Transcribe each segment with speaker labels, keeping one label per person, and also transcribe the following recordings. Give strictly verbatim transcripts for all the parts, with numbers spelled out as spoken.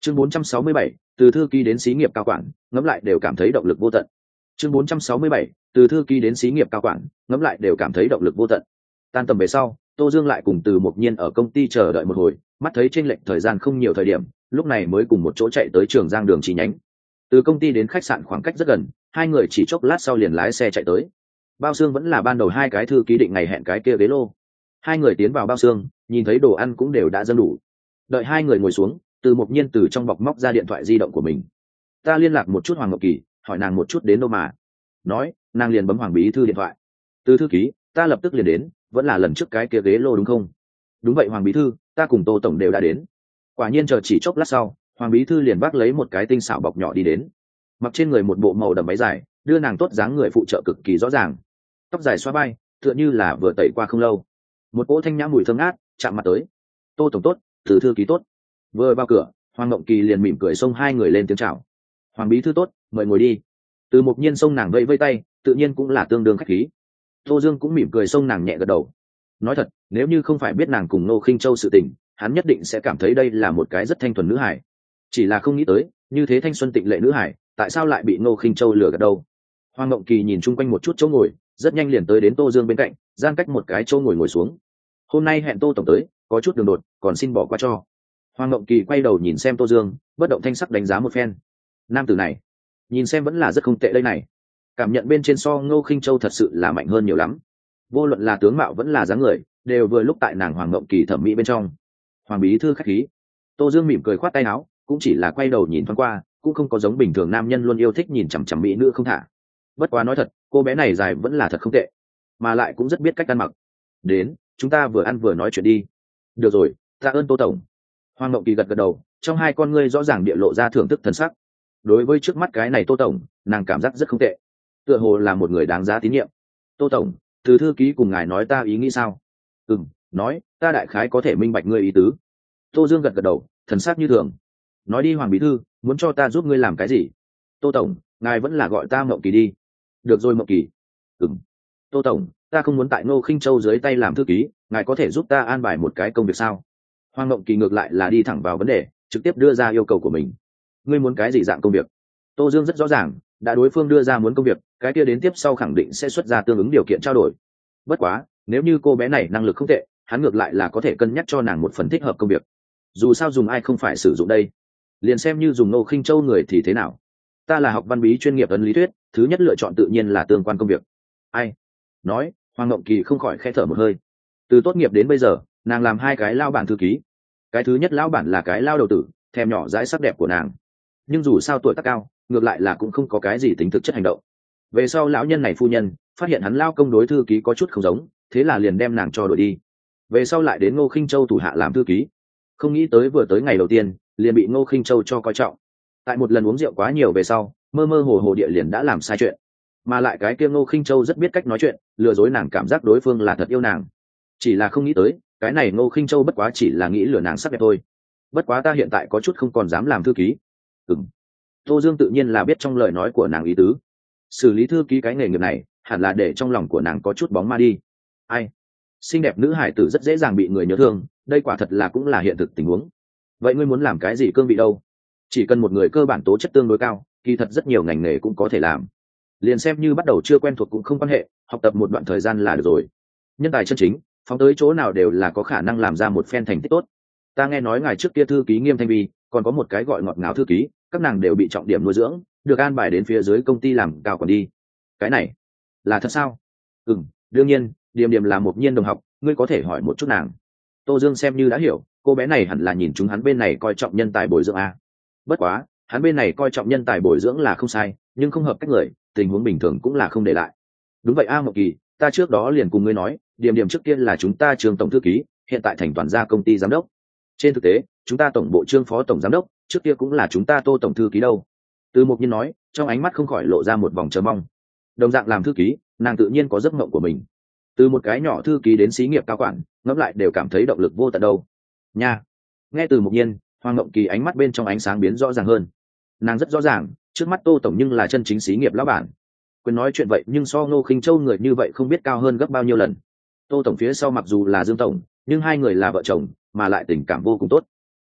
Speaker 1: chương bốn trăm sáu mươi bảy, từ thư ký đến xí nghiệp cao quản, ngẫm lại đều cảm thấy động lực vô tận. chương bốn trăm sáu mươi bảy, từ thư ký đến xí nghiệp cao quản, ngẫm lại đều cảm thấy động lực vô tận. Tan tầm về sau, Tô Dương lại cùng Từ Mộc Nhiên ở công ty chờ đợi một hồi, mắt thấy chênh lệch thời gian không nhiều thời điểm, lúc này mới cùng một chỗ chạy tới Trường Giang đường chi nhánh. Từ công ty đến khách sạn khoảng cách rất gần, hai người chỉ chốc lát sau liền lái xe chạy tới. Bao xương vẫn là ban đầu hai cái thư ký định ngày hẹn cái kia ghế lô. Hai người tiến vào bao xương, nhìn thấy đồ ăn cũng đều đã dâng đủ. Đợi hai người ngồi xuống, Từ Mộc Nhiên từ trong bọc móc ra điện thoại di động của mình. Ta liên lạc một chút Hoàng Ngọc Kỳ, hỏi nàng một chút đến đâu mà. Nói, nàng liền bấm Hoàng bí thư điện thoại. Từ thư ký, ta lập tức liền đến, vẫn là lần trước cái kia ghế lô đúng không? Đúng vậy Hoàng bí thư, ta cùng Tô tổng đều đã đến. Quả nhiên chờ chỉ chốc lát sau, Hoàng bí thư liền vác lấy một cái tinh xảo bọc nhỏ đi đến. Mặc trên người một bộ màu đậm váy dài, đưa nàng tốt dáng người phụ trợ cực kỳ rõ ràng. Tóc dài xóa vai, tựa như là vừa tẩy qua không lâu. Một cỗ thanh nhã mùi thơm ngát chạm mặt tới. Tô tổng tốt, Từ thư ký tốt. Vừa vào cửa, Hoàng Ngộng Kỳ liền mỉm cười xông hai người lên tiếng chào. Hoàng bí thư tốt, mời ngồi đi. Từ Mộc Nhiên xông nàng vẫy vẫy tay, tự nhiên cũng là tương đương khách khí. Tô Dương cũng mỉm cười xông nàng nhẹ gật đầu. Nói thật, nếu như không phải biết nàng cùng Ngô Khinh Châu sự tình, hắn nhất định sẽ cảm thấy đây là một cái rất thanh thuần nữ hải. Chỉ là không nghĩ tới, như thế thanh xuân tịnh lệ nữ hải, tại sao lại bị Ngô Khinh Châu lừa gạt đâu? Hoàng Ngộng Kỳ nhìn chung quanh một chút chỗ ngồi, rất nhanh liền tới đến Tô Dương bên cạnh, gian cách một cái chỗ ngồi ngồi xuống. Hôm nay hẹn Tô tổng tới, có chút đường đột, còn xin bỏ qua cho. Hoàng Ngộng Kỳ quay đầu nhìn xem Tô Dương, bất động thanh sắc đánh giá một phen. Nam tử này, nhìn xem vẫn là rất không tệ đây này. Cảm nhận bên trên so Ngô Khinh Châu thật sự là mạnh hơn nhiều lắm. Vô luận là tướng mạo vẫn là dáng người, đều vừa lúc tại nàng Hoàng Ngộng Kỳ thẩm mỹ bên trong. Hoàng bí thư khách khí. Tô Dương mỉm cười khoát tay áo, cũng chỉ là quay đầu nhìn thoáng qua, cũng không có giống bình thường nam nhân luôn yêu thích nhìn chằm chằm mỹ nữ không thả. Bất quá nói thật, cô bé này dài vẫn là thật không tệ, mà lại cũng rất biết cách ăn mặc. Đến, chúng ta vừa ăn vừa nói chuyện đi. Được rồi, tạ ơn Tô tổng. Hoàng Ngộng Kỳ gật gật đầu, trong hai con ngươi rõ ràng địa lộ ra thưởng thức thần sắc. Đối với trước mắt cái này Tô tổng, nàng cảm giác rất không tệ, tựa hồ là một người đáng giá tín nhiệm. Tô tổng, Từ thư ký cùng ngài nói ta ý nghĩ sao? Ừm, nói, ta đại khái có thể minh bạch ngươi ý tứ. Tô Dương gật gật đầu, thần sắc như thường. Nói đi Hoàng bí thư, muốn cho ta giúp ngươi làm cái gì? Tô tổng, ngài vẫn là gọi ta Ngộng Kỳ đi. Được rồi Ngộng Kỳ. Ừm. Tô tổng, ta không muốn tại Ngô Khinh Châu dưới tay làm thư ký, ngài có thể giúp ta an bài một cái công việc sao? Hoàng Ngộng Kỳ ngược lại là đi thẳng vào vấn đề, trực tiếp đưa ra yêu cầu của mình. Ngươi muốn cái gì dạng công việc? Tô Dương rất rõ ràng, đã đối phương đưa ra muốn công việc, cái kia đến tiếp sau khẳng định sẽ xuất ra tương ứng điều kiện trao đổi. Bất quá, nếu như cô bé này năng lực không tệ, hắn ngược lại là có thể cân nhắc cho nàng một phần thích hợp công việc. Dù sao dùng ai không phải sử dụng đây, liền xem như dùng Ngô Khinh Châu người thì thế nào. Ta là học văn bí chuyên nghiệp ấn lý thuyết, thứ nhất lựa chọn tự nhiên là tương quan công việc. Ai? Nói, Hoàng Ngộng Kỳ không khỏi khẽ thở một hơi. Từ tốt nghiệp đến bây giờ, nàng làm hai cái lao bản thư ký. Cái thứ nhất lao bản là cái lao đầu tử, thèm nhỏ dãi sắc đẹp của nàng. Nhưng dù sao tuổi tác cao, ngược lại là cũng không có cái gì tính thực chất hành động. Về sau lão nhân này phu nhân phát hiện hắn lao công đối thư ký có chút không giống, thế là liền đem nàng cho đuổi đi. Về sau lại đến Ngô Khinh Châu thủ hạ làm thư ký. Không nghĩ tới vừa tới ngày đầu tiên, liền bị Ngô Khinh Châu cho coi trọng. Tại một lần uống rượu quá nhiều về sau, mơ mơ hồ hồ địa liền đã làm sai chuyện. Mà lại cái kia Ngô Khinh Châu rất biết cách nói chuyện, lừa dối nàng cảm giác đối phương là thật yêu nàng. Chỉ là không nghĩ tới, cái này Ngô Khinh Châu bất quá chỉ là nghĩ lừa nàng sắc đẹp thôi. Bất quá ta hiện tại có chút không còn dám làm thư ký. Ừm. Tô Dương tự nhiên là biết trong lời nói của nàng ý tứ. Xử lý thư ký cái nghề nghiệp này, hẳn là để trong lòng của nàng có chút bóng ma đi. Ai? Xinh đẹp nữ hải tử rất dễ dàng bị người nhớ thương, đây quả thật là cũng là hiện thực tình huống. Vậy ngươi muốn làm cái gì cương vị đâu? Chỉ cần một người cơ bản tố chất tương đối cao, kỳ thật rất nhiều ngành nghề cũng có thể làm. Liền xem như bắt đầu chưa quen thuộc cũng không quan hệ, học tập một đoạn thời gian là được rồi. Nhân tài chân chính, phóng tới chỗ nào đều là có khả năng làm ra một phen thành tích tốt. Ta nghe nói ngài trước kia thư ký Nghiêm Thanh Vi, còn có một cái gọi ngọt ngào thư ký, các nàng đều bị trọng điểm nuôi dưỡng, được an bài đến phía dưới công ty làm cao còn đi. Cái này là thật sao? Ừm, đương nhiên, Điềm Điềm là một nhiên đồng học, ngươi có thể hỏi một chút nàng. Tô Dương xem như đã hiểu, cô bé này hẳn là nhìn chúng hắn bên này coi trọng nhân tài bồi dưỡng a. Bất quá, hắn bên này coi trọng nhân tài bồi dưỡng là không sai, nhưng không hợp cách người, tình huống bình thường cũng là không để lại. Đúng vậy a Ngọc Kỳ, ta trước đó liền cùng ngươi nói, Điềm Điềm trước tiên là chúng ta trường tổng thư ký, hiện tại thành toàn gia công ty giám đốc. Trên thực tế, chúng ta tổng bộ trương phó tổng giám đốc, trước kia cũng là chúng ta Tô tổng thư ký đâu. Từ Mộc Nhiên nói, trong ánh mắt không khỏi lộ ra một vòng chờ mong. Đồng dạng làm thư ký, nàng tự nhiên có giấc mộng của mình. Từ một cái nhỏ thư ký đến xí nghiệp cao quản, ngẫm lại đều cảm thấy động lực vô tận đâu. Nha. Nghe Từ Mộc Nhiên, Hoàng Ngộng Kỳ ánh mắt bên trong ánh sáng biến rõ ràng hơn. Nàng rất rõ ràng, trước mắt Tô tổng nhưng là chân chính xí nghiệp lão bản. Quyền nói chuyện vậy nhưng so Ngô Khinh Châu người như vậy không biết cao hơn gấp bao nhiêu lần. Tô tổng phía sau mặc dù là Dương tổng, nhưng hai người là vợ chồng, mà lại tình cảm vô cùng tốt.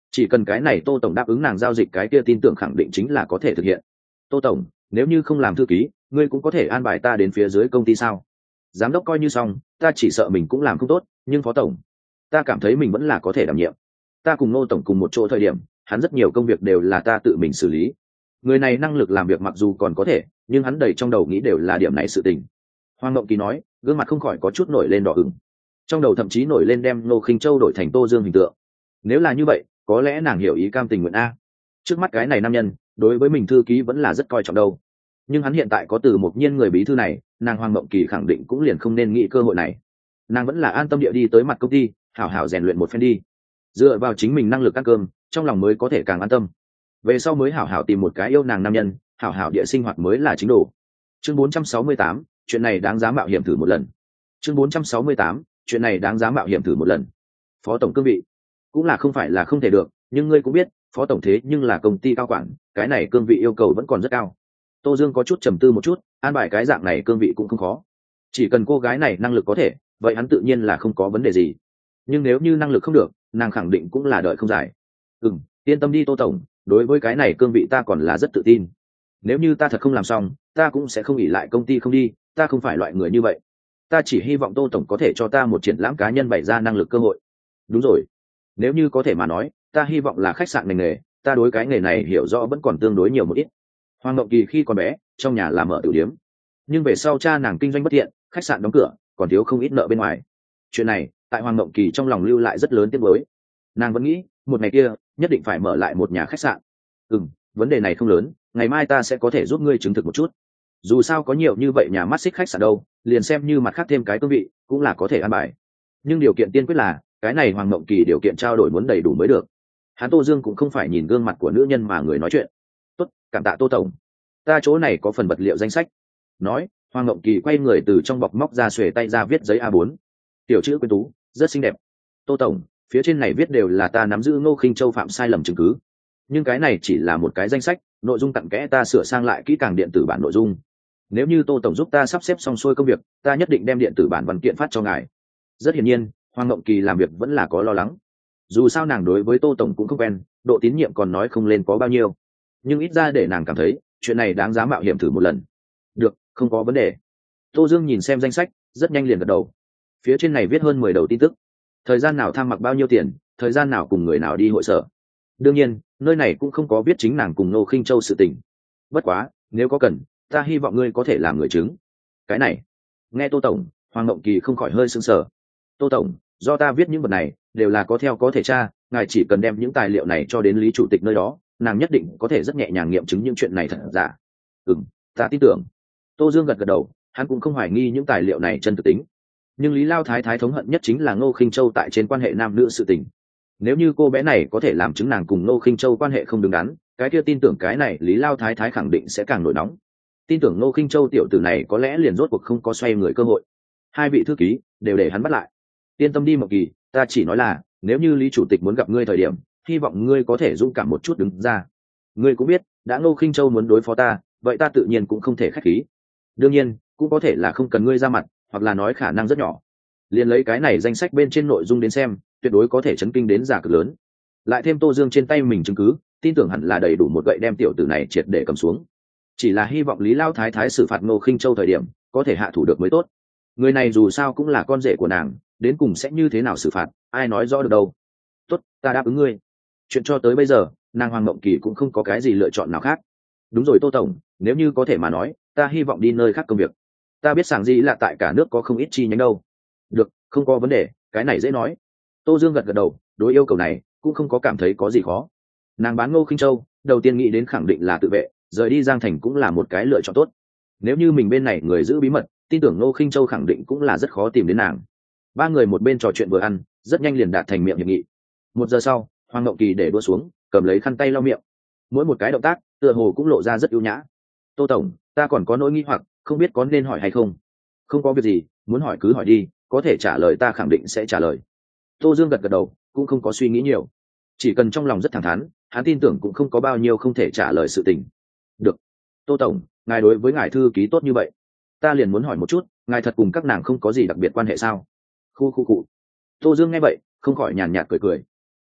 Speaker 1: chỉ cần cái này tô tổng đáp ứng nàng giao dịch, cái kia tin tưởng khẳng định chính là có thể thực hiện. Tô tổng, nếu như không làm thư ký, ngươi cũng có thể an bài ta đến phía dưới công ty sao? Giám đốc coi như xong, ta chỉ sợ mình cũng làm không tốt, nhưng phó tổng, ta cảm thấy mình vẫn là có thể đảm nhiệm. Ta cùng Ngô tổng cùng một chỗ thời điểm, hắn rất nhiều công việc đều là ta tự mình xử lý. Người này năng lực làm việc mặc dù còn có thể, nhưng hắn đầy trong đầu nghĩ đều là điểm này sự tình. Hoàng Ngộng Kỳ nói, gương mặt không khỏi có chút nổi lên đỏ ửng, trong đầu thậm chí nổi lên đem Ngô Khinh Châu đổi thành Tô Dương hình tượng. Nếu là như vậy, có lẽ nàng hiểu ý cam tình nguyện a. Trước mắt cái này nam nhân, đối với mình thư ký vẫn là rất coi trọng đâu. Nhưng hắn hiện tại có Từ Mộc Nhiên người bí thư này, nàng Hoàng Ngộng Kỳ khẳng định cũng liền không nên nghĩ cơ hội này. Nàng vẫn là an tâm địa đi tới mặt công ty, hảo hảo rèn luyện một phen đi. Dựa vào chính mình năng lực ăn cơm, trong lòng mới có thể càng an tâm. Về sau mới hảo hảo tìm một cái yêu nàng nam nhân, hảo hảo địa sinh hoạt mới là chính đồ. Chương bốn trăm sáu mươi tám, chuyện này đáng giá mạo hiểm thử một lần. Chương bốn trăm sáu mươi tám, chuyện này đáng giá mạo hiểm thử một lần. Phó tổng cương vị cũng là không phải là không thể được, nhưng ngươi cũng biết, phó tổng thế nhưng là công ty cao quản, cái này cương vị yêu cầu vẫn còn rất cao. Tô Dương có chút trầm tư một chút, an bài cái dạng này cương vị cũng không khó. Chỉ cần cô gái này năng lực có thể, vậy hắn tự nhiên là không có vấn đề gì. Nhưng nếu như năng lực không được, nàng khẳng định cũng là đợi không dài. Ừ, yên tâm đi Tô tổng, đối với cái này cương vị ta còn là rất tự tin. Nếu như ta thật không làm xong, ta cũng sẽ không ỉ lại công ty không đi, ta không phải loại người như vậy. Ta chỉ hy vọng Tô tổng có thể cho ta một triển lãm cá nhân bày ra năng lực cơ hội. Đúng rồi, nếu như có thể mà nói, ta hy vọng là khách sạn ngành nghề, ta đối cái nghề này hiểu rõ vẫn còn tương đối nhiều một ít. Hoàng Ngộng Kỳ khi còn bé, trong nhà làm mở tiểu điếm, nhưng về sau cha nàng kinh doanh bất thiện, khách sạn đóng cửa, còn thiếu không ít nợ bên ngoài. Chuyện này, tại Hoàng Ngộng Kỳ trong lòng lưu lại rất lớn tiếc nuối. Nàng vẫn nghĩ, một ngày kia, nhất định phải mở lại một nhà khách sạn. Ừm, vấn đề này không lớn, ngày mai ta sẽ có thể giúp ngươi chứng thực một chút. Dù sao có nhiều như vậy nhà mắt xích khách sạn đâu, liền xem như mặt khác thêm cái cương vị, cũng là có thể ăn bài. Nhưng điều kiện tiên quyết là, cái này Hoàng Ngộng Kỳ điều kiện trao đổi muốn đầy đủ mới được. Hắn Tô Dương cũng không phải nhìn gương mặt của nữ nhân mà người nói chuyện. Tốt, cảm tạ Tô tổng, ta chỗ này có phần vật liệu danh sách. Nói, Hoàng Ngộng Kỳ quay người từ trong bọc móc ra, xuề tay ra viết giấy a bốn, tiểu chữ quyến tú, rất xinh đẹp. Tô tổng, phía trên này viết đều là ta nắm giữ Ngô Khinh Châu phạm sai lầm chứng cứ, nhưng cái này chỉ là một cái danh sách, nội dung cặn kẽ ta sửa sang lại kỹ càng điện tử bản nội dung. Nếu như Tô tổng giúp ta sắp xếp xong xuôi công việc, ta nhất định đem điện tử bản văn kiện phát cho ngài. Rất hiển nhiên, Hoàng Ngộng Kỳ làm việc vẫn là có lo lắng. Dù sao nàng đối với Tô tổng cũng không quen, độ tín nhiệm còn nói không lên có bao nhiêu, nhưng ít ra để nàng cảm thấy chuyện này đáng giá mạo hiểm thử một lần. Được, không có vấn đề. Tô Dương nhìn xem danh sách, rất nhanh liền gật đầu. Phía trên này viết hơn mười đầu tin tức, thời gian nào tham mặc bao nhiêu tiền, thời gian nào cùng người nào đi hội sở. Đương nhiên, nơi này cũng không có viết chính nàng cùng Ngô Khinh Châu sự tình. Bất quá, nếu có cần, ta hy vọng ngươi có thể làm người chứng. Cái này, nghe Tô tổng, Hoàng Ngộng Kỳ không khỏi hơi sững sờ. Tô tổng, do ta viết những vật này đều là có theo có thể tra, ngài chỉ cần đem những tài liệu này cho đến Lý chủ tịch nơi đó, nàng nhất định có thể rất nhẹ nhàng nghiệm chứng những chuyện này thật giả. Ừm, ta tin tưởng. Tô Dương gật gật đầu, hắn cũng không hoài nghi những tài liệu này chân thực tính. Nhưng Lý Lao Thái Thái thống hận nhất chính là Ngô Khinh Châu tại trên quan hệ nam nữ sự tình. Nếu như cô bé này có thể làm chứng nàng cùng Ngô Khinh Châu quan hệ không đứng đắn, cái kia tin tưởng cái này Lý Lao Thái Thái khẳng định sẽ càng nổi nóng. Tin tưởng Ngô Khinh Châu tiểu tử này có lẽ liền rốt cuộc không có xoay người cơ hội. Hai vị thư ký đều để hắn bắt lại. Yên tâm đi Mộng Kỳ, ta chỉ nói là, nếu như Lý chủ tịch muốn gặp ngươi thời điểm, hy vọng ngươi có thể dũng cảm một chút đứng ra. Ngươi cũng biết, đã Ngô Khinh Châu muốn đối phó ta, vậy ta tự nhiên cũng không thể khách khí. Đương nhiên, cũng có thể là không cần ngươi ra mặt, hoặc là nói khả năng rất nhỏ. Liền lấy cái này danh sách bên trên nội dung đến xem, tuyệt đối có thể chấn kinh đến giả cực lớn. Lại thêm Tô Dương trên tay mình chứng cứ, tin tưởng hẳn là đầy đủ một gậy đem tiểu tử này triệt để cầm xuống. Chỉ là hy vọng Lý Lao Thái Thái xử phạt Ngô Khinh Châu thời điểm, có thể hạ thủ được mới tốt. Người này dù sao cũng là con rể của nàng, đến cùng sẽ như thế nào xử phạt, ai nói rõ được đâu. Tốt, ta đáp ứng ngươi. Chuyện cho tới bây giờ, nàng Hoàng Mộng Kỳ cũng không có cái gì lựa chọn nào khác. Đúng rồi Tô tổng, nếu như có thể mà nói, ta hy vọng đi nơi khác công việc. Ta biết sảng gì là tại cả nước có không ít chi nhánh đâu. Được, không có vấn đề, cái này dễ nói. Tô Dương gật gật đầu, đối yêu cầu này cũng không có cảm thấy có gì khó. Nàng bán Ngô Khinh Châu, đầu tiên nghĩ đến khẳng định là tự vệ, rời đi Giang Thành cũng là một cái lựa chọn tốt. Nếu như mình bên này người giữ bí mật, tin tưởng Ngô Khinh Châu khẳng định cũng là rất khó tìm đến nàng. Ba người một bên trò chuyện vừa ăn, rất nhanh liền đạt thành miệng hiệp nghị. Một giờ sau, Hoàng Ngộng Kỳ để đua xuống, cầm lấy khăn tay lau miệng. Mỗi một cái động tác, tựa hồ cũng lộ ra rất ưu nhã. Tô tổng, ta còn có nỗi nghi hoặc, không biết có nên hỏi hay không. Không có việc gì, muốn hỏi cứ hỏi đi, có thể trả lời ta khẳng định sẽ trả lời. Tô Dương gật gật đầu, cũng không có suy nghĩ nhiều. Chỉ cần trong lòng rất thẳng thắn, hắn tin tưởng cũng không có bao nhiêu không thể trả lời sự tình. Được. Tô tổng, ngài đối với ngài thư ký tốt như vậy, ta liền muốn hỏi một chút, ngài thật cùng các nàng không có gì đặc biệt quan hệ sao? Khu khu cụ. Tô Dương nghe vậy, không khỏi nhàn nhạt cười cười.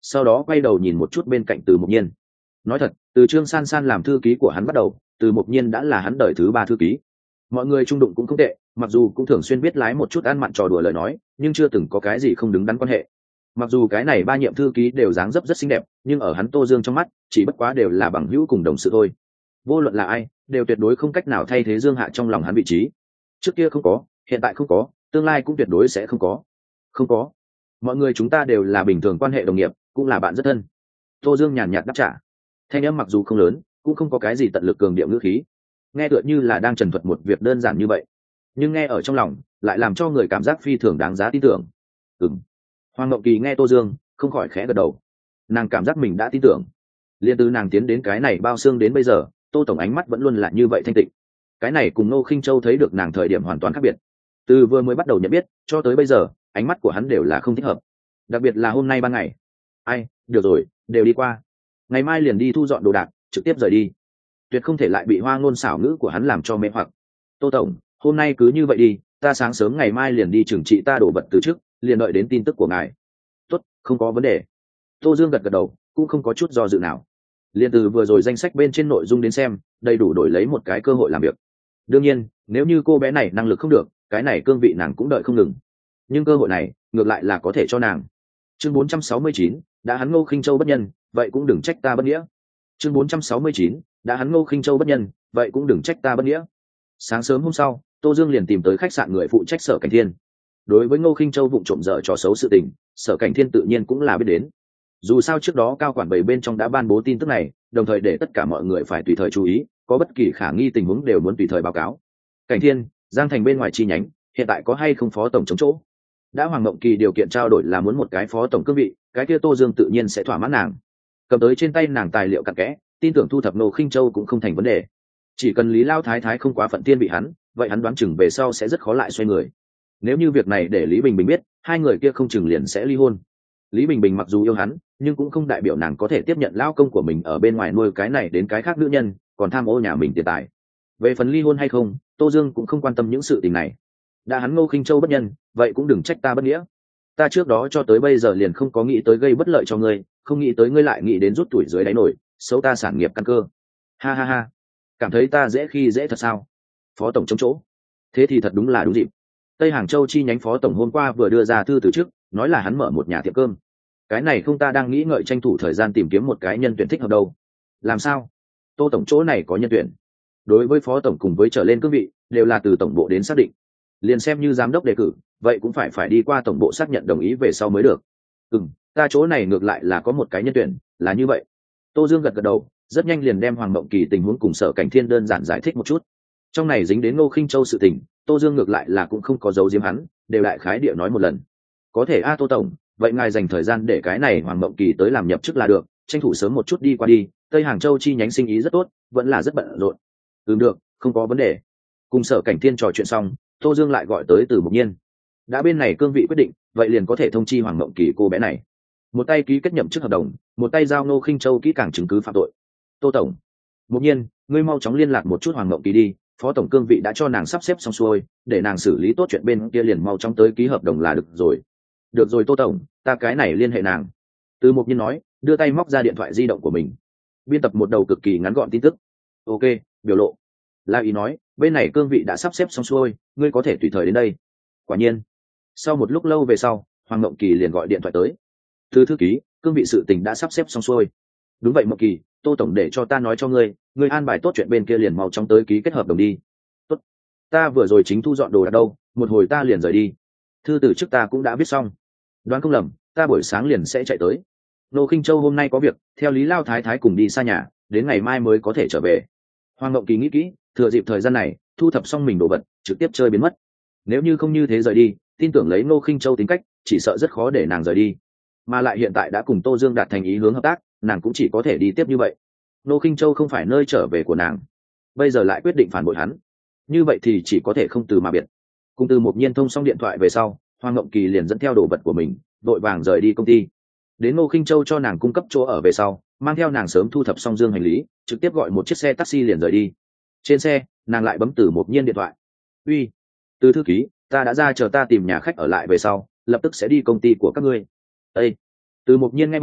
Speaker 1: sau đó quay đầu nhìn một chút bên cạnh Từ Mục Nhiên. Nói thật, từ Trương San San làm thư ký của hắn bắt đầu, Từ Mục Nhiên đã là hắn đời thứ ba thư ký. Mọi người trung đụng cũng không tệ, mặc dù cũng thường xuyên biết lái một chút ăn mặn trò đùa lời nói, nhưng chưa từng có cái gì không đứng đắn quan hệ. Mặc dù cái này ba nhiệm thư ký đều dáng dấp rất xinh đẹp, nhưng ở hắn Tô Dương trong mắt, chỉ bất quá đều là bằng hữu cùng đồng sự thôi. Vô luận là ai, đều tuyệt đối không cách nào thay thế Dương Hạ trong lòng hắn vị trí. Trước kia không có, hiện tại không có, tương lai cũng tuyệt đối sẽ không có. Không có. Mọi người chúng ta đều là bình thường quan hệ đồng nghiệp, cũng là bạn rất thân. Tô Dương nhàn nhạt đáp trả. Thanh âm mặc dù không lớn, cũng không có cái gì tận lực cường điệu ngữ khí, nghe tựa như là đang trần thuật một việc đơn giản như vậy, nhưng nghe ở trong lòng lại làm cho người cảm giác phi thường đáng giá tin tưởng. Ừm. Hoàng Ngộng Kỳ nghe Tô Dương, không khỏi khẽ gật đầu. Nàng cảm giác mình đã tin tưởng. Liên từ nàng tiến đến cái này bao xương đến bây giờ, Tô tổng ánh mắt vẫn luôn là như vậy thanh tịnh. Cái này cùng Ngô Khinh Châu thấy được nàng thời điểm hoàn toàn khác biệt. Từ vừa mới bắt đầu nhận biết cho tới bây giờ, ánh mắt của hắn đều là không thích hợp. Đặc biệt là hôm nay ban ngày. Ai, được rồi, đều đi qua. Ngày mai liền đi thu dọn đồ đạc, trực tiếp rời đi. Tuyệt không thể lại bị hoa ngôn xảo ngữ của hắn làm cho mê hoặc. Tô tổng, hôm nay cứ như vậy đi, ta sáng sớm ngày mai liền đi trừng trị ta đổ vật từ trước, liền đợi đến tin tức của ngài. Tốt, không có vấn đề. Tô Dương gật gật đầu, cũng không có chút do dự nào. Liên từ vừa rồi danh sách bên trên nội dung đến xem, đầy đủ đổi lấy một cái cơ hội làm việc. Đương nhiên, nếu như cô bé này năng lực không được, cái này cương vị nàng cũng đợi không ngừng. Nhưng cơ hội này, ngược lại là có thể cho nàng. Chương bốn trăm sáu mươi chín, đã hắn Ngô Khinh Châu bất nhân, vậy cũng đừng trách ta bất nghĩa. Chương bốn trăm sáu mươi chín, đã hắn Ngô Khinh Châu bất nhân, vậy cũng đừng trách ta bất nghĩa. Sáng sớm hôm sau, Tô Dương liền tìm tới khách sạn người phụ trách Sở Cảnh Thiên. Đối với Ngô Khinh Châu vụng trộm dở trò xấu sự tình, Sở Cảnh Thiên tự nhiên cũng là biết đến. Dù sao trước đó cao quản bảy bên trong đã ban bố tin tức này, đồng thời để tất cả mọi người phải tùy thời chú ý, có bất kỳ khả nghi tình huống đều muốn tùy thời báo cáo. Cảnh Thiên, Giang Thành bên ngoài chi nhánh, hiện tại có hay không phó tổng chống chỗ? Đã Hoàng Mộng Kỳ điều kiện trao đổi là muốn một cái phó tổng cương vị, cái kia Tô Dương tự nhiên sẽ thỏa mãn nàng. Cầm tới trên tay nàng tài liệu cặn kẽ, tin tưởng thu thập Ngô Khinh Châu cũng không thành vấn đề. Chỉ cần Lý Lao Thái Thái không quá phận thiên bị hắn, vậy hắn đoán chừng về sau sẽ rất khó lại xoay người. Nếu như việc này để Lý Bình Bình biết, hai người kia không chừng liền sẽ ly hôn. Lý Bình Bình mặc dù yêu hắn, nhưng cũng không đại biểu nàng có thể tiếp nhận lao công của mình ở bên ngoài nuôi cái này đến cái khác nữ nhân, còn tham ô nhà mình tiền tài. Về phần ly hôn hay không, Tô Dương cũng không quan tâm những sự tình này. Đã hắn Ngô Khinh Châu bất nhân, vậy cũng đừng trách ta bất nghĩa. Ta trước đó cho tới bây giờ liền không có nghĩ tới gây bất lợi cho ngươi, không nghĩ tới ngươi lại nghĩ đến rút tuổi dưới đáy nổi, xấu ta sản nghiệp căn cơ. Ha ha ha, cảm thấy ta dễ khi dễ thật sao? Phó tổng chống chỗ, thế thì thật đúng là đúng dịp. Tây Hàng Châu chi nhánh phó tổng hôm qua vừa đưa ra thư từ trước, nói là hắn mở một nhà tiệm cơm. Cái này không, ta đang nghĩ ngợi tranh thủ thời gian tìm kiếm một cái nhân tuyển thích hợp đâu. Làm sao? Tô tổng chỗ này có nhân tuyển. Đối với phó tổng cùng với trở lên cương vị, đều là từ tổng bộ đến xác định. Liền xem như giám đốc đề cử, vậy cũng phải phải đi qua tổng bộ xác nhận đồng ý về sau mới được. Ừ, ta chỗ này ngược lại là có một cái nhân tuyển, là như vậy. Tô Dương gật gật đầu, rất nhanh liền đem Hoàng Mộng Kỳ tình huống cùng Sở Cảnh Thiên đơn giản giải thích một chút. Trong này dính đến Ngô Khinh Châu sự tình, Tô Dương ngược lại là cũng không có giấu giếm hắn, đều đại khái địa nói một lần. Có thể a Tô tổng, vậy ngài dành thời gian để cái này Hoàng Mộng Kỳ tới làm nhập chức là được, tranh thủ sớm một chút đi qua đi. Tây Hàng Châu chi nhánh sinh ý rất tốt, vẫn là rất bận rộn. Ừ được, không có vấn đề. Cùng Sở Cảnh Thiên trò chuyện xong, Tô Dương lại gọi tới Từ Mục Nhiên. Đã bên này cương vị quyết định, vậy liền có thể thông chi Hoàng Mộng Kỳ cô bé này. Một tay ký kết nhậm chức hợp đồng, một tay giao Ngô Khinh Châu kỹ càng chứng cứ phạm tội. Tô tổng, Mục Nhiên, ngươi mau chóng liên lạc một chút Hoàng Mộng Kỳ đi, phó tổng cương vị đã cho nàng sắp xếp xong xuôi, để nàng xử lý tốt chuyện bên kia liền mau chóng tới ký hợp đồng là được rồi. Được rồi Tô tổng, ta cái này liên hệ nàng. Từ Mục Nhiên nói, đưa tay móc ra điện thoại di động của mình, biên tập một đầu cực kỳ ngắn gọn tin tức. Ok, biểu lộ. La Ý nói, bên này cương vị đã sắp xếp xong xuôi, ngươi có thể tùy thời đến đây. Quả nhiên, sau một lúc lâu về sau, Hoàng Mộng Kỳ liền gọi điện thoại tới. Thư thư ký, cương vị sự tình đã sắp xếp xong xuôi. Đúng vậy Mộng Kỳ, Tô tổng để cho ta nói cho ngươi, ngươi an bài tốt chuyện bên kia liền mau chóng tới ký kết hợp đồng đi. Tốt, ta vừa rồi chính thu dọn đồ đạc đâu, một hồi ta liền rời đi. Thư từ trước ta cũng đã viết xong, đoán không lầm, ta buổi sáng liền sẽ chạy tới. Ngô Khinh Châu hôm nay có việc, theo Lý Lao Thái Thái cùng đi xa nhà, đến ngày mai mới có thể trở về. Hoàng Mộng Kỳ nghĩ kỹ, thừa dịp thời gian này, thu thập xong mình đồ vật, trực tiếp chơi biến mất. Nếu như không như thế rời đi, tin tưởng lấy Ngô Khinh Châu tính cách, chỉ sợ rất khó để nàng rời đi. Mà lại hiện tại đã cùng Tô Dương đạt thành ý hướng hợp tác, nàng cũng chỉ có thể đi tiếp như vậy. Ngô Khinh Châu không phải nơi trở về của nàng, bây giờ lại quyết định phản bội hắn, như vậy thì chỉ có thể không từ mà biệt. Cùng Từ Mục Nhiên thông xong điện thoại về sau, Hoàng Ngộng Kỳ liền dẫn theo đồ vật của mình, đội vàng rời đi công ty. Đến Ngô Khinh Châu cho nàng cung cấp chỗ ở về sau, mang theo nàng sớm thu thập xong dương hành lý, trực tiếp gọi một chiếc xe taxi liền rời đi. Trên xe, nàng lại bấm Từ Mục Nhiên điện thoại. Uy, Từ thư ký, ta đã ra chờ ta tìm nhà khách ở lại về sau, lập tức sẽ đi công ty của các ngươi. Ê! Từ Mục Nhiên nghe vậy,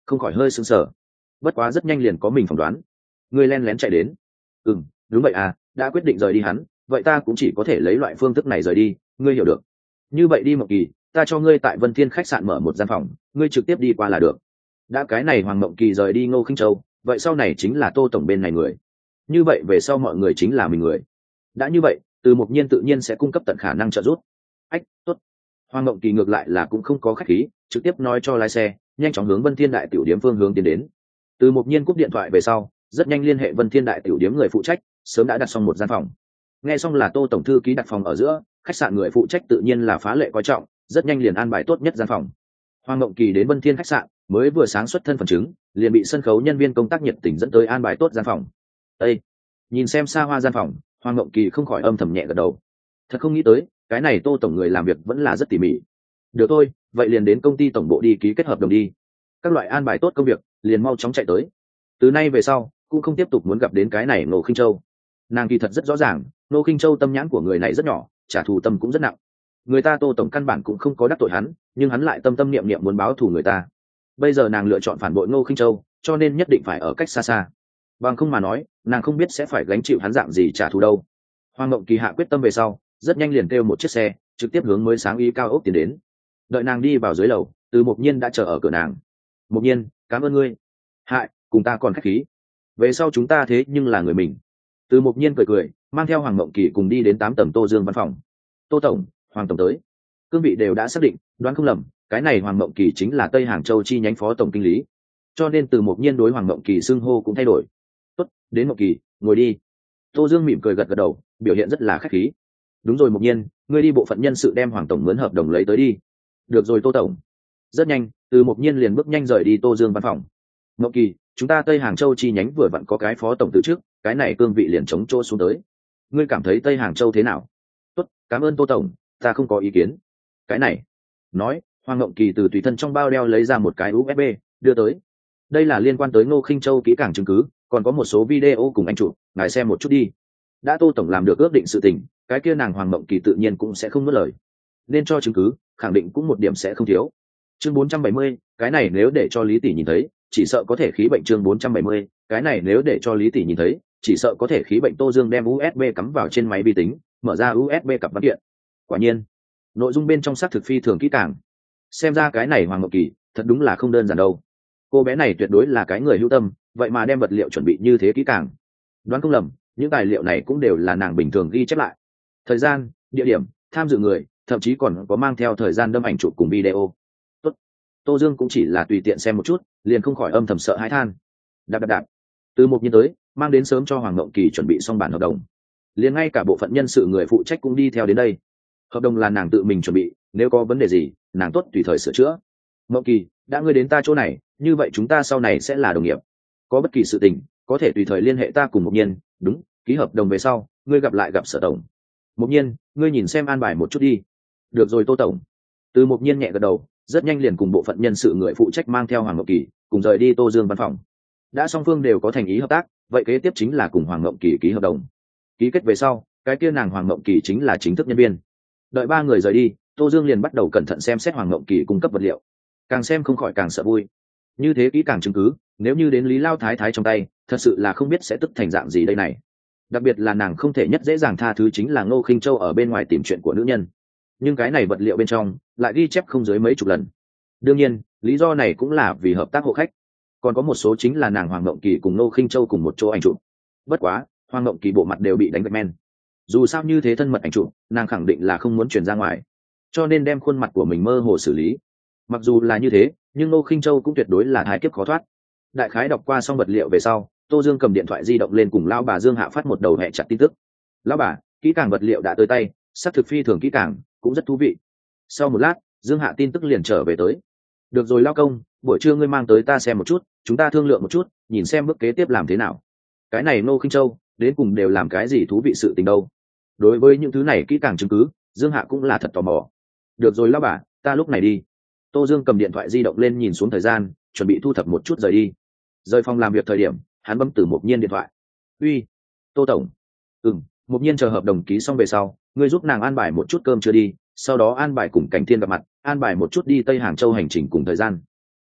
Speaker 1: không khỏi hơi sững sờ. Bất quá rất nhanh liền có mình phỏng đoán. Ngươi len lén chạy đến. Ừ, đúng vậy à, đã quyết định rời đi hắn, vậy ta cũng chỉ có thể lấy loại phương thức này rời đi, ngươi hiểu được. Như vậy đi Mộng Kỳ, ta cho ngươi tại Vân Thiên khách sạn mở một gian phòng, ngươi trực tiếp đi qua là được. Đã cái này Hoàng Mộng Kỳ rời đi Ngô Khinh Châu, vậy sau này chính là Tô tổng bên này người. Như vậy về sau mọi người chính là mình người. Đã như vậy, Từ Mục Nhiên tự nhiên sẽ cung cấp tận khả năng trợ giúp. Ách, tốt. Hoàng Mộng Kỳ ngược lại là cũng không có khách khí, trực tiếp nói cho lái xe, nhanh chóng hướng Vân Thiên đại tiểu điếm phương hướng tiến đến. Từ Mục Nhiên cúp điện thoại về sau, rất nhanh liên hệ Vân Thiên đại tiểu điếm người phụ trách, sớm đã đặt xong một gian phòng. Nghe xong là Tô tổng thư ký đặt phòng ở giữa, khách sạn người phụ trách tự nhiên là phá lệ coi trọng, rất nhanh liền an bài tốt nhất gian phòng. Hoàng Mộng Kỳ đến Vân Thiên khách sạn, mới vừa sáng xuất thân phận chứng, liền bị sân khấu nhân viên công tác nhiệt tình dẫn tới an bài tốt gian phòng. Ê! Nhìn xem xa hoa gian phòng, Hoàng Mộng Kỳ không khỏi âm thầm nhẹ gật đầu. Thật không nghĩ tới, cái này Tô tổng người làm việc vẫn là rất tỉ mỉ. Được thôi, vậy liền đến công ty tổng bộ đi ký kết hợp đồng đi. Các loại an bài tốt công việc, liền mau chóng chạy tới. Từ nay về sau, cũng không tiếp tục muốn gặp đến cái này Ngô Khinh Châu. Nàng kỳ thật rất rõ ràng, Ngô Khinh Châu tâm nhãn của người này rất nhỏ, trả thù tâm cũng rất nặng. Người ta Tô tổng căn bản cũng không có đắc tội hắn, nhưng hắn lại tâm tâm niệm niệm muốn báo thù người ta. Bây giờ nàng lựa chọn phản bội Ngô Khinh Châu, cho nên nhất định phải ở cách xa xa. Bằng không mà nói, nàng không biết sẽ phải gánh chịu hắn dạng gì trả thù đâu. Hoàng Mộng Kỳ hạ quyết tâm về sau, rất nhanh liền kêu một chiếc xe, trực tiếp hướng mới sáng ý cao ốc tiến đến. Đợi nàng đi vào dưới lầu, Từ Mục Nhiên đã chờ ở cửa nàng. Mục Nhiên, cảm ơn ngươi. Hại, cùng ta còn khách khí. Về sau chúng ta thế nhưng là người mình. Từ Mục Nhiên cười cười, mang theo Hoàng Mộng Kỳ cùng đi đến tám tầng Tô Dương văn phòng. Tô tổng, Hoàng tổng tới. Cương vị đều đã xác định, đoán không lầm, cái này Hoàng Mộng Kỳ chính là Tây Hàng Châu chi nhánh phó tổng kinh lý. Cho nên Từ Mục Nhiên đối Hoàng Mộng Kỳ xưng hô cũng thay đổi. Tốt, đến Mộng Kỳ, ngồi đi. Tô Dương mỉm cười gật gật đầu, biểu hiện rất là khách khí. Đúng rồi Mục Nhiên, ngươi đi bộ phận nhân sự đem Hoàng tổng mướn hợp đồng lấy tới đi. Được rồi Tô tổng. Rất nhanh, Từ Mục Nhiên liền bước nhanh rời đi Tô Dương văn phòng. Mộng Kỳ, chúng ta Tây Hàng Châu chi nhánh vừa vặn có cái phó tổng từ trước, cái này cương vị liền chống chỗ xuống tới. Ngươi cảm thấy Tây Hàng Châu thế nào? Tốt, cảm ơn Tô tổng, ta không có ý kiến. Cái này, nói, Hoàng Mộng Kỳ từ tùy thân trong bao đeo lấy ra một cái u ét bê, đưa tới. Đây là liên quan tới Ngô Khinh Châu kỹ càng chứng cứ, còn có một số video cùng anh chụp, ngài xem một chút đi. Đã Tô tổng làm được ước định sự tình, cái kia nàng Hoàng Mộng Kỳ tự nhiên cũng sẽ không nuốt lời. Nên cho chứng cứ, khẳng định cũng một điểm sẽ không thiếu. Chương bốn trăm bảy mươi, cái này nếu để cho Lý tỷ nhìn thấy, chỉ sợ có thể khí bệnh. Chương bốn trăm bảy mươi, cái này nếu để cho Lý tỷ nhìn thấy, chỉ sợ có thể khí bệnh. Tô Dương đem u ét bê cắm vào trên máy vi tính, mở ra u ét bê cặp văn kiện. Quả nhiên, nội dung bên trong xác thực phi thường kỹ càng. Xem ra cái này Hoàng Mộng Kỳ thật đúng là không đơn giản đâu. Cô bé này tuyệt đối là cái người hữu tâm, vậy mà đem vật liệu chuẩn bị như thế kỹ càng. Đoán không lầm, những tài liệu này cũng đều là nàng bình thường ghi chép lại. Thời gian, địa điểm, tham dự người, thậm chí còn có mang theo thời gian đâm ảnh chụp cùng video. Tốt. Tô Dương cũng chỉ là tùy tiện xem một chút, liền không khỏi âm thầm sợ hãi than. Đạp đạp đạp. Từ Mục Nhiên tới, mang đến sớm cho Hoàng Mộng Kỳ chuẩn bị xong bản hợp đồng. Liền ngay cả bộ phận nhân sự người phụ trách cũng đi theo đến đây. Hợp đồng là nàng tự mình chuẩn bị, nếu có vấn đề gì, nàng tốt tùy thời sửa chữa. Mộng Kỳ, đã ngươi đến ta chỗ này, như vậy chúng ta sau này sẽ là đồng nghiệp. Có bất kỳ sự tình, có thể tùy thời liên hệ ta cùng Mục Nhiên. Đúng, ký hợp đồng về sau, ngươi gặp lại gặp Sở tổng. Mục Nhiên, ngươi nhìn xem an bài một chút đi. Được rồi Tô tổng. Từ Mục Nhiên nhẹ gật đầu, rất nhanh liền cùng bộ phận nhân sự người phụ trách mang theo Hoàng Mộng Kỳ cùng rời đi Tô Dương văn phòng. Đã song phương đều có thành ý hợp tác, vậy kế tiếp chính là cùng Hoàng Mộng Kỳ ký hợp đồng. Ký kết về sau, cái kia nàng Hoàng Mộng Kỳ chính là chính thức nhân viên. Đợi ba người rời đi, Tô Dương liền bắt đầu cẩn thận xem xét Hoàng Mộng Kỳ cung cấp vật liệu. Càng xem không khỏi càng sợ vui. Như thế kỹ càng chứng cứ, nếu như đến Lý Lao Thái Thái trong tay, thật sự là không biết sẽ tức thành dạng gì đây này. Đặc biệt là nàng không thể nhất dễ dàng tha thứ chính là Ngô Khinh Châu ở bên ngoài tìm chuyện của nữ nhân. Nhưng cái này vật liệu bên trong lại ghi chép không dưới mấy chục lần. Đương nhiên, lý do này cũng là vì hợp tác hộ khách. Còn có một số chính là nàng Hoàng Mộng Kỳ cùng Ngô Khinh Châu cùng một chỗ ảnh chụp. Bất quá, Hoàng Mộng Kỳ bộ mặt đều bị đánh gạch men. Dù sao như thế thân mật ảnh chụp, nàng khẳng định là không muốn truyền ra ngoài, cho nên đem khuôn mặt của mình mơ hồ xử lý. Mặc dù là như thế, nhưng Ngô Khinh Châu cũng tuyệt đối là thái kiếp khó thoát. Đại khái đọc qua xong vật liệu về sau, Tô Dương cầm điện thoại di động lên cùng lão bà Dương Hạ phát một đầu hẹ chặt tin tức. Lão bà, kỹ càng vật liệu đã tới tay, xác thực phi thường kỹ càng, cũng rất thú vị. Sau một lát, Dương Hạ tin tức liền trở về tới. Được rồi lao công, buổi trưa ngươi mang tới ta xem một chút, chúng ta thương lượng một chút, nhìn xem bước kế tiếp làm thế nào. Cái này Ngô Khinh Châu đến cùng đều làm cái gì thú vị sự tình đâu. Đối với những thứ này kỹ càng chứng cứ, Dương Hạ cũng là thật tò mò. Được rồi lão bà, ta lúc này đi. Tô Dương cầm điện thoại di động lên nhìn xuống thời gian, chuẩn bị thu thập một chút rời đi. Rời phòng làm việc thời điểm, hắn bấm Từ Mục Nhiên điện thoại. Uy, Tô tổng. Ừm, Mục Nhiên chờ hợp đồng ký xong về sau, ngươi giúp nàng an bài một chút cơm chưa đi, sau đó an bài cùng Cảnh Thiên gặp mặt, an bài một chút đi Tây Hàng Châu hành trình cùng thời gian. Đúng,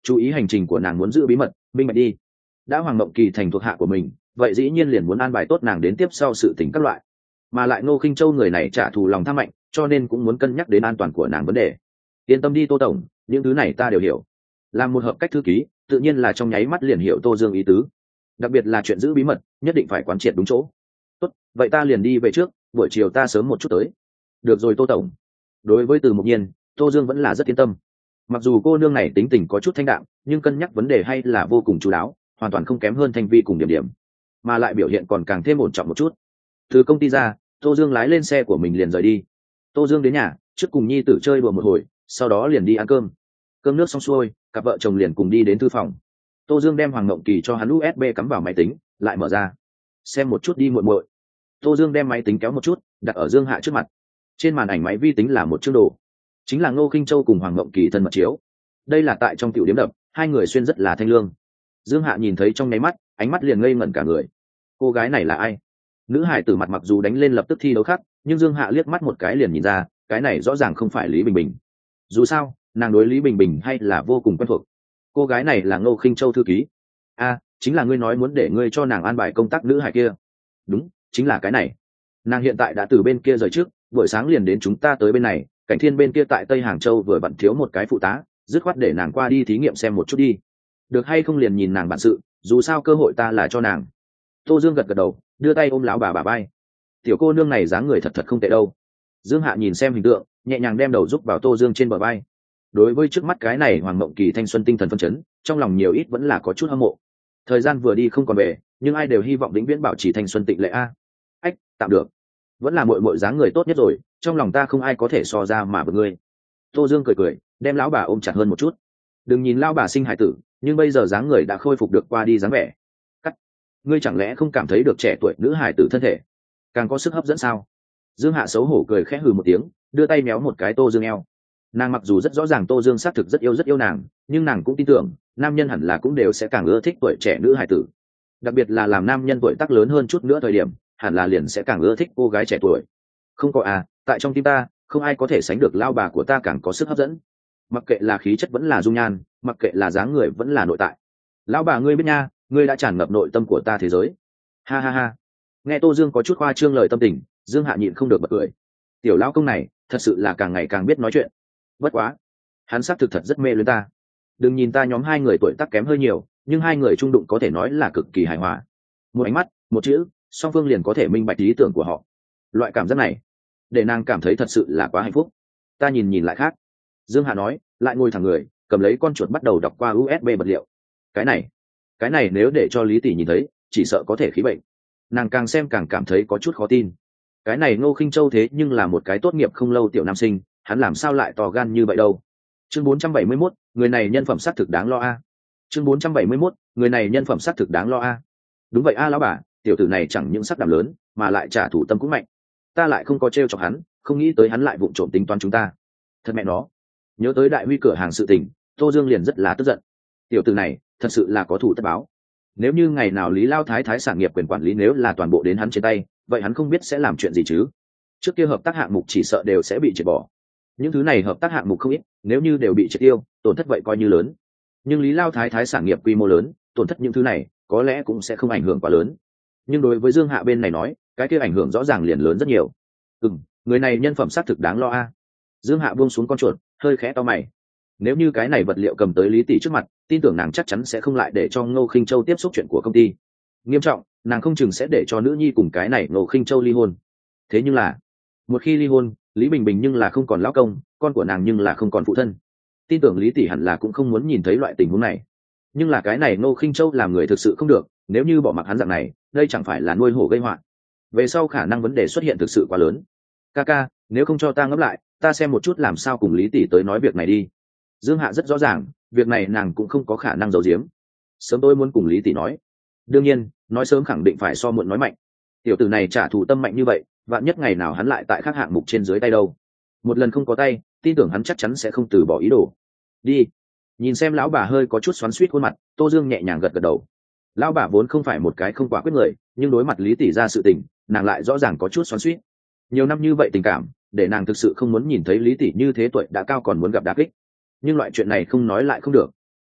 Speaker 1: chú ý hành trình của nàng muốn giữ bí mật, minh bạch đi. Đã Hoàng Mộng Kỳ thành thuộc hạ của mình, vậy dĩ nhiên liền muốn an bài tốt nàng đến tiếp sau sự tình các loại. Mà lại Ngô Khinh Châu người này trả thù lòng tham mạnh, cho nên cũng muốn cân nhắc đến an toàn của nàng vấn đề. Yên tâm đi Tô tổng, những thứ này ta đều hiểu. Làm một hợp cách thư ký, tự nhiên là trong nháy mắt liền hiểu Tô Dương ý tứ. Đặc biệt là chuyện giữ bí mật, nhất định phải quán triệt đúng chỗ. Tốt, vậy ta liền đi về trước, buổi chiều ta sớm một chút tới. Được rồi Tô tổng. Đối với Từ Mục Nhiên, Tô Dương vẫn là rất yên tâm. Mặc dù cô nương này tính tình có chút thanh đạm, nhưng cân nhắc vấn đề hay là vô cùng chú đáo, hoàn toàn không kém hơn Thanh Vi cùng Điểm Điểm, mà lại biểu hiện còn càng thêm ổn trọng một chút. Từ công ty ra, Tô Dương lái lên xe của mình liền rời đi. Tô Dương đến nhà, trước cùng nhi tử chơi đùa một hồi, sau đó liền đi ăn cơm. Cơm nước xong xuôi, cặp vợ chồng liền cùng đi đến thư phòng. Tô Dương đem Hoàng Mộng Kỳ cho hắn u ét bê cắm vào máy tính, lại mở ra. Xem một chút đi muội muội. Tô Dương đem máy tính kéo một chút, đặt ở Dương Hạ trước mặt. Trên màn ảnh máy vi tính là một chương đồ, chính là Ngô Khinh Châu cùng Hoàng Mộng Kỳ thân mật chiếu. Đây là tại trong tiểu điểm đập, hai người xuyên rất là thanh lương. Dương Hạ nhìn thấy trong nháy mắt, ánh mắt liền ngây ngẩn cả người. Cô gái này là ai? Nữ hải tử mặt mặc dù đánh lên lập tức thi đấu khác, nhưng Dương Hạ liếc mắt một cái liền nhìn ra, cái này rõ ràng không phải Lý Bình Bình. Dù sao, nàng đối Lý Bình Bình hay là vô cùng quen thuộc. Cô gái này là Ngô Khinh Châu thư ký. A, chính là ngươi nói muốn để ngươi cho nàng an bài công tác nữ hải kia. Đúng, chính là cái này. Nàng hiện tại đã từ bên kia rời trước, buổi sáng liền đến chúng ta tới bên này, Cảnh Thiên bên kia tại Tây Hàng Châu vừa bận thiếu một cái phụ tá, dứt khoát để nàng qua đi thí nghiệm xem một chút đi. Được hay không liền nhìn nàng bản sự, dù sao cơ hội ta là cho nàng. Tô Dương gật gật đầu, đưa tay ôm lão bà bà bay. Tiểu cô nương này dáng người thật thật không tệ đâu. Dương Hạ nhìn xem hình tượng, nhẹ nhàng đem đầu giúp vào Tô Dương trên bờ vai. Đối với trước mắt cái này Hoàng Mộng Kỳ thanh xuân tinh thần phấn chấn, trong lòng nhiều ít vẫn là có chút hâm mộ. Thời gian vừa đi không còn về, nhưng ai đều hy vọng vĩnh viễn bảo trì thanh xuân tịnh lệ a. Ách, tạm được. Vẫn là muội muội dáng người tốt nhất rồi, trong lòng ta không ai có thể so ra mà với ngươi. Tô Dương cười cười, đem lão bà ôm chặt hơn một chút. Đừng nhìn lão bà sinh hải tử, nhưng bây giờ dáng người đã khôi phục được qua đi dáng vẻ. Cắt. Ngươi chẳng lẽ không cảm thấy được trẻ tuổi nữ hải tử thân thể càng có sức hấp dẫn sao? Dương Hạ xấu hổ cười khẽ hừ một tiếng, đưa tay méo một cái Tô Dương eo. Nàng mặc dù rất rõ ràng Tô Dương xác thực rất yêu rất yêu nàng, nhưng nàng cũng tin tưởng nam nhân hẳn là cũng đều sẽ càng ưa thích tuổi trẻ nữ hải tử. Đặc biệt là làm nam nhân tuổi tác lớn hơn chút nữa thời điểm, hẳn là liền sẽ càng ưa thích cô gái trẻ tuổi. Không có à, tại trong tim ta không ai có thể sánh được lao bà của ta càng có sức hấp dẫn. Mặc kệ là khí chất vẫn là dung nhan, mặc kệ là dáng người vẫn là nội tại. Lão bà ngươi biết nha, ngươi đã tràn ngập nội tâm của ta thế giới. Ha ha ha. Nghe Tô Dương có chút khoa trương lời tâm tình, Dương Hạ nhịn không được bật cười. Tiểu lão công này thật sự là càng ngày càng biết nói chuyện. Bất quá, hắn xác thực thật rất mê luyến ta. Đừng nhìn ta nhóm hai người tuổi tác kém hơi nhiều, nhưng hai người trung đụng có thể nói là cực kỳ hài hòa. Một ánh mắt, một chữ, song phương liền có thể minh bạch ý tưởng của họ. Loại cảm giác này để nàng cảm thấy thật sự là quá hạnh phúc. Ta nhìn nhìn lại khác. Dương Hạ nói, lại ngồi thẳng người, cầm lấy con chuột bắt đầu đọc qua u ét bê vật liệu. Cái này, cái này nếu để cho Lý Tỷ nhìn thấy, chỉ sợ có thể khí bệnh. Nàng càng xem càng cảm thấy có chút khó tin. Cái này Ngô Khinh Châu thế nhưng là một cái tốt nghiệp không lâu tiểu nam sinh, hắn làm sao lại to gan như vậy đâu? Chương bốn trăm bảy mươi mốt, người này nhân phẩm xác thực đáng lo a. Chương bốn trăm bảy mươi mốt, người này nhân phẩm xác thực đáng lo a. Đúng vậy a lão bà, tiểu tử này chẳng những sắc đảm lớn, mà lại trả thù tâm cũng mạnh. Ta lại không có trêu chọc hắn, không nghĩ tới hắn lại vụng trộm tính toán chúng ta. Thật mẹ nó. Nhớ tới Đại Huy cửa hàng sự tình, Tô Dương liền rất là tức giận. Tiểu tử này thật sự là có thủ tất báo. Nếu như ngày nào Lý Lao Thái Thái sản nghiệp quyền quản lý nếu là toàn bộ đến hắn trên tay, vậy hắn không biết sẽ làm chuyện gì chứ. Trước kia hợp tác hạng mục chỉ sợ đều sẽ bị triệt bỏ. Những thứ này hợp tác hạng mục không ít, nếu như đều bị triệt tiêu, tổn thất vậy coi như lớn. Nhưng Lý Lao Thái Thái sản nghiệp quy mô lớn, tổn thất những thứ này có lẽ cũng sẽ không ảnh hưởng quá lớn. Nhưng đối với Dương Hạ bên này nói, cái kia ảnh hưởng rõ ràng liền lớn rất nhiều. Ừ, người này nhân phẩm xác thực đáng lo a. Dương Hạ buông xuống con chuột, hơi khẽ to mày. Nếu như cái này vật liệu cầm tới Lý Tỷ trước mặt, tin tưởng nàng chắc chắn sẽ không lại để cho Ngô Khinh Châu tiếp xúc chuyện của công ty. Nghiêm trọng, nàng không chừng sẽ để cho nữ nhi cùng cái này Ngô Khinh Châu ly hôn. Thế nhưng là, một khi ly hôn, Lý Bình Bình nhưng là không còn lão công, con của nàng nhưng là không còn phụ thân. Tin tưởng Lý Tỷ hẳn là cũng không muốn nhìn thấy loại tình huống này. Nhưng là cái này Ngô Khinh Châu làm người thực sự không được, nếu như bỏ mặc hắn dạng này, đây chẳng phải là nuôi hổ gây họa. Về sau khả năng vấn đề xuất hiện thực sự quá lớn. Kaka, nếu không cho ta ngẫm lại, ta xem một chút làm sao cùng Lý Tỷ tới nói việc này đi. Dương Hạ rất rõ ràng, việc này nàng cũng không có khả năng giấu giếm. Sớm tôi muốn cùng Lý Tỷ nói. Đương nhiên, nói sớm khẳng định phải so muộn nói mạnh. Tiểu tử này trả thù tâm mạnh như vậy, vạn nhất ngày nào hắn lại tại các hạng mục trên dưới tay đâu. Một lần không có tay, tin tưởng hắn chắc chắn sẽ không từ bỏ ý đồ. Đi. Nhìn xem lão bà hơi có chút xoắn xuýt khuôn mặt, Tô Dương nhẹ nhàng gật gật đầu. Lão bà vốn không phải một cái không quả quyết người, nhưng đối mặt Lý Tỷ ra sự tình, nàng lại rõ ràng có chút xoắn xuýt. Nhiều năm như vậy tình cảm, để nàng thực sự không muốn nhìn thấy Lý Tỷ như thế tuổi đã cao còn muốn gặp đả kích. Nhưng loại chuyện này không nói lại không được.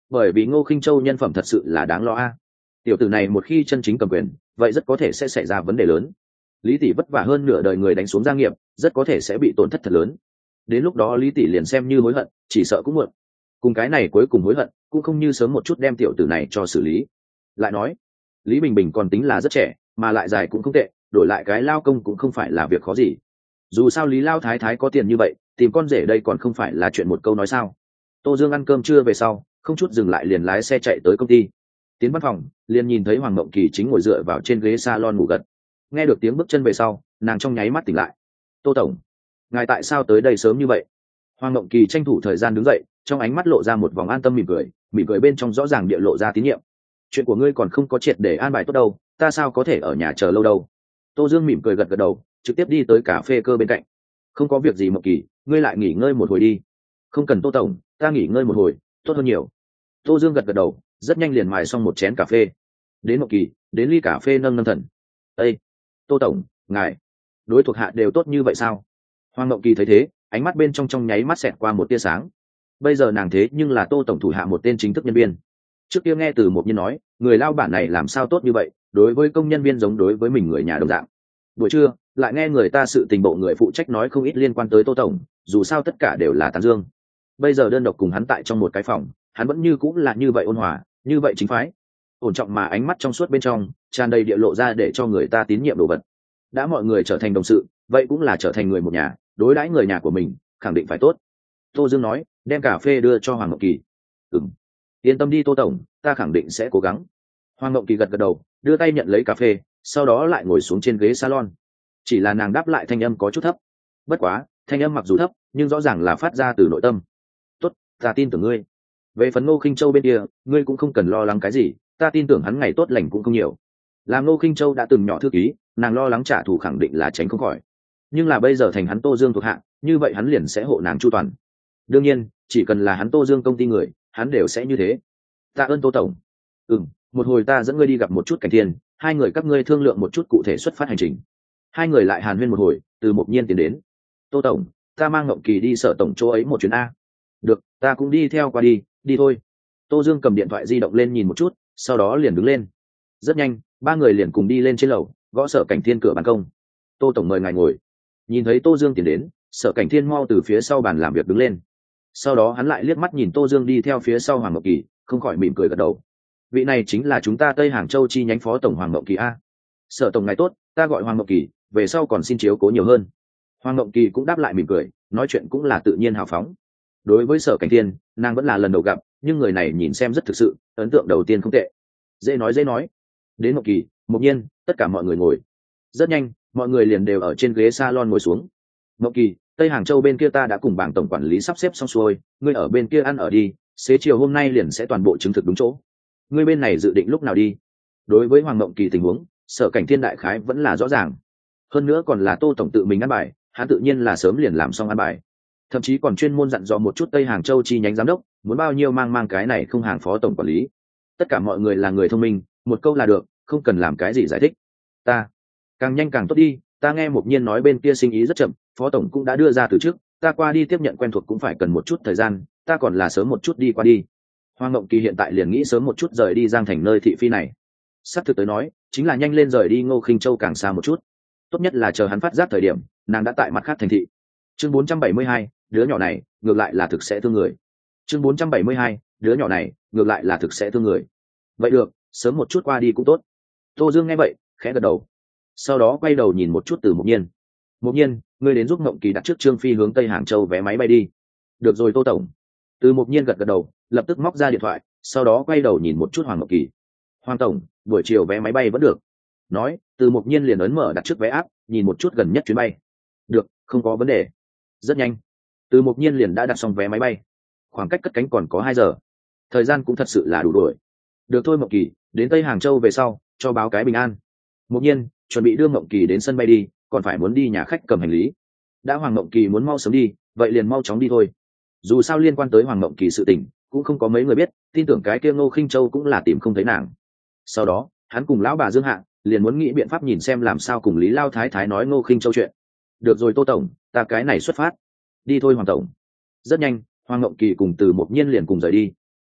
Speaker 1: bởi vì Ngô Khinh Châu nhân phẩm thật sự là đáng lo a. Tiểu tử này một khi chân chính cầm quyền, vậy rất có thể sẽ xảy ra vấn đề lớn. Lý tỷ vất vả hơn nửa đời người đánh xuống gia nghiệp, rất có thể sẽ bị tổn thất thật lớn. Đến lúc đó Lý tỷ liền xem như hối hận, chỉ sợ cũng muộn. Cùng cái này cuối cùng hối hận, cũng không như sớm một chút đem tiểu tử này cho xử lý. Lại nói, Lý Bình Bình còn tính là rất trẻ, mà lại dài cũng không tệ, đổi lại cái lao công cũng không phải là việc khó gì. Dù sao Lý lao thái thái có tiền như vậy, tìm con rể đây còn không phải là chuyện một câu nói sao. Tô Dương ăn cơm trưa về sau, không chút dừng lại liền lái xe chạy tới công ty. Tiến văn phòng, liền nhìn thấy Hoàng Mộng Kỳ chính ngồi dựa vào trên ghế salon ngủ gật. Nghe được tiếng bước chân về sau, nàng trong nháy mắt tỉnh lại. Tô tổng, ngài tại sao tới đây sớm như vậy? Hoàng Mộng Kỳ tranh thủ thời gian đứng dậy, trong ánh mắt lộ ra một vòng an tâm mỉm cười, mỉm cười bên trong rõ ràng địa lộ ra tín nhiệm. Chuyện của ngươi còn không có triệt để an bài tốt đâu, ta sao có thể ở nhà chờ lâu đâu? Tô Dương mỉm cười gật gật đầu, trực tiếp đi tới cà phê cơ bên cạnh. Không có việc gì Mộng Kỳ, ngươi lại nghỉ ngơi một hồi đi. Không cần Tô tổng, ta nghỉ ngơi một hồi, tốt hơn nhiều. Tô Dương gật gật đầu, rất nhanh liền mài xong một chén cà phê. Đến Mộng Kỳ, đến ly cà phê nâng nâng thần. Ê, Tô tổng, ngài, đối thuộc hạ đều tốt như vậy sao? Hoàng Mộng Kỳ thấy thế, ánh mắt bên trong trong nháy mắt xẹt qua một tia sáng. Bây giờ nàng thế nhưng là Tô tổng thủ hạ một tên chính thức nhân viên. Trước kia nghe từ một nhân nói, người lao bản này làm sao tốt như vậy, đối với công nhân viên giống đối với mình người nhà đồng dạng. Buổi trưa, lại nghe người ta sự tình bộ người phụ trách nói không ít liên quan tới Tô tổng, dù sao tất cả đều là tán dương. Bây giờ đơn độc cùng hắn tại trong một cái phòng, hắn vẫn như cũng là như vậy ôn hòa, như vậy chính phái, ổn trọng mà ánh mắt trong suốt bên trong tràn đầy địa lộ ra để cho người ta tín nhiệm đồ vật. Đã mọi người trở thành đồng sự, vậy cũng là trở thành người một nhà, đối đãi người nhà của mình khẳng định phải tốt. Tô Dương nói, đem cà phê đưa cho Hoàng Mộng Kỳ. Ừm, yên tâm đi Tô tổng, ta khẳng định sẽ cố gắng. Hoàng Mộng Kỳ gật gật đầu, đưa tay nhận lấy cà phê, sau đó lại ngồi xuống trên ghế salon. Chỉ là nàng đáp lại thanh âm có chút thấp. Bất quá, thanh âm mặc dù thấp, nhưng rõ ràng là phát ra từ nội tâm. Tốt, ta tin tưởng ngươi. Về phần Ngô Khinh Châu bên kia, ngươi cũng không cần lo lắng cái gì, ta tin tưởng hắn ngày tốt lành cũng không nhiều. Làm Ngô Khinh Châu đã từng nhỏ thư ký, nàng lo lắng trả thù khẳng định là tránh không khỏi. Nhưng là bây giờ thành hắn Tô Dương thuộc hạ, như vậy hắn liền sẽ hộ nàng chu toàn. Đương nhiên, chỉ cần là hắn Tô Dương công ty người, hắn đều sẽ như thế. Tạ ơn Tô tổng. Ừm, một hồi ta dẫn ngươi đi gặp một chút Cảnh Thiên, hai người các ngươi thương lượng một chút cụ thể xuất phát hành trình. Hai người lại hàn huyên một hồi, từ Mộc Nhiên tiến đến. Tô tổng, ta mang Ngộng Kỳ đi Sở tổng chỗ ấy một chuyến a. Được, ta cũng đi theo qua đi, đi thôi. Tô Dương cầm điện thoại di động lên nhìn một chút, sau đó liền đứng lên. Rất nhanh, ba người liền cùng đi lên trên lầu, gõ Sở Cảnh Thiên cửa ban công. Tô tổng mời ngài ngồi. Nhìn thấy Tô Dương tiến đến, Sở Cảnh Thiên mau từ phía sau bàn làm việc đứng lên. Sau đó hắn lại liếc mắt nhìn Tô Dương đi theo phía sau Hoàng Mộng Kỳ, không khỏi mỉm cười gật đầu. Vị này chính là chúng ta Tây Hàng Châu chi nhánh phó tổng Hoàng Mộng Kỳ a. Sở tổng ngài tốt, ta gọi Hoàng Mộng Kỳ, về sau còn xin chiếu cố nhiều hơn. Hoàng Mộng Kỳ cũng đáp lại mỉm cười, nói chuyện cũng là tự nhiên hào phóng. Đối với Sở Cảnh Thiên, nàng vẫn là lần đầu gặp, nhưng người này nhìn xem rất thực sự, ấn tượng đầu tiên không tệ. Dễ nói dễ nói. Đến Mộng Kỳ, Mộc Nhiên, tất cả mọi người ngồi. Rất nhanh, mọi người liền đều ở trên ghế salon ngồi xuống. Mộng Kỳ, Tây Hàng Châu bên kia ta đã cùng bảng tổng quản lý sắp xếp xong xuôi, ngươi ở bên kia ăn ở đi, xế chiều hôm nay liền sẽ toàn bộ chứng thực đúng chỗ. Ngươi bên này dự định lúc nào đi? Đối với Hoàng Mộng Kỳ tình huống, Sở Cảnh Thiên đại khái vẫn là rõ ràng. Hơn nữa còn là Tô tổng tự mình ăn bài, hắn tự nhiên là sớm liền làm xong ăn bài. Thậm chí còn chuyên môn dặn dò một chút Tây Hàng Châu chi nhánh giám đốc, muốn bao nhiêu mang mang cái này không hàng phó tổng quản lý. Tất cả mọi người là người thông minh, một câu là được, không cần làm cái gì giải thích. Ta, càng nhanh càng tốt đi, ta nghe Mộc Nhiên nói bên kia sinh ý rất chậm, phó tổng cũng đã đưa ra từ trước, ta qua đi tiếp nhận quen thuộc cũng phải cần một chút thời gian, ta còn là sớm một chút đi qua đi. Hoàng Mộng Kỳ hiện tại liền nghĩ sớm một chút rời đi Giang Thành nơi thị phi này. Sắp thực tới nói, chính là nhanh lên rời đi Ngô Khinh Châu càng xa một chút. Tốt nhất là chờ hắn phát giác thời điểm, nàng đã tại mặt khác thành thị. Chương bốn trăm bảy mươi hai, đứa nhỏ này, ngược lại là thực sẽ thương người. Chương bốn trăm bảy mươi hai, đứa nhỏ này, ngược lại là thực sẽ thương người. Vậy được, sớm một chút qua đi cũng tốt. Tô Dương nghe vậy, khẽ gật đầu. Sau đó quay đầu nhìn một chút từ Mộc Nhiên. Mộc Nhiên, ngươi đến giúp Mộng Kỳ đặt trước Trương Phi hướng Tây Hàng Châu vé máy bay đi. Được rồi Tô tổng. Từ Mộc Nhiên gật gật đầu, lập tức móc ra điện thoại, sau đó quay đầu nhìn một chút Hoàng Mộng Kỳ. Hoàng tổng, buổi chiều vé máy bay vẫn được. Nói, Từ Mộc Nhiên liền ấn mở đặt trước vé áp, nhìn một chút gần nhất chuyến bay. Được, không có vấn đề. Rất nhanh, Từ Mộc Nhiên liền đã đặt xong vé máy bay. Khoảng cách cất cánh còn có hai giờ. Thời gian cũng thật sự là đủ đuổi. Được thôi Mộng Kỳ, đến Tây Hàng Châu về sau, cho báo cái bình an. Mộc Nhiên, chuẩn bị đưa Mộng Kỳ đến sân bay đi, còn phải muốn đi nhà khách cầm hành lý. Đã Hoàng Mộng Kỳ muốn mau sớm đi, vậy liền mau chóng đi thôi. Dù sao liên quan tới Hoàng Mộng Kỳ sự tình, cũng không có mấy người biết, tin tưởng cái kia Ngô Khinh Châu cũng là tìm không thấy nàng. Sau đó, hắn cùng lão bà Dương Hạ liền muốn nghĩ biện pháp nhìn xem làm sao cùng Lý Lao Thái Thái nói Ngô Khinh Châu chuyện. Được rồi Tô tổng, ta cái này xuất phát. Đi thôi Hoàng tổng. Rất nhanh, Hoàng Mộng Kỳ cùng Từ Mộc Nhiên liền cùng rời đi.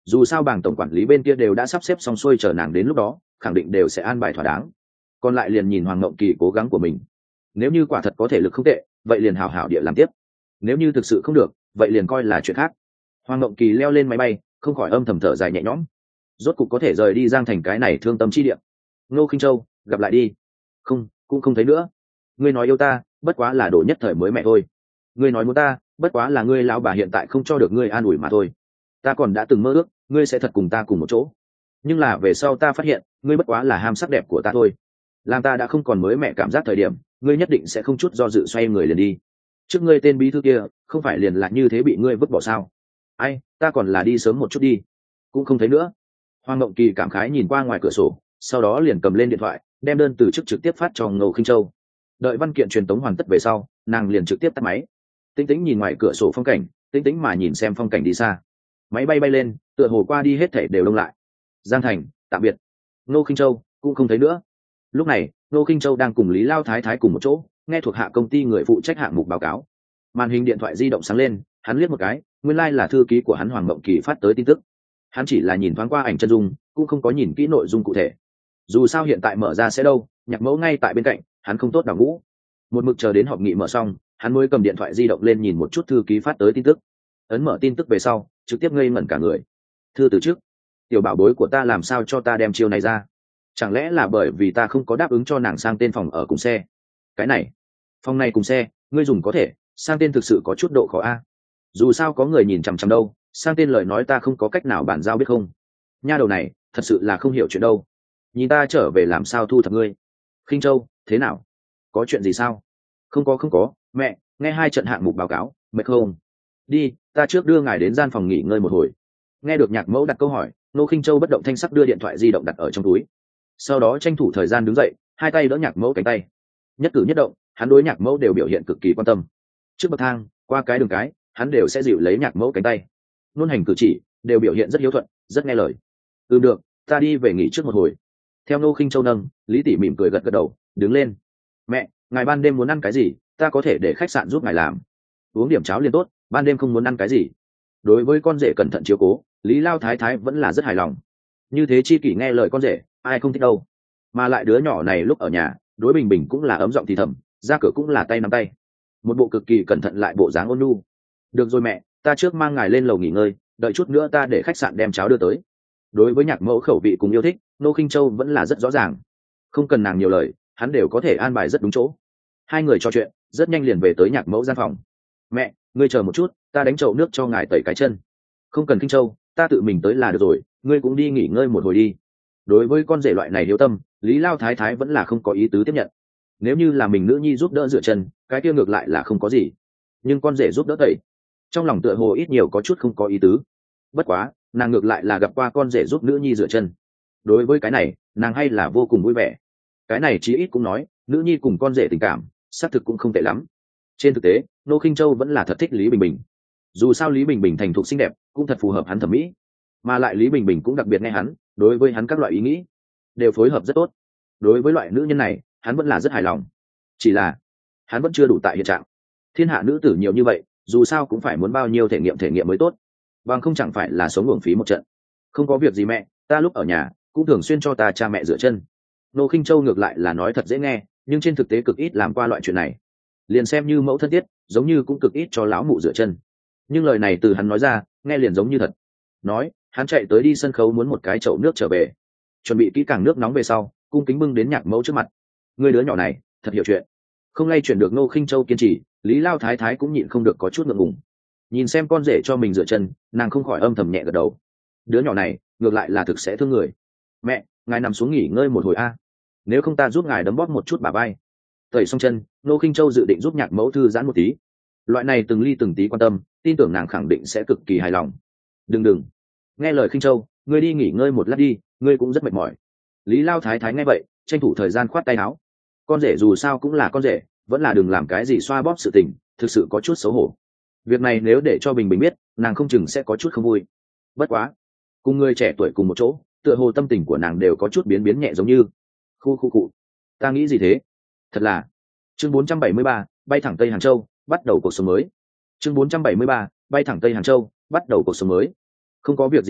Speaker 1: dù sao bảng tổng quản lý bên kia đều đã sắp xếp xong xuôi, chờ nàng đến lúc đó khẳng định đều sẽ an bài thỏa đáng. Còn lại liền nhìn Hoàng Mộng Kỳ cố gắng của mình. Nếu như quả thật có thể lực không tệ, vậy liền hào hảo địa làm tiếp. Nếu như thực sự không được, vậy liền coi là chuyện khác. Hoàng Mộng Kỳ leo lên máy bay, không khỏi âm thầm thở dài nhẹ nhõm. Rốt cục có thể rời đi Giang Thành cái này thương tâm chi địa. Ngô Khinh Châu, gặp lại đi. Không, cũng không thấy nữa. Ngươi nói yêu ta, bất quá là đồ nhất thời mới mẹ thôi. Ngươi nói muốn ta, bất quá là ngươi lão bà hiện tại không cho được ngươi an ủi mà thôi. Ta còn đã từng mơ ước, ngươi sẽ thật cùng ta cùng một chỗ. Nhưng là về sau ta phát hiện, ngươi bất quá là ham sắc đẹp của ta thôi. Làm ta đã không còn mới mẹ cảm giác thời điểm, ngươi nhất định sẽ không chút do dự xoay người liền đi. Trước ngươi tên bí thư kia, không phải liền là như thế bị ngươi vứt bỏ sao? Ai, ta còn là đi sớm một chút đi. Cũng không thấy nữa. Hoàng Mộng Kỳ cảm khái nhìn qua ngoài cửa sổ, sau đó liền cầm lên điện thoại, đem đơn từ chức trực tiếp phát cho Ngô Khinh Châu. Đợi văn kiện truyền tống hoàn tất về sau, nàng liền trực tiếp tắt máy. Tĩnh tĩnh nhìn ngoài cửa sổ phong cảnh, tĩnh tĩnh mà nhìn xem phong cảnh đi xa. Máy bay bay lên, tựa hồ qua đi hết thảy đều đông lại. Giang Thành, tạm biệt. Ngô Khinh Châu cũng không thấy nữa. Lúc này, Ngô Khinh Châu đang cùng Lý Lao Thái Thái cùng một chỗ, nghe thuộc hạ công ty người phụ trách hạng mục báo cáo. Màn hình điện thoại di động sáng lên, hắn liếc một cái, nguyên lai like là thư ký của hắn Hoàng Mộng Kỳ phát tới tin tức. Hắn chỉ là nhìn thoáng qua ảnh chân dung, cũng không có nhìn kỹ nội dung cụ thể. Dù sao hiện tại mở ra sẽ đâu, Nhạc Mẫu ngay tại bên cạnh, hắn không tốt đào ngũ. Một mực chờ đến họp nghị mở xong, hắn mới cầm điện thoại di động lên nhìn một chút thư ký phát tới tin tức. Ấn mở tin tức về sau, trực tiếp ngây ngẩn cả người. Thư từ trước, tiểu bảo bối của ta làm sao cho ta đem chiêu này ra? Chẳng lẽ là bởi vì ta không có đáp ứng cho nàng sang tên phòng ở cùng xe? Cái này, phòng này cùng xe, ngươi dùng có thể, sang tên thực sự có chút độ khó a. Dù sao có người nhìn chằm chằm đâu, sang tên lời nói ta không có cách nào bàn giao biết không? Nha đầu này, thật sự là không hiểu chuyện đâu. Nhìn ta trở về làm sao thu thập ngươi. Khinh Châu, thế nào? Có chuyện gì sao? Không có không có, mẹ, nghe hai trận hạng mục báo cáo, mệt không? Đi, ta trước đưa ngài đến gian phòng nghỉ ngơi một hồi. Nghe được Nhạc Mẫu đặt câu hỏi, Ngô Khinh Châu bất động thanh sắc đưa điện thoại di động đặt ở trong túi. Sau đó tranh thủ thời gian đứng dậy, hai tay đỡ Nhạc Mẫu cánh tay. Nhất cử nhất động, hắn đối Nhạc Mẫu đều biểu hiện cực kỳ quan tâm. Trước bậc thang, qua cái đường cái, hắn đều sẽ dịu lấy Nhạc Mẫu cánh tay. Luôn hành cử chỉ, đều biểu hiện rất hiếu thuận, rất nghe lời. Ừ được, ta đi về nghỉ trước một hồi. Theo Ngô Khinh Châu nâng, Lý Tỷ mỉm cười gật gật đầu, đứng lên. Mẹ, ngài ban đêm muốn ăn cái gì, ta có thể để khách sạn giúp ngài làm. Uống điểm cháo liền tốt, ban đêm không muốn ăn cái gì. Đối với con rể cẩn thận chiếu cố, Lý Lao Thái Thái vẫn là rất hài lòng. Như thế chi kỷ nghe lời con rể, ai không thích đâu. Mà lại đứa nhỏ này lúc ở nhà, đối Bình Bình cũng là ấm giọng thì thầm, ra cửa cũng là tay nắm tay. Một bộ cực kỳ cẩn thận lại bộ dáng ôn nhu. Được rồi mẹ, ta trước mang ngài lên lầu nghỉ ngơi, đợi chút nữa ta để khách sạn đem cháo đưa tới. Đối với Nhạc Mẫu khẩu vị cùng yêu thích, Ngô Khinh Châu vẫn là rất rõ ràng. Không cần nàng nhiều lời, hắn đều có thể an bài rất đúng chỗ. Hai người trò chuyện, rất nhanh liền về tới Nhạc Mẫu gian phòng. Mẹ, ngươi chờ một chút, ta đánh chậu nước cho ngài tẩy cái chân. Không cần Khinh Châu, ta tự mình tới là được rồi, ngươi cũng đi nghỉ ngơi một hồi đi. Đối với con rể loại này hiếu tâm, Lý Lao Thái Thái vẫn là không có ý tứ tiếp nhận. Nếu như là mình nữ nhi giúp đỡ rửa chân, cái kia ngược lại là không có gì. Nhưng con rể giúp đỡ tẩy, trong lòng tựa hồ ít nhiều có chút không có ý tứ. Bất quá, nàng ngược lại là gặp qua con rể giúp nữ nhi rửa chân. Đối với cái này, nàng hay là vô cùng vui vẻ. Cái này chí ít cũng nói, nữ nhi cùng con rể tình cảm, xác thực cũng không tệ lắm. Trên thực tế, Ngô Khinh Châu vẫn là thật thích Lý Bình Bình. Dù sao Lý Bình Bình thành thục xinh đẹp, cũng thật phù hợp hắn thẩm mỹ. Mà lại Lý Bình Bình cũng đặc biệt nghe hắn, đối với hắn các loại ý nghĩ đều phối hợp rất tốt. Đối với loại nữ nhân này, hắn vẫn là rất hài lòng. Chỉ là, hắn vẫn chưa đủ tại hiện trạng. Thiên hạ nữ tử nhiều như vậy, dù sao cũng phải muốn bao nhiêu thể nghiệm thể nghiệm mới tốt. Bằng không chẳng phải là sống uổng phí một trận. Không có việc gì mẹ, ta lúc ở nhà cũng thường xuyên cho ta cha mẹ rửa chân. Ngô Khinh Châu ngược lại là nói thật dễ nghe, nhưng trên thực tế cực ít làm qua loại chuyện này. Liền xem như mẫu thân thiết, giống như cũng cực ít cho lão mụ rửa chân. Nhưng lời này từ hắn nói ra, nghe liền giống như thật. Nói, hắn chạy tới đi sân khấu muốn một cái chậu nước trở về, chuẩn bị kỹ càng nước nóng về sau, cung kính bưng đến Nhạc Mẫu trước mặt. Người đứa nhỏ này, thật hiểu chuyện. Không lay chuyển được Ngô Khinh Châu kiên trì, Lý Lao Thái Thái cũng nhịn không được có chút ngượng ngùng. Nhìn xem con rể cho mình rửa chân, nàng không khỏi âm thầm nhẹ gật đầu. Đứa nhỏ này, ngược lại là thực sẽ thương người. Mẹ, ngài nằm xuống nghỉ ngơi một hồi a. Nếu không ta giúp ngài đấm bóp một chút bả vai. Tẩy xong chân, Ngô Khinh Châu dự định giúp Nhạc Mẫu thư giãn một tí. Loại này từng ly từng tí quan tâm, tin tưởng nàng khẳng định sẽ cực kỳ hài lòng. Đừng đừng, nghe lời Khinh Châu, ngươi đi nghỉ ngơi một lát đi, ngươi cũng rất mệt mỏi. Lý Lao Thái Thái nghe vậy, tranh thủ thời gian khoát tay áo. Con rể dù sao cũng là con rể, vẫn là đừng làm cái gì xoa bóp sự tình, thực sự có chút xấu hổ. Việc này nếu để cho Bình Bình biết, nàng không chừng sẽ có chút không vui. Bất quá, cùng người trẻ tuổi cùng một chỗ, tựa hồ tâm tình của nàng đều có chút biến biến nhẹ giống như khu khu cụ. Ta nghĩ gì thế? Thật là. Chương bốn trăm bảy mươi ba, bay thẳng Tây Hàng Châu, bắt đầu cuộc sống mới. Chương bốn trăm bảy mươi ba, bay thẳng Tây Hàng Châu, bắt đầu cuộc sống mới. Không có việc gì mẹ,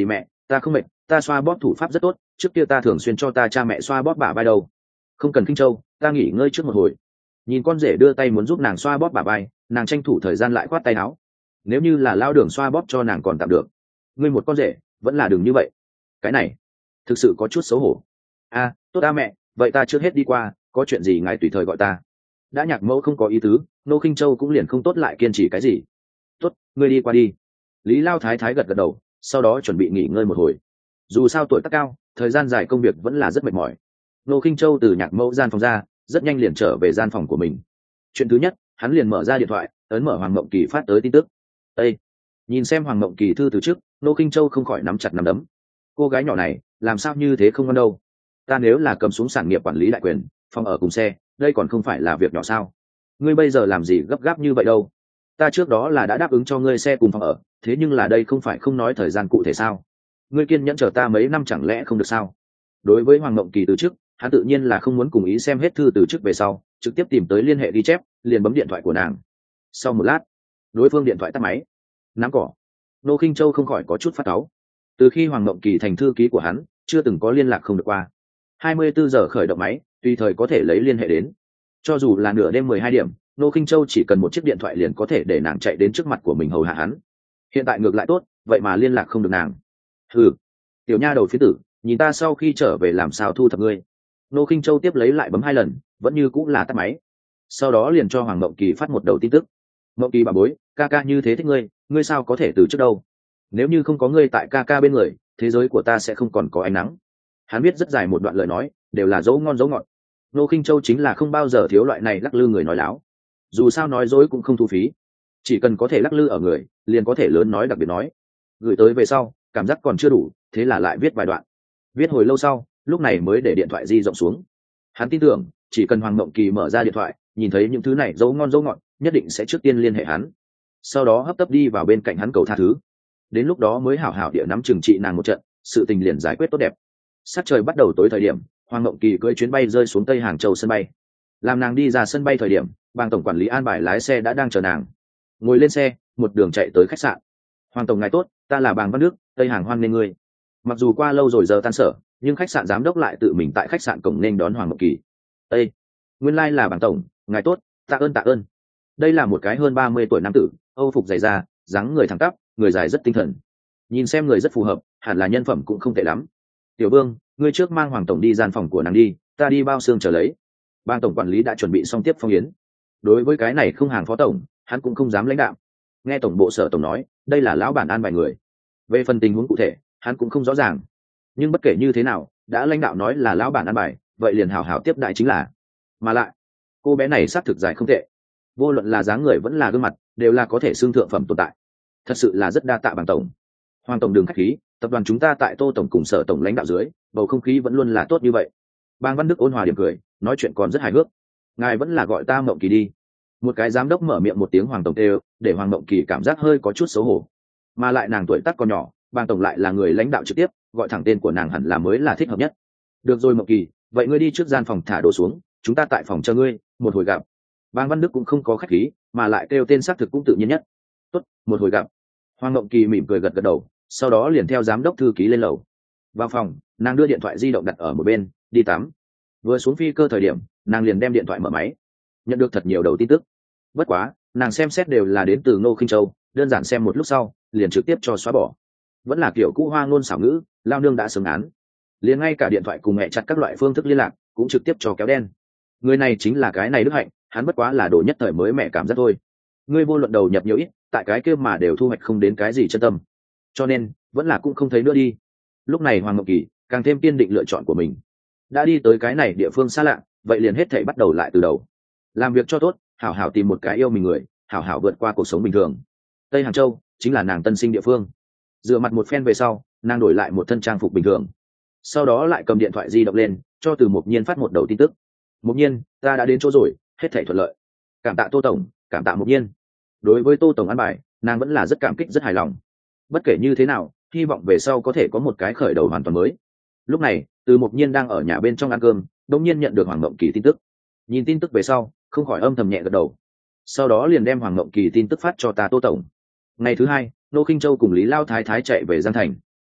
Speaker 1: ta không mệt, ta xoa bóp thủ pháp rất tốt, trước kia ta thường xuyên cho ta cha mẹ xoa bóp bả vai đầu. Không cần Kinh Châu, ta nghỉ ngơi trước một hồi. Nhìn con rể đưa tay muốn giúp nàng xoa bóp bả vai, nàng tranh thủ thời gian lại khoát tay áo. Nếu như là lao đường xoa bóp cho nàng còn tạm được, ngươi một con rể vẫn là đừng như vậy. Cái này thực sự có chút xấu hổ. A, tốt ta mẹ, vậy ta trước hết đi qua, có chuyện gì ngài tùy thời gọi ta. Đã Nhạc Mẫu không có ý tứ, Nô Khinh Châu cũng liền không tốt lại kiên trì cái gì. Tốt, ngươi đi qua đi. Lý Lao Thái Thái gật gật đầu, sau đó chuẩn bị nghỉ ngơi một hồi. Dù sao tuổi tác cao, thời gian dài công việc vẫn là rất mệt mỏi. Nô Khinh Châu từ Nhạc Mẫu gian phòng ra, rất nhanh liền trở về gian phòng của mình. Chuyện thứ nhất, hắn liền mở ra điện thoại, ấn mở Hoàng Mộng Kỳ phát tới tin tức. Ê! Nhìn xem Hoàng Mộng Kỳ thư từ trước, Nô Khinh Châu không khỏi nắm chặt nắm đấm. Cô gái nhỏ này, làm sao như thế không ngon đâu. Ta nếu là cầm xuống sản nghiệp quản lý đại quyền, phòng ở cùng xe, đây còn không phải là việc nhỏ sao? Ngươi bây giờ làm gì gấp gáp như vậy đâu? Ta trước đó là đã đáp ứng cho ngươi xe cùng phòng ở, thế nhưng là đây không phải không nói thời gian cụ thể sao? Ngươi kiên nhẫn chờ ta mấy năm chẳng lẽ không được sao? Đối với Hoàng Mộng Kỳ từ trước, hắn tự nhiên là không muốn cùng ý xem hết thư từ trước về sau, trực tiếp tìm tới liên hệ ghi chép, liền bấm điện thoại của nàng. Sau một lát, đối phương điện thoại tắt máy. Nắm cỏ. Nô Khinh Châu không khỏi có chút phát cáu. Từ khi Hoàng Mộng Kỳ thành thư ký của hắn, chưa từng có liên lạc không được qua. hai mươi bốn giờ khởi động máy, tùy thời có thể lấy liên hệ đến. Cho dù là nửa đêm mười hai điểm, Nô Khinh Châu chỉ cần một chiếc điện thoại liền có thể để nàng chạy đến trước mặt của mình hầu hạ hắn. Hiện tại ngược lại tốt, vậy mà liên lạc không được nàng. Ừ, tiểu nha đầu phía tử, nhìn ta sau khi trở về làm sao thu thập ngươi. Nô Khinh Châu tiếp lấy lại bấm hai lần, vẫn như cũng là tắt máy. Sau đó liền cho Hoàng Mộng Kỳ phát một đầu tin tức. Mộng Kỳ bà bối, ca ca như thế thích ngươi, ngươi sao có thể từ trước đâu. Nếu như không có ngươi tại ca ca bên người, thế giới của ta sẽ không còn có ánh nắng. Hắn biết rất dài một đoạn lời nói, đều là dấu ngon dấu ngọt. Nô Khinh Châu chính là không bao giờ thiếu loại này lắc lư người nói láo. Dù sao nói dối cũng không thu phí, chỉ cần có thể lắc lư ở người, liền có thể lớn nói đặc biệt nói. Gửi tới về sau, cảm giác còn chưa đủ, thế là lại viết vài đoạn. Viết hồi lâu sau, lúc này mới để điện thoại di rộng xuống. Hắn tin tưởng, chỉ cần Hoàng Mộng Kỳ mở ra điện thoại, nhìn thấy những thứ này dấu ngon dấu ngọt, nhất định sẽ trước tiên liên hệ hắn. Sau đó hấp tấp đi vào bên cạnh hắn cầu tha thứ. Đến lúc đó mới hảo hảo địa nắm trừng trị nàng một trận, sự tình liền giải quyết tốt đẹp. Sát trời bắt đầu tối thời điểm, Hoàng Mộng Kỳ cưỡi chuyến bay rơi xuống Tây Hàng Châu sân bay. Làm nàng đi ra sân bay thời điểm, bang tổng quản lý an bài lái xe đã đang chờ nàng. Ngồi lên xe, một đường chạy tới khách sạn. Hoàng tổng ngài tốt, ta là Bàng Văn Đức, Tây Hàng hoan nghênh ngươi. Mặc dù qua lâu rồi giờ tan sở, nhưng khách sạn giám đốc lại tự mình tại khách sạn cổng nên đón Hoàng Mộng Kỳ. Ê, nguyên lai là Bàng tổng, ngài tốt, tạ ơn tạ ơn. Đây là một cái hơn ba mươi tuổi nam tử, Âu phục dày da, dáng người thẳng tắp, người dài rất tinh thần. Nhìn xem người rất phù hợp, hẳn là nhân phẩm cũng không tệ lắm. Tiểu Vương, ngươi trước mang Hoàng tổng đi gian phòng của nàng đi, ta đi bao xương chờ lấy. Bang tổng quản lý đã chuẩn bị xong tiếp phong yến. Đối với cái này không hàng phó tổng, hắn cũng không dám lãnh đạo. Nghe tổng bộ sở tổng nói, đây là lão bản an bài người. Về phần tình huống cụ thể, hắn cũng không rõ ràng. Nhưng bất kể như thế nào, đã lãnh đạo nói là lão bản an bài, vậy liền hảo hảo tiếp đại chính là. Mà lại, cô bé này xác thực dài không tệ. Vô luận là dáng người vẫn là gương mặt, đều là có thể xương thượng phẩm tồn tại. Thật sự là rất đa tạ Bàng tổng. Hoàng tổng đừng khách khí, tập đoàn chúng ta tại Tô tổng cùng sở tổng lãnh đạo dưới, bầu không khí vẫn luôn là tốt như vậy. Bang Văn Đức ôn hòa điểm cười, nói chuyện còn rất hài hước. Ngài vẫn là gọi ta Mộng Kỳ đi. Một cái giám đốc mở miệng một tiếng Hoàng tổng tê, để Hoàng Mộng Kỳ cảm giác hơi có chút xấu hổ. Mà lại nàng tuổi tác còn nhỏ, Bang tổng lại là người lãnh đạo trực tiếp, gọi thẳng tên của nàng hẳn là mới là thích hợp nhất. Được rồi Mộng Kỳ, vậy ngươi đi trước gian phòng thả đồ xuống, chúng ta tại phòng chờ ngươi, một hồi gặp. Bang Văn Đức cũng không có khách khí, mà lại kêu tên xác thực cũng tự nhiên nhất. Tốt, một hồi gặp. Hoàng Mộng Kỳ mỉm cười gật gật đầu, sau đó liền theo giám đốc thư ký lên lầu. Vào phòng, nàng đưa điện thoại di động đặt ở một bên, đi tắm. Vừa xuống phi cơ thời điểm, nàng liền đem điện thoại mở máy, nhận được thật nhiều đầu tin tức. Bất quá, nàng xem xét đều là đến từ Ngô Khinh Châu, đơn giản xem một lúc sau, liền trực tiếp cho xóa bỏ. Vẫn là kiểu cũ hoa ngôn xảo ngữ, lao nương đã sớm án. Liền ngay cả điện thoại cùng mẹ chặt các loại phương thức liên lạc, cũng trực tiếp cho kéo đen. Người này chính là cái này đức hạnh, hắn bất quá là đồ nhất thời mới mẹ cảm giác thôi. Ngươi vô luận đầu nhập nhiều ít, tại cái kia mà đều thu hoạch không đến cái gì chân tâm, cho nên vẫn là cũng không thấy nữa đi. Lúc này Hoàng Mộng Kỳ càng thêm kiên định lựa chọn của mình. Đã đi tới cái này địa phương xa lạ, vậy liền hết thảy bắt đầu lại từ đầu, làm việc cho tốt, hảo hảo tìm một cái yêu mình người, hảo hảo vượt qua cuộc sống bình thường. Tây Hàng Châu chính là nàng tân sinh địa phương. Dựa mặt một phen về sau, nàng đổi lại một thân trang phục bình thường, sau đó lại cầm điện thoại di động lên, cho Từ Mục Nhiên phát một đầu tin tức. Mục Nhiên, ta đã đến chỗ rồi, hết thảy thuận lợi. Cảm tạ Tô tổng, cảm tạ Mục Nhiên. Đối với Tô tổng ăn bài, nàng vẫn là rất cảm kích rất hài lòng. Bất kể như thế nào, hy vọng về sau có thể có một cái khởi đầu hoàn toàn mới. Lúc này, Từ Mục Nhiên đang ở nhà bên trong ăn cơm, đột nhiên nhận được Hoàng Mộng Kỳ tin tức. Nhìn tin tức về sau, không khỏi âm thầm nhẹ gật đầu. Sau đó liền đem Hoàng Mộng Kỳ tin tức phát cho ta Tô tổng. Ngày thứ hai, Nô Khinh Châu cùng Lý Lao Thái Thái chạy về Giang Thành.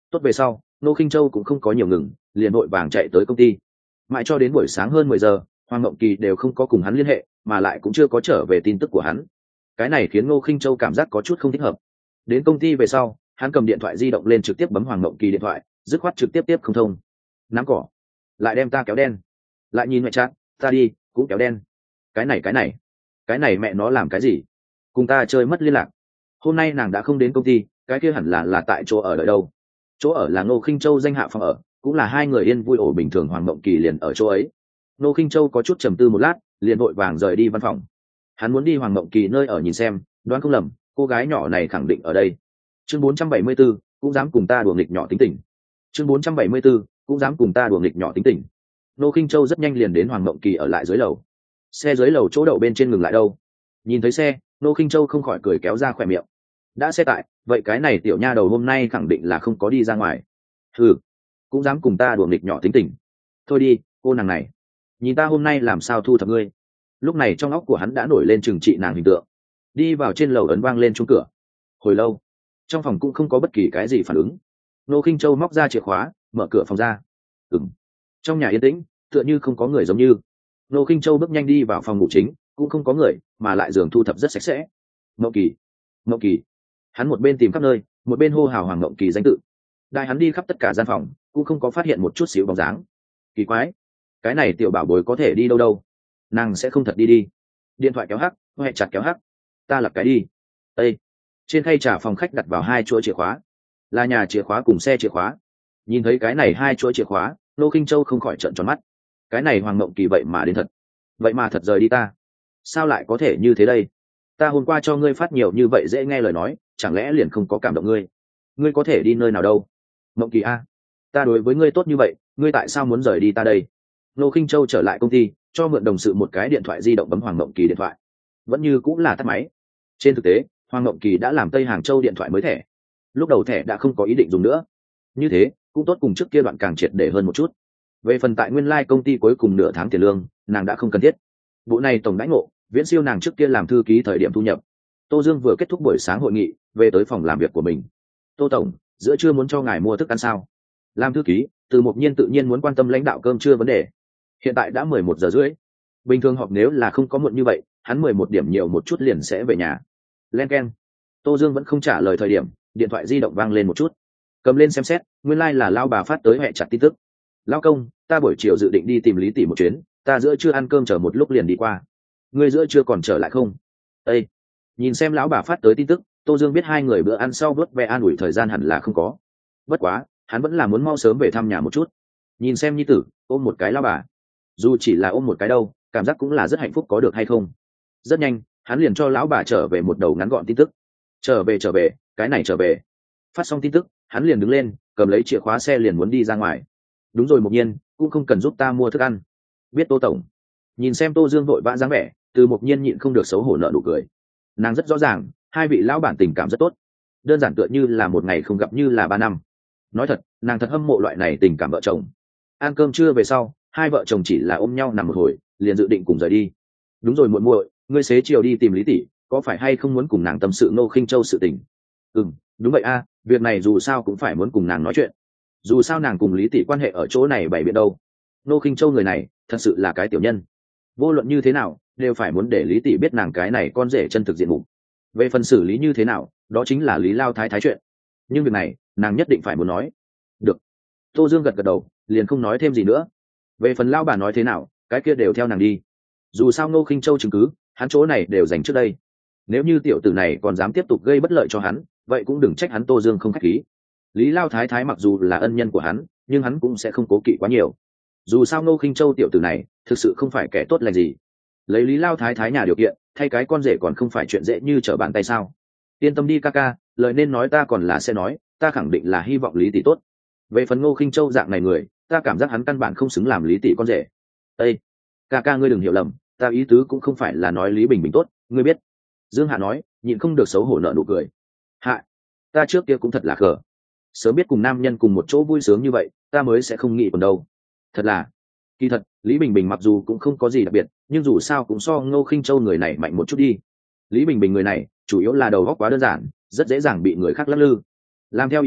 Speaker 1: Tốt về sau Ngô Khinh Châu cũng không có nhiều ngừng, liền vội vàng chạy tới công ty. Mãi cho đến buổi sáng hơn mười giờ Hoàng Ngộng Kỳ đều không có cùng hắn liên hệ, mà lại cũng chưa có trở về tin tức của hắn. Cái này khiến Ngô Khinh Châu cảm giác có chút không thích hợp. Đến công ty về sau hắn cầm điện thoại di động lên trực tiếp bấm Hoàng Ngộng Kỳ điện thoại, dứt khoát trực tiếp tiếp không thông. Nắm cỏ lại đem ta kéo đen, lại nhìn mẹ chat ta đi cũng kéo đen. Cái này cái này cái này mẹ nó làm cái gì, cùng ta chơi mất liên lạc. Hôm nay nàng đã không đến công ty, cái kia hẳn là là tại chỗ ở đợi đâu. Chỗ ở là Ngô Khinh Châu danh hạ phòng ở, cũng là hai người yên vui ổ bình thường. Hoàng Mộng Kỳ liền ở chỗ ấy. Ngô Khinh Châu có chút trầm tư một lát, liền vội vàng rời đi văn phòng. Hắn muốn đi Hoàng Mộng Kỳ nơi ở nhìn xem, đoán không lầm cô gái nhỏ này khẳng định ở đây. Chương bốn trăm bảy mươi 4, cũng dám cùng ta đùa nghịch nhỏ tính tình. Chương bốn trăm bảy mươi 4, cũng dám cùng ta đùa nghịch nhỏ tính tình. Ngô Khinh Châu rất nhanh liền đến Hoàng Mộng Kỳ ở lại dưới lầu. Xe dưới lầu chỗ đậu bên trên ngừng lại đâu. Nhìn thấy xe, Ngô Khinh Châu không khỏi cười kéo ra khỏe miệng. Đã xe tại, vậy cái này tiểu nha đầu hôm nay khẳng định là không có đi ra ngoài. Ừ, cũng dám cùng ta đùa nghịch nhỏ tính tình. Thôi đi, cô nàng này, nhìn ta hôm nay làm sao thu thập ngươi. Lúc này trong óc của hắn đã nổi lên trừng trị nàng hình tượng. Đi vào trên lầu ấn vang lên chuông cửa. Hồi lâu trong phòng cũng không có bất kỳ cái gì phản ứng. Ngô Khinh Châu móc ra chìa khóa, mở cửa phòng ra. Ừm, trong nhà yên tĩnh, tựa như không có người giống như. Ngô Khinh Châu bước nhanh đi vào phòng ngủ chính, cũng không có người, mà lại giường thu thập rất sạch sẽ. Ngộng Kỳ, Ngộng Kỳ. Hắn một bên tìm khắp nơi, một bên hô hào Hoàng Ngộng Kỳ danh tự. Đại hắn đi khắp tất cả gian phòng, cũng không có phát hiện một chút xíu bóng dáng. Kỳ quái, cái này tiểu bảo bối có thể đi đâu đâu? Nàng sẽ không thật đi đi. Điện thoại kéo hắc, hệ chặt kéo hắc. Ta lập cái đi. Ê, trên khay trà phòng khách đặt vào hai chuỗi chìa khóa, là nhà chìa khóa cùng xe chìa khóa. Nhìn thấy cái này hai chuỗi chìa khóa, Ngô Khinh Châu không khỏi trợn tròn mắt. Cái này Hoàng Ngộng Kỳ vậy mà đến thật, vậy mà thật rời đi ta. Sao lại có thể như thế đây? Ta hôm qua cho ngươi phát nhiều như vậy dễ nghe lời nói, chẳng lẽ liền không có cảm động ngươi? Ngươi có thể đi nơi nào đâu? Ngộng Kỳ a, ta đối với ngươi tốt như vậy, ngươi tại sao muốn rời đi ta đây? Ngô Khinh Châu trở lại công ty, cho mượn đồng sự một cái điện thoại di động, bấm Hoàng Ngộng Kỳ điện thoại, vẫn như cũng là tắt máy. Trên thực tế Hoàng Ngộng Kỳ đã làm Tây Hàng Châu điện thoại mới thẻ, lúc đầu thẻ đã không có ý định dùng nữa. Như thế cũng tốt, cùng trước kia đoạn càng triệt để hơn một chút. Về phần tại nguyên lai công ty cuối cùng nửa tháng tiền lương, nàng đã không cần thiết. Bộ này tổng đãi ngộ viễn siêu nàng trước kia làm thư ký thời điểm thu nhập. Tô Dương vừa kết thúc buổi sáng hội nghị, về tới phòng làm việc của mình. Tô tổng, giữa trưa muốn cho ngài mua thức ăn sao? Làm thư ký, Từ Mộc Nhiên tự nhiên muốn quan tâm lãnh đạo cơm trưa vấn đề. Hiện tại đã mười một giờ rưỡi. Bình thường họp nếu là không có muộn như vậy, hắn mười một điểm nhiều một chút liền sẽ về nhà. Len keng. Tô Dương vẫn không trả lời thời điểm, điện thoại di động vang lên một chút. Cầm lên xem xét, nguyên lai là lao bà phát tới hẹ chặt tin tức. Lao công, ta buổi chiều dự định đi tìm Lý tỷ một chuyến, ta giữa trưa ăn cơm chờ một lúc liền đi qua. Ngươi giữa trưa còn trở lại không? Ê! Nhìn xem lão bà phát tới tin tức, Tô Dương biết hai người bữa ăn sau bớt ve an ủi thời gian hẳn là không có. Bất quá, hắn vẫn là muốn mau sớm về thăm nhà một chút. Nhìn xem nhi tử, ôm một cái lão bà. Dù chỉ là ôm một cái đâu, cảm giác cũng là rất hạnh phúc, có được hay không? Rất nhanh, hắn liền cho lão bà trở về một đầu ngắn gọn tin tức. Trở về trở về, cái này trở về. Phát xong tin tức, hắn liền đứng lên, cầm lấy chìa khóa xe liền muốn đi ra ngoài. Đúng rồi Mộc Nhiên, cũng không cần giúp ta mua thức ăn. Biết Tô tổng. Nhìn xem Tô Dương vội vã dáng vẻ, Từ Mộc Nhiên nhịn không được xấu hổ nở nụ cười. Nàng rất rõ ràng, hai vị lão bản tình cảm rất tốt, đơn giản tựa như là một ngày không gặp như là ba năm. Nói thật, nàng thật hâm mộ loại này tình cảm vợ chồng. Ăn cơm trưa về sau, hai vợ chồng chỉ là ôm nhau nằm một hồi, liền dự định cùng rời đi. Đúng rồi muội muội, ngươi xế chiều đi tìm Lý tỷ, có phải hay không muốn cùng nàng tâm sự Ngô Khinh Châu sự tình? Ừm, đúng vậy a, việc này dù sao cũng phải muốn cùng nàng nói chuyện. Dù sao nàng cùng Lý tỷ quan hệ ở chỗ này bày biện đâu. Ngô Khinh Châu người này, thật sự là cái tiểu nhân. Vô luận như thế nào, đều phải muốn để Lý tỷ biết nàng cái này con rể chân thực diện mục. Về phần xử lý như thế nào, đó chính là Lý Lao Thái thái chuyện. Nhưng việc này, nàng nhất định phải muốn nói. Được. Tô Dương gật gật đầu, liền không nói thêm gì nữa. Về phần Lao bà nói thế nào, cái kia đều theo nàng đi. Dù sao Ngô Khinh Châu chứng cứ, hắn chỗ này đều dành trước đây. Nếu như tiểu tử này còn dám tiếp tục gây bất lợi cho hắn, vậy cũng đừng trách hắn Tô Dương không khách khí. Lý Lao Thái thái mặc dù là ân nhân của hắn, nhưng hắn cũng sẽ không cố kỵ quá nhiều. Dù sao Ngô Khinh Châu tiểu tử này thực sự không phải kẻ tốt lành gì. Lấy Lý Lao Thái thái nhà điều kiện, thay cái con rể còn không phải chuyện dễ như trở bàn tay sao? Yên tâm đi ca ca, lời nên nói ta còn là sẽ nói, ta khẳng định là hy vọng Lý tỷ tốt. Về phần Ngô Khinh Châu dạng này người, ta cảm giác hắn căn bản không xứng làm Lý tỷ con rể. Ê, ca ca ngươi đừng hiểu lầm, ta ý tứ cũng không phải là nói Lý Bình Bình tốt, ngươi biết. Dương Hạ nói, nhịn không được xấu hổ nở nụ cười. Hạ, ta trước kia cũng thật là khờ. Sớm biết cùng nam nhân cùng một chỗ vui sướng như vậy, ta mới sẽ không nghĩ còn đâu. Thật là, kỳ thật, Lý Bình Bình mặc dù cũng không có gì đặc biệt, nhưng dù sao cũng so Ngô Khinh Châu người này mạnh một chút đi. Lý Bình Bình người này, chủ yếu là đầu óc quá đơn giản, rất dễ dàng bị người khác lắc lư. Làm theo ý mình,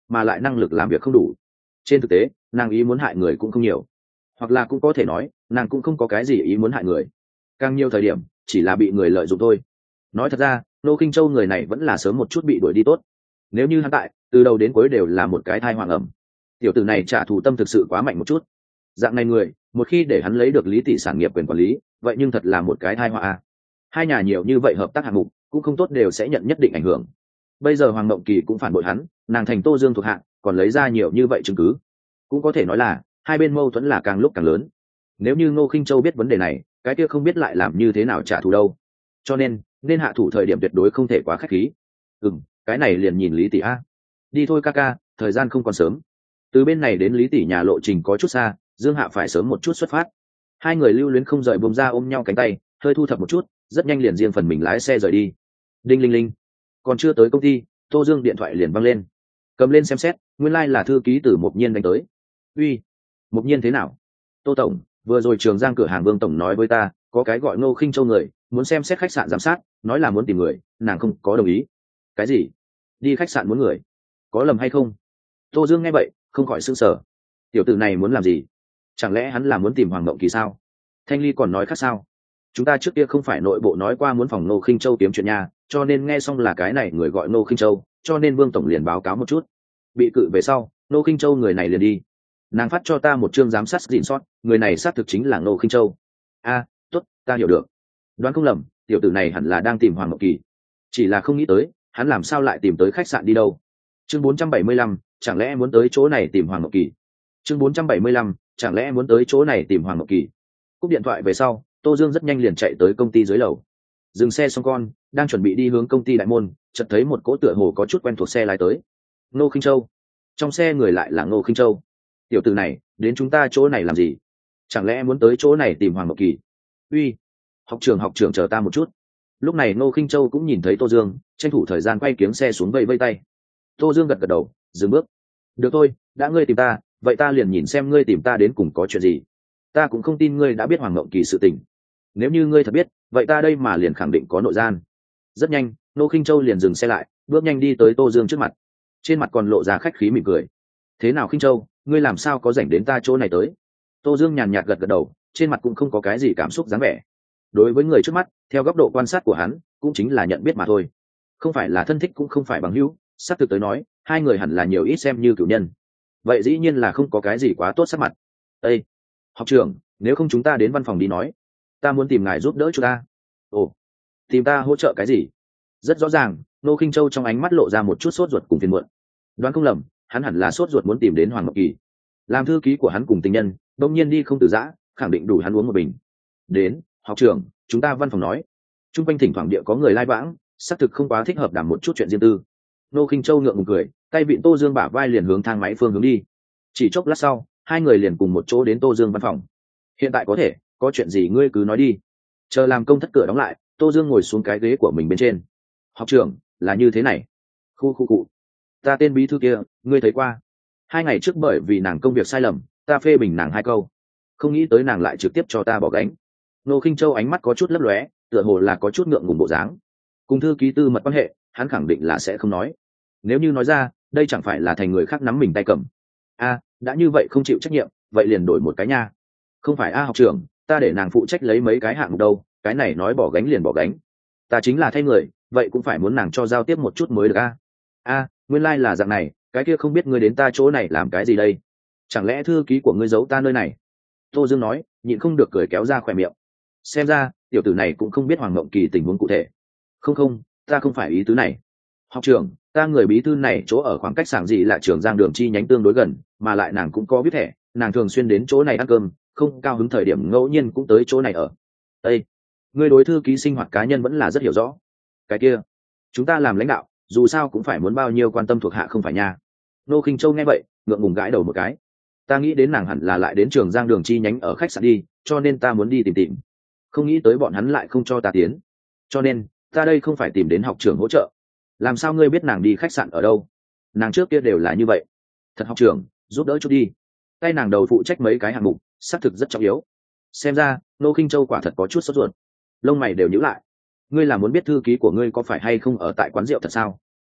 Speaker 1: mà lại năng lực làm việc không đủ. Trên thực tế nàng ý muốn hại người cũng không nhiều, hoặc là cũng có thể nói nàng cũng không có cái gì ý muốn hại người, càng nhiều thời điểm chỉ là bị người lợi dụng thôi. Nói thật ra Ngô Kinh Châu người này vẫn là sớm một chút bị đuổi đi tốt. Nếu như hắn tại từ đầu đến cuối đều là một cái thai hoàng ẩm, tiểu tử này trả thù tâm thực sự quá mạnh một chút. Dạng này người một khi để hắn lấy được Lý Tỷ sản nghiệp quyền quản lý, vậy nhưng thật là một cái thai họa a. Hai nhà nhiều như vậy hợp tác hạng mục cũng không tốt đều sẽ nhận nhất định ảnh hưởng. Bây giờ Hoàng Mộng Kỳ cũng phản bội hắn, nàng thành Tô Dương thuộc hạ còn lấy ra nhiều như vậy chứng cứ, cũng có thể nói là hai bên mâu thuẫn là càng lúc càng lớn. Nếu như Ngô Khinh Châu biết vấn đề này, cái kia không biết lại làm như thế nào trả thù đâu. Cho nên nên hạ thủ thời điểm tuyệt đối không thể quá khách khí. Ừm, cái này liền nhìn Lý Tỷ a. Đi thôi ca ca, thời gian không còn sớm. Từ bên này đến Lý Tỷ nhà lộ trình có chút xa, Dương Hạ phải sớm một chút xuất phát. Hai người lưu luyến không rời buông ra ôm nhau cánh tay, hơi thu thập một chút, rất nhanh liền riêng phần mình lái xe rời đi. Đinh linh linh, còn chưa tới công ty, Tô Dương điện thoại liền văng lên. Cầm lên xem xét, nguyên lai like là thư ký từ Mộc Nhiên đánh tới. Uy, Mộc Nhiên thế nào? Tô tổng, vừa rồi Trường Giang cửa hàng Vương tổng nói với ta, có cái gọi Ngô Khinh Châu người, muốn xem xét khách sạn giám sát, nói là muốn tìm người, nàng không có đồng ý. Cái gì? Đi khách sạn muốn người? Có lầm hay không? Tô Dương nghe vậy, không khỏi sửng sở. Tiểu tử này muốn làm gì? Chẳng lẽ hắn là muốn tìm Hoàng Mộng Kỳ sao? Thanh Ly còn nói khác sao? Chúng ta trước kia không phải nội bộ nói qua muốn phòng Ngô Khinh Châu kiếm chuyện nhà, cho nên nghe xong là cái này người gọi Ngô Khinh Châu, cho nên Vương tổng liền báo cáo một chút. Bị cự về sau, Ngô Khinh Châu người này liền đi. Nàng phát cho ta một chương giám sát gìn sót, người này xác thực chính là Ngô Khinh Châu. A, tốt, ta hiểu được. Đoán không lầm, tiểu tử này hẳn là đang tìm Hoàng Mộng Kỳ. Chỉ là không nghĩ tới, hắn làm sao lại tìm tới khách sạn đi đâu? Chương bốn trăm bảy mươi lăm, chẳng lẽ muốn tới chỗ này tìm Hoàng Mộng Kỳ? Chương bốn trăm bảy mươi lăm, chẳng lẽ muốn tới chỗ này tìm Hoàng Mộng Kỳ? Cúp điện thoại về sau, Tô Dương rất nhanh liền chạy tới công ty dưới lầu. Dừng xe xong con, đang chuẩn bị đi hướng công ty đại môn, chợt thấy một cỗ tựa hồ có chút quen thuộc xe lái tới. Ngô Khinh Châu. Trong xe người lại là Ngô Khinh Châu. Tiểu tử này, đến chúng ta chỗ này làm gì? Chẳng lẽ muốn tới chỗ này tìm Hoàng Mộng Kỳ? Uy, học trưởng học trưởng chờ ta một chút. Lúc này Ngô Khinh Châu cũng nhìn thấy Tô Dương, tranh thủ thời gian quay kiếng xe xuống vây vây tay. Tô Dương gật gật đầu, dừng bước. Được thôi, đã ngươi tìm ta, vậy ta liền nhìn xem ngươi tìm ta đến cùng có chuyện gì. Ta cũng không tin ngươi đã biết Hoàng Mộng Kỳ sự tình. Nếu như ngươi thật biết, vậy ta đây mà liền khẳng định có nội gian. Rất nhanh, Ngô Khinh Châu liền dừng xe lại, bước nhanh đi tới Tô Dương trước mặt. Trên mặt còn lộ ra khách khí mỉm cười. Thế nào Khinh Châu, ngươi làm sao có rảnh đến ta chỗ này tới? Tô Dương nhàn nhạt gật gật đầu, trên mặt cũng không có cái gì cảm xúc dáng vẻ. Đối với người trước mắt, theo góc độ quan sát của hắn, cũng chính là nhận biết mà thôi. Không phải là thân thích cũng không phải bằng hữu, sắp thực tới nói, hai người hẳn là nhiều ít xem như cửu nhân. Vậy dĩ nhiên là không có cái gì quá tốt sắc mặt. Ê, học trưởng, nếu không chúng ta đến văn phòng đi nói. Ta muốn tìm ngài giúp đỡ chúng ta. Ồ, tìm ta hỗ trợ cái gì? Rất rõ ràng, Ngô Khinh Châu trong ánh mắt lộ ra một chút sốt ruột cùng phiền muộn. Đoán không lầm, hắn hẳn là sốt ruột muốn tìm đến Hoàng Mộng Kỳ. Làm thư ký của hắn cùng tình nhân, đông nhiên đi không từ giã, khẳng định đủ hắn uống một bình. Đến, học trưởng, chúng ta văn phòng nói. Trung quanh thỉnh thoảng địa có người lai vãng, xác thực không quá thích hợp đảm một chút chuyện riêng tư. Ngô Khinh Châu ngượng ngùng cười, tay vịn Tô Dương bả vai liền hướng thang máy phương hướng đi. Chỉ chốc lát sau, hai người liền cùng một chỗ đến Tô Dương văn phòng. Hiện tại có thể, có chuyện gì ngươi cứ nói đi. Chờ làm công thất cửa đóng lại, Tô Dương ngồi xuống cái ghế của mình bên trên. Học trưởng, là như thế này. Khu khu cụ. Ta tên bí thư kia, ngươi thấy qua. Hai ngày trước bởi vì nàng công việc sai lầm, ta phê bình nàng hai câu. Không nghĩ tới nàng lại trực tiếp cho ta bỏ gánh. Ngô Khinh Châu ánh mắt có chút lấp lóe, tựa hồ là có chút ngượng ngùng bộ dáng. Cùng thư ký tư mật quan hệ, hắn khẳng định là sẽ không nói. Nếu như nói ra, đây chẳng phải là thành người khác nắm mình tay cầm. A, đã như vậy không chịu trách nhiệm, vậy liền đổi một cái nha. Không phải a học trưởng, ta để nàng phụ trách lấy mấy cái hạng mục đâu, cái này nói bỏ gánh liền bỏ gánh. Ta chính là thay người, vậy cũng phải muốn nàng cho giao tiếp một chút mới được a. A, nguyên lai like là dạng này, cái kia không biết ngươi đến ta chỗ này làm cái gì đây? Chẳng lẽ thư ký của ngươi giấu ta nơi này? Tô Dương nói, nhịn không được cười kéo ra khỏe miệng. Xem ra, tiểu tử này cũng không biết Hoàng Mộng Kỳ tình huống cụ thể. Không không, ta không phải ý tứ này. Học trưởng, ta người bí thư này chỗ ở khoảng cách sảng gì là Trường Giang đường chi nhánh tương đối gần, mà lại nàng cũng có biết thẻ, nàng thường xuyên đến chỗ này ăn cơm, không cao hứng thời điểm ngẫu nhiên cũng tới chỗ này ở. Ê, ngươi đối thư ký sinh hoạt cá nhân vẫn là rất hiểu rõ. Cái kia, chúng ta làm lãnh đạo, dù sao cũng phải muốn bao nhiêu quan tâm thuộc hạ không phải nha. Ngô Khinh Châu nghe vậy, ngượng ngùng gãi đầu một cái. Ta nghĩ đến nàng hẳn là lại đến Trường Giang đường chi nhánh ở khách sạn đi, cho nên ta muốn đi tìm tìm. Không nghĩ tới bọn hắn lại không cho ta tiến. Cho nên, ta đây không phải tìm đến học trưởng hỗ trợ. Làm sao ngươi biết nàng đi khách sạn ở đâu? Nàng trước kia đều là như vậy. Thật học trưởng, giúp đỡ chút đi. Tay nàng đầu phụ trách mấy cái hạng mục, xác thực rất trọng yếu. Xem ra, Ngô Khinh Châu quả thật có chút sốt ruột. Lông mày đều nhíu lại. Ngươi là muốn biết thư ký của ngươi có phải hay không ở tại quán rượu thật sao?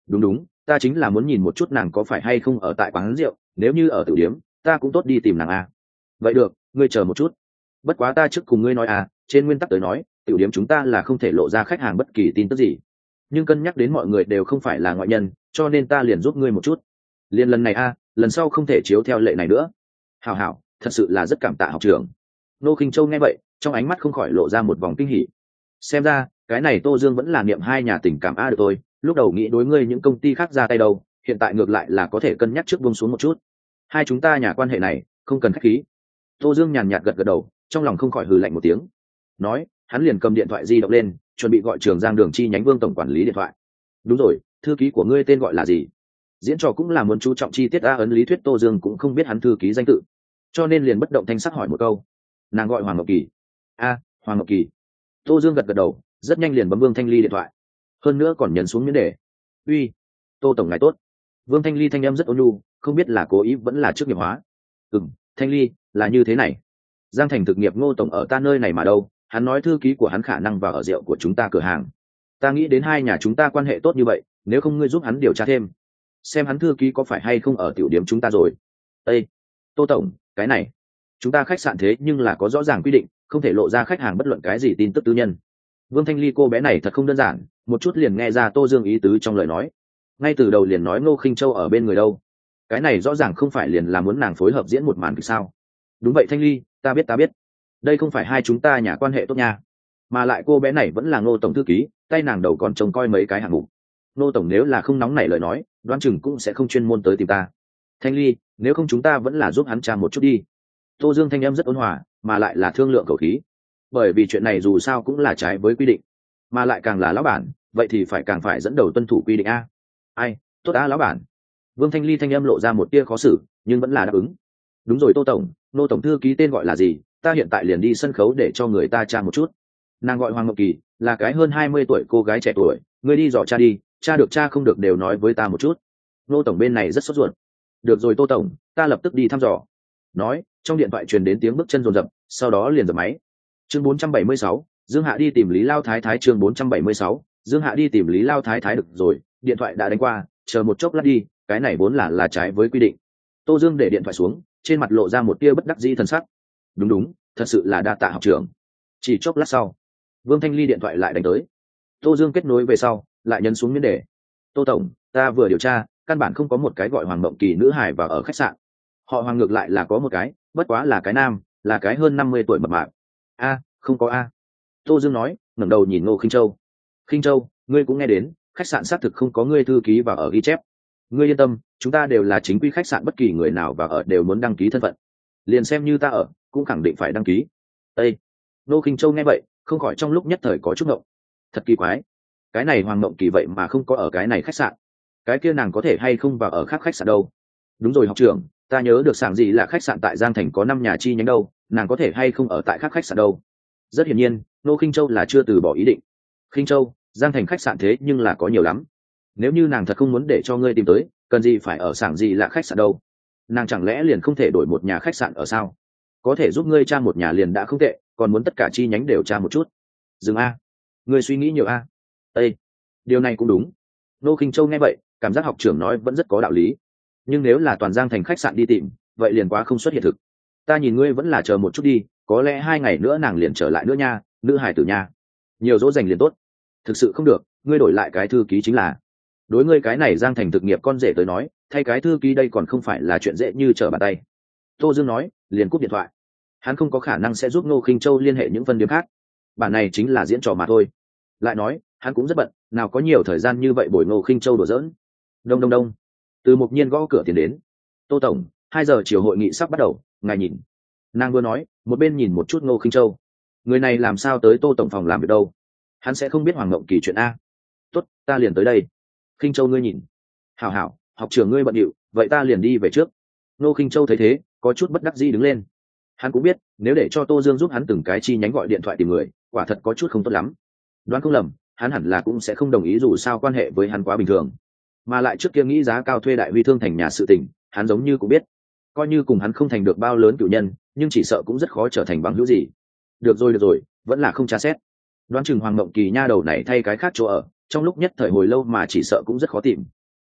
Speaker 1: đúng đúng, ta chính là muốn nhìn một chút nàng có phải hay không ở tại quán rượu, nếu như ở tử điếm ta cũng tốt đi tìm nàng à. Vậy được, ngươi chờ một chút. Bất quá ta trước cùng ngươi nói à, trên nguyên tắc tới nói tiểu điếm chúng ta là không thể lộ ra khách hàng bất kỳ tin tức gì, nhưng cân nhắc đến mọi người đều không phải là ngoại nhân, cho nên ta liền giúp ngươi một chút. Liền lần này a, lần sau không thể chiếu theo lệ này nữa. Hảo hảo, thật sự là rất cảm tạ học trưởng. Nô Khinh Châu nghe vậy, trong ánh mắt không khỏi lộ ra một vòng kinh hỉ. Xem ra cái này Tô Dương vẫn là niệm hai nhà tình cảm a được tôi, lúc đầu nghĩ đối ngươi những công ty khác ra tay đâu, hiện tại ngược lại là có thể cân nhắc trước buông xuống một chút. Hai chúng ta nhà quan hệ này không cần khách khí. Tô Dương nhàn nhạt gật gật đầu, trong lòng không khỏi hừ lạnh một tiếng. Nói, hắn liền cầm điện thoại di động lên, chuẩn bị gọi Trường Giang đường chi nhánh Vương tổng quản lý điện thoại. Đúng rồi, thư ký của ngươi tên gọi là gì? Diễn trò cũng là muốn chú trọng chi tiết a, ấn lý thuyết Tô Dương cũng không biết hắn thư ký danh tự, cho nên liền bất động thanh sắc hỏi một câu. Nàng gọi Hoàng Ngọc Kỳ. A, Hoàng Ngọc Kỳ. Tô Dương gật gật đầu, rất nhanh liền bấm Vương Thanh Ly điện thoại, hơn nữa còn nhấn xuống miễn đề. Uy, Tô tổng ngài tốt. Vương Thanh Ly thanh âm rất ôn nhu, không biết là cố ý vẫn là trước nghiệp hóa. Ừm, Thanh Ly, là như thế này. Giang Thành thực nghiệp Ngô tổng ở ta nơi này mà đâu, hắn nói thư ký của hắn khả năng vào ở rượu của chúng ta cửa hàng. Ta nghĩ đến hai nhà chúng ta quan hệ tốt như vậy, nếu không ngươi giúp hắn điều tra thêm, xem hắn thư ký có phải hay không ở tiểu điểm chúng ta rồi. Ê, Tô tổng, cái này, chúng ta khách sạn thế nhưng là có rõ ràng quy định, không thể lộ ra khách hàng bất luận cái gì tin tức tư nhân. Vương Thanh Ly cô bé này thật không đơn giản, một chút liền nghe ra Tô Dương ý tứ trong lời nói, ngay từ đầu liền nói Ngô Khinh Châu ở bên người đâu. Cái này rõ ràng không phải liền là muốn nàng phối hợp diễn một màn kịch sao? Đúng vậy Thanh Ly, ta biết ta biết, đây không phải hai chúng ta nhà quan hệ tốt nha, mà lại cô bé này vẫn là Ngô tổng thư ký, tay nàng đầu còn trông coi mấy cái hạng mục. Ngô tổng nếu là không nóng nảy lời nói, đoán chừng cũng sẽ không chuyên môn tới tìm ta. Thanh Ly, nếu không chúng ta vẫn là giúp hắn tra một chút đi. Tô Dương thanh âm rất ôn hòa, mà lại là thương lượng cầu khí, bởi vì chuyện này dù sao cũng là trái với quy định, mà lại càng là lão bản vậy thì phải càng phải dẫn đầu tuân thủ quy định a. Ai, tốt á lão bản. Vương Thanh Ly thanh âm lộ ra một tia khó xử, nhưng vẫn là đáp ứng. Đúng rồi Tô tổng, Nô tổng thư ký tên gọi là gì, ta hiện tại liền đi sân khấu để cho người ta tra một chút. Nàng gọi Hoàng Ngọc Kỳ, là cái hơn hai mươi tuổi cô gái trẻ tuổi, ngươi đi dò tra đi, tra được tra không được đều nói với ta một chút. Nô tổng bên này rất sốt ruột. Được rồi Tô tổng, ta lập tức đi thăm dò. Nói, trong điện thoại truyền đến tiếng bước chân rồn rập, sau đó liền dập máy. Chương bốn trăm bảy mươi sáu, Dương Hạ đi tìm Lý Lao Thái Thái. Chương bốn trăm bảy mươi sáu, Dương Hạ đi tìm Lý Lao Thái Thái. Được rồi, điện thoại đã đánh qua, chờ một chốc lát đi, cái này vốn là là trái với quy định. Tô Dương để điện thoại xuống, trên mặt lộ ra một tia bất đắc dĩ thần sắc. Đúng đúng, thật sự là đa tạ học trưởng. Chỉ chốc lát sau, Vương Thanh Ly điện thoại lại đánh tới. Tô Dương kết nối về sau, lại nhấn xuống miễn đề. Tô tổng, ta vừa điều tra, căn bản không có một cái gọi Hoàng Mộng Kỳ nữ hài vào ở khách sạn. Họ Hoàng ngược lại là có một cái, bất quá là cái nam, là cái hơn năm mươi tuổi mập mạp. A, không có a. Tô Dương nói, ngẩng đầu nhìn Ngô Khinh Châu. Khinh Châu, ngươi cũng nghe đến, khách sạn xác thực không có ngươi thư ký vào ở ghi chép. Ngươi yên tâm, chúng ta đều là chính quy khách sạn, bất kỳ người nào vào ở đều muốn đăng ký thân phận. Liền xem như ta ở, cũng khẳng định phải đăng ký. Ê! Ngô Khinh Châu nghe vậy, không khỏi trong lúc nhất thời có chút ngộng. Thật kỳ quái, cái này Hoàng Mộng Kỳ vậy mà không có ở cái này khách sạn, cái kia nàng có thể hay không vào ở khác khách sạn đâu? Đúng rồi học trưởng, ta nhớ được sảng gì là khách sạn tại Giang Thành có năm nhà chi nhánh đâu, nàng có thể hay không ở tại khác khách sạn đâu? Rất hiển nhiên, Ngô Khinh Châu là chưa từ bỏ ý định. Khinh Châu, Giang Thành khách sạn thế nhưng là có nhiều lắm, nếu như nàng thật không muốn để cho ngươi tìm tới, cần gì phải ở sảng gì là khách sạn đâu? Nàng chẳng lẽ liền không thể đổi một nhà khách sạn ở sao? Có thể giúp ngươi tra một nhà liền đã không tệ, còn muốn tất cả chi nhánh đều tra một chút. Dừng a, ngươi suy nghĩ nhiều a. Ê, điều này cũng đúng. Ngô Khinh Châu nghe vậy, cảm giác học trưởng nói vẫn rất có đạo lý. Nhưng nếu là toàn Giang Thành khách sạn đi tìm, vậy liền quá không xuất hiện thực. Ta nhìn ngươi vẫn là chờ một chút đi, có lẽ hai ngày nữa nàng liền trở lại nữa nha, nữ hài tử nha. Nhiều dỗ dành liền tốt. Thực sự không được, ngươi đổi lại cái thư ký chính là. Đối ngươi cái này Giang Thành thực nghiệp con rể tới nói, thay cái thư ký đây còn không phải là chuyện dễ như trở bàn tay. Tô Dương nói, liền cúp điện thoại. Hắn không có khả năng sẽ giúp Ngô Khinh Châu liên hệ những phân điểm khác. Bản này chính là diễn trò mà thôi. Lại nói, hắn cũng rất bận, nào có nhiều thời gian như vậy bồi Ngô Khinh Châu đùa giỡn. Đông đông đông. Từ Mục Nhiên gõ cửa tiền đến. Tô tổng, hai giờ chiều hội nghị sắp bắt đầu, ngài nhìn. Nàng vừa nói, một bên nhìn một chút Ngô Khinh Châu. Người này làm sao tới Tô tổng phòng làm việc đâu? Hắn sẽ không biết Hoàng Ngộng Kỳ chuyện a? Tốt, ta liền tới đây. Khinh Châu ngươi nhìn. Hảo hảo, học trưởng ngươi bận điệu, vậy ta liền đi về trước. Ngô Khinh Châu thấy thế, có chút bất đắc dĩ đứng lên. Hắn cũng biết, nếu để cho Tô Dương giúp hắn từng cái chi nhánh gọi điện thoại tìm người, quả thật có chút không tốt lắm. Đoán không lầm, hắn hẳn là cũng sẽ không đồng ý, dù sao quan hệ với hắn quá bình thường. Mà lại trước kia nghĩ giá cao thuê Đại Huy Thương thành nhà sự tình, hắn giống như cũng biết. Coi như cùng hắn không thành được bao lớn cửu nhân, nhưng chỉ sợ cũng rất khó trở thành bằng hữu gì. Được rồi được rồi, vẫn là không tra xét. Đoán chừng Hoàng Mộng Kỳ nha đầu này thay cái khác chỗ ở, trong lúc nhất thời hồi lâu mà chỉ sợ cũng rất khó tìm,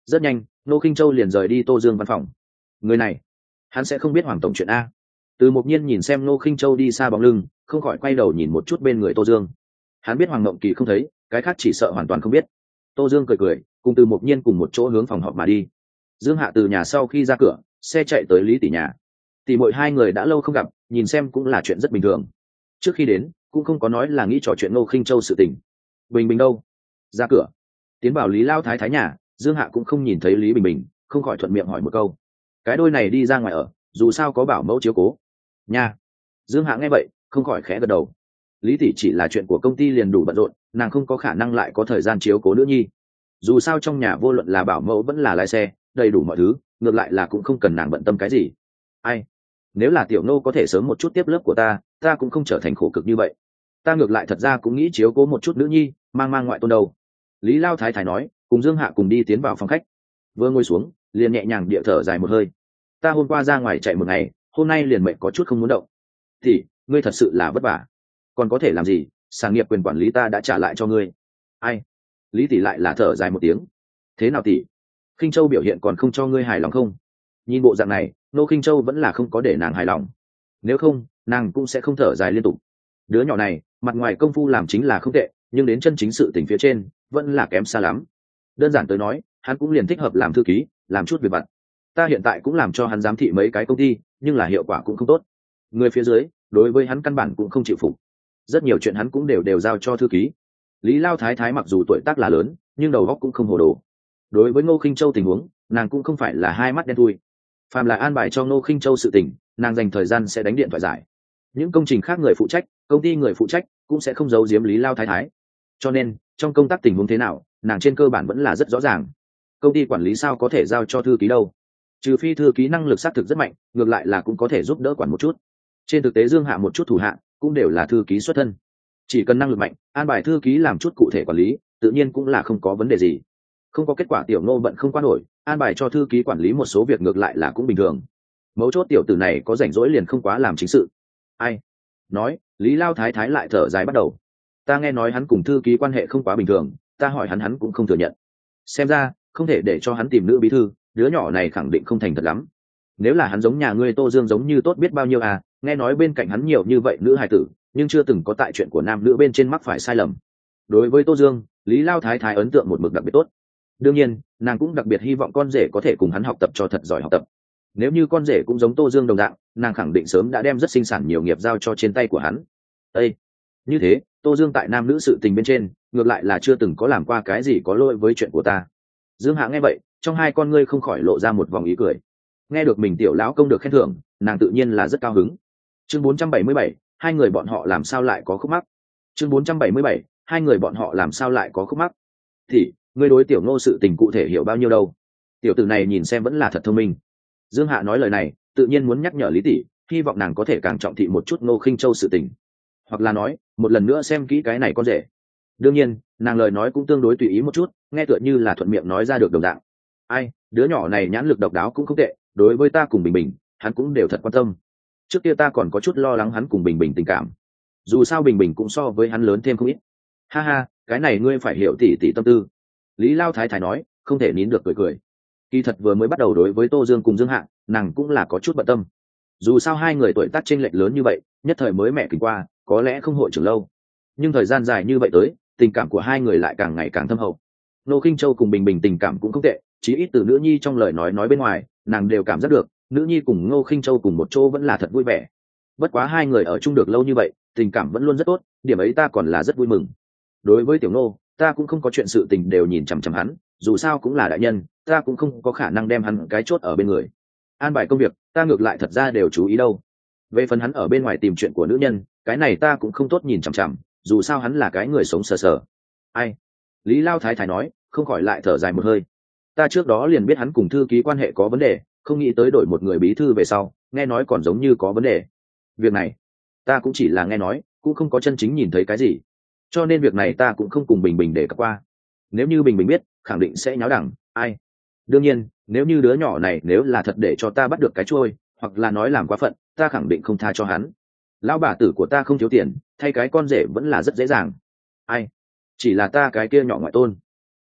Speaker 1: Rất nhanh Ngô Khinh Châu liền rời đi Tô Dương văn phòng. Người này hắn sẽ không biết Hoàng tổng chuyện a? Từ Mục Nhiên nhìn xem Ngô Khinh Châu đi xa bóng lưng, không khỏi quay đầu nhìn một chút bên người Tô Dương. Hắn biết Hoàng Mộng Kỳ không thấy, cái khác chỉ sợ hoàn toàn không biết. Tô Dương cười cười, cùng Từ Mục Nhiên cùng một chỗ hướng phòng họp mà đi. Dương Hạ từ nhà sau khi ra cửa, xe chạy tới Lý tỷ nhà. Tỷ muội hai người đã lâu không gặp, nhìn xem cũng là chuyện rất bình thường. Trước khi đến, cũng không có nói là nghĩ trò chuyện Ngô Khinh Châu sự tình. Bình Bình đâu? Ra cửa. Tiến vào Lý Lao Thái Thái nhà, Dương Hạ cũng không nhìn thấy Lý Bình Bình, không khỏi thuận miệng hỏi một câu. Cái đôi này đi ra ngoài ở, dù sao có bảo mẫu chiếu cố. Nha. Dương Hạ nghe vậy, không khỏi khẽ gật đầu. Lý tỷ chỉ là chuyện của công ty liền đủ bận rộn, nàng không có khả năng lại có thời gian chiếu cố nữ nhi. Dù sao trong nhà vô luận là bảo mẫu vẫn là lái xe, đầy đủ mọi thứ, ngược lại là cũng không cần nàng bận tâm cái gì. Ai? Nếu là Tiểu Nô có thể sớm một chút tiếp lớp của ta, ta cũng không trở thành khổ cực như vậy. Ta ngược lại thật ra cũng nghĩ chiếu cố một chút nữ nhi, mang mang ngoại tôn đầu. Lý Lao Thái Thái nói, cùng Dương Hạ cùng đi tiến vào phòng khách. Vừa ngồi xuống, liền nhẹ nhàng địa thở dài một hơi. Ta hôm qua ra ngoài chạy một ngày, hôm nay liền mệt có chút không muốn động. Thì, ngươi thật sự là vất vả. Còn có thể làm gì, sản nghiệp quyền quản lý ta đã trả lại cho ngươi. Ai? Lý tỷ lại là thở dài một tiếng. Thế nào tỷ? Khinh Châu biểu hiện còn không cho ngươi hài lòng không? Nhìn bộ dạng này, Nô Khinh Châu vẫn là không có để nàng hài lòng. Nếu không, nàng cũng sẽ không thở dài liên tục. Đứa nhỏ này, mặt ngoài công phu làm chính là không tệ, nhưng đến chân chính sự tình phía trên, vẫn là kém xa lắm. Đơn giản tới nói, hắn cũng liền thích hợp làm thư ký, làm chút việc vặt. Ta hiện tại cũng làm cho hắn giám thị mấy cái công ty, nhưng là hiệu quả cũng không tốt. Người phía dưới, đối với hắn căn bản cũng không chịu phục. Rất nhiều chuyện hắn cũng đều đều giao cho thư ký. Lý Lao Thái Thái mặc dù tuổi tác là lớn, nhưng đầu óc cũng không hồ đồ. Đối với Ngô Khinh Châu tình huống, nàng cũng không phải là hai mắt đen thui. Phàm là an bài cho Ngô Khinh Châu sự tình, nàng dành thời gian sẽ đánh điện thoại giải. Những công trình khác người phụ trách, công ty người phụ trách cũng sẽ không giấu giếm Lý Lao Thái Thái. Cho nên, trong công tác tình huống thế nào, nàng trên cơ bản vẫn là rất rõ ràng. Công ty quản lý sao có thể giao cho thư ký đâu? Trừ phi thư ký năng lực xác thực rất mạnh, ngược lại là cũng có thể giúp đỡ quản một chút. Trên thực tế Dương Hạ một chút thủ hạ, cũng đều là thư ký xuất thân. Chỉ cần năng lực mạnh, an bài thư ký làm chút cụ thể quản lý, tự nhiên cũng là không có vấn đề gì. Không có kết quả Tiểu Ngô bận không qua nổi, an bài cho thư ký quản lý một số việc ngược lại là cũng bình thường. Mấu chốt tiểu tử này có rảnh rỗi liền không quá làm chính sự. Ai? Nói, Lý Lao Thái Thái lại thở dài bắt đầu. Ta nghe nói hắn cùng thư ký quan hệ không quá bình thường, ta hỏi hắn hắn cũng không thừa nhận. Xem ra, không thể để cho hắn tìm nữ bí thư, đứa nhỏ này khẳng định không thành thật lắm. Nếu là hắn giống nhà ngươi Tô Dương giống như tốt biết bao nhiêu à, nghe nói bên cạnh hắn nhiều như vậy nữ hài tử, nhưng chưa từng có tại chuyện của nam nữ bên trên mắc phải sai lầm. Đối với Tô Dương, Lý Lao Thái Thái ấn tượng một mực đặc biệt tốt. Đương nhiên, nàng cũng đặc biệt hy vọng con rể có thể cùng hắn học tập cho thật giỏi học tập. Nếu như con rể cũng giống Tô Dương đồng dạng, nàng khẳng định sớm đã đem rất sinh sản nhiều nghiệp giao cho trên tay của hắn. Ê! Như thế, Tô Dương tại nam nữ sự tình bên trên, ngược lại là chưa từng có làm qua cái gì có lỗi với chuyện của ta. Dương Hạ nghe vậy, trong hai con ngươi không khỏi lộ ra một vòng ý cười. Nghe được mình tiểu lão công được khen thưởng, nàng tự nhiên là rất cao hứng. Chương bốn trăm bảy mươi bảy, hai người bọn họ làm sao lại có khúc mắc? Chương bốn trăm bảy mươi bảy, hai người bọn họ làm sao lại có khúc mắc? Thì, ngươi đối Tiểu Ngô sự tình cụ thể hiểu bao nhiêu đâu? Tiểu tử này nhìn xem vẫn là thật thông minh. Dương Hạ nói lời này, tự nhiên muốn nhắc nhở Lý tỷ, hy vọng nàng có thể càng trọng thị một chút Ngô Khinh Châu sự tình, hoặc là nói, một lần nữa xem kỹ cái này con rể. Đương nhiên, nàng lời nói cũng tương đối tùy ý một chút, nghe tựa như là thuận miệng nói ra được đồng dạng. Ai, đứa nhỏ này nhãn lực độc đáo cũng không tệ, đối với ta cùng Bình Bình, hắn cũng đều thật quan tâm. Trước kia ta còn có chút lo lắng hắn cùng Bình Bình tình cảm. Dù sao Bình Bình cũng so với hắn lớn thêm không ít. Ha ha, cái này ngươi phải hiểu tỉ tỉ tâm tư. Lý Lao Thái Thái nói, không thể nín được cười cười. Kỳ thật vừa mới bắt đầu đối với Tô Dương cùng Dương Hạ, nàng cũng là có chút bận tâm. Dù sao hai người tuổi tác chênh lệch lớn như vậy, nhất thời mới mẹ kinh qua, có lẽ không hội trưởng lâu. Nhưng thời gian dài như vậy tới, tình cảm của hai người lại càng ngày càng thâm hậu. Nô Khinh Châu cùng Bình Bình tình cảm cũng không tệ, chí ít từ nữ nhi trong lời nói nói bên ngoài, nàng đều cảm giác được, nữ nhi cùng Ngô Khinh Châu cùng một chỗ vẫn là thật vui vẻ. Bất quá hai người ở chung được lâu như vậy, tình cảm vẫn luôn rất tốt, điểm ấy ta còn là rất vui mừng. Đối với Tiểu Ngô, ta cũng không có chuyện sự tình đều nhìn chằm chằm hắn, dù sao cũng là đại nhân, ta cũng không có khả năng đem hắn cái chốt ở bên người. An bài công việc, ta ngược lại thật ra đều chú ý đâu. Về phần hắn ở bên ngoài tìm chuyện của nữ nhân, cái này ta cũng không tốt nhìn chằm chằm, dù sao hắn là cái người sống sờ sờ. Ai? Lý Lao Thái Thái nói, không khỏi lại thở dài một hơi. Ta trước đó liền biết hắn cùng thư ký quan hệ có vấn đề, không nghĩ tới đổi một người bí thư về sau, nghe nói còn giống như có vấn đề. Việc này, ta cũng chỉ là nghe nói, cũng không có chân chính nhìn thấy cái gì. Cho nên việc này ta cũng không cùng Bình Bình để cập qua. Nếu như Bình Bình biết, khẳng định sẽ nháo đẳng. Ai? Đương nhiên, nếu như đứa nhỏ này nếu là thật để cho ta bắt được cái trôi, hoặc là nói làm quá phận, ta khẳng định không tha cho hắn. Lão bà tử của ta không thiếu tiền, thay cái con rể vẫn là rất dễ dàng. Ai? Chỉ là ta cái kia nhỏ ngoại tôn.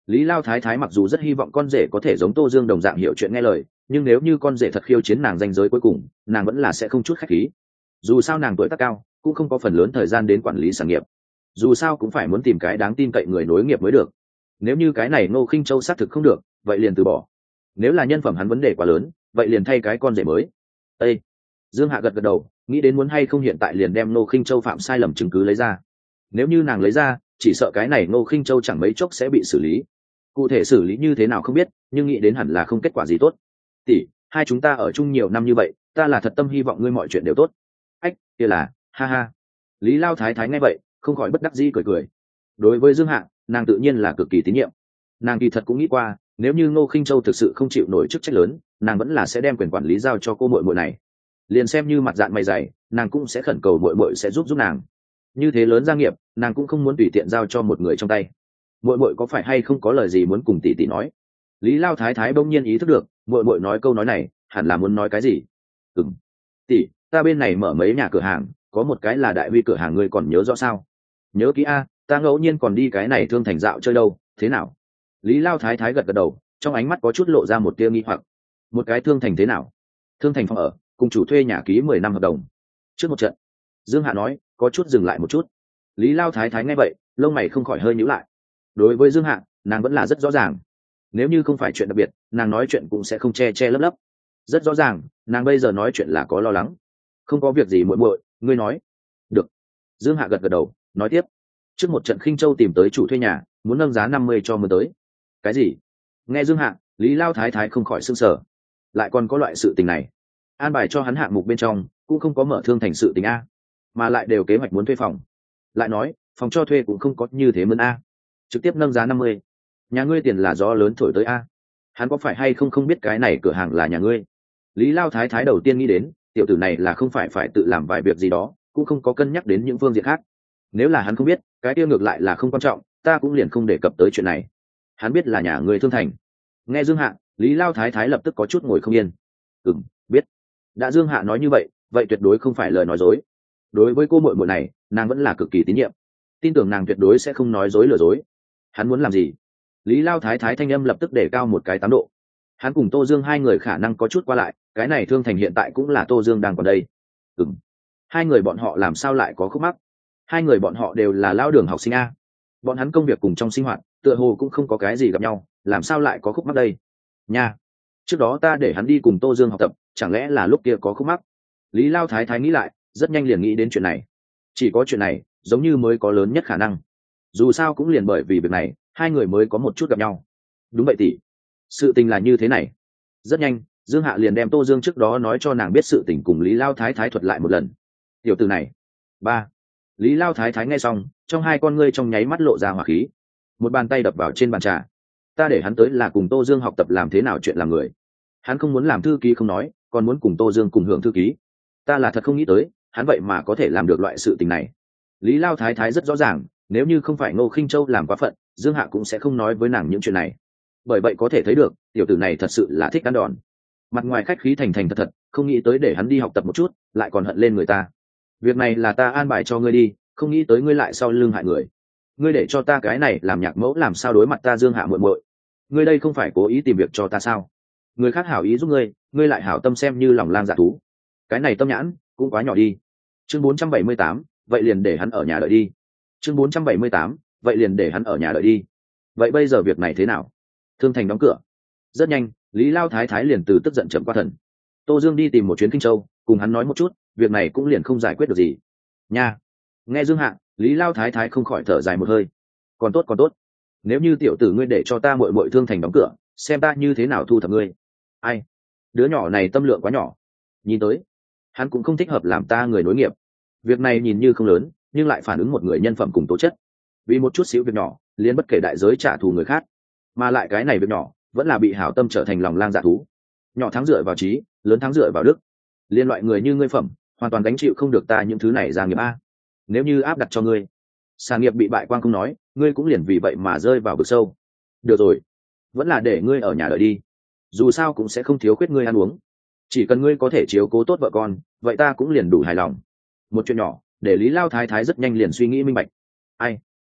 Speaker 1: Lý Lao Thái Thái mặc dù rất hy vọng con rể có thể giống Tô Dương đồng dạng hiểu chuyện nghe lời, nhưng nếu như con rể thật khiêu chiến nàng danh giới cuối cùng, nàng vẫn là sẽ không chút khách khí. Dù sao nàng tuổi tác cao, cũng không có phần lớn thời gian đến quản lý sản nghiệp. Dù sao cũng phải muốn tìm cái đáng tin cậy người nối nghiệp mới được. Nếu như cái này Ngô Khinh Châu xác thực không được, vậy liền từ bỏ. Nếu là nhân phẩm hắn vấn đề quá lớn, vậy liền thay cái con rể mới. Ê! Dương Hạ gật gật đầu, nghĩ đến muốn hay không hiện tại liền đem Ngô Khinh Châu phạm sai lầm chứng cứ lấy ra. Nếu như nàng lấy ra, chỉ sợ cái này Ngô Khinh Châu chẳng mấy chốc sẽ bị xử lý. Cụ thể xử lý như thế nào không biết, nhưng nghĩ đến hẳn là không kết quả gì tốt. Tỷ, hai chúng ta ở chung nhiều năm như vậy, ta là thật tâm hy vọng ngươi mọi chuyện đều tốt. Ách, kia là, ha ha. Lý Lao Thái Thái nghe vậy, không khỏi bất đắc dĩ cười cười. Đối với Dương Hạ, nàng tự nhiên là cực kỳ tín nhiệm. Nàng kỳ thật cũng nghĩ qua, nếu như Ngô Khinh Châu thực sự không chịu nổi chức trách lớn, nàng vẫn là sẽ đem quyền quản lý giao cho cô muội muội này. Liền xem như mặt dạng mày dày, nàng cũng sẽ khẩn cầu muội muội sẽ giúp giúp nàng. Như thế lớn gia nghiệp, nàng cũng không muốn tùy tiện giao cho một người trong tay. Muội muội có phải hay không có lời gì muốn cùng tỷ tỷ nói? Lý Lao Thái Thái bỗng nhiên ý thức được, muội muội nói câu nói này, hẳn là muốn nói cái gì. Ừm, tỷ, ta bên này mở mấy nhà cửa hàng, có một cái là Đại Huy cửa hàng, ngươi còn nhớ rõ sao? Nhớ kỹ a, ta ngẫu nhiên còn đi cái này Thương Thành dạo chơi đâu, thế nào? Lý Lao Thái Thái gật gật đầu, trong ánh mắt có chút lộ ra một tia nghi hoặc. Một cái Thương Thành thế nào? Thương Thành phòng ở, cùng chủ thuê nhà ký mười năm hợp đồng. Trước một trận, Dương Hạ nói, có chút dừng lại một chút. Lý Lao Thái Thái nghe vậy, lông mày không khỏi hơi nhíu lại. Đối với Dương Hạ, nàng vẫn là rất rõ ràng. Nếu như không phải chuyện đặc biệt, nàng nói chuyện cũng sẽ không che che lấp lấp. Rất rõ ràng, nàng bây giờ nói chuyện là có lo lắng. Không có việc gì muội muội, ngươi nói. Được. Dương Hạ gật gật đầu, nói tiếp. Trước một trận Khinh Châu tìm tới chủ thuê nhà, muốn nâng giá năm mươi cho mưa tới. Cái gì? Nghe Dương Hạ, Lý Lao Thái Thái không khỏi sửng sở. Lại còn có loại sự tình này. An bài cho hắn hạng mục bên trong, cũng không có mở Thương Thành sự tình a, mà lại đều kế hoạch muốn thuê phòng. Lại nói, phòng cho thuê cũng không có như thế mơn a. Trực tiếp nâng giá năm mươi. Nhà ngươi tiền là gió lớn thổi tới a. Hắn có phải hay không không biết cái này cửa hàng là nhà ngươi? Lý Lao Thái Thái đầu tiên nghĩ đến, tiểu tử này là không phải phải tự làm vài việc gì đó, cũng không có cân nhắc đến những phương diện khác. Nếu là hắn không biết, cái kia ngược lại là không quan trọng, ta cũng liền không đề cập tới chuyện này. Hắn biết là nhà ngươi Thương Thành. Nghe Dương Hạ, Lý Lao Thái Thái lập tức có chút ngồi không yên. Ừm, biết. Đã Dương Hạ nói như vậy, vậy tuyệt đối không phải lời nói dối. Đối với cô muội muội này, nàng vẫn là cực kỳ tín nhiệm, tin tưởng nàng tuyệt đối sẽ không nói dối lừa dối. Hắn muốn làm gì? Lý Lao Thái Thái thanh âm lập tức để cao một cái tám độ. Hắn cùng Tô Dương hai người khả năng có chút qua lại, cái này Thương Thành hiện tại cũng là Tô Dương đang còn đây. Ừm, hai người bọn họ làm sao lại có khúc mắc? Hai người bọn họ đều là lao đường học sinh a. Bọn hắn công việc cùng trong sinh hoạt, tựa hồ cũng không có cái gì gặp nhau, làm sao lại có khúc mắc đây? Nha, trước đó ta để hắn đi cùng Tô Dương học tập, chẳng lẽ là lúc kia có khúc mắc? Lý Lao Thái Thái nghĩ lại, rất nhanh liền nghĩ đến chuyện này. Chỉ có chuyện này, giống như mới có lớn nhất khả năng. Dù sao cũng liền bởi vì việc này, hai người mới có một chút gặp nhau. Đúng vậy tỷ, sự tình là như thế này. Rất nhanh, Dương Hạ liền đem Tô Dương trước đó nói cho nàng biết sự tình cùng Lý Lao Thái Thái thuật lại một lần. Tiểu từ này. Ba. Lý Lao Thái Thái nghe xong, trong hai con ngươi trong nháy mắt lộ ra hỏa khí. Một bàn tay đập vào trên bàn trà. Ta để hắn tới là cùng Tô Dương học tập làm thế nào chuyện làm người. Hắn không muốn làm thư ký không nói, còn muốn cùng Tô Dương cùng hưởng thư ký. Ta là thật không nghĩ tới, hắn vậy mà có thể làm được loại sự tình này. Lý Lao Thái Thái rất rõ ràng, nếu như không phải Ngô Khinh Châu làm quá phận, Dương Hạ cũng sẽ không nói với nàng những chuyện này. Bởi vậy có thể thấy được, tiểu tử này thật sự là thích ăn đòn. Mặt ngoài khách khí thành thành thật thật, không nghĩ tới để hắn đi học tập một chút, lại còn hận lên người ta. Việc này là ta an bài cho ngươi đi, không nghĩ tới ngươi lại sau lưng hại người. Ngươi để cho ta cái này làm nhạc mẫu làm sao đối mặt ta Dương Hạ muội muội. Ngươi đây không phải cố ý tìm việc cho ta sao? Người khác hảo ý giúp ngươi, ngươi lại hảo tâm xem như lòng lang dạ thú. Cái này tâm nhãn cũng quá nhỏ đi. Chương bốn trăm bảy mươi tám, vậy liền để hắn ở nhà đợi đi. Chương bốn trăm bảy mươi tám, vậy liền để hắn ở nhà đợi đi. Vậy bây giờ việc này thế nào? Thương Thành đóng cửa. Rất nhanh, Lý Lao Thái Thái liền từ tức giận chậm qua thần. Tô Dương đi tìm một chuyến Kinh Châu, cùng hắn nói một chút, việc này cũng liền không giải quyết được gì. Nha. Nghe Dương Hạ, Lý Lao Thái Thái không khỏi thở dài một hơi. Còn tốt còn tốt. Nếu như tiểu tử ngươi để cho ta muội muội Thương Thành đóng cửa, xem ta như thế nào thu thập ngươi. Ai? Đứa nhỏ này tâm lượng quá nhỏ. Nhìn tới, hắn cũng không thích hợp làm ta người nối nghiệp. Việc này nhìn như không lớn, nhưng lại phản ứng một người nhân phẩm cùng tố chất. Vì một chút xíu việc nhỏ, liền bất kể đại giới trả thù người khác, mà lại cái này việc nhỏ vẫn là bị hảo tâm trở thành lòng lang dạ thú. Nhỏ thắng dựa vào trí, lớn thắng dựa vào đức. Liên loại người như ngươi phẩm, hoàn toàn gánh chịu không được ta những thứ này ra nghiệp a. Nếu như áp đặt cho ngươi, sản nghiệp bị bại quang không nói, ngươi cũng liền vì vậy mà rơi vào vực sâu. Được rồi, vẫn là để ngươi ở nhà đợi đi. Dù sao cũng sẽ không thiếu khuyết ngươi ăn uống. Chỉ cần ngươi có thể chiếu cố tốt vợ con, vậy ta cũng liền đủ hài lòng. Một chuyện nhỏ, để Lý Lao Thái Thái rất nhanh liền suy nghĩ minh bạch. Ai?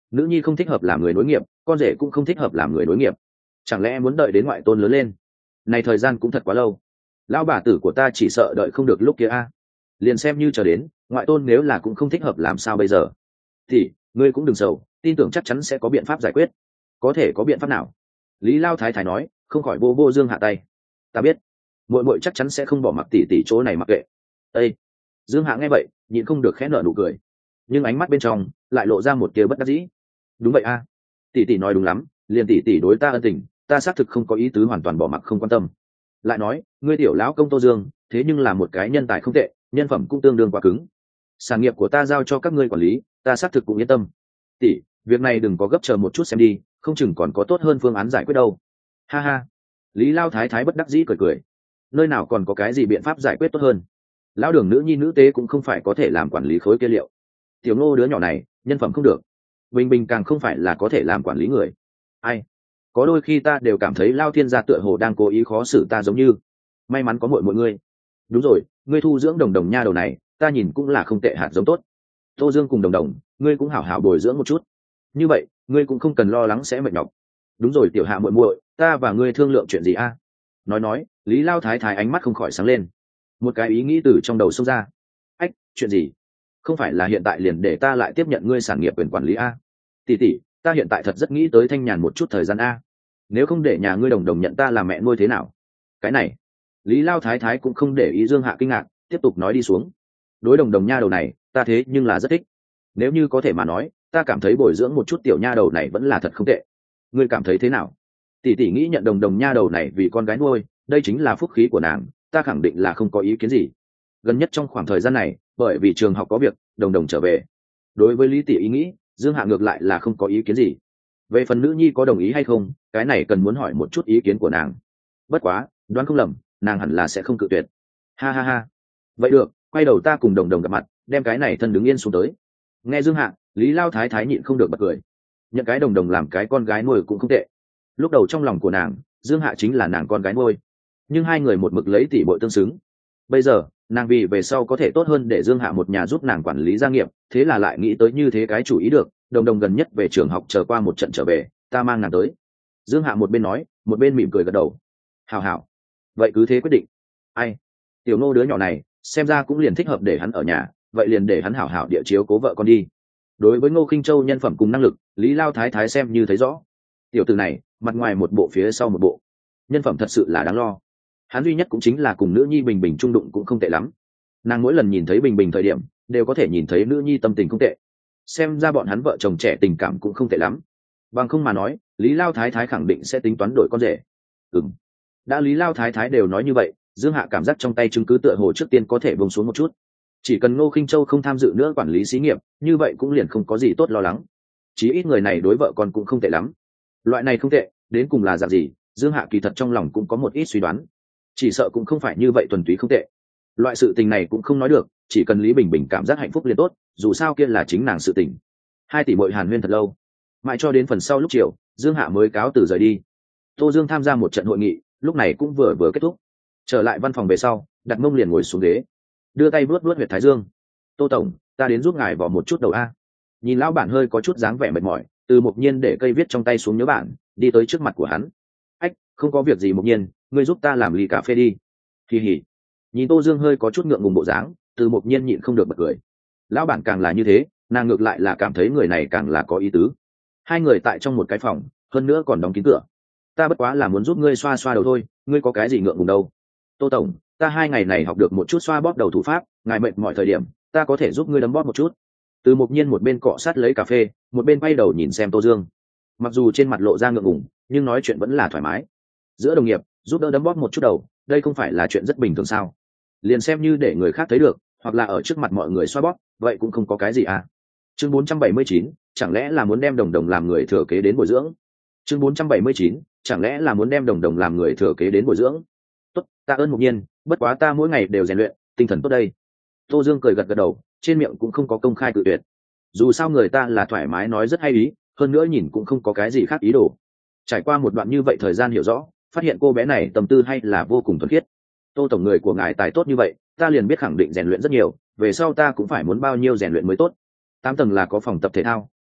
Speaker 1: nữ nhi không thích hợp làm người nối nghiệp, con rể cũng không thích hợp làm người nối nghiệp, chẳng lẽ muốn đợi đến ngoại tôn lớn lên? Này thời gian cũng thật quá lâu. Lão bà tử của ta chỉ sợ đợi không được lúc kia a. Liền xem như chờ đến ngoại tôn, nếu là cũng không thích hợp làm sao bây giờ? Thì ngươi cũng đừng sầu, tin tưởng chắc chắn sẽ có biện pháp giải quyết. Có thể có biện pháp nào? Lý Lao Thái Thái nói, không khỏi vô vô Dương Hạ tay. Ta biết, muội muội chắc chắn sẽ không bỏ mặc tỷ tỷ chỗ này mặc kệ. Ê! Dương Hạ nghe vậy, nhịn không được khẽ nở nụ cười, nhưng ánh mắt bên trong lại lộ ra một tia bất đắc dĩ. Đúng vậy a, tỷ tỷ nói đúng lắm, liền tỷ tỷ đối ta ân tình, ta xác thực không có ý tứ hoàn toàn bỏ mặc không quan tâm. Lại nói, ngươi tiểu lão công Tô Dương, thế nhưng là một cái nhân tài không tệ, nhân phẩm cũng tương đương quá cứng. Sản nghiệp của ta giao cho các ngươi quản lý, ta xác thực cũng yên tâm. Tỷ, việc này đừng có gấp, chờ một chút xem đi, không chừng còn có tốt hơn phương án giải quyết đâu. Ha ha. Lý Lao Thái Thái bất đắc dĩ cười cười. Nơi nào còn có cái gì biện pháp giải quyết tốt hơn? Lão Đường nữ nhi nữ tế cũng không phải có thể làm quản lý khối kia liệu. Tiểu Ngô đứa nhỏ này, nhân phẩm không được. Bình Bình càng không phải là có thể làm quản lý người. Ai? Có đôi khi ta đều cảm thấy Lao Thiên gia tựa hồ đang cố ý khó xử ta giống như. May mắn có muội muội ngươi. Đúng rồi, ngươi thu dưỡng Đồng Đồng nha đầu này, ta nhìn cũng là không tệ hạt giống tốt. Tô Dương cùng Đồng Đồng, ngươi cũng hảo hảo bồi dưỡng một chút. Như vậy, ngươi cũng không cần lo lắng sẽ mệt nhọc. Đúng rồi tiểu Hạ muội muội, ta và ngươi thương lượng chuyện gì a? Nói nói, Lý Lao Thái Thái ánh mắt không khỏi sáng lên. Một cái ý nghĩ từ trong đầu xông ra. Ách, chuyện gì? Không phải là hiện tại liền để ta lại tiếp nhận ngươi sản nghiệp quyền quản lý a? Tỷ tỷ, ta hiện tại thật rất nghĩ tới thanh nhàn một chút thời gian a. Nếu không để nhà ngươi Đồng Đồng nhận ta làm mẹ nuôi thế nào? Cái này, Lý Lao Thái Thái cũng không để ý Dương Hạ kinh ngạc, tiếp tục nói đi xuống. Đối Đồng Đồng nha đầu này, ta thế nhưng là rất thích. Nếu như có thể mà nói, ta cảm thấy bồi dưỡng một chút tiểu nha đầu này vẫn là thật không tệ. Ngươi cảm thấy thế nào? Tỷ tỷ nghĩ nhận Đồng Đồng nha đầu này vì con gái nuôi, đây chính là phúc khí của nàng, ta khẳng định là không có ý kiến gì. Gần nhất trong khoảng thời gian này, bởi vì trường học có việc, Đồng Đồng trở về. Đối với Lý tỷ ý nghĩ, Dương Hạ ngược lại là không có ý kiến gì. Về phần nữ nhi có đồng ý hay không, cái này cần muốn hỏi một chút ý kiến của nàng. Bất quá, đoán không lầm, nàng hẳn là sẽ không cự tuyệt. Ha ha ha. Vậy được, quay đầu ta cùng Đồng Đồng gặp mặt, đem cái này thân đứng yên xuống tới. Nghe Dương Hạ, Lý Lao Thái Thái nhịn không được bật cười. Nhận cái Đồng Đồng làm cái con gái nuôi cũng không tệ. Lúc đầu trong lòng của nàng, Dương Hạ chính là nàng con gái nuôi, nhưng hai người một mực lấy tỷ bội tương xứng. Bây giờ nàng vì về sau có thể tốt hơn để Dương Hạ một nhà giúp nàng quản lý gia nghiệp, thế là lại nghĩ tới như thế cái chủ ý được. Đồng Đồng gần nhất về trường học chờ qua một trận trở về, ta mang nàng tới. Dương Hạ một bên nói, một bên mỉm cười gật đầu. Hảo hảo, vậy cứ thế quyết định. Ai, tiểu Ngô đứa nhỏ này xem ra cũng liền thích hợp để hắn ở nhà, vậy liền để hắn hảo hảo địa chiếu cố vợ con đi. Đối với Ngô Khinh Châu nhân phẩm cùng năng lực, Lý Lao Thái Thái xem như thấy rõ. Tiểu tử này mặt ngoài một bộ phía sau một bộ, nhân phẩm thật sự là đáng lo. Hắn duy nhất cũng chính là cùng nữ nhi Bình Bình trung đụng cũng không tệ lắm. Nàng mỗi lần nhìn thấy Bình Bình thời điểm, đều có thể nhìn thấy nữ nhi tâm tình không tệ. Xem ra bọn hắn vợ chồng trẻ tình cảm cũng không tệ lắm. Bằng không mà nói, Lý Lao Thái Thái khẳng định sẽ tính toán đổi con rể. Ừm, đã Lý Lao Thái Thái đều nói như vậy, Dương Hạ cảm giác trong tay chứng cứ tựa hồ trước tiên có thể buông xuống một chút. Chỉ cần Ngô Khinh Châu không tham dự nữa quản lý xí nghiệp, như vậy cũng liền không có gì tốt lo lắng. Chí ít người này đối vợ con cũng không tệ lắm. Loại này không tệ, đến cùng là dạng gì, Dương Hạ kỳ thật trong lòng cũng có một ít suy đoán. Chỉ sợ cũng không phải như vậy thuần túy không tệ. Loại sự tình này cũng không nói được, chỉ cần Lý Bình Bình cảm giác hạnh phúc liền tốt, dù sao kia là chính nàng sự tình. Hai tỷ muội hàn huyên thật lâu, mãi cho đến phần sau lúc chiều, Dương Hạ mới cáo từ rời đi. Tô Dương tham gia một trận hội nghị, lúc này cũng vừa vừa kết thúc. Trở lại văn phòng về sau, đặt mông liền ngồi xuống ghế, đưa tay vuốt vuốt huyệt thái dương. Tô tổng, ta đến giúp ngài vò một chút đầu a. Nhìn lão bản hơi có chút dáng vẻ mệt mỏi, Từ Mộc Nhiên để cây viết trong tay xuống nhớ bản, đi tới trước mặt của hắn. Ách, không có việc gì Mộc Nhiên, ngươi giúp ta làm ly cà phê đi. Kỳ hỉ. Nhìn Tô Dương hơi có chút ngượng ngùng bộ dáng, Từ Mộc Nhiên nhịn không được bật cười. Lão bản càng là như thế, nàng ngược lại là cảm thấy người này càng là có ý tứ. Hai người tại trong một cái phòng, hơn nữa còn đóng kín cửa. Ta bất quá là muốn giúp ngươi xoa xoa đầu thôi, ngươi có cái gì ngượng ngùng đâu. Tô tổng, ta hai ngày này học được một chút xoa bóp đầu thủ pháp, ngài mệt mọi thời điểm, ta có thể giúp ngươi đấm bóp một chút. Từ Mộc Nhiên một bên cọ sát lấy cà phê, một bên quay đầu nhìn xem Tô Dương. Mặc dù trên mặt lộ ra ngượng ngùng, nhưng nói chuyện vẫn là thoải mái. Giữa đồng nghiệp, giúp đỡ đấm bóp một chút đầu, đây không phải là chuyện rất bình thường sao? Liền xem như để người khác thấy được, hoặc là ở trước mặt mọi người xoa bóp, vậy cũng không có cái gì à. Chương bốn trăm bảy mươi chín, chẳng lẽ là muốn đem Đồng Đồng làm người thừa kế đến bồi dưỡng? Chương bốn trăm bảy mươi chín, chẳng lẽ là muốn đem Đồng Đồng làm người thừa kế đến bồi dưỡng? Tốt, ta ơn Mộc Nhiên, bất quá ta mỗi ngày đều rèn luyện, tinh thần tốt đây. Tô Dương cười gật gật đầu, trên miệng cũng không có công khai cự tuyệt. Dù sao người ta là thoải mái nói rất hay ý, hơn nữa nhìn cũng không có cái gì khác ý đồ. Trải qua một đoạn như vậy thời gian hiểu rõ, phát hiện cô bé này tâm tư hay là vô cùng thuần khiết. Tô tổng người của ngài tài tốt như vậy, ta liền biết khẳng định rèn luyện rất nhiều, về sau ta cũng phải muốn bao nhiêu rèn luyện mới tốt. Tám tầng là có phòng tập thể thao,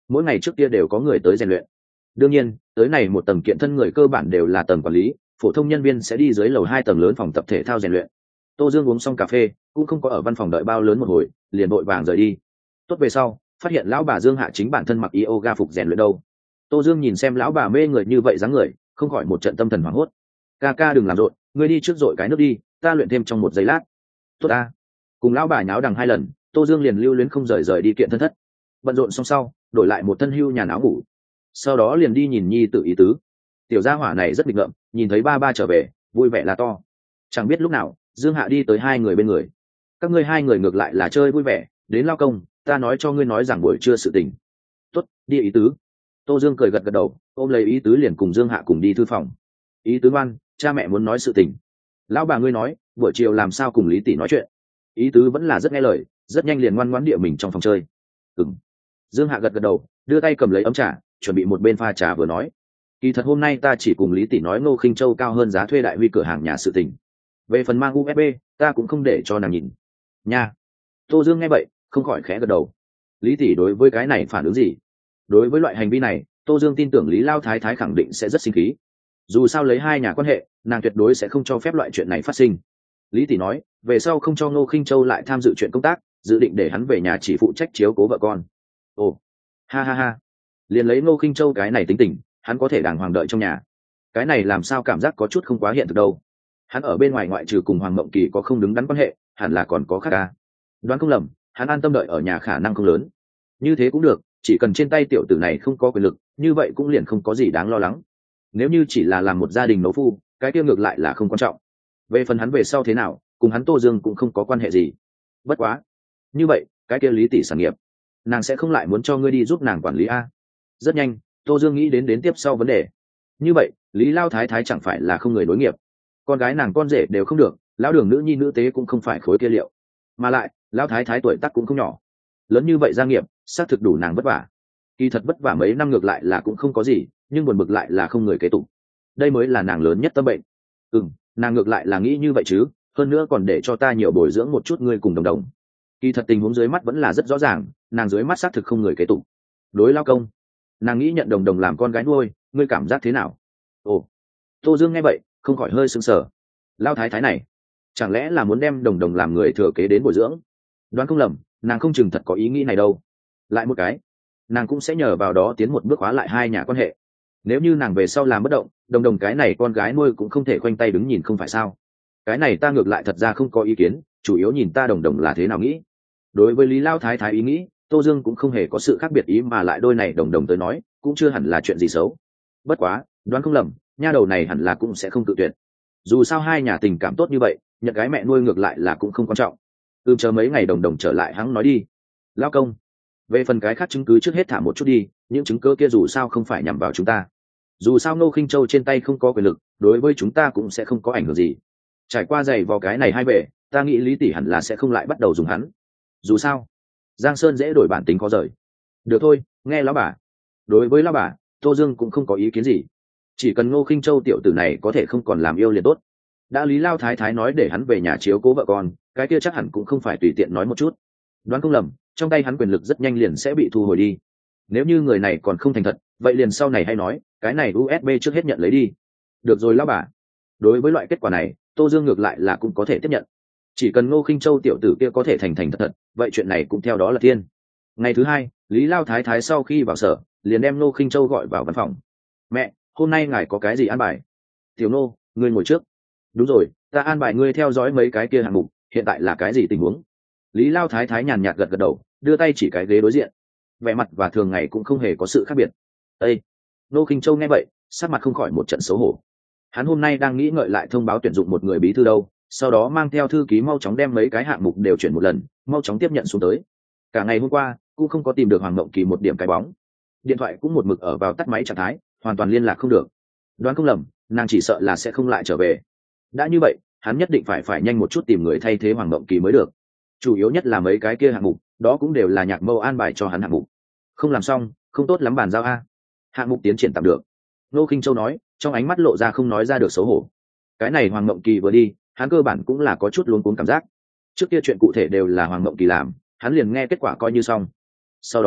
Speaker 1: mỗi ngày trước kia đều có người tới rèn luyện. Đương nhiên tới này một tầng kiện thân người cơ bản đều là tầng quản lý, phổ thông nhân viên sẽ đi dưới lầu hai tầng lớn phòng tập thể thao rèn luyện. Tô Dương uống xong cà phê cũng không có ở văn phòng đợi bao lớn một hồi, liền vội vàng rời đi. Tốt về sau phát hiện lão bà Dương Hạ chính bản thân mặc yoga phục rèn luyện đâu. Tô Dương nhìn xem lão bà mê người như vậy dáng người, không khỏi một trận tâm thần hoảng hốt. Ca ca đừng làm rộn, ngươi đi trước dội cái nước đi, ta luyện thêm trong một giây lát. Tốt ta. Cùng lão bà nháo đằng hai lần, Tô Dương liền lưu luyến không rời rời đi kiện thân thất. Bận rộn xong sau đổi lại một thân hưu nhà áo ngủ, sau đó liền đi nhìn nhi tự ý tứ. Tiểu gia hỏa này rất nghịch ngợm, nhìn thấy ba ba trở về vui vẻ là to. Chẳng biết lúc nào Dương Hạ đi tới hai người bên người. Các ngươi hai người ngược lại là chơi vui vẻ, đến lao công ta nói cho ngươi nói rằng buổi trưa sự tình. Tốt, đi ý tứ. Tô Dương cười gật gật đầu, ôm lấy ý tứ liền cùng Dương Hạ cùng đi thư phòng. Ý tứ ngoan, cha mẹ muốn nói sự tình. Lão bà ngươi nói buổi chiều làm sao cùng Lý tỷ nói chuyện. Ý tứ vẫn là rất nghe lời, rất nhanh liền ngoan ngoãn địa mình trong phòng chơi. Ừm. Dương Hạ gật gật đầu, đưa tay cầm lấy ấm trà chuẩn bị một bên pha trà vừa nói. Kỳ thật hôm nay ta chỉ cùng Lý tỷ nói Ngô Khinh Châu cao hơn giá thuê đại huy cửa hàng nhà sự tình. Về phần mang u ét bê ta cũng không để cho nàng nhìn nha. Tô Dương nghe vậy không khỏi khẽ gật đầu. Lý tỷ đối với cái này phản ứng gì? Đối với loại hành vi này Tô Dương tin tưởng Lý Lao Thái Thái khẳng định sẽ rất sinh khí. Dù sao lấy hai nhà quan hệ nàng tuyệt đối sẽ không cho phép loại chuyện này phát sinh. Lý tỷ nói về sau không cho Ngô Khinh Châu lại tham dự chuyện công tác, dự định để hắn về nhà chỉ phụ trách chiếu cố vợ con. Ồ, ha ha ha, liền lấy Ngô Khinh Châu cái này tính tình, hắn có thể đàng hoàng đợi trong nhà. Cái này làm sao cảm giác có chút không quá hiện thực đâu. Hắn ở bên ngoài ngoại trừ cùng Hoàng Mộng Kỳ có không đứng đắn quan hệ, hẳn là còn có khác ca. Đoán không lầm hắn an tâm đợi ở nhà khả năng không lớn. Như thế cũng được, chỉ cần trên tay tiểu tử này không có quyền lực, như vậy cũng liền không có gì đáng lo lắng. Nếu như chỉ là làm một gia đình nấu phu, cái kia ngược lại là không quan trọng. Về phần hắn về sau thế nào, cùng hắn Tô Dương cũng không có quan hệ gì. Bất quá như vậy cái kia Lý tỷ sản nghiệp, nàng sẽ không lại muốn cho ngươi đi giúp nàng quản lý a? Rất nhanh Tô Dương nghĩ đến đến tiếp sau vấn đề. Như vậy Lý Lao Thái Thái chẳng phải là không người nối nghiệp, con gái nàng con rể đều không được, lão đường nữ nhi nữ tế cũng không phải khối kia liệu, mà lại Lão Thái Thái tuổi tác cũng không nhỏ, lớn như vậy gia nghiệp xác thực đủ nàng vất vả. Kỳ thật vất vả mấy năm ngược lại là cũng không có gì, nhưng buồn bực lại là không người kế tục, đây mới là nàng lớn nhất tâm bệnh. Ừ, nàng ngược lại là nghĩ như vậy chứ, hơn nữa còn để cho ta nhiều bồi dưỡng một chút ngươi cùng đồng đồng. Kỳ thật tình huống dưới mắt vẫn là rất rõ ràng, nàng dưới mắt xác thực không người kế tục. Đối lao công, nàng nghĩ nhận đồng đồng làm con gái nuôi, ngươi cảm giác thế nào? Ồ, Tô Dương nghe vậy không khỏi hơi sững sờ. Lao thái thái này chẳng lẽ là muốn đem đồng đồng làm người thừa kế đến bồi dưỡng? Đoán không lầm nàng không chừng thật có ý nghĩ này đâu. Lại một cái, nàng cũng sẽ nhờ vào đó tiến một bước hóa lại hai nhà quan hệ. Nếu như nàng về sau làm bất động, đồng đồng cái này con gái nuôi cũng không thể khoanh tay đứng nhìn không phải sao? Cái này ta ngược lại thật ra không có ý kiến, chủ yếu nhìn ta đồng đồng là thế nào nghĩ. Đối với Lý Lao thái thái ý nghĩ, Tô Dương cũng không hề có sự khác biệt ý, mà lại đôi này đồng đồng tới nói cũng chưa hẳn là chuyện gì xấu. Bất quá đoán không lầm nha đầu này hẳn là cũng sẽ không cự tuyệt. Dù sao hai nhà tình cảm tốt như vậy, nhận gái mẹ nuôi ngược lại là cũng không quan trọng. ưm chờ mấy ngày đồng đồng trở lại hắn nói đi. Lao công, về phần cái khác chứng cứ trước hết thả một chút đi, những chứng cứ kia dù sao không phải nhằm vào chúng ta. Dù sao Ngô Khinh Châu trên tay không có quyền lực, đối với chúng ta cũng sẽ không có ảnh hưởng gì. Trải qua giày vào cái này hai bể, ta nghĩ Lý tỷ hẳn là sẽ không lại bắt đầu dùng hắn. Dù sao Giang Sơn dễ đổi bản tính khó rời. Được thôi, nghe lão bà. Đối với lão bà, Tô Dương cũng không có ý kiến gì. Chỉ cần Ngô Khinh Châu tiểu tử này có thể không còn làm yêu liền tốt. Đã Lý Lao thái thái nói để hắn về nhà chiếu cố vợ con, cái kia chắc hẳn cũng không phải tùy tiện nói một chút. Đoán không lầm trong tay hắn quyền lực rất nhanh liền sẽ bị thu hồi đi. Nếu như người này còn không thành thật, vậy liền sau này hay nói, cái này u ét bê trước hết nhận lấy đi. Được rồi lão bà. Đối với loại kết quả này Tô Dương ngược lại là cũng có thể tiếp nhận. Chỉ cần Ngô Khinh Châu tiểu tử kia có thể thành thành thật thật, vậy chuyện này cũng theo đó là thiên. Ngày thứ hai Lý Lao thái thái sau khi vào sở liền đem Ngô Khinh Châu gọi vào văn phòng. Mẹ, hôm nay ngài có cái gì an bài? Tiểu Nô, ngươi ngồi trước. Đúng rồi, ta an bài ngươi theo dõi mấy cái kia hạng mục, hiện tại là cái gì tình huống? Lý Lao thái thái nhàn nhạt gật gật đầu, đưa tay chỉ cái ghế đối diện. Vẻ mặt và thường ngày cũng không hề có sự khác biệt. Ê! Ngô Khinh Châu nghe vậy sắc mặt không khỏi một trận xấu hổ. Hắn hôm nay đang nghĩ ngợi lại thông báo tuyển dụng một người bí thư đâu, sau đó mang theo thư ký mau chóng đem mấy cái hạng mục đều chuyển một lần, mau chóng tiếp nhận xuống tới. Cả ngày hôm qua cũng không có tìm được Hoàng Mộng Kỳ một điểm cái bóng, điện thoại cũng một mực ở vào tắt máy trạng thái, hoàn toàn liên lạc không được. Đoán không lầm nàng chỉ sợ là sẽ không lại trở về. Đã như vậy hắn nhất định phải phải nhanh một chút tìm người thay thế Hoàng Mộng Kỳ mới được. Chủ yếu nhất là mấy cái kia hạng mục đó cũng đều là Nhạc Mâu an bài cho hắn hạng mục, không làm xong không tốt lắm bàn giao a. Hạng mục tiến triển tạm được, Ngô Khinh Châu nói, trong ánh mắt lộ ra không nói ra được xấu hổ. Cái này Hoàng Mộng Kỳ vừa đi hắn cơ bản cũng là có chút luống cuống cảm giác. Trước kia chuyện cụ thể đều là Hoàng Mộng Kỳ làm, hắn liền nghe kết quả coi như xong. Sau đó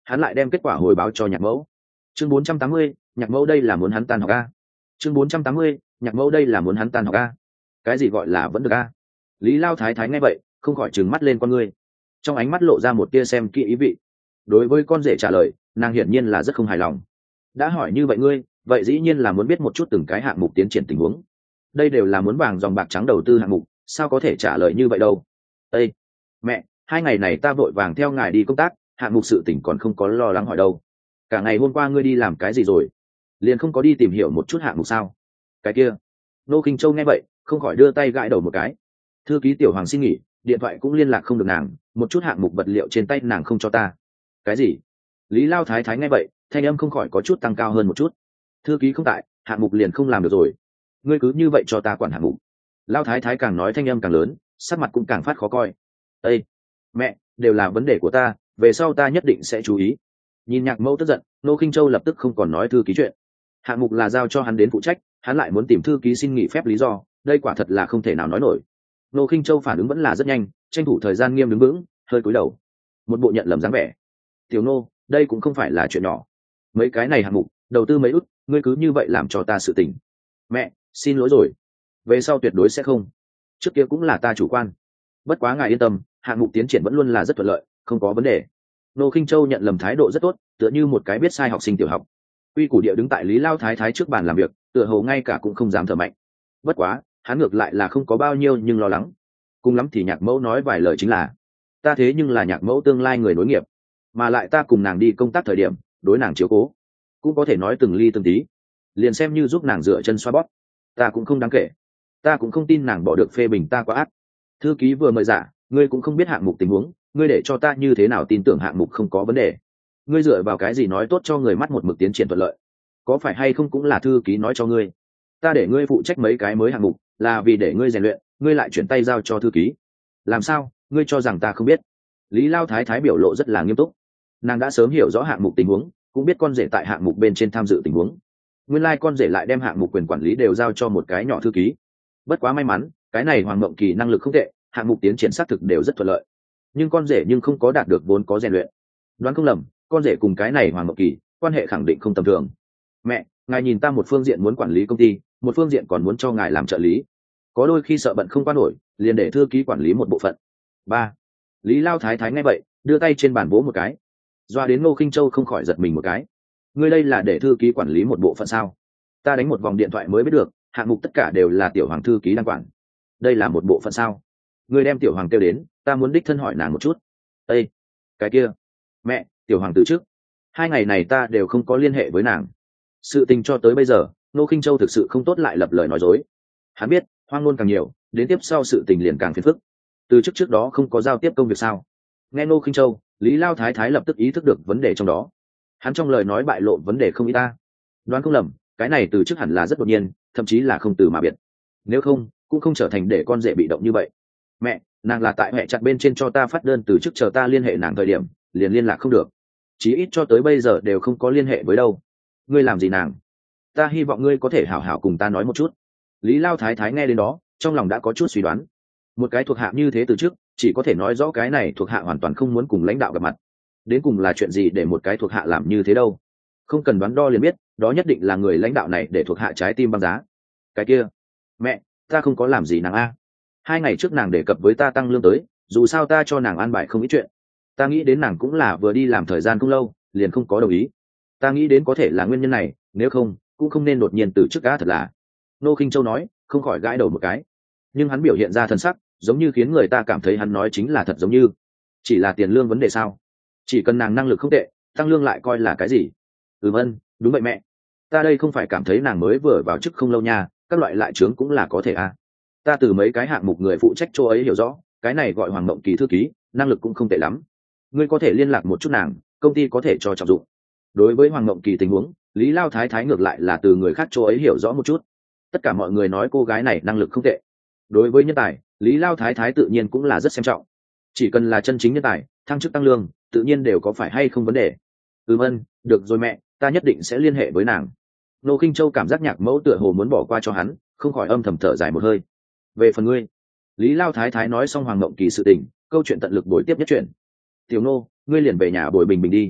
Speaker 1: hắn lại đem kết quả hồi báo cho nhạc mẫu. Chương bốn trăm tám mươi, nhạc mẫu đây là muốn hắn tan học a. Chương bốn trăm tám mươi, nhạc mẫu đây là muốn hắn tan học a. Cái gì gọi là vẫn được a? Lý Lao Thái Thái nghe vậy không khỏi trừng mắt lên con ngươi, trong ánh mắt lộ ra một tia xem kỹ ý vị. Đối với con rể trả lời, nàng hiển nhiên là rất không hài lòng. Đã hỏi như vậy ngươi, vậy dĩ nhiên là muốn biết một chút từng cái hạng mục tiến triển tình huống. Đây đều là muốn vàng dòng bạc trắng đầu tư hạng mục, sao có thể trả lời như vậy đâu. Ê, mẹ, hai ngày này ta vội vàng theo ngài đi công tác, hạng mục sự tỉnh còn không có lo lắng hỏi đâu. Cả ngày hôm qua ngươi đi làm cái gì rồi? Liền không có đi tìm hiểu một chút hạng mục sao? Cái kia, Nô Kinh Châu nghe vậy không khỏi đưa tay gãi đầu một cái. Thư ký Tiểu Hoàng xin nghỉ, điện thoại cũng liên lạc không được nàng, một chút hạng mục vật liệu trên tay nàng không cho ta. Cái gì? Lý Lao Thái Thái nghe vậy thanh âm không khỏi có chút tăng cao hơn một chút. Thư ký không tại, hạng mục liền không làm được rồi, ngươi cứ như vậy cho ta quản hạng mục. Lao Thái Thái càng nói thanh âm càng lớn, sắc mặt cũng càng phát khó coi. Ê, mẹ, đều là vấn đề của ta, về sau ta nhất định sẽ chú ý. Nhìn nhạc mẫu tức giận, Nô Kinh Châu lập tức không còn nói thư ký chuyện. Hạng mục là giao cho hắn đến phụ trách, hắn lại muốn tìm thư ký xin nghỉ phép lý do, đây quả thật là không thể nào nói nổi. Nô Kinh Châu phản ứng vẫn là rất nhanh, tranh thủ thời gian nghiêm đứng vững, hơi cúi đầu, một bộ nhận lầm dáng vẻ. Tiểu Nô, đây cũng không phải là chuyện nhỏ. Mấy cái này hạng mục, đầu tư mấy ức, ngươi cứ như vậy làm cho ta sự tình. Mẹ, xin lỗi rồi, về sau tuyệt đối sẽ không. Trước kia cũng là ta chủ quan. Bất quá ngài yên tâm, hạng mục tiến triển vẫn luôn là rất thuận lợi, không có vấn đề. Nô Kinh Châu nhận lầm thái độ rất tốt, tựa như một cái biết sai học sinh tiểu học. Quy củ địa đứng tại Lý Lao Thái Thái trước bàn làm việc, tựa hồ ngay cả cũng không dám thở mạnh. Bất quá, hắn ngược lại là không có bao nhiêu nhưng lo lắng. Cùng lắm thì nhạc mẫu nói vài lời chính là, ta thế nhưng là nhạc mẫu tương lai người nối nghiệp, mà lại ta cùng nàng đi công tác thời điểm, đối nàng chiếu cố, cũng có thể nói từng ly từng tí, liền xem như giúp nàng dựa chân xoa bóp, ta cũng không đáng kể. Ta cũng không tin nàng bỏ được phê bình ta quá ác. Thư ký vừa mời giả, ngươi cũng không biết hạng mục tình huống, ngươi để cho ta như thế nào tin tưởng hạng mục không có vấn đề? Ngươi dựa vào cái gì nói tốt cho người mắt một mực tiến triển thuận lợi? Có phải hay không cũng là thư ký nói cho ngươi? Ta để ngươi phụ trách mấy cái mới hạng mục, là vì để ngươi rèn luyện, ngươi lại chuyển tay giao cho thư ký. Làm sao, ngươi cho rằng ta không biết? Lý Lao Thái Thái biểu lộ rất là nghiêm túc. Nàng đã sớm hiểu rõ hạng mục tình huống, cũng biết con rể tại hạng mục bên trên tham dự tình huống. Nguyên lai like con rể lại đem hạng mục quyền quản lý đều giao cho một cái nhỏ thư ký. Bất quá may mắn, cái này Hoàng Mộng Kỳ năng lực không tệ, hạng mục tiến triển xác thực đều rất thuận lợi. Nhưng con rể nhưng không có đạt được vốn có rèn luyện. Đoán không lầm, con rể cùng cái này Hoàng Mộng Kỳ quan hệ khẳng định không tầm thường. Mẹ, ngài nhìn ta một phương diện muốn quản lý công ty, một phương diện còn muốn cho ngài làm trợ lý, có đôi khi sợ bận không qua nổi, liền để thư ký quản lý một bộ phận. Ba, Lý Lao Thái Thái nghe vậy đưa tay trên bàn vỗ một cái, doa đến Ngô Kinh Châu không khỏi giật mình một cái. Ngươi đây là để thư ký quản lý một bộ phận sao? Ta đánh một vòng điện thoại mới biết được, hạng mục tất cả đều là tiểu hoàng thư ký đang quản. Đây là một bộ phận sao? Ngươi đem tiểu hoàng kêu đến, ta muốn đích thân hỏi nàng một chút. Ê, cái kia, mẹ, tiểu hoàng từ trước hai ngày này ta đều không có liên hệ với nàng. Sự tình cho tới bây giờ, Ngô Kinh Châu thực sự không tốt lại lập lời nói dối. Hắn biết hoang ngôn càng nhiều, đến tiếp sau sự tình liền càng phiền phức. Từ trước trước đó không có giao tiếp công việc sao? Nghe Ngô Kinh Châu, Lý Lao Thái Thái lập tức ý thức được vấn đề trong đó. Hắn trong lời nói bại lộ vấn đề không ít ta. Đoán không lầm, cái này từ trước hẳn là rất đột nhiên, thậm chí là không từ mà biệt. Nếu không, cũng không trở thành để con rể bị động như vậy. Mẹ, nàng là tại mẹ chặt bên trên cho ta phát đơn từ trước, chờ ta liên hệ nàng thời điểm, liền liên lạc không được. Chí ít cho tới bây giờ đều không có liên hệ với đâu. Ngươi làm gì nàng? Ta hy vọng ngươi có thể hảo hảo cùng ta nói một chút. Lý Lao Thái Thái nghe đến đó, trong lòng đã có chút suy đoán. Một cái thuộc hạ như thế từ trước, chỉ có thể nói rõ cái này thuộc hạ hoàn toàn không muốn cùng lãnh đạo gặp mặt. Đến cùng là chuyện gì để một cái thuộc hạ làm như thế đâu? Không cần đoán đo liền biết, đó nhất định là người lãnh đạo này để thuộc hạ trái tim băng giá. Cái kia, mẹ, ta không có làm gì nàng a. Hai ngày trước nàng đề cập với ta tăng lương tới, dù sao ta cho nàng an bài không ít chuyện. Ta nghĩ đến nàng cũng là vừa đi làm thời gian không lâu, liền không có đồng ý. Ta nghĩ đến có thể là nguyên nhân này, nếu không, cũng không nên đột nhiên từ chức cá thật là. Nô Kinh Châu nói, không khỏi gãi đầu một cái. Nhưng hắn biểu hiện ra thân sắc, giống như khiến người ta cảm thấy hắn nói chính là thật, giống như chỉ là tiền lương vấn đề sao? Chỉ cần nàng năng lực không tệ, tăng lương lại coi là cái gì? Ừm ân, đúng vậy mẹ. Ta đây không phải cảm thấy nàng mới vừa vào chức không lâu nha, các loại lại trướng cũng là có thể à. Ta từ mấy cái hạng mục người phụ trách chỗ ấy hiểu rõ, cái này gọi Hoàng Mộng Kỳ thư ký, năng lực cũng không tệ lắm. Ngươi có thể liên lạc một chút nàng, công ty có thể cho trọng dụng. Đối với Hoàng Mộng Kỳ tình huống, Lý Lao Thái Thái ngược lại là từ người khác chỗ ấy hiểu rõ một chút. Tất cả mọi người nói cô gái này năng lực không tệ. Đối với nhân tài, Lý Lao Thái Thái tự nhiên cũng là rất xem trọng. Chỉ cần là chân chính nhân tài, thăng chức tăng lương, tự nhiên đều có phải hay không vấn đề. Ừm ân, được rồi mẹ, ta nhất định sẽ liên hệ với nàng. Nô Kinh Châu cảm giác nhạc mẫu tựa hồ muốn bỏ qua cho hắn, không khỏi âm thầm thở dài một hơi. Về phần ngươi, Lý Lao Thái Thái nói xong Hoàng Mộng Kỳ sự tình, câu chuyện tận lực bồi tiếp nhất chuyện. Tiểu Nô, ngươi liền về nhà bồi bình bình đi.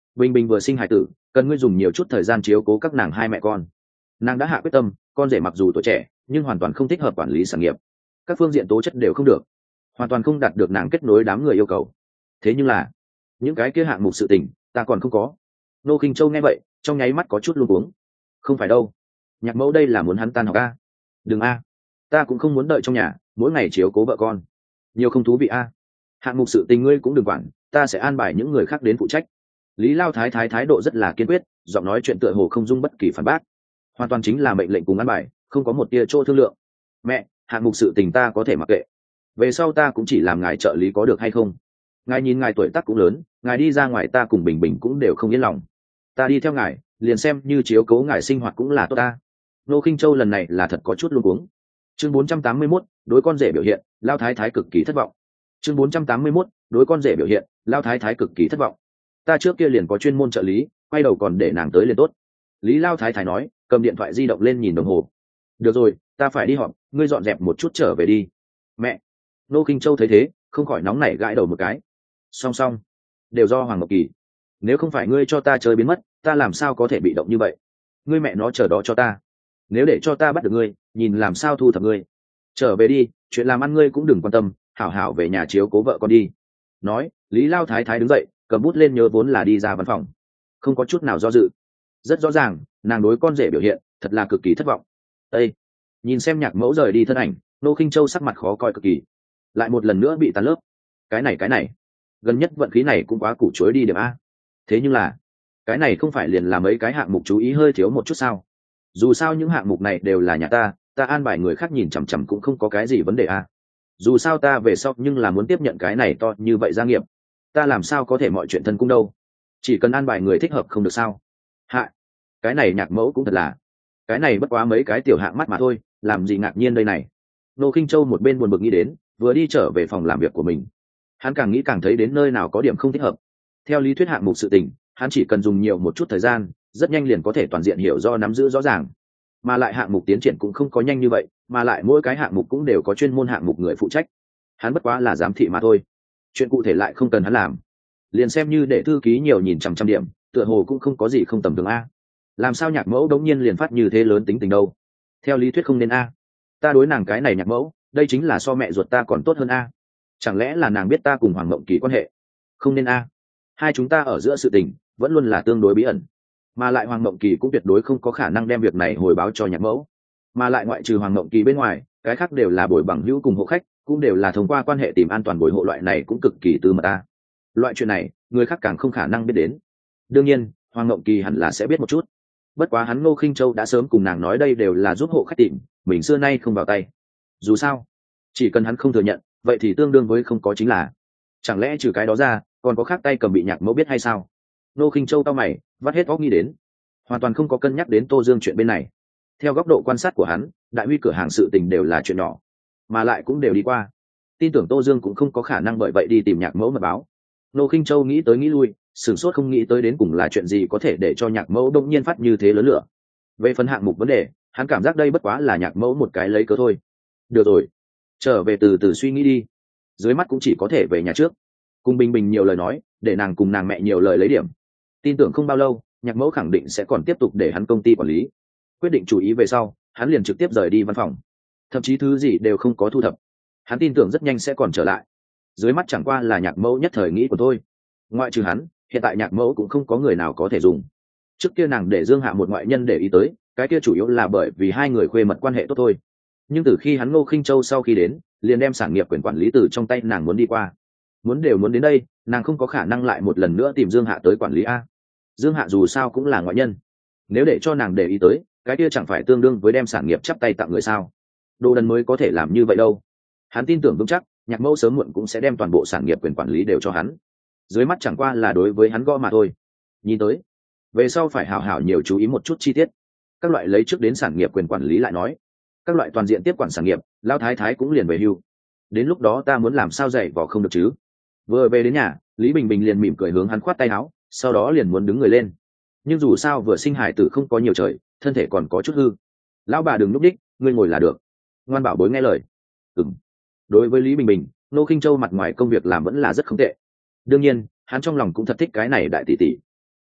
Speaker 1: bình bình vừa sinh hài tử, cần ngươi dùng nhiều chút thời gian chiếu cố các nàng hai mẹ con. Nàng đã hạ quyết tâm, con rể mặc dù tuổi trẻ nhưng hoàn toàn không thích hợp quản lý sản nghiệp, các phương diện tố chất đều không được, hoàn toàn không đạt được nàng kết nối đám người yêu cầu. Thế nhưng là những cái kia hạng mục sự tình ta còn không có. Nô Kinh Châu nghe vậy trong nháy mắt có chút luống cuống. Không phải đâu, nhạc mẫu đây là muốn hắn tan học a? Đừng a, ta cũng không muốn đợi trong nhà mỗi ngày chiếu cố vợ con, nhiều không thú vị a. Hạng mục sự tình ngươi cũng đừng quản, ta sẽ an bài những người khác đến phụ trách. Lý Lao Thái Thái thái độ rất là kiên quyết, giọng nói chuyện tựa hồ không dung bất kỳ phản bác, hoàn toàn chính là mệnh lệnh cùng an bài, không có một tia chỗ thương lượng. Mẹ, hạng mục sự tình ta có thể mặc kệ, về sau ta cũng chỉ làm ngài trợ lý có được hay không? Ngài nhìn ngài tuổi tác cũng lớn, ngài đi ra ngoài ta cùng bình bình cũng đều không yên lòng, ta đi theo ngài liền xem như chiếu cố ngài sinh hoạt cũng là tốt ta. Nô Khinh Châu lần này là thật có chút luống cuống. Chương bốn trăm tám mươi mốt, đối con rể biểu hiện, Lao Thái Thái cực kỳ thất vọng. Chương bốn trăm tám mươi mốt, đối con rể biểu hiện, Lao Thái Thái cực kỳ thất vọng. Ta trước kia liền có chuyên môn trợ lý, quay đầu còn để nàng tới liền tốt. Lý Lao Thái Thái nói, cầm điện thoại di động lên nhìn đồng hồ. Được rồi, ta phải đi họp, ngươi dọn dẹp một chút trở về đi. Mẹ. Nô Khinh Châu thấy thế không khỏi nóng nảy gãi đầu một cái. Song song, đều do Hoàng Ngọc Kỳ, nếu không phải ngươi cho ta chơi biến mất, ta làm sao có thể bị động như vậy? Ngươi mẹ nó chờ đó cho ta, nếu để cho ta bắt được ngươi, nhìn làm sao thu thập ngươi. Trở về đi, chuyện làm ăn ngươi cũng đừng quan tâm, hảo hảo về nhà chiếu cố vợ con đi. Nói, Lý Lao Thái Thái đứng dậy cầm bút lên nhớ vốn là đi ra văn phòng, không có chút nào do dự. Rất rõ ràng nàng đối con rể biểu hiện thật là cực kỳ thất vọng. Ê, nhìn xem nhạc mẫu rời đi thân ảnh, Nô Khinh Châu sắc mặt khó coi cực kỳ, lại một lần nữa bị tàn lớp. Cái này cái này gần nhất vận khí này cũng quá củ chuối đi điểm a. Thế nhưng là cái này không phải liền là mấy cái hạng mục chú ý hơi thiếu một chút sao? Dù sao những hạng mục này đều là nhà ta, ta an bài người khác nhìn chằm chằm cũng không có cái gì vấn đề a. Dù sao ta về sau nhưng là muốn tiếp nhận cái này to như vậy gia nghiệp, ta làm sao có thể mọi chuyện thân cung đâu, chỉ cần an bài người thích hợp không được sao? Hạ, cái này nhạc mẫu cũng thật là, cái này bất quá mấy cái tiểu hạng mắt mà thôi, làm gì ngạc nhiên đây này. Nô Khinh Châu một bên buồn bực nghĩ đến, vừa đi trở về phòng làm việc của mình. Hắn càng nghĩ càng thấy đến nơi nào có điểm không thích hợp. Theo lý thuyết hạng mục sự tình, hắn chỉ cần dùng nhiều một chút thời gian, rất nhanh liền có thể toàn diện hiểu do nắm giữ rõ ràng. Mà lại hạng mục tiến triển cũng không có nhanh như vậy, mà lại mỗi cái hạng mục cũng đều có chuyên môn hạng mục người phụ trách. Hắn bất quá là giám thị mà thôi, chuyện cụ thể lại không cần hắn làm. Liền xem như để thư ký nhiều nhìn trăm trăm điểm, tựa hồ cũng không có gì không tầm thường a. Làm sao nhạc mẫu đống nhiên liền phát như thế lớn tính tình đâu? Theo lý thuyết không nên a. Ta đối nàng cái này nhạc mẫu, đây chính là so mẹ ruột ta còn tốt hơn a. Chẳng lẽ là nàng biết ta cùng Hoàng Mộng Kỳ quan hệ? Không nên a. Hai chúng ta ở giữa sự tình vẫn luôn là tương đối bí ẩn, mà lại Hoàng Mộng Kỳ cũng tuyệt đối không có khả năng đem việc này hồi báo cho nhạc mẫu. Mà lại ngoại trừ Hoàng Mộng Kỳ bên ngoài, cái khác đều là bồi bằng hữu cùng hộ khách, cũng đều là thông qua quan hệ tìm an toàn bồi hộ, loại này cũng cực kỳ tư mật ta. Loại chuyện này người khác càng không khả năng biết đến. Đương nhiên Hoàng Mộng Kỳ hẳn là sẽ biết một chút, bất quá hắn Ngô Khinh Châu đã sớm cùng nàng nói đây đều là giúp hộ khách tìm, mình xưa nay không vào tay. Dù sao chỉ cần hắn không thừa nhận, vậy thì tương đương với không có chính là. Chẳng lẽ trừ cái đó ra còn có khác tay cầm bị nhạc mẫu biết hay sao? Ngô Khinh Châu cao mày vắt hết óc nghĩ đến, hoàn toàn không có cân nhắc đến Tô Dương chuyện bên này. Theo góc độ quan sát của hắn, đại huy cửa hàng sự tình đều là chuyện nhỏ, mà lại cũng đều đi qua, tin tưởng Tô Dương cũng không có khả năng bởi vậy đi tìm nhạc mẫu mật báo. Ngô Khinh Châu nghĩ tới nghĩ lui, sửng sốt không nghĩ tới đến cùng là chuyện gì có thể để cho nhạc mẫu đông nhiên phát như thế lớn lửa. Về phần hạng mục vấn đề, hắn cảm giác đây bất quá là nhạc mẫu một cái lấy cớ thôi. Được rồi, trở về từ từ suy nghĩ đi, dưới mắt cũng chỉ có thể về nhà trước, cùng Bình Bình nhiều lời nói, để nàng cùng nàng mẹ nhiều lời lấy điểm. Tin tưởng không bao lâu nhạc mẫu khẳng định sẽ còn tiếp tục để hắn công ty quản lý. Quyết định chủ ý về sau, hắn liền trực tiếp rời đi văn phòng, thậm chí thứ gì đều không có thu thập. Hắn tin tưởng rất nhanh sẽ còn trở lại, dưới mắt chẳng qua là nhạc mẫu nhất thời nghĩ của tôi. Ngoại trừ hắn, hiện tại nhạc mẫu cũng không có người nào có thể dùng. Trước kia nàng để Dương Hạ một ngoại nhân để ý tới, cái kia chủ yếu là bởi vì hai người khuê mật quan hệ tốt thôi. Nhưng từ khi hắn Ngô Khinh Châu sau khi đến, liền đem sản nghiệp quyền quản lý từ trong tay nàng muốn đi qua. Muốn đều muốn đến đây, nàng không có khả năng lại một lần nữa tìm Dương Hạ tới quản lý a. Dương Hạ dù sao cũng là ngoại nhân, nếu để cho nàng để ý tới, cái kia chẳng phải tương đương với đem sản nghiệp chắp tay tặng người sao? Đồ đần mới có thể làm như vậy đâu. Hắn tin tưởng vững chắc nhạc mẫu sớm muộn cũng sẽ đem toàn bộ sản nghiệp quyền quản lý đều cho hắn, dưới mắt chẳng qua là đối với hắn gõ mà thôi. Nhìn tới về sau phải hảo hảo nhiều chú ý một chút chi tiết, các loại lấy trước đến sản nghiệp quyền quản lý lại nói, các loại toàn diện tiếp quản sản nghiệp, Lão Thái Thái cũng liền về hưu, đến lúc đó ta muốn làm sao dạy vò không được chứ. Vừa về đến nhà, Lý Bình Bình liền mỉm cười hướng hắn khoát tay áo, sau đó liền muốn đứng người lên, nhưng dù sao vừa sinh hài tử không có nhiều trời, thân thể còn có chút hư. Lão bà đừng núp đích, ngươi ngồi là được, ngoan bảo bối nghe lời. Ừm. Đối với Lý Bình Bình, Ngô Khinh Châu mặt ngoài công việc làm vẫn là rất không tệ, đương nhiên hắn trong lòng cũng thật thích cái này đại tỷ tỷ.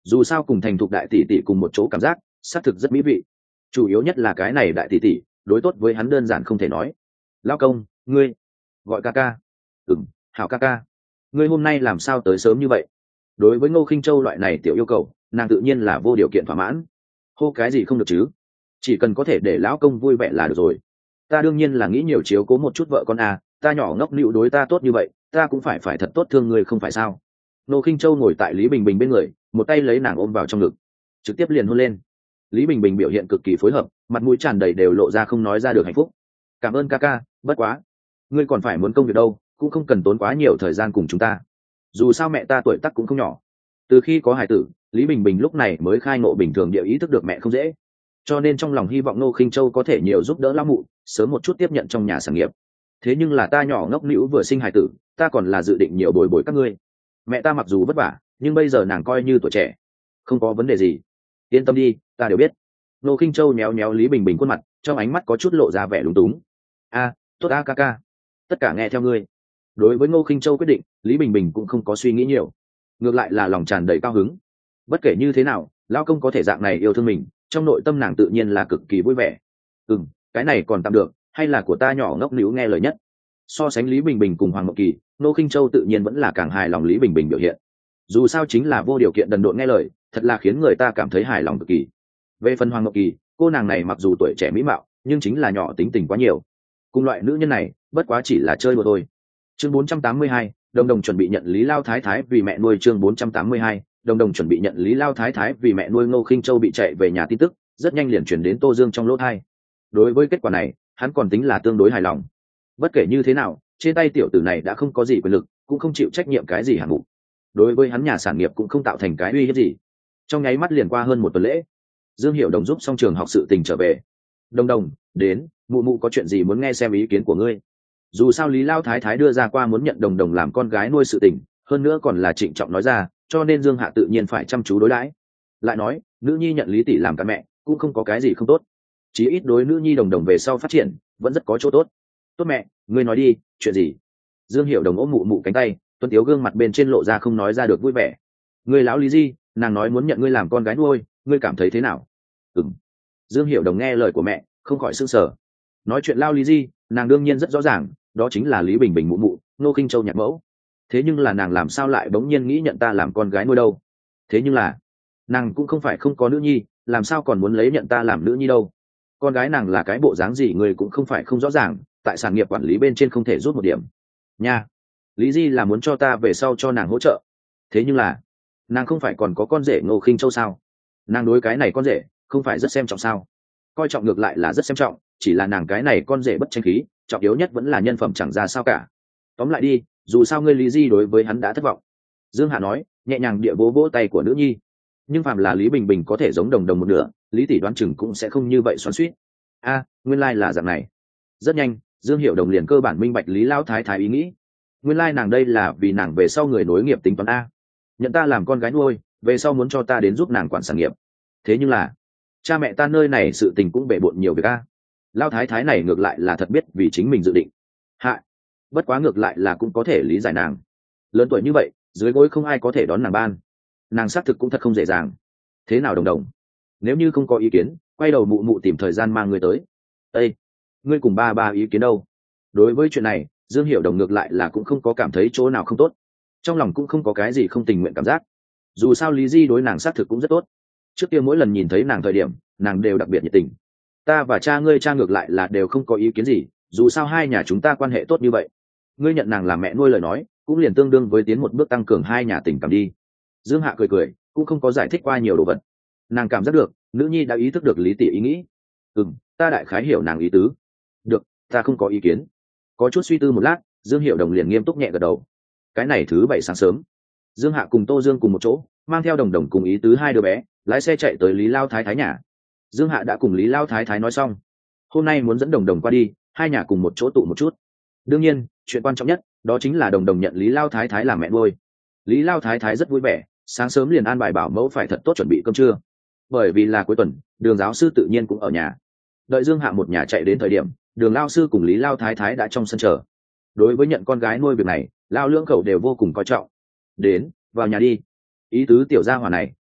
Speaker 1: dù sao cùng thành thục đại tỷ tỷ cùng một chỗ cảm giác xác thực rất mỹ vị, chủ yếu nhất là cái này đại tỷ tỷ đối tốt với hắn đơn giản không thể nói. Lao công, ngươi gọi ca ca. Ừm, hảo ca ca. Ngươi hôm nay làm sao tới sớm như vậy? Đối với Ngô Khinh Châu loại này tiểu yêu cầu, nàng tự nhiên là vô điều kiện thỏa mãn. Hô cái gì không được chứ, chỉ cần có thể để lão công vui vẻ là được rồi. Ta đương nhiên là nghĩ nhiều chiếu cố một chút vợ con à, ta nhỏ ngốc nịu đối ta tốt như vậy, ta cũng phải phải thật tốt thương người không phải sao? Ngô Khinh Châu ngồi tại Lý Bình Bình bên người, một tay lấy nàng ôm vào trong ngực, trực tiếp liền hôn lên. Lý Bình Bình biểu hiện cực kỳ phối hợp, mặt mũi tràn đầy đều lộ ra không nói ra được hạnh phúc. Cảm ơn ca ca, bất quá ngươi còn phải muốn công việc đâu, cũng không cần tốn quá nhiều thời gian cùng chúng ta, dù sao mẹ ta tuổi tác cũng không nhỏ. Từ khi có hài tử, Lý Bình Bình lúc này mới khai ngộ bình thường địa ý thức được mẹ không dễ, cho nên trong lòng hy vọng Ngô Khinh Châu có thể nhiều giúp đỡ lão mụ, sớm một chút tiếp nhận trong nhà sản nghiệp. Thế nhưng là ta nhỏ ngốc nĩu vừa sinh hài tử, ta còn là dự định nhiều bồi bồi các ngươi. Mẹ ta mặc dù vất vả, nhưng bây giờ nàng coi như tuổi trẻ, không có vấn đề gì. Yên tâm đi, ta đều biết. Ngô Khinh Châu méo méo Lý Bình Bình khuôn mặt, trong ánh mắt có chút lộ ra vẻ lúng túng. A, tốt a ca ca, tất cả nghe theo ngươi. Đối với Ngô Khinh Châu quyết định, Lý Bình Bình cũng không có suy nghĩ nhiều, ngược lại là lòng tràn đầy cao hứng. Bất kể như thế nào, lão công có thể dạng này yêu thương mình, trong nội tâm nàng tự nhiên là cực kỳ vui vẻ. Ừ, cái này còn tạm được, hay là của ta nhỏ ngốc nĩu nghe lời nhất. So sánh Lý Bình Bình cùng Hoàng Mộng Kỳ, Ngô Khinh Châu tự nhiên vẫn là càng hài lòng Lý Bình Bình biểu hiện. Dù sao chính là vô điều kiện đần độn nghe lời, thật là khiến người ta cảm thấy hài lòng cực kỳ. Về phần Hoàng Mộng Kỳ, cô nàng này mặc dù tuổi trẻ mỹ mạo, nhưng chính là nhỏ tính tình quá nhiều. Cùng loại nữ nhân này, bất quá chỉ là chơi đùa thôi. Chương bốn trăm tám mươi hai, Đồng Đồng chuẩn bị nhận Lý Lao Thái Thái vì mẹ nuôi. Chương bốn trăm tám mươi hai, Đồng Đồng chuẩn bị nhận Lý Lao Thái Thái vì mẹ nuôi. Ngô Khinh Châu bị chạy về nhà tin tức rất nhanh liền chuyển đến Tô Dương trong lỗ tai. Đối với kết quả này, hắn còn tính là tương đối hài lòng. Bất kể như thế nào, trên tay tiểu tử này đã không có gì quyền lực, cũng không chịu trách nhiệm cái gì hạng mục. Đối với hắn nhà sản nghiệp cũng không tạo thành cái uy hiếp gì. Trong nháy mắt liền qua hơn một tuần lễ, Dương Hiểu Đồng giúp xong trường học sự tình trở về. Đồng Đồng, đến, mụ mụ có chuyện gì muốn nghe xem ý kiến của ngươi. Dù sao Lý Lao Thái Thái đưa ra qua muốn nhận Đồng Đồng làm con gái nuôi sự tình, hơn nữa còn là trịnh trọng nói ra, cho nên Dương Hạ tự nhiên phải chăm chú đối đãi. Lại nói, nữ nhi nhận Lý tỷ làm cả mẹ, cũng không có cái gì không tốt. Chí ít đối nữ nhi Đồng Đồng về sau phát triển, vẫn rất có chỗ tốt. Tốt mẹ, ngươi nói đi, chuyện gì? Dương Hiểu Đồng ôm mụ mụ cánh tay, tuấn tiếu gương mặt bên trên lộ ra không nói ra được vui vẻ. Ngươi lão Lý Di, nàng nói muốn nhận ngươi làm con gái nuôi, ngươi cảm thấy thế nào? Ừm. Dương Hiểu Đồng nghe lời của mẹ, không khỏi sững sờ. Nói chuyện lao Lý Di, nàng đương nhiên rất rõ ràng, đó chính là Lý Bình Bình mụ mụ, Ngô Khinh Châu nhạc mẫu. Thế nhưng là nàng làm sao lại bỗng nhiên nghĩ nhận ta làm con gái nuôi đâu? Thế nhưng là nàng cũng không phải không có nữ nhi, làm sao còn muốn lấy nhận ta làm nữ nhi đâu? Con gái nàng là cái bộ dáng gì người cũng không phải không rõ ràng, tại sản nghiệp quản lý bên trên không thể rút một điểm nha. Lý Di là muốn cho ta về sau cho nàng hỗ trợ. Thế nhưng là nàng không phải còn có con rể Ngô Khinh Châu sao? Nàng đối cái này con rể không phải rất xem trọng sao? Coi trọng ngược lại là rất xem trọng, chỉ là nàng cái này con rể bất tranh khí, trọng yếu nhất vẫn là nhân phẩm chẳng ra sao cả. Tóm lại đi, dù sao ngươi Lý Di đối với hắn đã thất vọng. Dương Hạ nói, nhẹ nhàng địa vỗ vỗ tay của nữ nhi. Nhưng phàm là Lý Bình Bình có thể giống Đồng Đồng một nửa, Lý tỷ đoán chừng cũng sẽ không như vậy xoắn xuýt. A, nguyên lai là dạng này. Rất nhanh, Dương Hiểu Đồng liền cơ bản minh bạch Lý Lão Thái Thái ý nghĩ. Nguyên lai nàng đây là vì nàng về sau người nối nghiệp tính toán a. Nhận ta làm con gái nuôi, về sau muốn cho ta đến giúp nàng quản sản nghiệp. Thế nhưng là, cha mẹ ta nơi này sự tình cũng bể bộn nhiều việc a. Lão Thái Thái này ngược lại là thật biết vì chính mình dự định. Hạ, bất quá ngược lại là cũng có thể lý giải nàng. Lớn tuổi như vậy, dưới gối không ai có thể đón nàng ban. Nàng xác thực cũng thật không dễ dàng. Thế nào Đồng Đồng? Nếu như không có ý kiến, quay đầu mụ mụ tìm thời gian mang người tới. Ê, ngươi cùng ba ba ý kiến đâu? Đối với chuyện này, Dương Hiểu Đồng ngược lại là cũng không có cảm thấy chỗ nào không tốt, trong lòng cũng không có cái gì không tình nguyện cảm giác. Dù sao Lý Di đối nàng xác thực cũng rất tốt, trước kia mỗi lần nhìn thấy nàng thời điểm, nàng đều đặc biệt nhiệt tình. Ta và cha ngươi cha ngược lại là đều không có ý kiến gì, dù sao hai nhà chúng ta quan hệ tốt như vậy, ngươi nhận nàng làm mẹ nuôi lời nói, cũng liền tương đương với tiến một bước tăng cường hai nhà tình cảm đi. Dương Hạ cười cười, cũng không có giải thích qua nhiều đồ vật. Nàng cảm giác được, nữ nhi đã ý thức được Lý tỷ ý nghĩ. Ừm, ta đại khái hiểu nàng ý tứ. Được, ta không có ý kiến. Có chút suy tư một lát, Dương Hiểu Đồng liền nghiêm túc nhẹ gật đầu. Cái này thứ bảy sáng sớm, Dương Hạ cùng Tô Dương cùng một chỗ, mang theo Đồng Đồng cùng ý tứ hai đứa bé, lái xe chạy tới Lý Lao Thái Thái nhà. Dương Hạ đã cùng Lý Lao Thái Thái nói xong, hôm nay muốn dẫn Đồng Đồng qua đi, hai nhà cùng một chỗ tụ một chút. Đương nhiên, chuyện quan trọng nhất, đó chính là Đồng Đồng nhận Lý Lao Thái Thái làm mẹ nuôi. Lý Lao Thái Thái rất vui vẻ, sáng sớm liền an bài bảo mẫu phải thật tốt chuẩn bị cơm trưa. Bởi vì là cuối tuần, Đường giáo sư tự nhiên cũng ở nhà. Đợi Dương Hạ một nhà chạy đến thời điểm, Đường lao sư cùng Lý Lao Thái Thái đã trong sân chờ. Đối với nhận con gái nuôi việc này, Lao lưỡng khẩu đều vô cùng coi trọng. Đến, vào nhà đi. Ý tứ tiểu gia hỏa này,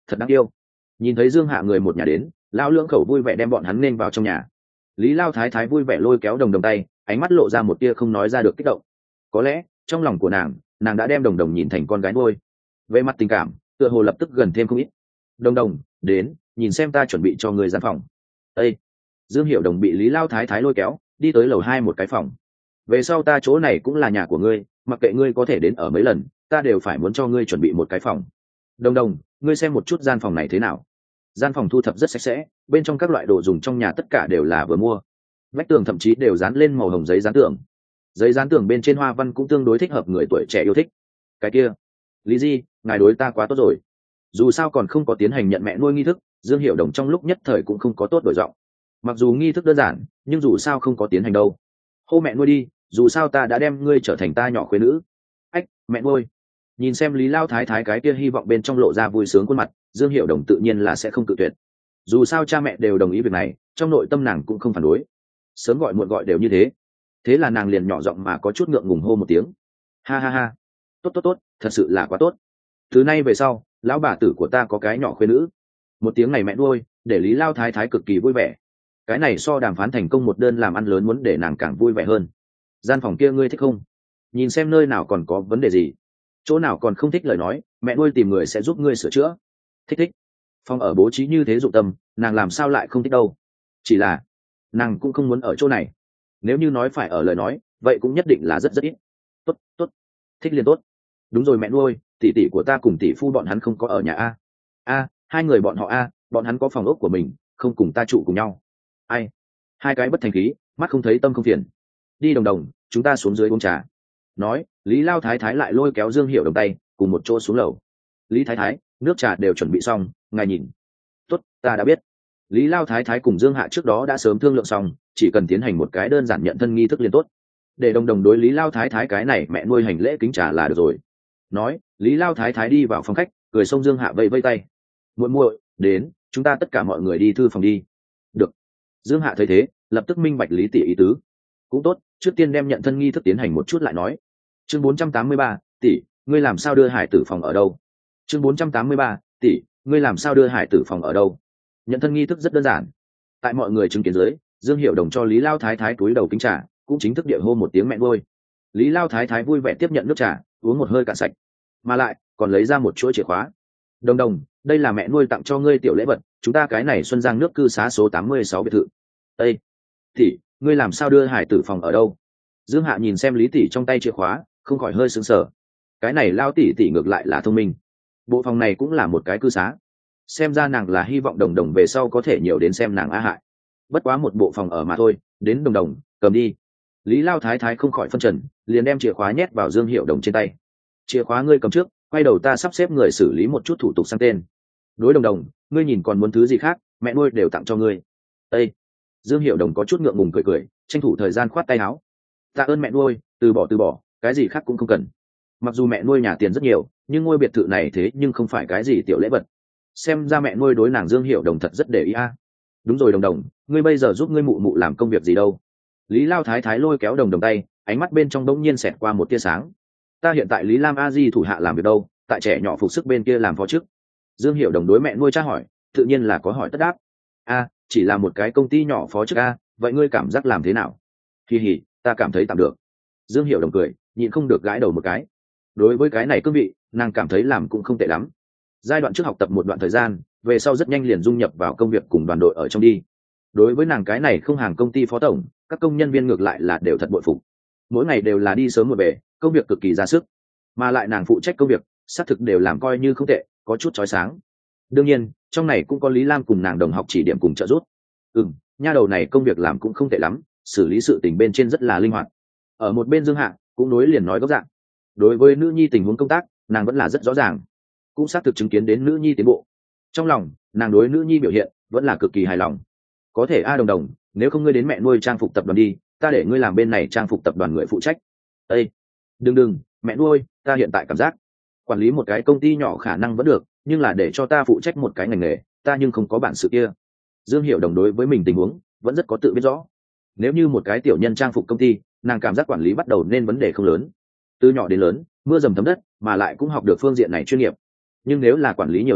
Speaker 1: thật đáng yêu. Nhìn thấy Dương Hạ người một nhà đến, lão lưỡng khẩu vui vẻ đem bọn hắn nên vào trong nhà. Lý Lao Thái Thái vui vẻ lôi kéo Đồng Đồng tay, ánh mắt lộ ra một tia không nói ra được kích động. Có lẽ trong lòng của nàng, nàng đã đem Đồng Đồng nhìn thành con gái nuôi. Về mặt tình cảm, tựa hồ lập tức gần thêm không ít. Đồng Đồng, đến, nhìn xem ta chuẩn bị cho người gian phòng. Ê! Dương Hiểu Đồng bị Lý Lao Thái Thái lôi kéo, đi tới lầu hai một cái phòng. Về sau ta chỗ này cũng là nhà của ngươi, mặc kệ ngươi có thể đến ở mấy lần, ta đều phải muốn cho ngươi chuẩn bị một cái phòng. Đồng Đồng, ngươi xem một chút gian phòng này thế nào? Gian phòng thu thập rất sạch sẽ, bên trong các loại đồ dùng trong nhà tất cả đều là vừa mua. Vách tường thậm chí đều dán lên màu hồng giấy dán tường. Giấy dán tường bên trên hoa văn cũng tương đối thích hợp người tuổi trẻ yêu thích. Cái kia, Lý Di, ngài đối ta quá tốt rồi. Dù sao còn không có tiến hành nhận mẹ nuôi nghi thức, Dương Hiểu Đồng trong lúc nhất thời cũng không có tốt đổi giọng. Mặc dù nghi thức đơn giản, nhưng dù sao không có tiến hành đâu. Hô mẹ nuôi đi, dù sao ta đã đem ngươi trở thành ta nhỏ khuê nữ. Ách, mẹ nuôi. Nhìn xem Lý Lao Thái Thái cái kia hy vọng bên trong lộ ra vui sướng khuôn mặt, Dương Hiểu Đồng tự nhiên là sẽ không cự tuyệt. Dù sao cha mẹ đều đồng ý việc này, trong nội tâm nàng cũng không phản đối. Sớm gọi muộn gọi đều như thế. Thế là nàng liền nhỏ giọng mà có chút ngượng ngùng hô một tiếng. Ha ha ha, tốt tốt tốt, thật sự là quá tốt. Từ nay về sau, lão bà tử của ta có cái nhỏ khuê nữ. Một tiếng này mẹ nuôi, để Lý Lao Thái Thái cực kỳ vui vẻ. Cái này so đàm phán thành công một đơn làm ăn lớn muốn để nàng càng vui vẻ hơn. Gian phòng kia ngươi thích không? Nhìn xem nơi nào còn có vấn đề gì, chỗ nào còn không thích lời nói, mẹ nuôi tìm người sẽ giúp ngươi sửa chữa. Thích thích. Phòng ở bố trí như thế dụng tâm, nàng làm sao lại không thích đâu. Chỉ là nàng cũng không muốn ở chỗ này. Nếu như nói phải ở lời nói, vậy cũng nhất định là rất rất ít. Tốt tốt, thích liền tốt. Đúng rồi mẹ nuôi, tỷ tỷ của ta cùng tỷ phu bọn hắn không có ở nhà a. A, hai người bọn họ a, bọn hắn có phòng ốc của mình, không cùng ta trụ cùng nhau. Ai? Hai cái bất thành khí, mắt không thấy tâm không phiền. Đi Đồng Đồng, chúng ta xuống dưới uống trà. Nói, Lý Lao Thái Thái lại lôi kéo Dương Hiểu Đồng tay, cùng một chỗ xuống lầu. Lý Thái Thái, nước trà đều chuẩn bị xong, ngài nhìn. Tốt, ta đã biết. Lý Lao Thái Thái cùng Dương Hạ trước đó đã sớm thương lượng xong, chỉ cần tiến hành một cái đơn giản nhận thân nghi thức liền tốt. Để Đồng Đồng đối Lý Lao Thái Thái cái này mẹ nuôi hành lễ kính trà là được rồi. Nói, Lý Lao Thái Thái đi vào phòng khách, cười xông Dương Hạ vẫy vẫy tay. Muội muội, đến, chúng ta tất cả mọi người đi thư phòng đi. Được. Dương Hạ thấy thế, lập tức minh bạch Lý tỷ ý tứ. Cũng tốt, trước tiên đem nhận thân nghi thức tiến hành một chút lại nói. Chương bốn trăm tám mươi ba, tỷ, ngươi làm sao đưa hải tử phòng ở đâu? Chương bốn trăm tám mươi ba, tỷ, ngươi làm sao đưa hải tử phòng ở đâu? Nhận thân nghi thức rất đơn giản. Tại mọi người chứng kiến dưới, Dương Hiểu Đồng cho Lý Lao Thái Thái túi đầu kính trà, cũng chính thức địa hô một tiếng mẹ nuôi. Lý Lao Thái Thái vui vẻ tiếp nhận nước trà, uống một hơi cạn sạch, mà lại còn lấy ra một chuỗi chìa khóa. Đồng Đồng, đây là mẹ nuôi tặng cho ngươi tiểu lễ vật, chúng ta cái này Xuân Giang nước cư xá số tám mươi sáu biệt thự. Ê, tỷ, ngươi làm sao đưa hải tử phòng ở đâu? Dương Hạ nhìn xem Lý tỷ trong tay chìa khóa, không khỏi hơi sững sờ. Cái này Lao tỷ tỷ ngược lại là thông minh. Bộ phòng này cũng là một cái cư xá. Xem ra nàng là hy vọng Đồng Đồng về sau có thể nhiều đến xem nàng á hại. Bất quá một bộ phòng ở mà thôi, đến Đồng Đồng, cầm đi. Lý Lao Thái Thái không khỏi phân trần, liền đem chìa khóa nhét vào Dương Hiểu Đồng trên tay. Chìa khóa ngươi cầm trước, quay đầu ta sắp xếp người xử lý một chút thủ tục sang tên. Đối Đồng Đồng, ngươi nhìn còn muốn thứ gì khác, mẹ nuôi đều tặng cho ngươi. Ê! Dương Hiểu Đồng có chút ngượng ngùng cười cười, tranh thủ thời gian khoát tay áo. Tạ ơn mẹ nuôi, từ bỏ từ bỏ, cái gì khác cũng không cần. Mặc dù mẹ nuôi nhà tiền rất nhiều, nhưng ngôi biệt thự này thế nhưng không phải cái gì tiểu lễ vật. Xem ra mẹ nuôi đối nàng Dương Hiểu Đồng thật rất để ý a. Đúng rồi Đồng Đồng, ngươi bây giờ giúp ngươi mụ mụ làm công việc gì đâu? Lý Lao Thái Thái lôi kéo Đồng Đồng tay, ánh mắt bên trong đống nhiên xẹt qua một tia sáng. Ta hiện tại Lý Lam A Di thủ hạ làm việc đâu, tại trẻ nhỏ phục sức bên kia làm phó chức. Dương Hiểu Đồng đối mẹ nuôi tra hỏi, tự nhiên là có hỏi tất đáp. A, chỉ là một cái công ty nhỏ phó chức a, vậy ngươi cảm giác làm thế nào? Kỳ hỉ, ta cảm thấy tạm được. Dương Hiểu Đồng cười, nhịn không được gãi đầu một cái. Đối với cái này cương vị, nàng cảm thấy làm cũng không tệ lắm. Giai đoạn trước học tập một đoạn thời gian, về sau rất nhanh liền dung nhập vào công việc cùng đoàn đội ở trong đi. Đối với nàng cái này không hàng công ty phó tổng, các công nhân viên ngược lại là đều thật bội phục. Mỗi ngày đều là đi sớm một về, công việc cực kỳ ra sức, mà lại nàng phụ trách công việc, xác thực đều làm coi như không tệ, có chút chói sáng. Đương nhiên, trong này cũng có Lý Lam cùng nàng đồng học chỉ điểm cùng trợ giúp. Ừm, nha đầu này công việc làm cũng không tệ lắm, xử lý sự tình bên trên rất là linh hoạt. Ở một bên Dương Hạ cũng đối liền nói gốc dạng. Đối với nữ nhi tình huống công tác, nàng vẫn là rất rõ ràng, cũng xác thực chứng kiến đến nữ nhi tiến bộ. Trong lòng, nàng đối nữ nhi biểu hiện vẫn là cực kỳ hài lòng. Có thể a Đồng Đồng, nếu không ngươi đến mẹ nuôi trang phục tập đoàn đi, ta để ngươi làm bên này trang phục tập đoàn người phụ trách. Ê, đừng đừng, mẹ nuôi, ta hiện tại cảm giác quản lý một cái công ty nhỏ khả năng vẫn được, nhưng là để cho ta phụ trách một cái ngành nghề, ta nhưng không có bản sự kia. Dương Hiểu Đồng đối với mình tình huống vẫn rất có tự biết rõ. Nếu như một cái tiểu nhân trang phục công ty, nàng cảm giác quản lý bắt đầu nên vấn đề không lớn. Từ nhỏ đến lớn, mưa dầm thấm đất, mà lại cũng học được phương diện này chuyên nghiệp. Nhưng nếu là quản lý nhiều lắm,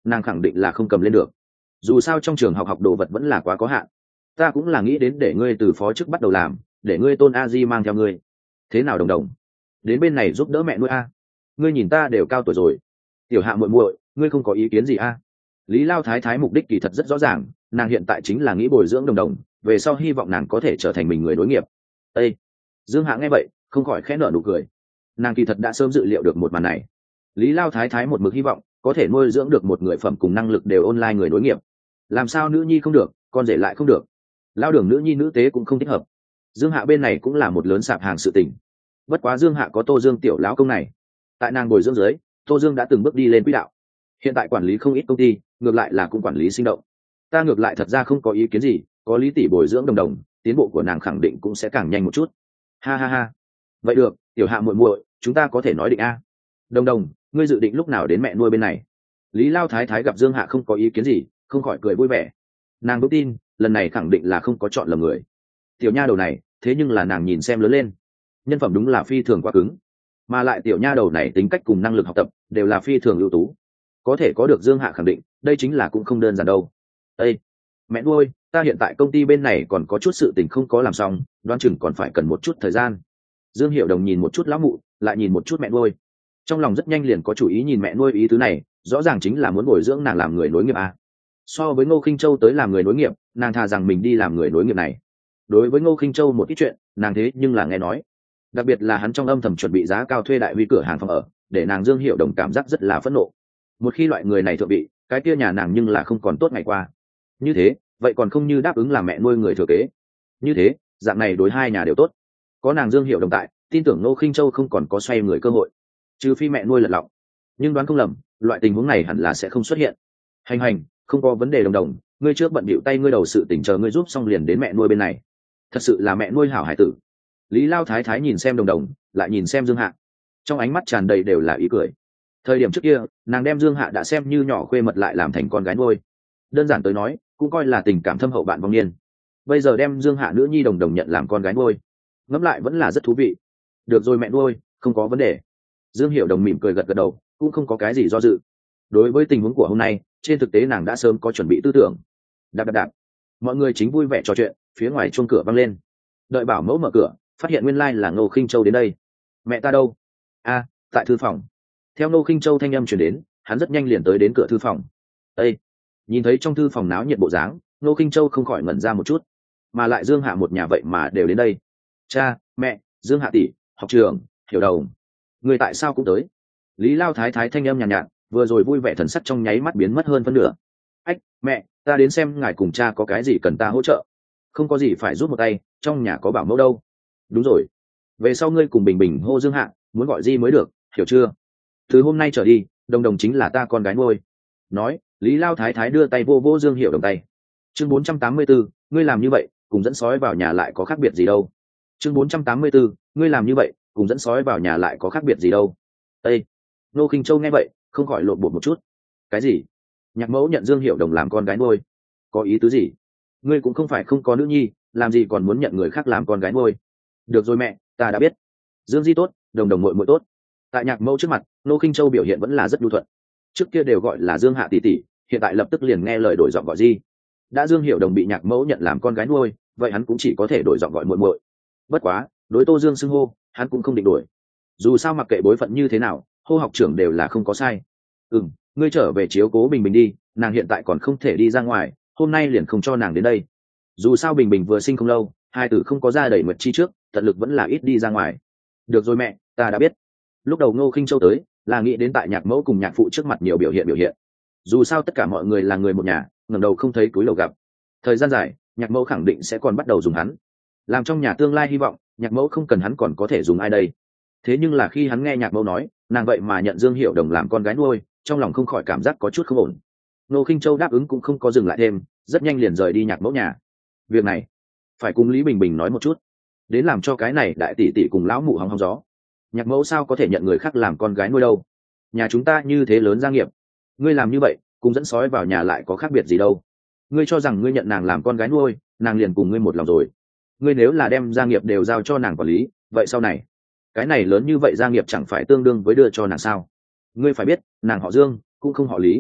Speaker 1: nàng khẳng định là không cầm lên được. Dù sao trong trường học học đồ vật vẫn là quá có hạn. Ta cũng là nghĩ đến để ngươi từ phó chức bắt đầu làm, để ngươi tôn a di mang theo ngươi. Thế nào Đồng Đồng, đến bên này giúp đỡ mẹ nuôi a? Ngươi nhìn ta đều cao tuổi rồi. Tiểu Hạ muội muội, ngươi không có ý kiến gì a? Lý Lao thái thái mục đích kỳ thật rất rõ ràng, nàng hiện tại chính là nghĩ bồi dưỡng Đồng Đồng, về sau hy vọng nàng có thể trở thành mình người nối nghiệp. Ê! Dương Hạ nghe vậy không khỏi khẽ nở nụ cười. Nàng kỳ thật đã sớm dự liệu được một màn này. Lý Lao thái thái một mực hy vọng có thể nuôi dưỡng được một người phẩm cùng năng lực đều online người nối nghiệp. Làm sao nữ nhi không được, con rể lại không được? Lao đường nữ nhi nữ tế cũng không thích hợp. Dương Hạ bên này cũng là một lớn sạp hàng sự tình. Bất quá Dương Hạ có Tô Dương tiểu lão công này, tại nàng bồi dưỡng dưới, Tô Dương đã từng bước đi lên quỹ đạo. Hiện tại quản lý không ít công ty, ngược lại là cũng quản lý sinh động. Ta ngược lại thật ra không có ý kiến gì, có Lý tỷ bồi dưỡng Đồng Đồng, tiến bộ của nàng khẳng định cũng sẽ càng nhanh một chút. Ha ha ha. Vậy được, Tiểu Hạ muội muội, chúng ta có thể nói định a. Đồng Đồng, ngươi dự định lúc nào đến mẹ nuôi bên này? Lý Lao thái thái gặp Dương Hạ không có ý kiến gì, không khỏi cười vui vẻ. Nàng vững tin lần này khẳng định là không có chọn lầm người. Tiểu nha đầu này thế nhưng là nàng nhìn xem lớn lên, nhân phẩm đúng là phi thường quá cứng, mà lại tiểu nha đầu này tính cách cùng năng lực học tập đều là phi thường ưu tú, có thể có được Dương Hạ khẳng định, đây chính là cũng không đơn giản đâu. Ê, mẹ nuôi, ta hiện tại công ty bên này còn có chút sự tình không có làm xong, đoán chừng còn phải cần một chút thời gian. Dương Hiểu Đồng nhìn một chút lão mụ, lại nhìn một chút mẹ nuôi, trong lòng rất nhanh liền có chủ ý. Nhìn mẹ nuôi ý tứ này rõ ràng chính là muốn bồi dưỡng nàng làm người nối nghiệp à. So với Ngô Khinh Châu tới làm người nối nghiệp, nàng thà rằng mình đi làm người nối nghiệp này. Đối với Ngô Khinh Châu một ít chuyện nàng thế nhưng là nghe nói, đặc biệt là hắn trong âm thầm chuẩn bị giá cao thuê đại huy cửa hàng phòng ở, để nàng Dương Hiểu Đồng cảm giác rất là phẫn nộ. Một khi loại người này thượng vị, cái kia nhà nàng nhưng là không còn tốt ngày qua. Như thế vậy còn không như đáp ứng làm mẹ nuôi người thừa kế. Như thế dạng này đối hai nhà đều tốt, có nàng Dương Hiểu Đồng tại, tin tưởng Ngô Khinh Châu không còn có xoay người cơ hội, trừ phi mẹ nuôi lật lọng. Nhưng đoán không lầm, loại tình huống này hẳn là sẽ không xuất hiện. Hành hành, không có vấn đề. Đồng Đồng, ngươi trước bận bịu tay ngươi đầu sự tỉnh, chờ ngươi giúp xong liền đến mẹ nuôi bên này. Thật sự là mẹ nuôi hảo hải tử. Lý Lao thái thái nhìn xem Đồng Đồng, lại nhìn xem Dương Hạ, trong ánh mắt tràn đầy đều là ý cười. Thời điểm trước kia nàng đem Dương Hạ đã xem như nhỏ khuê mật lại làm thành con gái nuôi, đơn giản tới nói cũng coi là tình cảm thâm hậu bạn vong niên. Bây giờ đem Dương Hạ nữ nhi Đồng Đồng nhận làm con gái nuôi, ngẫm lại vẫn là rất thú vị. Được rồi mẹ nuôi, không có vấn đề. Dương Hiểu Đồng mỉm cười gật gật đầu, cũng không có cái gì do dự. Đối với tình huống của hôm nay, trên thực tế nàng đã sớm có chuẩn bị tư tưởng. Đạp đạp đạp, mọi người chính vui vẻ trò chuyện, phía ngoài chuông cửa vang lên. Đợi bảo mẫu mở cửa, phát hiện nguyên lai là Ngô Khinh Châu đến đây. Mẹ ta đâu? A, tại thư phòng. Theo Ngô Khinh Châu thanh âm truyền đến, hắn rất nhanh liền tới đến cửa thư phòng. Ê, nhìn thấy trong thư phòng náo nhiệt bộ dáng, Ngô Khinh Châu không khỏi ngẩn ra một chút, mà lại Dương Hạ một nhà vậy mà đều đến đây. Cha, mẹ, Dương Hạ tỷ, học trưởng, Hiểu Đồng, người tại sao cũng tới? Lý Lao thái thái thanh âm nhàn nhạt, nhạt, vừa rồi vui vẻ thần sắc trong nháy mắt biến mất hơn phân nửa. Ách, mẹ, ta đến xem ngài cùng cha có cái gì cần ta hỗ trợ. Không có gì phải giúp một tay, trong nhà có bảo mẫu đâu. Đúng rồi, về sau ngươi cùng Bình Bình hô Dương Hạ, muốn gọi gì mới được, hiểu chưa? Từ hôm nay trở đi, Đồng Đồng chính là ta con gái nuôi. Nói, Lý Lao thái thái đưa tay vô vô Dương Hiểu Đồng tay. Chương bốn trăm tám mươi bốn, ngươi làm như vậy cùng dẫn sói vào nhà lại có khác biệt gì đâu. Chương bốn trăm tám mươi bốn, ngươi làm như vậy cùng dẫn sói vào nhà lại có khác biệt gì đâu. Ê, Ngô Khinh Châu nghe vậy không khỏi lộn bột một chút. Cái gì? Nhạc mẫu nhận Dương Hiểu Đồng làm con gái nuôi, có ý tứ gì? Ngươi cũng không phải không có nữ nhi, làm gì còn muốn nhận người khác làm con gái nuôi? Được rồi mẹ, ta đã biết. Dương Di tốt, Đồng Đồng muội muội tốt. Tại nhạc mẫu trước mặt, Ngô Khinh Châu biểu hiện vẫn là rất nhu thuận. Trước kia đều gọi là Dương Hạ tỷ tỷ, hiện tại lập tức liền nghe lời đổi giọng gọi Di. Đã Dương Hiểu Đồng bị nhạc mẫu nhận làm con gái nuôi, vậy hắn cũng chỉ có thể đổi giọng gọi muội muội. Bất quá, đối Tô Dương xưng hô, hắn cũng không định đổi. Dù sao mặc kệ bối phận như thế nào, hô học trưởng đều là không có sai. Ừm, ngươi trở về chiếu cố Bình Bình đi, nàng hiện tại còn không thể đi ra ngoài, hôm nay liền không cho nàng đến đây. Dù sao Bình Bình vừa sinh không lâu, hai tử không có ra đầy mật chi trước, tận lực vẫn là ít đi ra ngoài. Được rồi mẹ, ta đã biết. Lúc đầu Ngô Khinh Châu tới là nghĩ đến tại nhạc mẫu cùng nhạc phụ trước mặt nhiều biểu hiện biểu hiện. Dù sao tất cả mọi người là người một nhà, ngẩng đầu không thấy túi lầu gặp. Thời gian dài, nhạc mẫu khẳng định sẽ còn bắt đầu dùng hắn, làm trong nhà tương lai hy vọng. Nhạc mẫu không cần hắn còn có thể dùng ai đây? Thế nhưng là khi hắn nghe nhạc mẫu nói nàng vậy mà nhận Dương Hiểu Đồng làm con gái nuôi, trong lòng không khỏi cảm giác có chút không ổn. Ngô Khinh Châu đáp ứng cũng không có dừng lại thêm, rất nhanh liền rời đi nhạc mẫu nhà. Việc này phải cùng Lý Bình Bình nói một chút, đến làm cho cái này đại tỷ tỷ cùng lão mụ hóng hóng gió. Nhạc mẫu sao có thể nhận người khác làm con gái nuôi đâu? Nhà chúng ta như thế lớn gia nghiệp, ngươi làm như vậy cùng dẫn sói vào nhà lại có khác biệt gì đâu? Ngươi cho rằng ngươi nhận nàng làm con gái nuôi, nàng liền cùng ngươi một lòng rồi? Ngươi nếu là đem gia nghiệp đều giao cho nàng quản lý, vậy sau này cái này lớn như vậy gia nghiệp chẳng phải tương đương với đưa cho nàng sao? Ngươi phải biết nàng họ Dương cũng không họ Lý,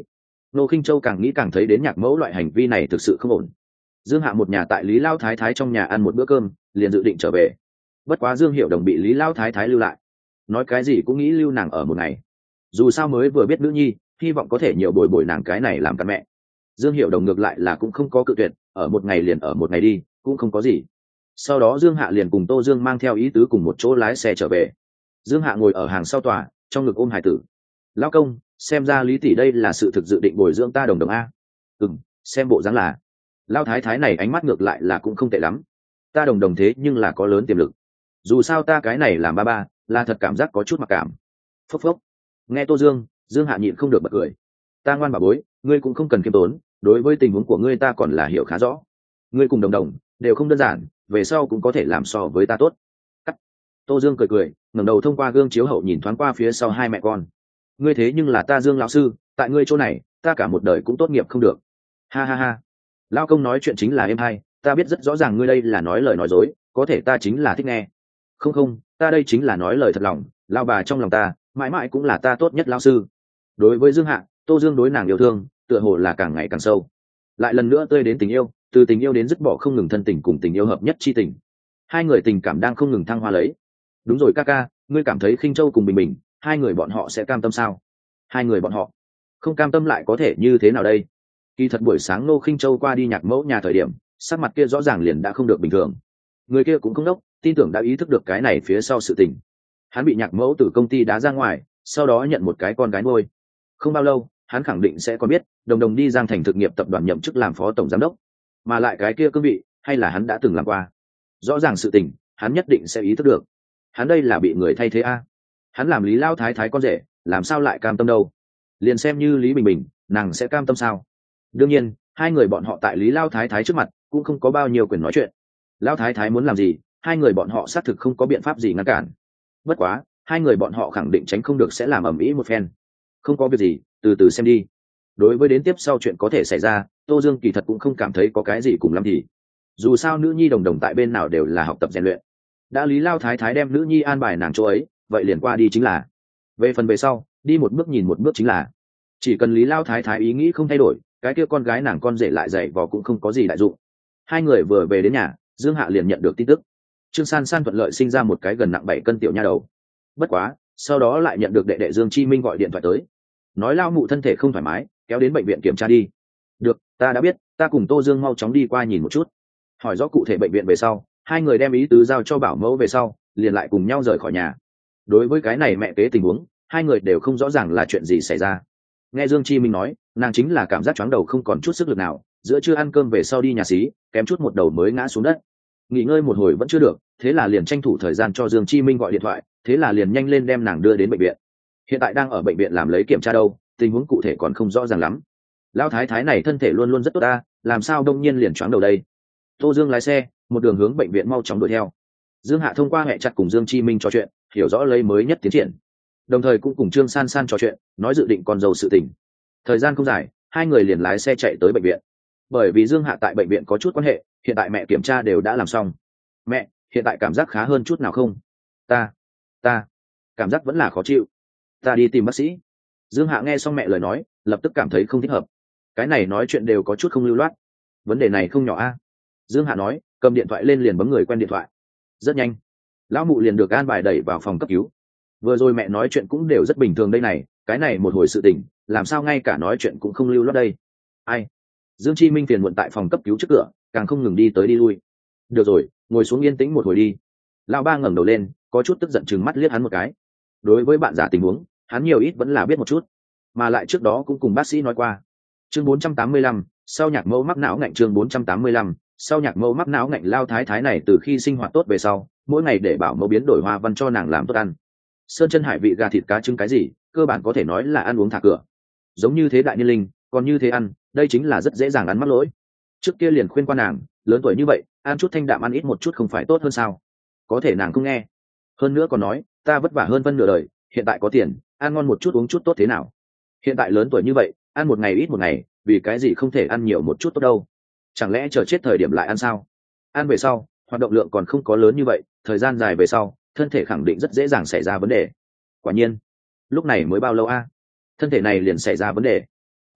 Speaker 1: Ngô Khinh Châu càng nghĩ càng thấy đến Nhạc Mẫu loại hành vi này thực sự không ổn. Dương Hạ một nhà tại Lý Lao Thái Thái trong nhà ăn một bữa cơm, liền dự định trở về. Bất quá Dương Hiểu Đồng bị Lý Lao Thái Thái lưu lại, nói cái gì cũng nghĩ lưu nàng ở một ngày. Dù sao mới vừa biết nữ nhi, hy vọng có thể nhiều bồi bồi nàng cái này làm căn mẹ. Dương Hiểu Đồng ngược lại là cũng không có cự tuyệt, ở một ngày liền ở một ngày đi, cũng không có gì. Sau đó Dương Hạ liền cùng Tô Dương mang theo ý tứ cùng một chỗ lái xe trở về. Dương Hạ ngồi ở hàng sau tòa, trong ngực ôm hải tử. Lão công, xem ra Lý tỷ đây là sự thực dự định bồi dưỡng ta Đồng Đồng a. Ừm, xem bộ dáng là. Lão thái thái này ánh mắt ngược lại là cũng không tệ lắm. Ta Đồng Đồng thế nhưng là có lớn tiềm lực. Dù sao ta cái này làm ba ba, là thật cảm giác có chút mặc cảm. Phốc phốc. Nghe Tô Dương, Dương Hạ nhịn không được bật cười. Ta ngoan bà bối, ngươi cũng không cần kiêm tốn, đối với tình huống của ngươi ta còn là hiểu khá rõ. Ngươi cùng Đồng Đồng đều không đơn giản, về sau cũng có thể làm so với ta tốt. Cắt. Tô Dương cười cười, ngẩng đầu thông qua gương chiếu hậu nhìn thoáng qua phía sau hai mẹ con. Ngươi thế nhưng là ta Dương lão sư, tại ngươi chỗ này, ta cả một đời cũng tốt nghiệp không được. Ha ha ha. Lão công nói chuyện chính là em hay, ta biết rất rõ ràng ngươi đây là nói lời nói dối, có thể ta chính là thích nghe. Không không, ta đây chính là nói lời thật lòng, lão bà trong lòng ta, mãi mãi cũng là ta tốt nhất lão sư. Đối với Dương Hạ, Tô Dương đối nàng yêu thương, tựa hồ là càng ngày càng sâu. Lại lần nữa tươi đến tình yêu, từ tình yêu đến dứt bỏ không ngừng thân tình cùng tình yêu hợp nhất chi tình. Hai người tình cảm đang không ngừng thăng hoa lấy. Đúng rồi ca ca, ngươi cảm thấy Khinh Châu cùng Bình Bình, hai người bọn họ sẽ cam tâm sao? Hai người bọn họ không cam tâm lại có thể như thế nào đây? Kỳ thật buổi sáng Ngô Khinh Châu qua đi Nhạc Mẫu nhà thời điểm, sắc mặt kia rõ ràng liền đã không được bình thường. Người kia cũng không đốc, tin tưởng đã ý thức được cái này phía sau sự tình. Hắn bị Nhạc Mẫu từ công ty đá ra ngoài, sau đó nhận một cái con gái nuôi. Không bao lâu, hắn khẳng định sẽ còn biết, Đồng Đồng đi Giang Thành thực nghiệp tập đoàn nhậm chức làm phó tổng giám đốc, mà lại cái kia cương vị, hay là hắn đã từng làm qua. Rõ ràng sự tình, hắn nhất định sẽ ý thức được. Hắn đây là bị người thay thế a. Hắn làm Lý Lao Thái Thái con rể, làm sao lại cam tâm đâu? Liền xem như Lý Bình Bình, nàng sẽ cam tâm sao? Đương nhiên, hai người bọn họ tại Lý Lao Thái Thái trước mặt, cũng không có bao nhiêu quyền nói chuyện. Lao Thái Thái muốn làm gì, hai người bọn họ xác thực không có biện pháp gì ngăn cản. Bất quá, hai người bọn họ khẳng định tránh không được sẽ làm ầm ĩ một phen. Không có việc gì, từ từ xem đi. Đối với đến tiếp sau chuyện có thể xảy ra, Tô Dương kỳ thật cũng không cảm thấy có cái gì cùng lắm thì. Dù sao nữ nhi Đồng Đồng tại bên nào đều là học tập rèn luyện. Đã Lý Lao Thái Thái đem nữ nhi an bài nàng chỗ ấy, vậy liền qua đi chính là. Về phần về sau, đi một bước nhìn một bước chính là. Chỉ cần Lý Lao Thái Thái ý nghĩ không thay đổi, cái kia con gái nàng con rể lại dạy vò cũng không có gì đại dụng. Hai người vừa về đến nhà, Dương Hạ liền nhận được tin tức. Trương San San thuận lợi sinh ra một cái gần nặng bảy cân tiểu nha đầu. Bất quá, sau đó lại nhận được đệ đệ Dương Chi Minh gọi điện thoại tới, nói Lao mụ thân thể không thoải mái, kéo đến bệnh viện kiểm tra đi. Được, ta đã biết, ta cùng Tô Dương mau chóng đi qua nhìn một chút. Hỏi rõ cụ thể bệnh viện về sau, hai người đem ý tứ giao cho bảo mẫu về sau, liền lại cùng nhau rời khỏi nhà. Đối với cái này mẹ kế tình huống, hai người đều không rõ ràng là chuyện gì xảy ra. Nghe Dương Chi Minh nói, nàng chính là cảm giác chóng đầu không còn chút sức lực nào, giữa trưa ăn cơm về sau đi nhà xí, kém chút một đầu mới ngã xuống đất. Nghỉ ngơi một hồi vẫn chưa được, thế là liền tranh thủ thời gian cho Dương Chi Minh gọi điện thoại, thế là liền nhanh lên đem nàng đưa đến bệnh viện. Hiện tại đang ở bệnh viện làm lấy kiểm tra đâu, tình huống cụ thể còn không rõ ràng lắm. Lão thái thái này thân thể luôn luôn rất tốt ta, làm sao đông nhiên liền choáng đầu đây? Tô Dương lái xe, một đường hướng bệnh viện mau chóng đuổi theo. Dương Hạ thông qua hệ chặt cùng Dương Chi Minh trò chuyện, hiểu rõ lấy mới nhất tiến triển. Đồng thời cũng cùng Trương San San trò chuyện, nói dự định con dâu sự tình. Thời gian không dài, hai người liền lái xe chạy tới bệnh viện. Bởi vì Dương Hạ tại bệnh viện có chút quan hệ, hiện tại mẹ kiểm tra đều đã làm xong. Mẹ, hiện tại cảm giác khá hơn chút nào không? Ta, ta, cảm giác vẫn là khó chịu. Ta đi tìm bác sĩ. Dương Hạ nghe xong mẹ lời nói, lập tức cảm thấy không thích hợp. Cái này nói chuyện đều có chút không lưu loát. Vấn đề này không nhỏ a. Dương Hạ nói, cầm điện thoại lên liền bấm người quen điện thoại. Rất nhanh, lão mụ liền được an bài đẩy vào phòng cấp cứu. Vừa rồi mẹ nói chuyện cũng đều rất bình thường đây này, cái này một hồi sự tình, làm sao ngay cả nói chuyện cũng không lưu loát đây. Ai? Dương Chi Minh phiền muộn tại phòng cấp cứu trước cửa, càng không ngừng đi tới đi lui. Được rồi, ngồi xuống yên tĩnh một hồi đi. Lão ba ngẩng đầu lên, có chút tức giận chừng mắt liếc hắn một cái. Đối với bạn giả tình huống, hắn nhiều ít vẫn là biết một chút, mà lại trước đó cũng cùng bác sĩ nói qua. Chương bốn trăm tám mươi lăm, sau Nhạc Mẫu mắc não ngạnh. Chương bốn trăm tám mươi lăm, sau Nhạc Mẫu mắc não ngạnh. Lao thái thái này từ khi sinh hoạt tốt về sau, mỗi ngày để bảo mẫu biến đổi hoa văn cho nàng làm tốt ăn. Sơn chân hải vị gà thịt cá trứng cái gì, cơ bản có thể nói là ăn uống thả cửa. Giống như thế đại niên linh, còn như thế ăn, đây chính là rất dễ dàng ăn mắc lỗi. Trước kia liền khuyên qua nàng, lớn tuổi như vậy, ăn chút thanh đạm ăn ít một chút không phải tốt hơn sao? Có thể nàng không nghe. Hơn nữa còn nói, ta vất vả hơn phân nửa đời, hiện tại có tiền, ăn ngon một chút uống chút tốt thế nào? Hiện tại lớn tuổi như vậy, ăn một ngày ít một ngày, vì cái gì không thể ăn nhiều một chút tốt đâu? Chẳng lẽ chờ chết thời điểm lại ăn sao? Ăn về sau, hoạt động lượng còn không có lớn như vậy, thời gian dài về sau, thân thể khẳng định rất dễ dàng xảy ra vấn đề. Quả nhiên, lúc này mới bao lâu a? Thân thể này liền xảy ra vấn đề.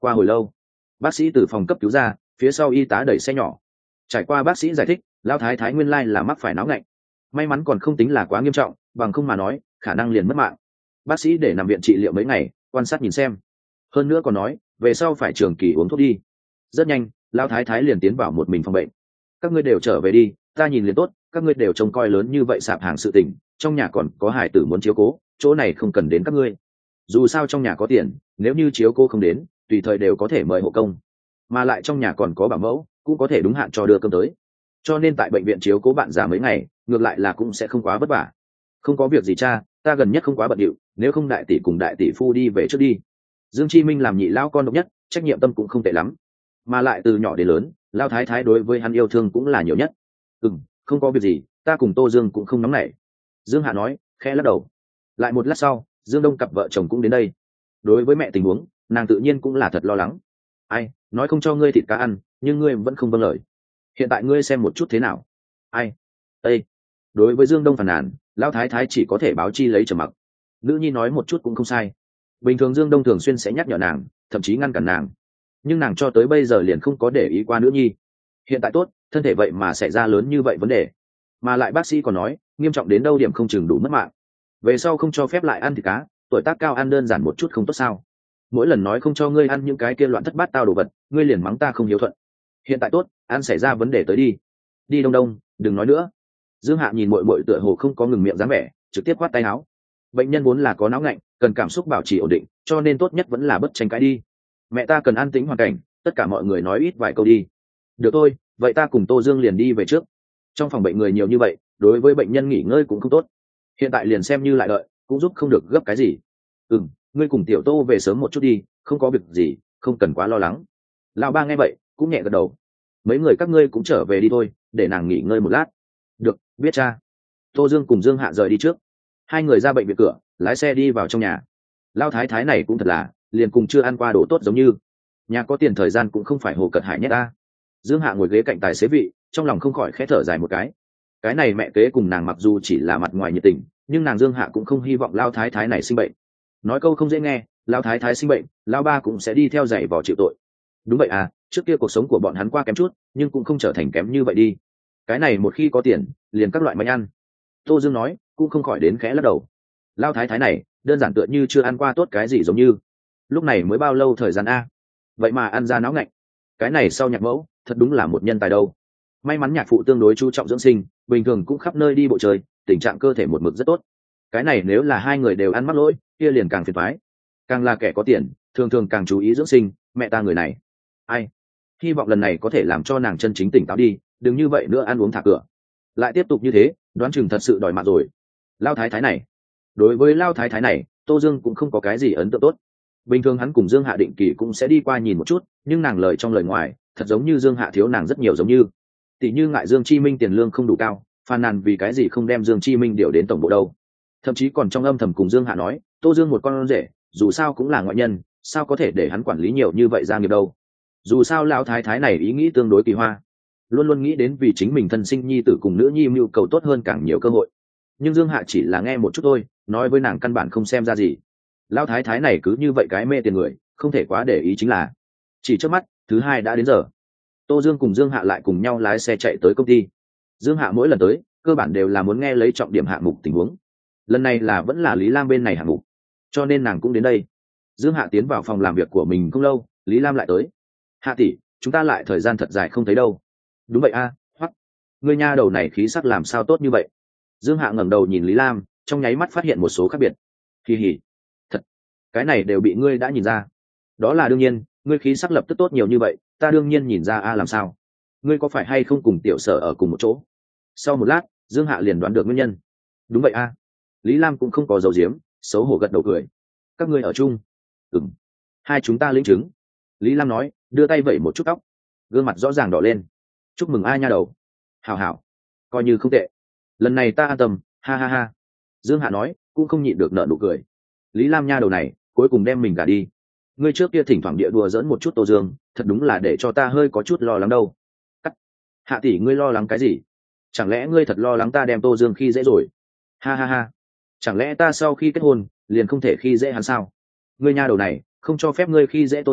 Speaker 1: Qua hồi lâu, bác sĩ từ phòng cấp cứu ra, phía sau y tá đẩy xe nhỏ. Trải qua bác sĩ giải thích, lão thái thái nguyên lai là mắc phải náo ngạnh, may mắn còn không tính là quá nghiêm trọng, bằng không mà nói khả năng liền mất mạng. Bác sĩ để nằm viện trị liệu mấy ngày, quan sát nhìn xem, hơn nữa còn nói về sau phải trường kỳ uống thuốc đi. Rất nhanh lão thái thái liền tiến vào một mình phòng bệnh. Các ngươi đều trở về đi, ta nhìn liền tốt, các ngươi đều trông coi lớn như vậy sạp hàng sự tình, trong nhà còn có hải tử muốn chiếu cố, chỗ này không cần đến các ngươi. Dù sao trong nhà có tiền, nếu như chiếu cố không đến, tùy thời đều có thể mời hộ công, mà lại trong nhà còn có bảo mẫu, cũng có thể đúng hạn cho đưa cơm tới. Cho nên tại bệnh viện chiếu cố bạn già mấy ngày, ngược lại là cũng sẽ không quá vất vả. Không có việc gì cha, ta gần nhất không quá bận điệu, nếu không đại tỷ cùng đại tỷ phu đi về trước đi. Dương Chi Minh làm nhị lão con độc nhất, trách nhiệm tâm cũng không tệ lắm, mà lại từ nhỏ đến lớn lão thái thái đối với hắn yêu thương cũng là nhiều nhất. Ừ, không có việc gì, ta cùng Tô Dương cũng không nóng nảy. Dương Hạ nói, khẽ lắc đầu. Lại một lát sau, Dương Đông cặp vợ chồng cũng đến đây. Đối với mẹ tình huống, nàng tự nhiên cũng là thật lo lắng. Ai nói không cho ngươi thịt cá ăn, nhưng ngươi vẫn không vâng lời. Hiện tại ngươi xem một chút thế nào. Ai Ê! Đối với Dương Đông phàn nàn, lão thái thái chỉ có thể báo chi lấy trầm mặc. Nữ nhi nói một chút cũng không sai. Bình thường Dương Đông thường xuyên sẽ nhắc nhở nàng, thậm chí ngăn cản nàng, nhưng nàng cho tới bây giờ liền không có để ý qua nữ nhi. Hiện tại tốt, thân thể vậy mà xảy ra lớn như vậy vấn đề, mà lại bác sĩ còn nói nghiêm trọng đến đâu điểm không chừng đủ mất mạng. Về sau không cho phép lại ăn thịt cá, tuổi tác cao ăn đơn giản một chút không tốt sao? Mỗi lần nói không cho ngươi ăn những cái kia loạn thất bát tao đồ vật, ngươi liền mắng ta không hiếu thuận. Hiện tại tốt, ăn xảy ra vấn đề tới đi. Đi Đông Đông, đừng nói nữa. Dương Hạ nhìn muội muội tựa hồ không có ngừng miệng dáng vẻ, trực tiếp khoát tay áo. Bệnh nhân vốn là có não ngạnh, cần cảm xúc bảo trì ổn định, cho nên tốt nhất vẫn là bất tranh cãi đi. Mẹ ta cần an tĩnh hoàn cảnh, tất cả mọi người nói ít vài câu đi. Được thôi, vậy ta cùng Tô Dương liền đi về trước. Trong phòng bệnh người nhiều như vậy, đối với bệnh nhân nghỉ ngơi cũng không tốt. Hiện tại liền xem như lại đợi, cũng giúp không được gấp cái gì. Ừm, ngươi cùng Tiểu Tô về sớm một chút đi, không có việc gì, không cần quá lo lắng. Lão ba nghe vậy, cũng nhẹ gật đầu. Mấy người các ngươi cũng trở về đi thôi, để nàng nghỉ ngơi một lát. Được, biết cha. Tô Dương cùng Dương Hạ rời đi trước. Hai người ra bệnh viện cửa, lái xe đi vào trong nhà. Lão thái thái này cũng thật là, liền cùng chưa ăn qua đồ tốt giống như. Nhà có tiền thời gian cũng không phải hồ cật hải nhét ta. Dương Hạ ngồi ghế cạnh tài xế vị, trong lòng không khỏi khẽ thở dài một cái. Cái này mẹ kế cùng nàng mặc dù chỉ là mặt ngoài nhiệt tình, nhưng nàng Dương Hạ cũng không hy vọng Lão thái thái này sinh bệnh. Nói câu không dễ nghe, Lão thái thái sinh bệnh, Lão ba cũng sẽ đi theo giày vò chịu tội. Đúng vậy à, trước kia cuộc sống của bọn hắn qua kém chút, nhưng cũng không trở thành kém như vậy đi. Cái này một khi có tiền, liền các loại manh ăn. Tô Dương nói, cũng không khỏi đến khẽ lắc đầu. Lão thái thái này, đơn giản tựa như chưa ăn qua tốt cái gì giống như. Lúc này mới bao lâu thời gian a, vậy mà ăn ra não ngạnh. Cái này sau nhạc mẫu, thật đúng là một nhân tài đâu. May mắn nhạc phụ tương đối chú trọng dưỡng sinh, bình thường cũng khắp nơi đi bộ chơi, tình trạng cơ thể một mực rất tốt. Cái này nếu là hai người đều ăn mắc lỗi, kia liền càng phiền toái. Càng là kẻ có tiền, thường thường càng chú ý dưỡng sinh, mẹ ta người này. Ai? Hy vọng lần này có thể làm cho nàng chân chính tỉnh táo đi, đừng như vậy nữa ăn uống thả cửa. Lại tiếp tục như thế, đoán chừng thật sự đòi mạng rồi. Lao thái thái này. Đối với Lao thái thái này, Tô Dương cũng không có cái gì ấn tượng tốt. Bình thường hắn cùng Dương Hạ định kỳ cũng sẽ đi qua nhìn một chút, nhưng nàng lời trong lời ngoài, thật giống như Dương Hạ thiếu nàng rất nhiều giống như. Tỷ như ngại Dương Chi Minh tiền lương không đủ cao, phàn nàn vì cái gì không đem Dương Chi Minh điều đến tổng bộ đâu. Thậm chí còn trong âm thầm cùng Dương Hạ nói, Tô Dương một con rể, dù sao cũng là ngoại nhân, sao có thể để hắn quản lý nhiều như vậy gia nghiệp đâu. Dù sao lão thái thái này ý nghĩ tương đối kỳ hoa, luôn luôn nghĩ đến vì chính mình thân sinh nhi tử cùng nữ nhi mưu cầu tốt hơn càng nhiều cơ hội. Nhưng Dương Hạ chỉ là nghe một chút thôi, nói với nàng căn bản không xem ra gì. Lão thái thái này cứ như vậy cái mê tiền người, không thể quá để ý chính là. Chỉ trước mắt, thứ hai đã đến giờ. Tô Dương cùng Dương Hạ lại cùng nhau lái xe chạy tới công ty. Dương Hạ mỗi lần tới, cơ bản đều là muốn nghe lấy trọng điểm hạng mục tình huống. Lần này là vẫn là Lý Lam bên này hạng mục, cho nên nàng cũng đến đây. Dương Hạ tiến vào phòng làm việc của mình không lâu, Lý Lam lại tới. Hạ tỷ, chúng ta lại thời gian thật dài không thấy đâu. Đúng vậy a, à, Hoắc, ngươi nha đầu này khí sắc làm sao tốt như vậy? Dương Hạ ngẩng đầu nhìn Lý Lam, trong nháy mắt phát hiện một số khác biệt. Kỳ hỉ, thật, cái này đều bị ngươi đã nhìn ra. Đó là đương nhiên, ngươi khí sắc lập tức tốt nhiều như vậy, ta đương nhiên nhìn ra a à làm sao? Ngươi có phải hay không cùng tiểu sở ở cùng một chỗ? Sau một lát, Dương Hạ liền đoán được nguyên nhân. Đúng vậy a. À. Lý Lam cũng không có dấu diếm, xấu hổ gật đầu cười. Các ngươi ở chung? Ừm. Hai chúng ta lĩnh chứng. Lý Lam nói, đưa tay vẩy một chút tóc, gương mặt rõ ràng đỏ lên. Chúc mừng ai nha đầu. Hảo hảo, coi như không tệ. Lần này ta an tâm, ha ha ha. Dương Hạ nói, cũng không nhịn được nở nụ cười. Lý Lam nha đầu này, cuối cùng đem mình gả đi. Ngươi trước kia thỉnh thoảng địa đùa dẫn một chút Tô Dương, thật đúng là để cho ta hơi có chút lo lắng đâu. Cắt. Hạ tỷ, ngươi lo lắng cái gì? Chẳng lẽ ngươi thật lo lắng ta đem Tô Dương khi dễ rồi? Ha ha ha. Chẳng lẽ ta sau khi kết hôn liền không thể khi dễ hắn sao? Ngươi nha đầu này, không cho phép ngươi khi dễ Tô Dương,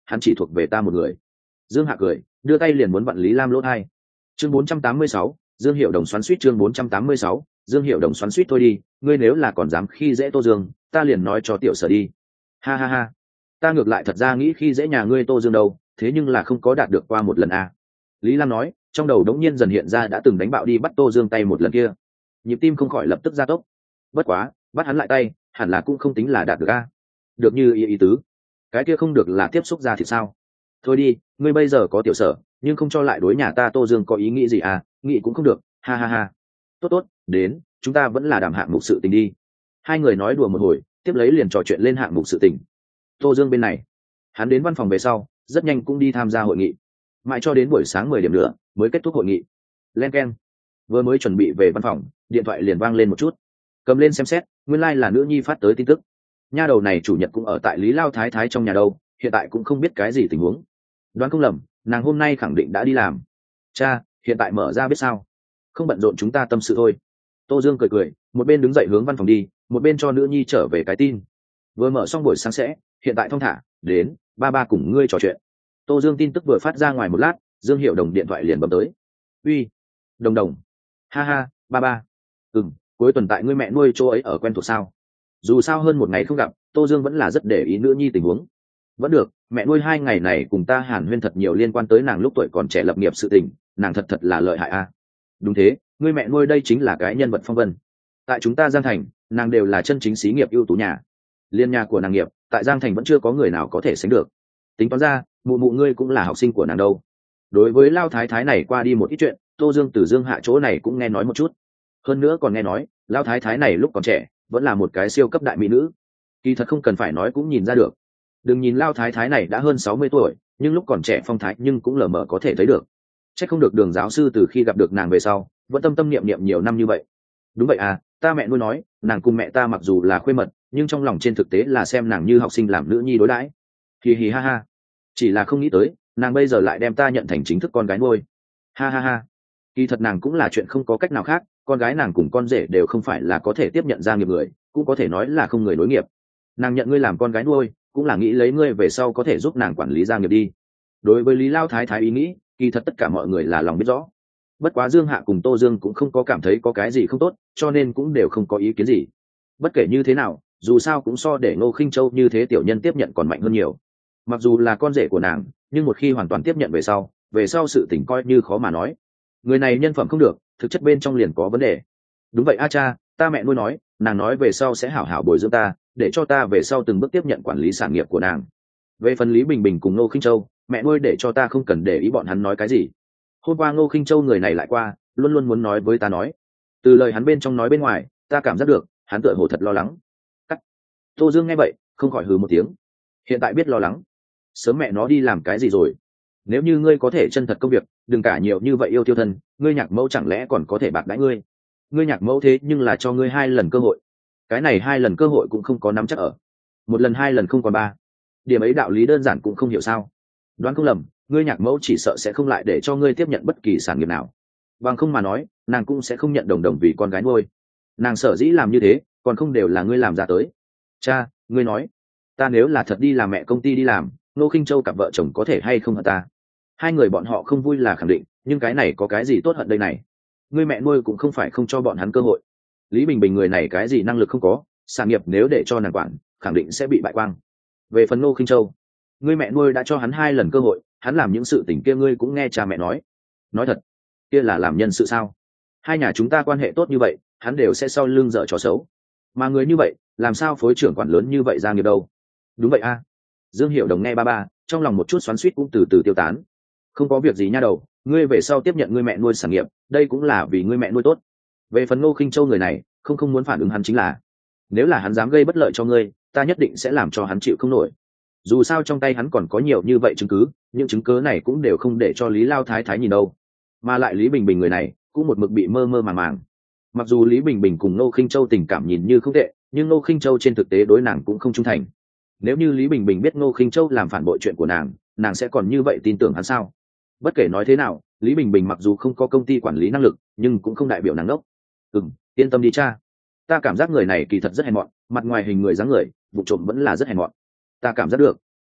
Speaker 1: hắn chỉ thuộc về ta một người. Dương Hạ cười, đưa tay liền muốn vặn Lý Lam lỗ hai. Chương bốn trăm tám mươi sáu, Dương Hiểu Đồng xoắn xuýt. Chương bốn trăm tám mươi sáu, Dương Hiểu Đồng xoắn xuýt. Thôi đi, ngươi nếu là còn dám khi dễ Tô Dương, ta liền nói cho tiểu sở đi. Ha ha ha, ta ngược lại thật ra nghĩ khi dễ nhà ngươi Tô Dương đâu, thế nhưng là không có đạt được qua một lần à. Lý Lam nói, trong đầu đống nhiên dần hiện ra đã từng đánh bạo đi bắt Tô Dương tay một lần kia, nhịp tim không khỏi lập tức gia tốc. Bất quá, bắt hắn lại tay, hẳn là cũng không tính là đạt được a. Được như ý ý tứ, cái kia không được là tiếp xúc ra thì sao? Thôi đi, ngươi bây giờ có tiểu sở, nhưng không cho lại đối nhà ta Tô Dương có ý nghĩ gì à? Nghĩ cũng không được, ha ha ha. Tốt tốt, đến, chúng ta vẫn là đàm hạng mục sự tình đi. Hai người nói đùa một hồi, tiếp lấy liền trò chuyện lên hạng mục sự tình. Tô Dương bên này, hắn đến văn phòng về sau, rất nhanh cũng đi tham gia hội nghị, mãi cho đến buổi sáng mười điểm nữa mới kết thúc hội nghị. Len keng, vừa mới chuẩn bị về văn phòng, điện thoại liền vang lên một chút, cầm lên xem xét, nguyên lai、like、là nữ nhi phát tới tin tức. Nha đầu này chủ nhật cũng ở tại Lý Lao Thái Thái trong nhà đâu, hiện tại cũng không biết cái gì tình huống. Đoán không lầm, nàng hôm nay khẳng định đã đi làm. Cha, hiện tại mở ra biết sao? Không bận rộn chúng ta tâm sự thôi. Tô Dương cười cười, một bên đứng dậy hướng văn phòng đi, một bên cho nữ nhi trở về cái tin. Vừa mở xong buổi sáng sẽ, hiện tại thong thả, đến, ba ba cùng ngươi trò chuyện. Tô Dương tin tức vừa phát ra ngoài một lát, Dương Hiểu Đồng điện thoại liền bấm tới. Uy, Đồng Đồng. Ha ha, ba ba. Ừm, cuối tuần tại ngươi mẹ nuôi chỗ ấy ở quen thuộc sao? Dù sao hơn một ngày không gặp, Tô Dương vẫn là rất để ý nữ nhi tình huống. Vẫn được, mẹ nuôi hai ngày này cùng ta hàn huyên thật nhiều liên quan tới nàng lúc tuổi còn trẻ lập nghiệp sự tình, nàng thật thật là lợi hại a. Đúng thế, ngươi mẹ nuôi đây chính là cái nhân vật phong vân. Tại chúng ta Giang Thành, nàng đều là chân chính xí nghiệp ưu tú nhà. Liên nhà của nàng nghiệp, tại Giang Thành vẫn chưa có người nào có thể sánh được. Tính toán ra, mụ mụ ngươi cũng là học sinh của nàng đâu. Đối với Lao Thái Thái này qua đi một ít chuyện, Tô Dương từ Dương Hạ chỗ này cũng nghe nói một chút. Hơn nữa còn nghe nói, Lao Thái Thái này lúc còn trẻ, vẫn là một cái siêu cấp đại mỹ nữ. Kỳ thật không cần phải nói cũng nhìn ra được. Đừng nhìn Lao Thái Thái này đã hơn sáu mươi tuổi, nhưng lúc còn trẻ phong thái nhưng cũng lờ mờ có thể thấy được. Chắc không được Đường giáo sư từ khi gặp được nàng về sau, vẫn tâm tâm niệm niệm nhiều năm như vậy. Đúng vậy à, ta mẹ nuôi nói, nàng cùng mẹ ta mặc dù là khuê mật, nhưng trong lòng trên thực tế là xem nàng như học sinh làm nữ nhi đối đãi. Hì hì ha ha. Chỉ là không nghĩ tới, nàng bây giờ lại đem ta nhận thành chính thức con gái nuôi. Ha ha ha. Kỳ thật nàng cũng là chuyện không có cách nào khác, con gái nàng cùng con rể đều không phải là có thể tiếp nhận gia nghiệp người, cũng có thể nói là không người nối nghiệp. Nàng nhận ngươi làm con gái nuôi, cũng là nghĩ lấy ngươi về sau có thể giúp nàng quản lý gia nghiệp đi. Đối với Lý Lao Thái Thái ý nghĩ, kỳ thật tất cả mọi người là lòng biết rõ. Bất quá Dương Hạ cùng Tô Dương cũng không có cảm thấy có cái gì không tốt, cho nên cũng đều không có ý kiến gì. Bất kể như thế nào, dù sao cũng so để Ngô Khinh Châu như thế tiểu nhân tiếp nhận còn mạnh hơn nhiều. Mặc dù là con rể của nàng, nhưng một khi hoàn toàn tiếp nhận về sau, về sau sự tình coi như khó mà nói. Người này nhân phẩm không được, thực chất bên trong liền có vấn đề. Đúng vậy a cha, ta mẹ nuôi nói, nàng nói về sau sẽ hảo hảo bồi dưỡng ta, để cho ta về sau từng bước tiếp nhận quản lý sản nghiệp của nàng. Về phần Lý Bình Bình cùng Ngô Khinh Châu, mẹ nuôi để cho ta không cần để ý bọn hắn nói cái gì. Hôm qua Ngô Khinh Châu người này lại qua, luôn luôn muốn nói với ta nói. Từ lời hắn bên trong nói bên ngoài, ta cảm giác được, hắn tựa hồ thật lo lắng. Cắt. Tô Dương nghe vậy, không khỏi hừ một tiếng. Hiện tại biết lo lắng, sớm mẹ nó đi làm cái gì rồi? Nếu như ngươi có thể chân thật công việc, đừng cả nhiều như vậy yêu tiêu thân, ngươi nhạc mẫu chẳng lẽ còn có thể bạc đãi ngươi? Ngươi nhạc mẫu thế nhưng là cho ngươi hai lần cơ hội, cái này hai lần cơ hội cũng không có nắm chắc ở. Một lần hai lần không còn ba. Điểm ấy đạo lý đơn giản cũng không hiểu sao? Đoán không lầm, ngươi nhạc mẫu chỉ sợ sẽ không lại để cho ngươi tiếp nhận bất kỳ sản nghiệp nào. Bằng không mà nói, nàng cũng sẽ không nhận đồng đồng vì con gái nuôi. Nàng sở dĩ làm như thế, còn không đều là ngươi làm ra tới. Cha, ngươi nói, ta nếu là thật đi làm mẹ công ty đi làm, Ngô Khinh Châu cặp vợ chồng có thể hay không hận ta? Hai người bọn họ không vui là khẳng định, nhưng cái này có cái gì tốt hận đây này? Ngươi mẹ nuôi cũng không phải không cho bọn hắn cơ hội. Lý Bình Bình người này cái gì năng lực không có, sản nghiệp nếu để cho nàng quản, khẳng định sẽ bị bại quang. Về phần Ngô Khinh Châu, ngươi mẹ nuôi đã cho hắn hai lần cơ hội, hắn làm những sự tình kia ngươi cũng nghe cha mẹ nói. Nói thật, kia là làm nhân sự sao? Hai nhà chúng ta quan hệ tốt như vậy, hắn đều sẽ sau lưng dở trò xấu. Mà người như vậy, làm sao phối trưởng quản lớn như vậy ra nghiệp đâu? Đúng vậy a. Dương Hiểu Đồng nghe ba ba, trong lòng một chút xoắn xuýt cũng từ từ tiêu tán. Không có việc gì nha đầu, ngươi về sau tiếp nhận ngươi mẹ nuôi sản nghiệp, đây cũng là vì ngươi mẹ nuôi tốt. Về phần Ngô Khinh Châu người này, không không muốn phản ứng hắn chính là, nếu là hắn dám gây bất lợi cho ngươi, ta nhất định sẽ làm cho hắn chịu không nổi. Dù sao trong tay hắn còn có nhiều như vậy chứng cứ, những chứng cứ này cũng đều không để cho Lý Lao Thái Thái nhìn đâu. Mà lại Lý Bình Bình người này, cũng một mực bị mơ mơ màng màng. Mặc dù Lý Bình Bình cùng Ngô Khinh Châu tình cảm nhìn như không tệ, nhưng Ngô Khinh Châu trên thực tế đối nàng cũng không trung thành. Nếu như Lý Bình Bình biết Ngô Khinh Châu làm phản bội chuyện của nàng, nàng sẽ còn như vậy tin tưởng hắn sao? Bất kể nói thế nào, Lý Bình Bình mặc dù không có công ty quản lý năng lực, nhưng cũng không đại biểu nàng đốc. Ừm, yên tâm đi cha. Ta cảm giác người này kỳ thật rất hèn mọn, mặt ngoài hình người dáng người, vụ trộm vẫn là rất hèn mọn. Ta cảm giác được.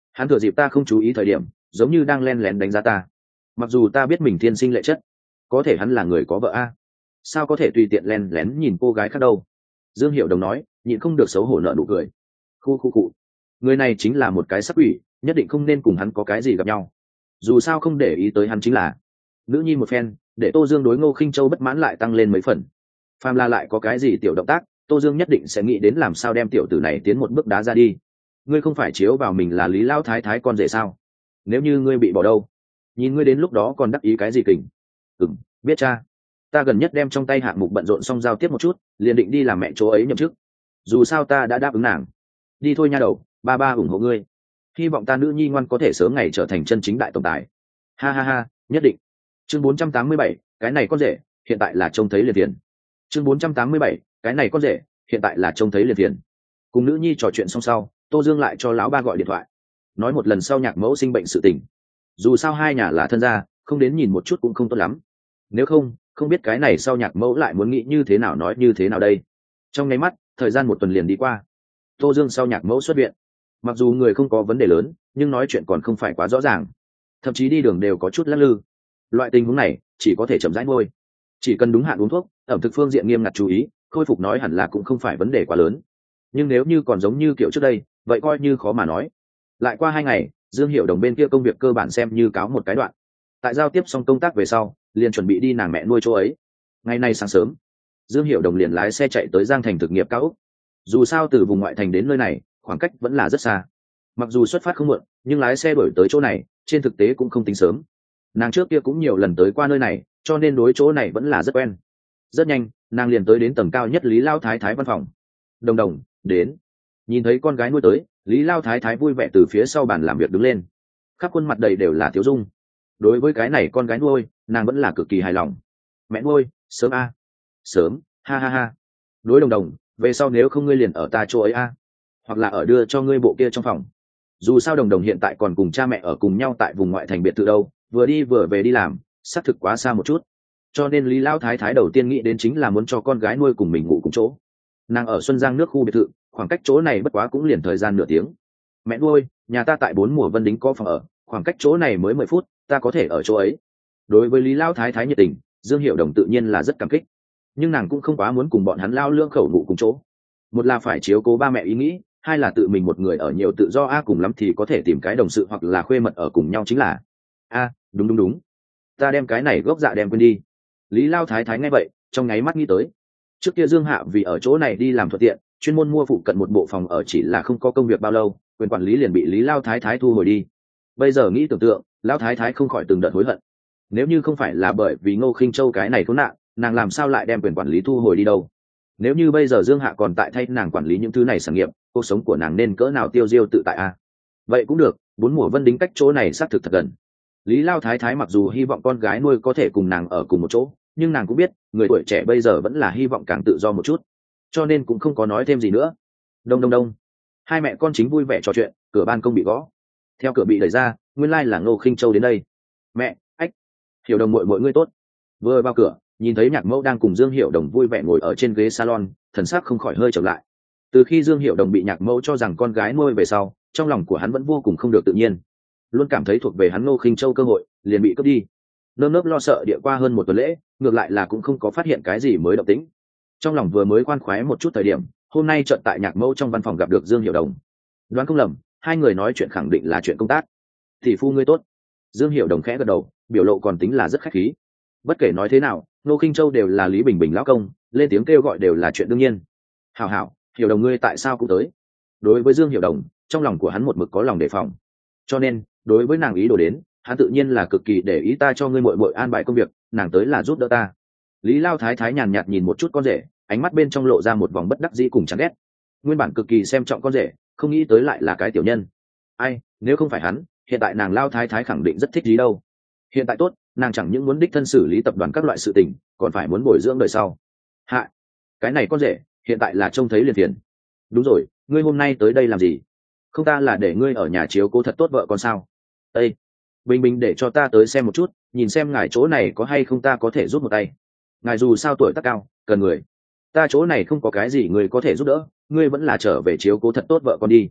Speaker 1: Hắn thừa dịp ta không chú ý thời điểm giống như đang len lén đánh giá ta. Mặc dù ta biết mình thiên sinh lệ chất, có thể hắn là người có vợ a, sao có thể tùy tiện len lén nhìn cô gái khác đâu. Dương Hiểu Đồng nói, nhịn không được xấu hổ nợ nụ cười. Khu khu cụ, người này chính là một cái sắc quỷ, nhất định không nên cùng hắn có cái gì gặp nhau. Dù sao không để ý tới hắn chính là. Nữ nhi một phen để Tô Dương đối Ngô Khinh Châu bất mãn lại tăng lên mấy phần. Phàm La lại có cái gì tiểu động tác, Tô Dương nhất định sẽ nghĩ đến làm sao đem tiểu tử này tiến một bước đá ra đi. Ngươi không phải chiếu vào mình là Lý Lao Thái Thái con rể sao? Nếu như ngươi bị bỏ đâu, nhìn ngươi đến lúc đó còn đắc ý cái gì kình? Ừm, biết cha. Ta gần nhất đem trong tay hạng mục bận rộn xong giao tiếp một chút, liền định đi làm mẹ chỗ ấy nhậm chức. Dù sao ta đã đáp ứng nàng. Đi thôi nha đầu, ba ba ủng hộ ngươi. Hy vọng ta nữ nhi ngoan có thể sớm ngày trở thành chân chính đại tổng tài. Ha ha ha, nhất định. Chương bốn trăm tám mươi bảy, cái này con rể, hiện tại là trông thấy liền tiền. Chương bốn trăm tám mươi bảy, cái này con rể, hiện tại là trông thấy liền tiền. Cùng nữ nhi trò chuyện xong sau, Tô Dương lại cho lão ba gọi điện thoại, nói một lần sau Nhạc Mẫu sinh bệnh sự tình. Dù sao hai nhà là thân gia, không đến nhìn một chút cũng không tốt lắm. Nếu không, không biết cái này sau Nhạc Mẫu lại muốn nghĩ như thế nào nói như thế nào đây. Trong nháy mắt, thời gian một tuần liền đi qua. Tô Dương sau Nhạc Mẫu xuất viện, mặc dù người không có vấn đề lớn, nhưng nói chuyện còn không phải quá rõ ràng, thậm chí đi đường đều có chút lắc lư. Loại tình huống này chỉ có thể chậm rãi ngôi, chỉ cần đúng hạn uống thuốc, ẩm thực phương diện nghiêm ngặt chú ý, khôi phục nói hẳn là cũng không phải vấn đề quá lớn. Nhưng nếu như còn giống như kiểu trước đây, vậy coi như khó mà nói. Lại qua hai ngày, Dương Hiểu Đồng bên kia công việc cơ bản xem như cáo một cái đoạn. Tại giao tiếp xong công tác về sau, liền chuẩn bị đi nàng mẹ nuôi chỗ ấy. Ngày nay sáng sớm, Dương Hiểu Đồng liền lái xe chạy tới Giang Thành thực nghiệp cao ốc. Dù sao từ vùng ngoại thành đến nơi này, khoảng cách vẫn là rất xa. Mặc dù xuất phát không muộn, nhưng lái xe đổi tới chỗ này, trên thực tế cũng không tính sớm. Nàng trước kia cũng nhiều lần tới qua nơi này, cho nên đối chỗ này vẫn là rất quen. Rất nhanh, nàng liền tới đến tầng cao nhất Lý Lao Thái Thái văn phòng. Đồng Đồng, đến. Nhìn thấy con gái nuôi tới, Lý Lao Thái Thái vui vẻ từ phía sau bàn làm việc đứng lên, khắp khuôn mặt đầy đều là thiếu dung. Đối với cái này con gái nuôi, nàng vẫn là cực kỳ hài lòng. Mẹ nuôi, sớm a. Sớm, ha ha ha. Đối Đồng Đồng, về sau nếu không ngươi liền ở ta chỗ ấy a, hoặc là ở đưa cho ngươi bộ kia trong phòng. Dù sao Đồng Đồng hiện tại còn cùng cha mẹ ở cùng nhau tại vùng ngoại thành biệt thự đâu, vừa đi vừa về đi làm, xác thực quá xa một chút. Cho nên Lý Lão Thái Thái đầu tiên nghĩ đến chính là muốn cho con gái nuôi cùng mình ngủ cùng chỗ. Nàng ở Xuân Giang nước khu biệt thự, khoảng cách chỗ này bất quá cũng liền thời gian nửa tiếng. Mẹ nuôi, nhà ta tại bốn mùa Vân Đính có phòng ở, khoảng cách chỗ này mới mười phút, ta có thể ở chỗ ấy. Đối với Lý Lão Thái Thái nhiệt tình, Dương Hiểu Đồng tự nhiên là rất cảm kích, nhưng nàng cũng không quá muốn cùng bọn hắn lao lương khẩu ngủ cùng chỗ. Một là phải chiếu cố ba mẹ ý nghĩ, hai là tự mình một người ở nhiều tự do a, cùng lắm thì có thể tìm cái đồng sự hoặc là khuê mật ở cùng nhau chính là. A, đúng đúng đúng, ta đem cái này gốc dạ đem quên đi. Lý Lao Thái Thái nghe vậy, trong nháy mắt nghĩ tới, trước kia Dương Hạ vì ở chỗ này đi làm thuận tiện, chuyên môn mua phụ cận một bộ phòng ở, chỉ là không có công việc bao lâu, quyền quản lý liền bị Lý Lao Thái Thái thu hồi đi. Bây giờ nghĩ tưởng tượng, Lao Thái Thái không khỏi từng đợt hối hận. Nếu như không phải là bởi vì Ngô Khinh Châu cái này khốn nạn, nàng làm sao lại đem quyền quản lý thu hồi đi đâu? Nếu như bây giờ Dương Hạ còn tại thay nàng quản lý những thứ này sản nghiệp, cuộc sống của nàng nên cỡ nào tiêu diêu tự tại a? Vậy cũng được, bốn mùa Vân Đính cách chỗ này xác thực thật gần. Lý Lao Thái Thái mặc dù hy vọng con gái nuôi có thể cùng nàng ở cùng một chỗ, nhưng nàng cũng biết người tuổi trẻ bây giờ vẫn là hy vọng càng tự do một chút, cho nên cũng không có nói thêm gì nữa. Đông đông đông, hai mẹ con chính vui vẻ trò chuyện, cửa ban công bị gõ. Theo cửa bị đẩy ra, nguyên lai là Ngô Khinh Châu đến đây. Mẹ, ách, Hiểu Đồng muội muội ngươi tốt. Vừa vào cửa, nhìn thấy Nhạc Mẫu đang cùng Dương Hiểu Đồng vui vẻ ngồi ở trên ghế salon, thần sắc không khỏi hơi chậm lại. Từ khi Dương Hiểu Đồng bị Nhạc Mẫu cho rằng con gái nuôi về sau, trong lòng của hắn vẫn vô cùng không được tự nhiên, luôn cảm thấy thuộc về hắn Ngô Khinh Châu cơ hội liền bị cướp đi. Nơm nớp lo sợ địa qua hơn một tuần lễ, ngược lại là cũng không có phát hiện cái gì mới động tĩnh. Trong lòng vừa mới khoan khoái một chút thời điểm, hôm nay chợt tại Nhạc Mẫu trong văn phòng gặp được Dương Hiểu Đồng. Đoán không lầm, hai người nói chuyện khẳng định là chuyện công tác. Tỷ phu ngươi tốt. Dương Hiểu Đồng khẽ gật đầu, biểu lộ còn tính là rất khách khí. Bất kể nói thế nào, Ngô Khinh Châu đều là Lý Bình Bình lão công, lên tiếng kêu gọi đều là chuyện đương nhiên. Hảo hảo, Hiểu Đồng ngươi tại sao cũng tới? Đối với Dương Hiểu Đồng, trong lòng của hắn một mực có lòng đề phòng, cho nên đối với nàng ý đồ đến, hắn tự nhiên là cực kỳ để ý. Ta cho ngươi muội muội an bài công việc, nàng tới là giúp đỡ ta. Lý Lao Thái Thái nhàn nhạt nhìn một chút con rể, ánh mắt bên trong lộ ra một vòng bất đắc dĩ cùng chán ghét. Nguyên bản cực kỳ xem trọng con rể, không nghĩ tới lại là cái tiểu nhân. Ai, nếu không phải hắn, hiện tại nàng Lao Thái Thái khẳng định rất thích gì đâu. Hiện tại tốt, nàng chẳng những muốn đích thân xử lý tập đoàn các loại sự tình, còn phải muốn bồi dưỡng đời sau. Hạ, cái này con rể, hiện tại là trông thấy liền tiền. Đúng rồi, ngươi hôm nay tới đây làm gì? Không ta là để ngươi ở nhà chiếu cố thật tốt vợ con sao? Ê, Bình Bình để cho ta tới xem một chút, nhìn xem ngài chỗ này có hay không ta có thể giúp một tay. Ngài dù sao tuổi tác cao, cần người. Ta chỗ này không có cái gì người có thể giúp đỡ, ngươi vẫn là trở về chiếu cố thật tốt vợ con đi.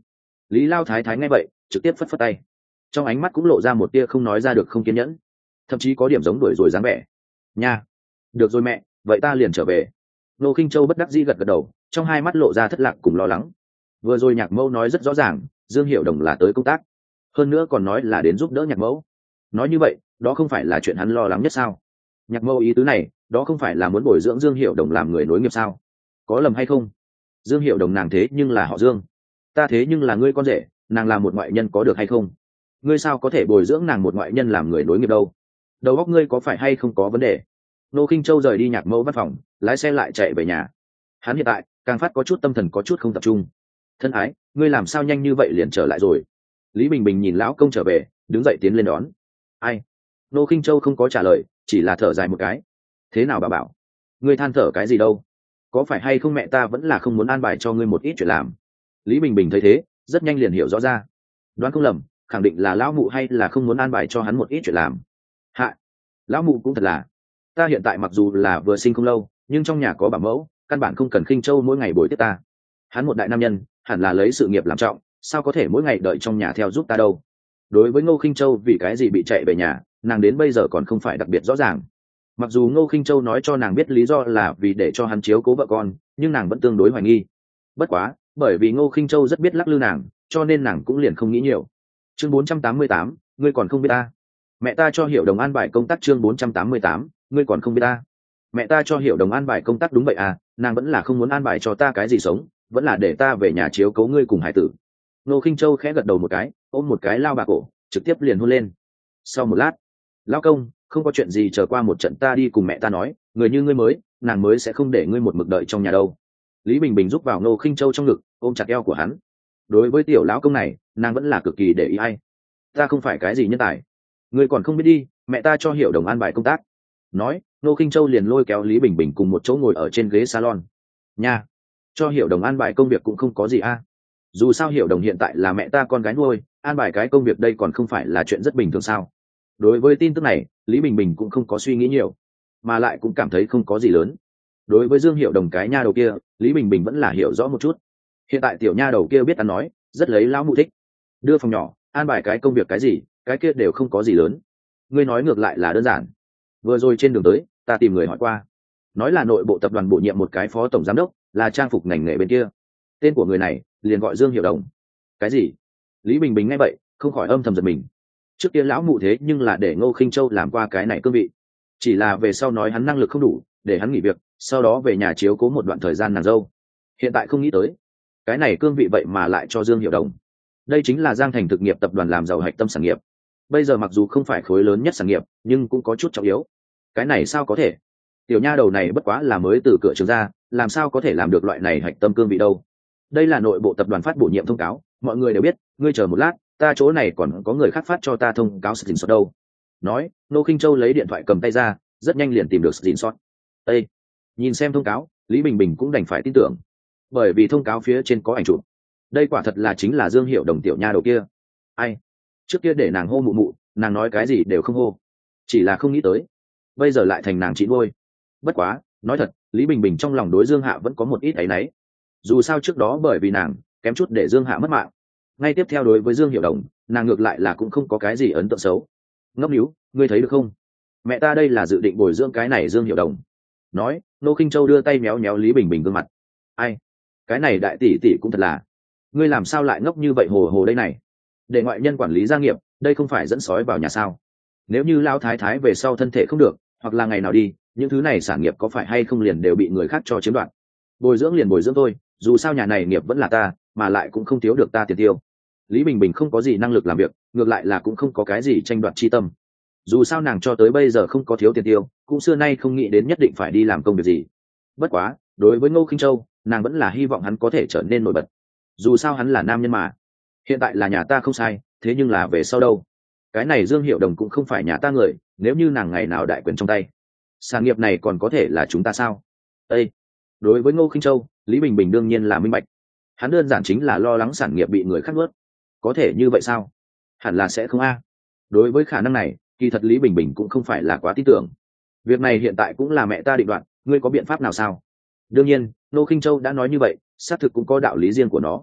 Speaker 1: Lý Lao Thái Thái nghe vậy trực tiếp phất phất tay, trong ánh mắt cũng lộ ra một tia không nói ra được không kiên nhẫn, thậm chí có điểm giống đuổi rồi dáng vẻ. Nha, được rồi mẹ, vậy ta liền trở về. Nô Khinh Châu bất đắc dĩ gật gật đầu, trong hai mắt lộ ra thất lạc cùng lo lắng. Vừa rồi Nhạc Mẫu nói rất rõ ràng, Dương Hiểu Đồng là tới công tác, hơn nữa còn nói là đến giúp đỡ Nhạc Mẫu. Nói như vậy, đó không phải là chuyện hắn lo lắng nhất sao? Nhạc Mẫu ý tứ này, đó không phải là muốn bồi dưỡng Dương Hiểu Đồng làm người nối nghiệp sao? Có lầm hay không? Dương Hiểu Đồng nàng thế nhưng là họ Dương, ta thế nhưng là ngươi con rể, nàng là một ngoại nhân có được hay không? Ngươi sao có thể bồi dưỡng nàng một ngoại nhân làm người nối nghiệp đâu? Đầu óc ngươi có phải hay không có vấn đề? Nô Khinh Châu rời đi Nhạc Mẫu văn phòng, lái xe lại chạy về nhà. Hắn hiện tại càng phát có chút tâm thần có chút không tập trung. Thân ái, ngươi làm sao nhanh như vậy liền trở lại rồi? Lý Bình Bình nhìn lão công trở về, đứng dậy tiến lên đón. Ai? Nô Khinh Châu không có trả lời, chỉ là thở dài một cái. Thế nào bà bảo? Ngươi than thở cái gì đâu? Có phải hay không mẹ ta vẫn là không muốn an bài cho ngươi một ít chuyện làm? Lý Bình Bình thấy thế, rất nhanh liền hiểu rõ ra. Đoán không lầm, khẳng định là lão mụ hay là không muốn an bài cho hắn một ít chuyện làm. Hạ, lão mụ cũng thật là. Ta hiện tại mặc dù là vừa sinh không lâu, nhưng trong nhà có bảo mẫu, căn bản không cần Khinh Châu mỗi ngày bồi tiếp ta. Hắn một đại nam nhân, hẳn là lấy sự nghiệp làm trọng, sao có thể mỗi ngày đợi trong nhà theo giúp ta đâu? Đối với Ngô Khinh Châu vì cái gì bị chạy về nhà, nàng đến bây giờ còn không phải đặc biệt rõ ràng. Mặc dù Ngô Khinh Châu nói cho nàng biết lý do là vì để cho hắn chiếu cố vợ con, nhưng nàng vẫn tương đối hoài nghi. Bất quá, bởi vì Ngô Khinh Châu rất biết lắc lư nàng, cho nên nàng cũng liền không nghĩ nhiều. Chương bốn trăm tám mươi tám, ngươi còn không biết ta. Mẹ ta cho Hiểu Đồng an bài công tác. Chương bốn trăm tám mươi tám, ngươi còn không biết ta. Mẹ ta cho Hiểu Đồng an bài công tác. Đúng vậy à, nàng vẫn là không muốn an bài cho ta cái gì sống, vẫn là để ta về nhà chiếu cố ngươi cùng hải tử. Ngô Khinh Châu khẽ gật đầu một cái, ôm một cái lao bà cổ, trực tiếp liền hôn lên. Sau một lát, lão công, không có chuyện gì, chờ qua một trận ta đi cùng mẹ ta nói, người như ngươi mới, nàng mới sẽ không để ngươi một mực đợi trong nhà đâu. Lý Bình Bình giúp vào Ngô Khinh Châu trong ngực, ôm chặt eo của hắn. Đối với tiểu lão công này, nàng vẫn là cực kỳ để ý ai. Ta không phải cái gì nhân tài, ngươi còn không biết đi, mẹ ta cho Hiểu Đồng an bài công tác. Nói, Ngô Khinh Châu liền lôi kéo Lý Bình Bình cùng một chỗ ngồi ở trên ghế salon. Nha, cho Hiểu Đồng an bài công việc cũng không có gì a. Dù sao Hiểu Đồng hiện tại là mẹ ta con gái nuôi, an bài cái công việc đây còn không phải là chuyện rất bình thường sao? Đối với tin tức này, Lý Bình Bình cũng không có suy nghĩ nhiều, mà lại cũng cảm thấy không có gì lớn. Đối với Dương Hiểu Đồng cái nha đầu kia, Lý Bình Bình vẫn là hiểu rõ một chút. Hiện tại tiểu nha đầu kia biết ăn nói, rất lấy lão mụ thích. Đưa phòng nhỏ, an bài cái công việc cái gì, cái kia đều không có gì lớn. Ngươi nói ngược lại là đơn giản. Vừa rồi trên đường tới, ta tìm người hỏi qua, nói là nội bộ tập đoàn bổ nhiệm một cái phó tổng giám đốc, là trang phục ngành nghề bên kia. Tên của người này liền gọi Dương Hiểu Đồng. Cái gì? Lý Bình Bình nghe vậy, không khỏi âm thầm giật mình. Trước kia lão mụ thế nhưng là để Ngô Khinh Châu làm qua cái này cương vị, chỉ là về sau nói hắn năng lực không đủ, để hắn nghỉ việc, sau đó về nhà chiếu cố một đoạn thời gian nàng dâu. Hiện tại không nghĩ tới, cái này cương vị vậy mà lại cho Dương Hiểu Đồng. Đây chính là Giang Thành thực nghiệp tập đoàn làm giàu hạch tâm sản nghiệp. Bây giờ mặc dù không phải khối lớn nhất sản nghiệp, nhưng cũng có chút trọng yếu. Cái này sao có thể? Tiểu nha đầu này bất quá là mới từ cửa trường ra, làm sao có thể làm được loại này hạch tâm cương vị đâu? Đây là nội bộ tập đoàn phát bổ nhiệm thông cáo, mọi người đều biết, ngươi chờ một lát, ta chỗ này còn có người khác phát cho ta thông cáo screenshot đâu. Nói, Ngô Khinh Châu lấy điện thoại cầm tay ra, rất nhanh liền tìm được screenshot. Ê, nhìn xem thông cáo, Lý Bình Bình cũng đành phải tin tưởng, bởi vì thông cáo phía trên có ảnh chụp. Đây quả thật là chính là Dương Hiểu Đồng tiểu nha đầu kia. Ai? Trước kia để nàng hô mụ mụ, nàng nói cái gì đều không hô, chỉ là không nghĩ tới, bây giờ lại thành nàng chị nuôi. Bất quá, nói thật, Lý Bình Bình trong lòng đối Dương Hạ vẫn có một ít áy náy. Dù sao trước đó bởi vì nàng kém chút để Dương Hạ mất mạng, ngay tiếp theo đối với Dương Hiểu Đồng, nàng ngược lại là cũng không có cái gì ấn tượng xấu. Ngốc níu, ngươi thấy được không? Mẹ ta đây là dự định bồi dưỡng cái này Dương Hiểu Đồng. Nói, Ngô Khinh Châu đưa tay méo méo Lý Bình Bình gương mặt. Ai? Cái này đại tỷ tỷ cũng thật là, ngươi làm sao lại ngốc như vậy hồ hồ đây này? Để ngoại nhân quản lý gia nghiệp, đây không phải dẫn sói vào nhà sao? Nếu như lão thái thái về sau thân thể không được, hoặc là ngày nào đi, những thứ này sản nghiệp có phải hay không liền đều bị người khác cho chiếm đoạt. Bồi dưỡng liền bồi dưỡng thôi, dù sao nhà này nghiệp vẫn là ta, mà lại cũng không thiếu được ta tiền tiêu. Lý Bình Bình không có gì năng lực làm việc, ngược lại là cũng không có cái gì tranh đoạt chi tâm. Dù sao nàng cho tới bây giờ không có thiếu tiền tiêu, cũng xưa nay không nghĩ đến nhất định phải đi làm công việc gì. Bất quá, đối với Ngô Khinh Châu, nàng vẫn là hy vọng hắn có thể trở nên nổi bật. Dù sao hắn là nam nhân mà. Hiện tại là nhà ta không sai, thế nhưng là về sau đâu? Cái này Dương Hiểu Đồng cũng không phải nhà ta người, nếu như nàng ngày nào đại quyền trong tay, sản nghiệp này còn có thể là chúng ta sao? Ê! Đối với Ngô Khinh Châu, Lý Bình Bình đương nhiên là minh bạch. Hắn đơn giản chính là lo lắng sản nghiệp bị người khác nuốt. Có thể như vậy sao? Hẳn là sẽ không a. Đối với khả năng này, kỳ thật Lý Bình Bình cũng không phải là quá tin tưởng. Việc này hiện tại cũng là mẹ ta định đoạt, ngươi có biện pháp nào sao? Đương nhiên, Ngô Khinh Châu đã nói như vậy, xác thực cũng có đạo lý riêng của nó.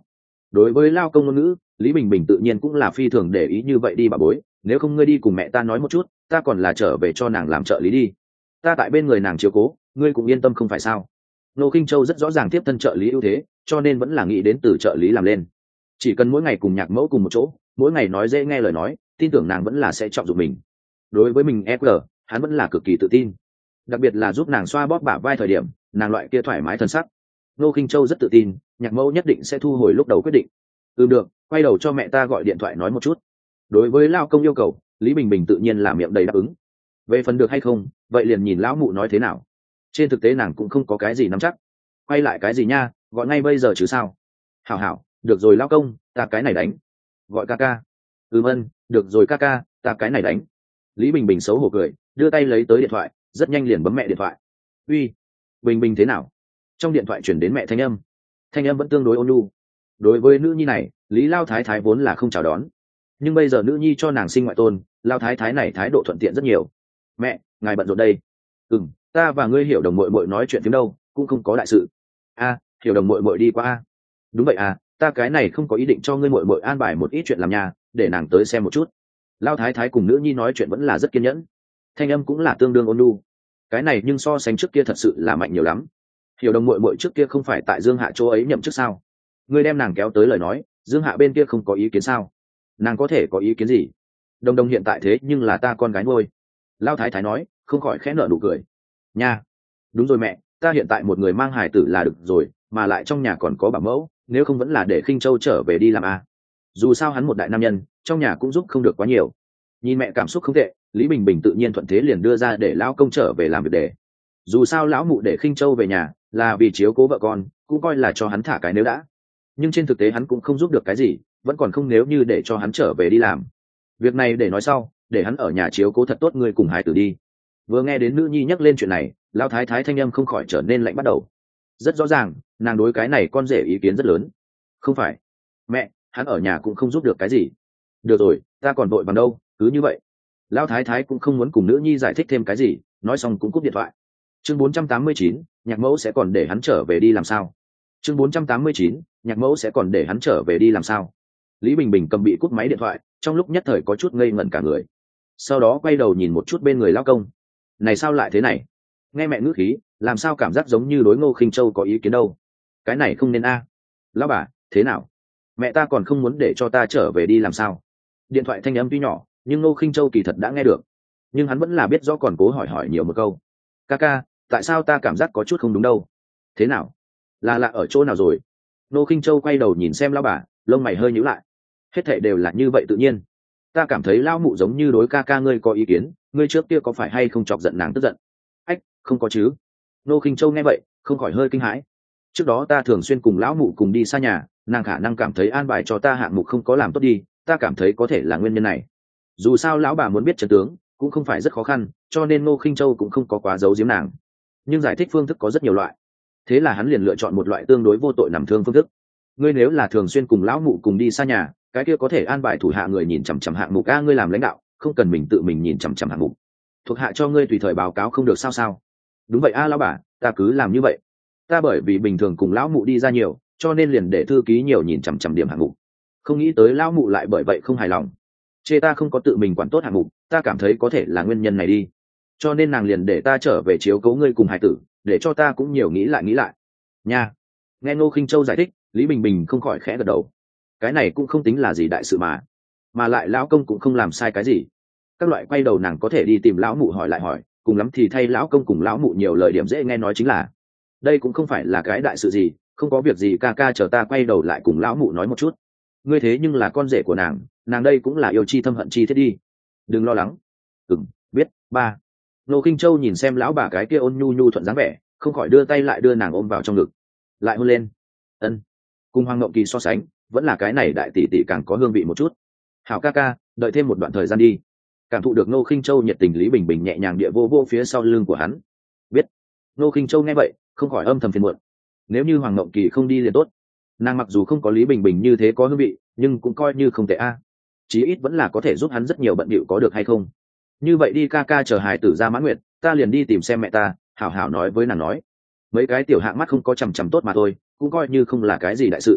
Speaker 1: Đối với lao công ngôn ngữ, Lý Bình Bình tự nhiên cũng là phi thường để ý như vậy đi bà bối, nếu không ngươi đi cùng mẹ ta nói một chút, ta còn là trở về cho nàng làm trợ lý đi, ta tại bên người nàng chiếu cố, ngươi cũng yên tâm không phải sao? Nô Kinh Châu rất rõ ràng tiếp thân trợ lý ưu thế, cho nên vẫn là nghĩ đến từ trợ lý làm lên. Chỉ cần mỗi ngày cùng nhạc mẫu cùng một chỗ, mỗi ngày nói dễ nghe lời nói, tin tưởng nàng vẫn là sẽ trọng dụng mình. Đối với mình e quy, hắn vẫn là cực kỳ tự tin, đặc biệt là giúp nàng xoa bóp bả vai thời điểm, nàng loại kia thoải mái thân sắc. Nô Kinh Châu rất tự tin, nhạc mẫu nhất định sẽ thu hồi lúc đầu quyết định. Ừ được, quay đầu cho mẹ ta gọi điện thoại nói một chút. Đối với lao công yêu cầu, Lý Bình Bình tự nhiên là miệng đầy đáp ứng. Về phần được hay không, vậy liền nhìn lão mụ nói thế nào. Trên thực tế nàng cũng không có cái gì nắm chắc. Quay lại cái gì nha, gọi ngay bây giờ chứ sao? Hảo hảo, được rồi lao công, ta cái này đánh. Gọi ca ca. Ừ vâng, được rồi ca ca, ta cái này đánh. Lý Bình Bình xấu hổ cười, đưa tay lấy tới điện thoại, rất nhanh liền bấm mẹ điện thoại. Uy, Bình Bình thế nào? Trong điện thoại chuyển đến mẹ thanh âm. Thanh âm vẫn tương đối ôn nhu. Đối với nữ nhi này, Lý Lao Thái Thái vốn là không chào đón, nhưng bây giờ nữ nhi cho nàng sinh ngoại tôn, Lao Thái Thái này thái độ thuận tiện rất nhiều. Mẹ, ngài bận rộn đây. Ừ, ta và ngươi Hiểu Đồng muội muội nói chuyện phím đâu, cũng không có đại sự. A, Hiểu Đồng muội muội đi qua a. Đúng vậy à, ta cái này không có ý định cho ngươi muội muội an bài một ít chuyện làm nhà, để nàng tới xem một chút. Lao Thái Thái cùng nữ nhi nói chuyện vẫn là rất kiên nhẫn, thanh âm cũng là tương đương ôn nhu. Cái này nhưng so sánh trước kia thật sự là mạnh nhiều lắm. Hiểu Đồng muội muội trước kia không phải tại Dương Hạ chỗ ấy nhậm chức sao? Ngươi đem nàng kéo tới lời nói, Dương Hạ bên kia không có ý kiến sao? Nàng có thể có ý kiến gì? Đồng Đồng hiện tại thế nhưng là ta con gái nuôi. Lao Thái Thái nói, không khỏi khẽ nở nụ cười. Nha, đúng rồi mẹ, ta hiện tại một người mang hài tử là được rồi, mà lại trong nhà còn có bảo mẫu, nếu không vẫn là để Khinh Châu trở về đi làm à. Dù sao hắn một đại nam nhân, trong nhà cũng giúp không được quá nhiều. Nhìn mẹ cảm xúc không tệ, Lý Bình Bình tự nhiên thuận thế liền đưa ra để lão công trở về làm việc để. Dù sao lão mụ để Khinh Châu về nhà là vì chiếu cố vợ con, cũng coi là cho hắn thả cái nếu đã. Nhưng trên thực tế hắn cũng không giúp được cái gì, vẫn còn không nếu như để cho hắn trở về đi làm. Việc này để nói sau, để hắn ở nhà chiếu cố thật tốt người cùng hài tử đi. Vừa nghe đến nữ nhi nhắc lên chuyện này, Lão Thái Thái thanh âm không khỏi trở nên lạnh bắt đầu. Rất rõ ràng, nàng đối cái này con rể ý kiến rất lớn. Không phải, mẹ, hắn ở nhà cũng không giúp được cái gì. Được rồi, ta còn vội bằng đâu, cứ như vậy. Lão Thái Thái cũng không muốn cùng nữ nhi giải thích thêm cái gì, nói xong cũng cúp điện thoại. Chương bốn trăm tám mươi chín, nhạc mẫu sẽ còn để hắn trở về đi làm sao? Chương bốn trăm tám mươi chín, nhạc mẫu sẽ còn để hắn trở về đi làm sao? Lý Bình Bình cầm bị cúp máy điện thoại, trong lúc nhất thời có chút ngây ngẩn cả người. Sau đó quay đầu nhìn một chút bên người lão công. Này sao lại thế này? Nghe mẹ ngữ khí, làm sao cảm giác giống như đối Ngô Khinh Châu có ý kiến đâu? Cái này không nên a. À. Lão bà, thế nào? Mẹ ta còn không muốn để cho ta trở về đi làm sao? Điện thoại thanh âm tuy nhỏ, nhưng Ngô Khinh Châu kỳ thật đã nghe được. Nhưng hắn vẫn là biết rõ, còn cố hỏi hỏi nhiều một câu. Ca ca, tại sao ta cảm giác có chút không đúng đâu? Thế nào? Là lạ ở chỗ nào rồi? Ngô Khinh Châu quay đầu nhìn xem lão bà, lông mày hơi nhíu lại. Hết thảy đều là như vậy tự nhiên. Ta cảm thấy lão mụ giống như đối ca ca ngươi có ý kiến, ngươi trước kia có phải hay không chọc giận nàng tức giận? Ách, không có chứ. Ngô Khinh Châu nghe vậy, không khỏi hơi kinh hãi. Trước đó ta thường xuyên cùng lão mụ cùng đi xa nhà, nàng khả năng cảm thấy an bài cho ta hạng mục không có làm tốt đi, ta cảm thấy có thể là nguyên nhân này. Dù sao lão bà muốn biết chân tướng cũng không phải rất khó khăn, cho nên Ngô Khinh Châu cũng không có quá giấu giếm nàng. Nhưng giải thích phương thức có rất nhiều loại, thế là hắn liền lựa chọn một loại tương đối vô tội nằm thương phương thức. Ngươi nếu là thường xuyên cùng lão mụ cùng đi xa nhà, cái kia có thể an bài thủ hạ người nhìn chằm chằm hạng mục a, ngươi làm lãnh đạo không cần mình tự mình nhìn chằm chằm hạng mục, thuộc hạ cho ngươi tùy thời báo cáo không được sao sao? Đúng vậy a lão bà, ta cứ làm như vậy. Ta bởi vì bình thường cùng lão mụ đi ra nhiều, cho nên liền để thư ký nhiều nhìn chằm chằm điểm hạng mục. Không nghĩ tới lão mụ lại bởi vậy không hài lòng, chê ta không có tự mình quản tốt hạng mục, ta cảm thấy có thể là nguyên nhân này đi, cho nên nàng liền để ta trở về chiếu cố ngươi cùng hài tử, để cho ta cũng nhiều nghĩ lại nghĩ lại nha. Nghe Ngô Khinh Châu giải thích, Lý Bình Bình không khỏi khẽ gật đầu. Cái này cũng không tính là gì đại sự mà mà lại lão công cũng không làm sai cái gì. Các loại quay đầu nàng có thể đi tìm lão mụ hỏi lại hỏi, cùng lắm thì thay lão công cùng lão mụ nhiều lời điểm dễ nghe nói chính là. Đây cũng không phải là cái đại sự gì, không có việc gì ca ca chờ ta quay đầu lại cùng lão mụ nói một chút. Ngươi thế nhưng là con rể của nàng, nàng đây cũng là yêu chi thâm hận chi thiết đi. Đừng lo lắng. Ừm, biết ba. Ngô Khinh Châu nhìn xem lão bà cái kia ôn nhu nhu thuận dáng vẻ, không khỏi đưa tay lại đưa nàng ôm vào trong ngực, lại hôn lên. Ân. Cùng Hoàng Ngộng Kỳ so sánh, vẫn là cái này đại tỷ tỷ càng có hương vị một chút. Hảo ca ca, đợi thêm một đoạn thời gian đi. Cảm thụ được Ngô Khinh Châu nhiệt tình, Lý Bình Bình nhẹ nhàng địa vô vô phía sau lưng của hắn. Biết. Ngô Khinh Châu nghe vậy, không khỏi âm thầm phiền muộn. Nếu như Hoàng Ngộng Kỳ không đi liền tốt. Nàng mặc dù không có Lý Bình Bình như thế có hương vị, nhưng cũng coi như không tệ a. Chí ít vẫn là có thể giúp hắn rất nhiều bận bịu, có được hay không? Như vậy đi ca ca, chờ hài tử ra mãn nguyệt, ta liền đi tìm xem mẹ ta, hảo hảo nói với nàng nói. Mấy cái tiểu hạng mắt không có chằm chằm tốt mà thôi, cũng coi như không là cái gì đại sự.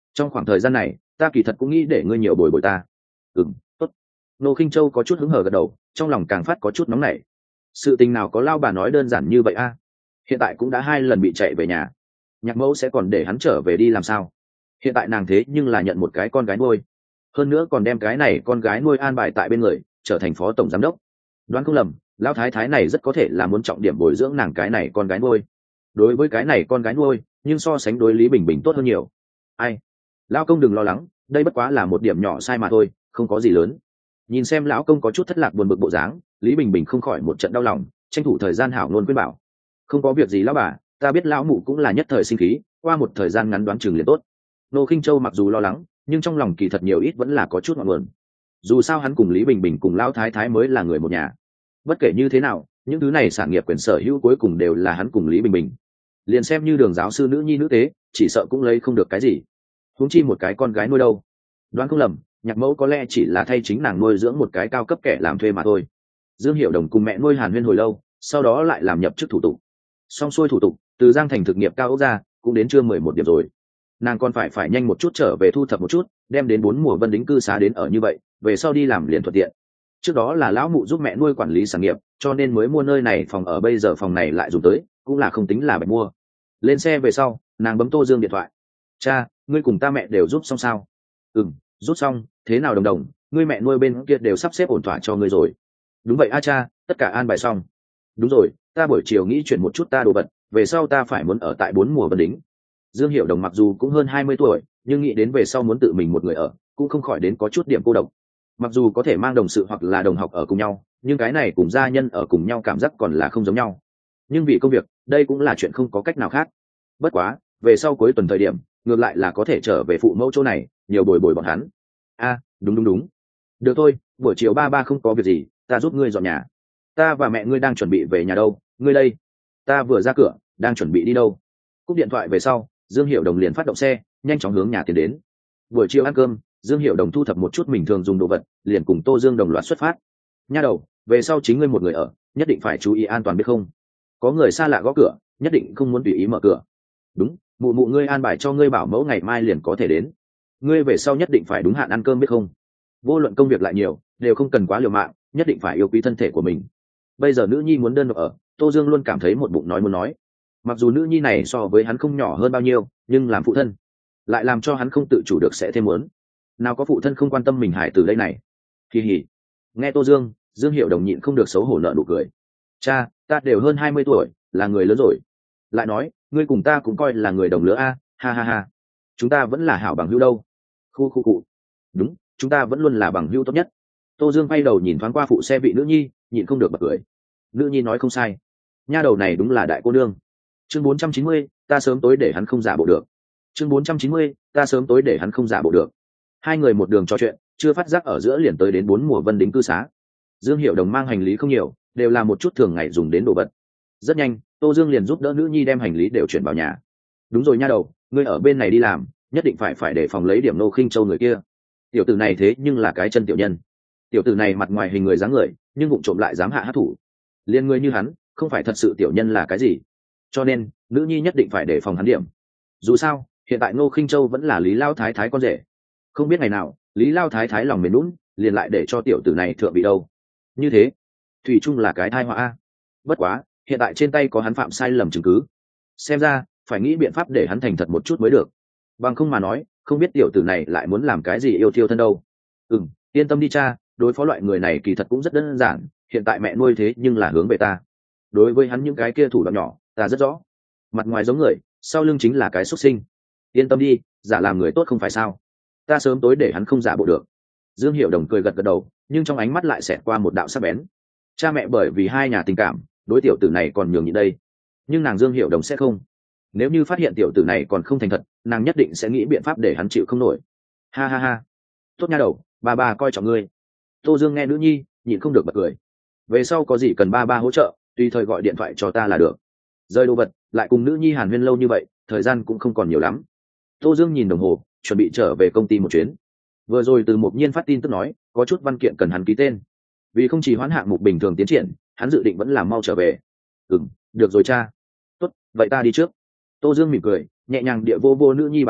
Speaker 1: trong khoảng thời gian này ta kỳ thật cũng nghĩ để ngươi nhiều bồi bồi ta. Ừm, tốt. Nô Khinh Châu có chút hứng hờ gật đầu, trong lòng càng phát có chút nóng nảy. Sự tình nào có lao bà nói đơn giản như vậy a? Hiện tại cũng đã hai lần bị chạy về nhà, nhạc mẫu sẽ còn để hắn trở về đi làm sao? Hiện tại nàng thế nhưng là nhận một cái con gái nuôi, hơn nữa còn đem cái này con gái nuôi an bài tại bên người, trở thành phó tổng giám đốc. Đoán không lầm, lão thái thái này rất có thể là muốn trọng điểm bồi dưỡng nàng cái này con gái nuôi. Đối với cái này con gái nuôi, nhưng so sánh đối Lý Bình Bình tốt hơn nhiều. Ai? Lão công đừng lo lắng, đây bất quá là một điểm nhỏ sai mà thôi, không có gì lớn. Nhìn xem lão công có chút thất lạc buồn bực bộ dáng, Lý Bình Bình không khỏi một trận đau lòng, tranh thủ thời gian hảo ngôn khuyên bảo. Không có việc gì lão bà, ta biết lão mụ cũng là nhất thời sinh khí, qua một thời gian ngắn đoán chừng liền tốt. Nô Khinh Châu mặc dù lo lắng, nhưng trong lòng kỳ thật nhiều ít vẫn là có chút ngọn nguồn. Dù sao hắn cùng Lý Bình Bình cùng lão thái thái mới là người một nhà. Bất kể như thế nào, những thứ này sản nghiệp quyền sở hữu cuối cùng đều là hắn cùng Lý Bình Bình. Liền xem như Đường giáo sư nữ nhi nữ tế, chỉ sợ cũng lấy không được cái gì. Huống chi một cái con gái nuôi đâu. Đoán không lầm, nhạc mẫu có lẽ chỉ là thay chính nàng nuôi dưỡng một cái cao cấp kẻ làm thuê mà thôi. Dương Hiểu Đồng cùng mẹ nuôi Hàn Huyên hồi lâu, sau đó lại làm nhập chức thủ tục. Xong xuôi thủ tục, từ Giang Thành thực nghiệp cao ốc ra, cũng đến trưa mười một điểm rồi. Nàng còn phải phải nhanh một chút trở về thu thập một chút, đem đến bốn mùa Vân Đính cư xá đến ở như vậy, về sau đi làm liền thuận tiện. Trước đó là lão mụ giúp mẹ nuôi quản lý sản nghiệp, cho nên mới mua nơi này phòng ở, bây giờ phòng này lại dùng tới, cũng là không tính là bạch mua. Lên xe về sau, nàng bấm Tô Dương điện thoại. Cha, ngươi cùng ta mẹ đều giúp xong sao? Ừm, rút xong. Thế nào Đồng Đồng, ngươi mẹ nuôi bên kia đều sắp xếp ổn thỏa cho ngươi rồi? Đúng vậy a cha, tất cả an bài xong. Đúng rồi, ta buổi chiều nghĩ chuyển một chút ta đồ vật, về sau ta phải muốn ở tại bốn mùa Vân Đính. Dương Hiểu Đồng mặc dù cũng hơn hai mươi tuổi, nhưng nghĩ đến về sau muốn tự mình một người ở, cũng không khỏi đến có chút điểm cô độc. Mặc dù có thể mang đồng sự hoặc là đồng học ở cùng nhau, nhưng cái này cùng gia nhân ở cùng nhau cảm giác còn là không giống nhau. Nhưng vì công việc, đây cũng là chuyện không có cách nào khác. Bất quá, về sau cuối tuần thời điểm, ngược lại là có thể trở về phụ mẫu chỗ này, nhiều bồi bồi bọn hắn. A, đúng đúng đúng. Được thôi, buổi chiều ba ba không có việc gì, ta giúp ngươi dọn nhà. Ta và mẹ ngươi đang chuẩn bị về nhà đâu, ngươi đây? Ta vừa ra cửa, đang chuẩn bị đi đâu? Cúp điện thoại về sau, Dương Hiểu Đồng liền phát động xe, nhanh chóng hướng nhà tiến đến. Buổi chiều ăn cơm, Dương Hiểu Đồng thu thập một chút mình thường dùng đồ vật, liền cùng Tô Dương đồng loạt xuất phát. Nha đầu, về sau chính ngươi một người ở, nhất định phải chú ý an toàn biết không? Có người xa lạ gõ cửa, nhất định không muốn tùy ý mở cửa. Đúng, mụ mụ ngươi an bài cho ngươi bảo mẫu ngày mai liền có thể đến. Ngươi về sau nhất định phải đúng hạn ăn cơm biết không? Vô luận công việc lại nhiều, đều không cần quá liều mạng, nhất định phải yêu quý thân thể của mình. Bây giờ nữ nhi muốn đơn độc ở, Tô Dương luôn cảm thấy một bụng nói muốn nói. Mặc dù nữ nhi này so với hắn không nhỏ hơn bao nhiêu, nhưng làm phụ thân lại làm cho hắn không tự chủ được sẽ thêm muốn. Nào có phụ thân không quan tâm mình hải tử đây này. Kỳ hỉ. Nghe Tô Dương, Dương Hiểu Đồng nhịn không được xấu hổ nợ nụ cười. Cha, ta đều hơn hai mươi tuổi, là người lớn rồi. Lại nói, ngươi cùng ta cũng coi là người đồng lứa a, ha ha ha. Chúng ta vẫn là hảo bằng hữu đâu. Khu khu cụ. Đúng, chúng ta vẫn luôn là bằng hữu tốt nhất. Tô Dương quay đầu nhìn thoáng qua phụ xe vị nữ nhi, nhịn không được bật cười. Nữ nhi nói không sai, nha đầu này đúng là đại cô nương. Chương bốn trăm chín mươi, ta sớm tối để hắn không giả bộ được. Chương bốn trăm chín mươi, ta sớm tối để hắn không giả bộ được. Hai người một đường trò chuyện, chưa phát giác ở giữa liền tới đến bốn mùa Vân Đính cư xá. Dương Hiểu Đồng mang hành lý không nhiều, đều là một chút thường ngày dùng đến đồ vật. Rất nhanh, Tô Dương liền giúp đỡ nữ nhi đem hành lý đều chuyển vào nhà. Đúng rồi nha đầu, ngươi ở bên này đi làm, nhất định phải phải để phòng lấy điểm Nô Khinh Châu người kia. Tiểu tử này thế nhưng là cái chân tiểu nhân. Tiểu tử này mặt ngoài hình người dáng người, nhưng bụng trộm lại dám hạ hát thủ. Liên người như hắn, không phải thật sự tiểu nhân là cái gì. Cho nên, nữ nhi nhất định phải để phòng hắn điểm. Dù sao, hiện tại Nô Khinh Châu vẫn là Lý Lao Thái Thái con rể. Không biết ngày nào, Lý Lao Thái Thái lòng mềm nũng, liền lại để cho tiểu tử này thượng vị đâu. Như thế, thủy chung là cái tai họa a. Bất quá, hiện tại trên tay có hắn phạm sai lầm chứng cứ. Xem ra, phải nghĩ biện pháp để hắn thành thật một chút mới được. Bằng không mà nói, không biết tiểu tử này lại muốn làm cái gì yêu thiêu thân đâu. Ừm, yên tâm đi cha, đối phó loại người này kỳ thật cũng rất đơn giản, hiện tại mẹ nuôi thế nhưng là hướng về ta. Đối với hắn những cái kia thủ đoạn nhỏ, ta rất rõ. Mặt ngoài giống người, sau lưng chính là cái xuất sinh. Yên tâm đi, giả làm người tốt không phải sao? Ta sớm tối để hắn không giả bộ được. Dương Hiểu Đồng cười gật gật đầu, nhưng trong ánh mắt lại xẹt qua một đạo sắc bén. Cha mẹ bởi vì hai nhà tình cảm, đối tiểu tử này còn nhường nhịn đây. Nhưng nàng Dương Hiểu Đồng sẽ không. Nếu như phát hiện tiểu tử này còn không thành thật, nàng nhất định sẽ nghĩ biện pháp để hắn chịu không nổi. Ha ha ha. Tốt nha đầu, ba ba coi trọng ngươi. Tô Dương nghe nữ nhi, nhịn không được bật cười. Về sau có gì cần ba ba hỗ trợ, tùy thời gọi điện thoại cho ta là được. Rơi đồ vật, lại cùng nữ nhi hàn huyên lâu như vậy, thời gian cũng không còn nhiều lắm. Tô Dương nhìn đồng hồ, chuẩn bị trở về công ty một chuyến. Vừa rồi từ Mộc Nhiên phát tin tức nói, có chút văn kiện cần hắn ký tên. Vì không chỉ hoãn hạng mục bình thường tiến triển, hắn dự định vẫn làm mau trở về. Ừm, được rồi cha. Tốt, vậy ta đi trước. Tô Dương mỉm cười, nhẹ nhàng địa vô vô nữ nhi bả vai,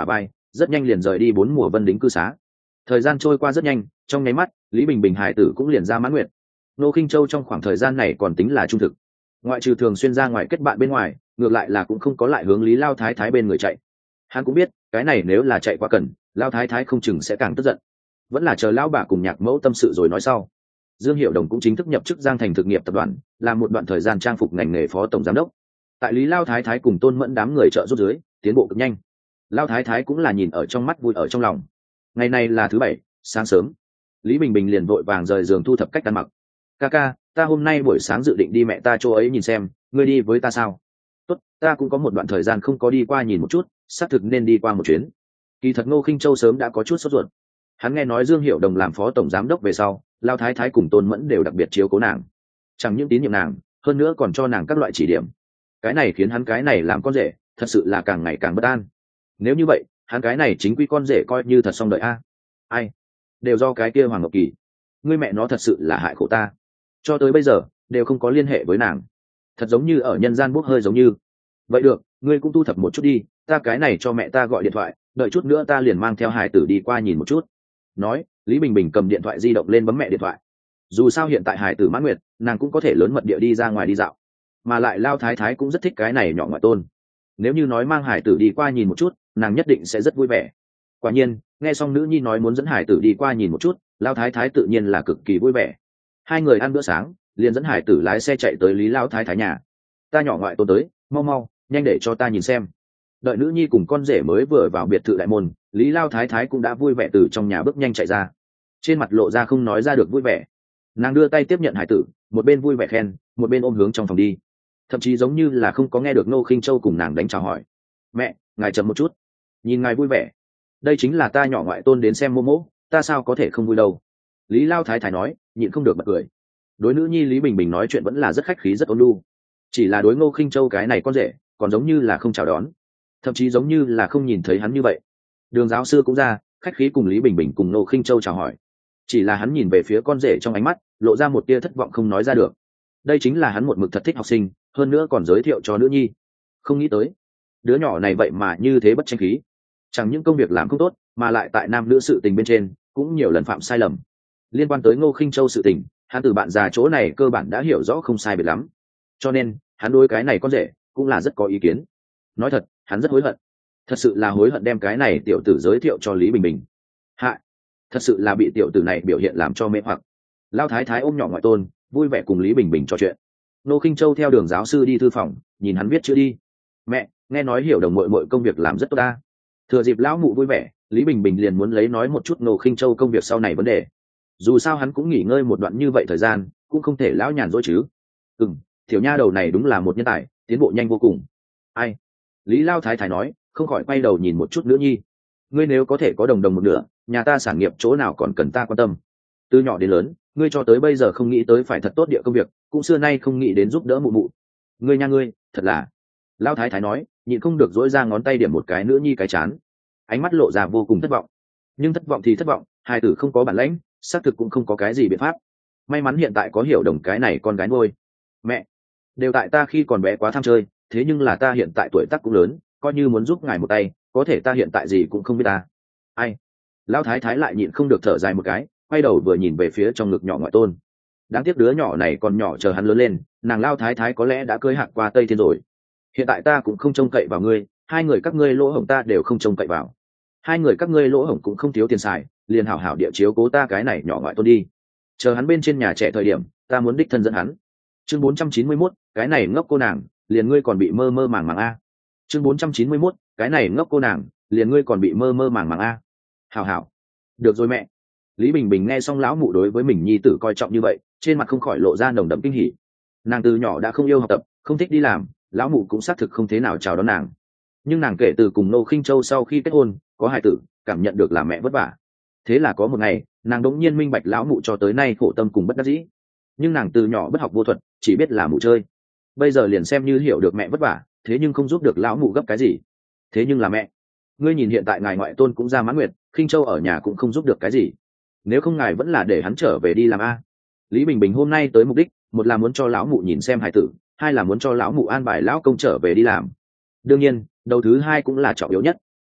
Speaker 1: rất nhanh liền rời đi bốn mùa vân đính cư xá. Thời gian trôi qua rất nhanh, trong nháy mắt Lý Bình Bình hải tử cũng liền ra mãn nguyện. Ngô Khinh Châu trong khoảng thời gian này còn tính là trung thực, ngoại trừ thường xuyên ra ngoài kết bạn bên ngoài, ngược lại là cũng không có lại hướng Lý Lao Thái Thái bên người chạy. Hắn cũng biết cái này nếu là chạy quá cần, Lao Thái Thái không chừng sẽ càng tức giận, vẫn là chờ lão bà cùng nhạc mẫu tâm sự rồi nói sau. Dương Hiệu Đồng cũng chính thức nhập chức Giang Thành thực nghiệp tập đoàn, làm một đoạn thời gian trang phục ngành nghề phó tổng giám đốc. Tại Lý Lao Thái Thái cùng Tôn Mẫn đám người trợ giúp dưới, tiến bộ cực nhanh. Lao Thái Thái cũng là nhìn ở trong mắt, vui ở trong lòng. Ngày này là thứ bảy, sáng sớm, Lý Bình Bình liền vội vàng rời giường thu thập cách ăn mặc. Ca ca, ta hôm nay buổi sáng dự định đi mẹ ta chỗ ấy nhìn xem, ngươi đi với ta sao? Tốt, ta cũng có một đoạn thời gian không có đi qua nhìn một chút, xác thực nên đi qua một chuyến. Kỳ thật Ngô Khinh Châu sớm đã có chút sốt ruột. Hắn nghe nói Dương Hiệu Đồng làm phó tổng giám đốc về sau, Lao Thái Thái cùng Tôn Mẫn đều đặc biệt chiếu cố nàng, chẳng những tín nhiệm nàng, hơn nữa còn cho nàng các loại chỉ điểm. Cái này khiến hắn cái này làm con rể thật sự là càng ngày càng bất an. Nếu như vậy, hắn cái này chính quy con rể coi như thật xong đợi a. Ai, đều do cái kia Hoàng Ngọc Kỳ, ngươi mẹ nó thật sự là hại khổ ta, cho tới bây giờ đều không có liên hệ với nàng, thật giống như ở nhân gian bốc hơi giống như. Vậy được, ngươi cũng thu thập một chút đi, ta cái này cho mẹ ta gọi điện thoại, đợi chút nữa ta liền mang theo hải tử đi qua nhìn một chút. Nói, Lý Bình Bình cầm điện thoại di động lên bấm mẹ điện thoại. Dù sao hiện tại hải tử mãn nguyệt, nàng cũng có thể lớn mật địa đi ra ngoài đi dạo, mà lại Lao Thái Thái cũng rất thích cái này nhỏ ngoại tôn. Nếu như nói mang hải tử đi qua nhìn một chút, nàng nhất định sẽ rất vui vẻ. Quả nhiên, nghe xong nữ nhi nói muốn dẫn hải tử đi qua nhìn một chút, Lao Thái Thái tự nhiên là cực kỳ vui vẻ. Hai người ăn bữa sáng, liền dẫn hải tử lái xe chạy tới Lý Lao Thái Thái nhà. Ta nhỏ ngoại tôn tới, mau mau, nhanh để cho ta nhìn xem. Đợi nữ nhi cùng con rể mới vừa vào biệt thự đại môn, Lý Lao Thái Thái cũng đã vui vẻ từ trong nhà bước nhanh chạy ra, trên mặt lộ ra không nói ra được vui vẻ. Nàng đưa tay tiếp nhận hải tử, một bên vui vẻ khen, một bên ôm hướng trong phòng đi, thậm chí giống như là không có nghe được Ngô Khinh Châu cùng nàng đánh chào hỏi. Mẹ, ngài chậm một chút, nhìn ngài vui vẻ, đây chính là ta nhỏ ngoại tôn đến xem mô mỗ, ta sao có thể không vui đâu. Lý Lao Thái Thái nói, nhịn không được bật cười. Đối nữ nhi Lý Bình Bình nói chuyện vẫn là rất khách khí, rất ôn nhu, chỉ là đối Ngô Khinh Châu cái này con rể còn giống như là không chào đón, thậm chí giống như là không nhìn thấy hắn như vậy. Đường giáo sư cũng ra, khách khí cùng Lý Bình Bình cùng Ngô Khinh Châu chào hỏi, chỉ là hắn nhìn về phía con rể trong ánh mắt lộ ra một tia thất vọng không nói ra được. Đây chính là hắn một mực thật thích học sinh, hơn nữa còn giới thiệu cho nữ nhi. Không nghĩ tới đứa nhỏ này vậy mà như thế bất tranh khí, chẳng những công việc làm không tốt, mà lại tại nam nữ sự tình bên trên cũng nhiều lần phạm sai lầm. Liên quan tới Ngô Khinh Châu sự tình, hắn từ bạn già chỗ này cơ bản đã hiểu rõ không sai biệt lắm, cho nên hắn đối cái này con rể cũng là rất có ý kiến. Nói thật, hắn rất hối hận, thật sự là hối hận đem cái này tiểu tử giới thiệu cho Lý Bình Bình. Hại, thật sự là bị tiểu tử này biểu hiện làm cho mê hoặc. Lao Thái Thái ôm nhỏ ngoại tôn, vui vẻ cùng Lý Bình Bình trò chuyện. Ngô Khinh Châu theo Đường giáo sư đi thư phòng, nhìn hắn viết chữ đi. Mẹ, nghe nói Hiểu Đồng muội muội công việc làm rất tốt ta. Thừa dịp lão mụ vui vẻ, Lý Bình Bình liền muốn lấy nói một chút Ngô Khinh Châu công việc sau này vấn đề. Dù sao hắn cũng nghỉ ngơi một đoạn như vậy thời gian, cũng không thể lão nhàn rỗi chứ. Ừm, tiểu nha đầu này đúng là một nhân tài, tiến bộ nhanh vô cùng. Ai? Lý Lao Thái Thái nói, không khỏi quay đầu nhìn một chút nữa nhi. Ngươi nếu có thể có đồng đồng một nửa, nhà ta sản nghiệp chỗ nào còn cần ta quan tâm. Từ nhỏ đến lớn, ngươi cho tới bây giờ không nghĩ tới phải thật tốt địa công việc, cũng xưa nay không nghĩ đến giúp đỡ mụ mụ. Ngươi nha ngươi, thật là. Lao Thái Thái nói, nhịn không được dỗi ra ngón tay điểm một cái nữa nhi cái chán, ánh mắt lộ ra vô cùng thất vọng. Nhưng thất vọng thì thất vọng, hai tử không có bản lãnh, xác thực cũng không có cái gì biện pháp. May mắn hiện tại có Hiểu Đồng cái này con gái nuôi. Mẹ, đều tại ta khi còn bé quá tham chơi, thế nhưng là ta hiện tại tuổi tác cũng lớn, coi như muốn giúp ngài một tay, có thể ta hiện tại gì cũng không biết ta. Ai? Lão Thái Thái lại nhịn không được thở dài một cái, quay đầu vừa nhìn về phía trong ngực nhỏ ngoại tôn. Đáng tiếc đứa nhỏ này còn nhỏ, chờ hắn lớn lên, nàng Lão Thái Thái có lẽ đã cưới hạc qua Tây Thiên rồi. Hiện tại ta cũng không trông cậy vào ngươi, hai người các ngươi lỗ hổng ta đều không trông cậy vào. Hai người các ngươi lỗ hổng cũng không thiếu tiền xài, liền hảo hảo địa chiếu cố ta cái này nhỏ ngoại tôn đi. Chờ hắn bên trên nhà trẻ thời điểm, ta muốn đích thân dẫn hắn. Chương bốn trăm chín mươi mốt, cái này ngốc cô nàng, liền ngươi còn bị mơ mơ màng màng a. Chương bốn trăm chín mươi mốt, cái này ngốc cô nàng, liền ngươi còn bị mơ mơ màng màng a. Hảo hảo, được rồi mẹ. Lý Bình Bình nghe xong lão mụ đối với mình nhi tử coi trọng như vậy, trên mặt không khỏi lộ ra nồng đậm kinh hỉ. Nàng từ nhỏ đã không yêu học tập, không thích đi làm, lão mụ cũng xác thực không thế nào chào đón nàng. Nhưng nàng kể từ cùng Ngô Khinh Châu sau khi kết hôn, có hài tử, cảm nhận được là mẹ vất vả. Thế là có một ngày, nàng đống nhiên minh bạch lão mụ cho tới nay khổ tâm cùng bất đắc dĩ. Nhưng nàng từ nhỏ bất học vô thuật, chỉ biết là mụ chơi. Bây giờ liền xem như hiểu được mẹ vất vả, thế nhưng không giúp được lão mụ gấp cái gì. Thế nhưng là mẹ, ngươi nhìn hiện tại ngài ngoại tôn cũng ra mãn nguyệt, Khinh Châu ở nhà cũng không giúp được cái gì. Nếu không ngài vẫn là để hắn trở về đi làm a. Lý Bình Bình hôm nay tới mục đích, một là muốn cho lão mụ nhìn xem hài tử, hai là muốn cho lão mụ an bài lão công trở về đi làm. Đương nhiên, đầu thứ hai cũng là trọng yếu nhất.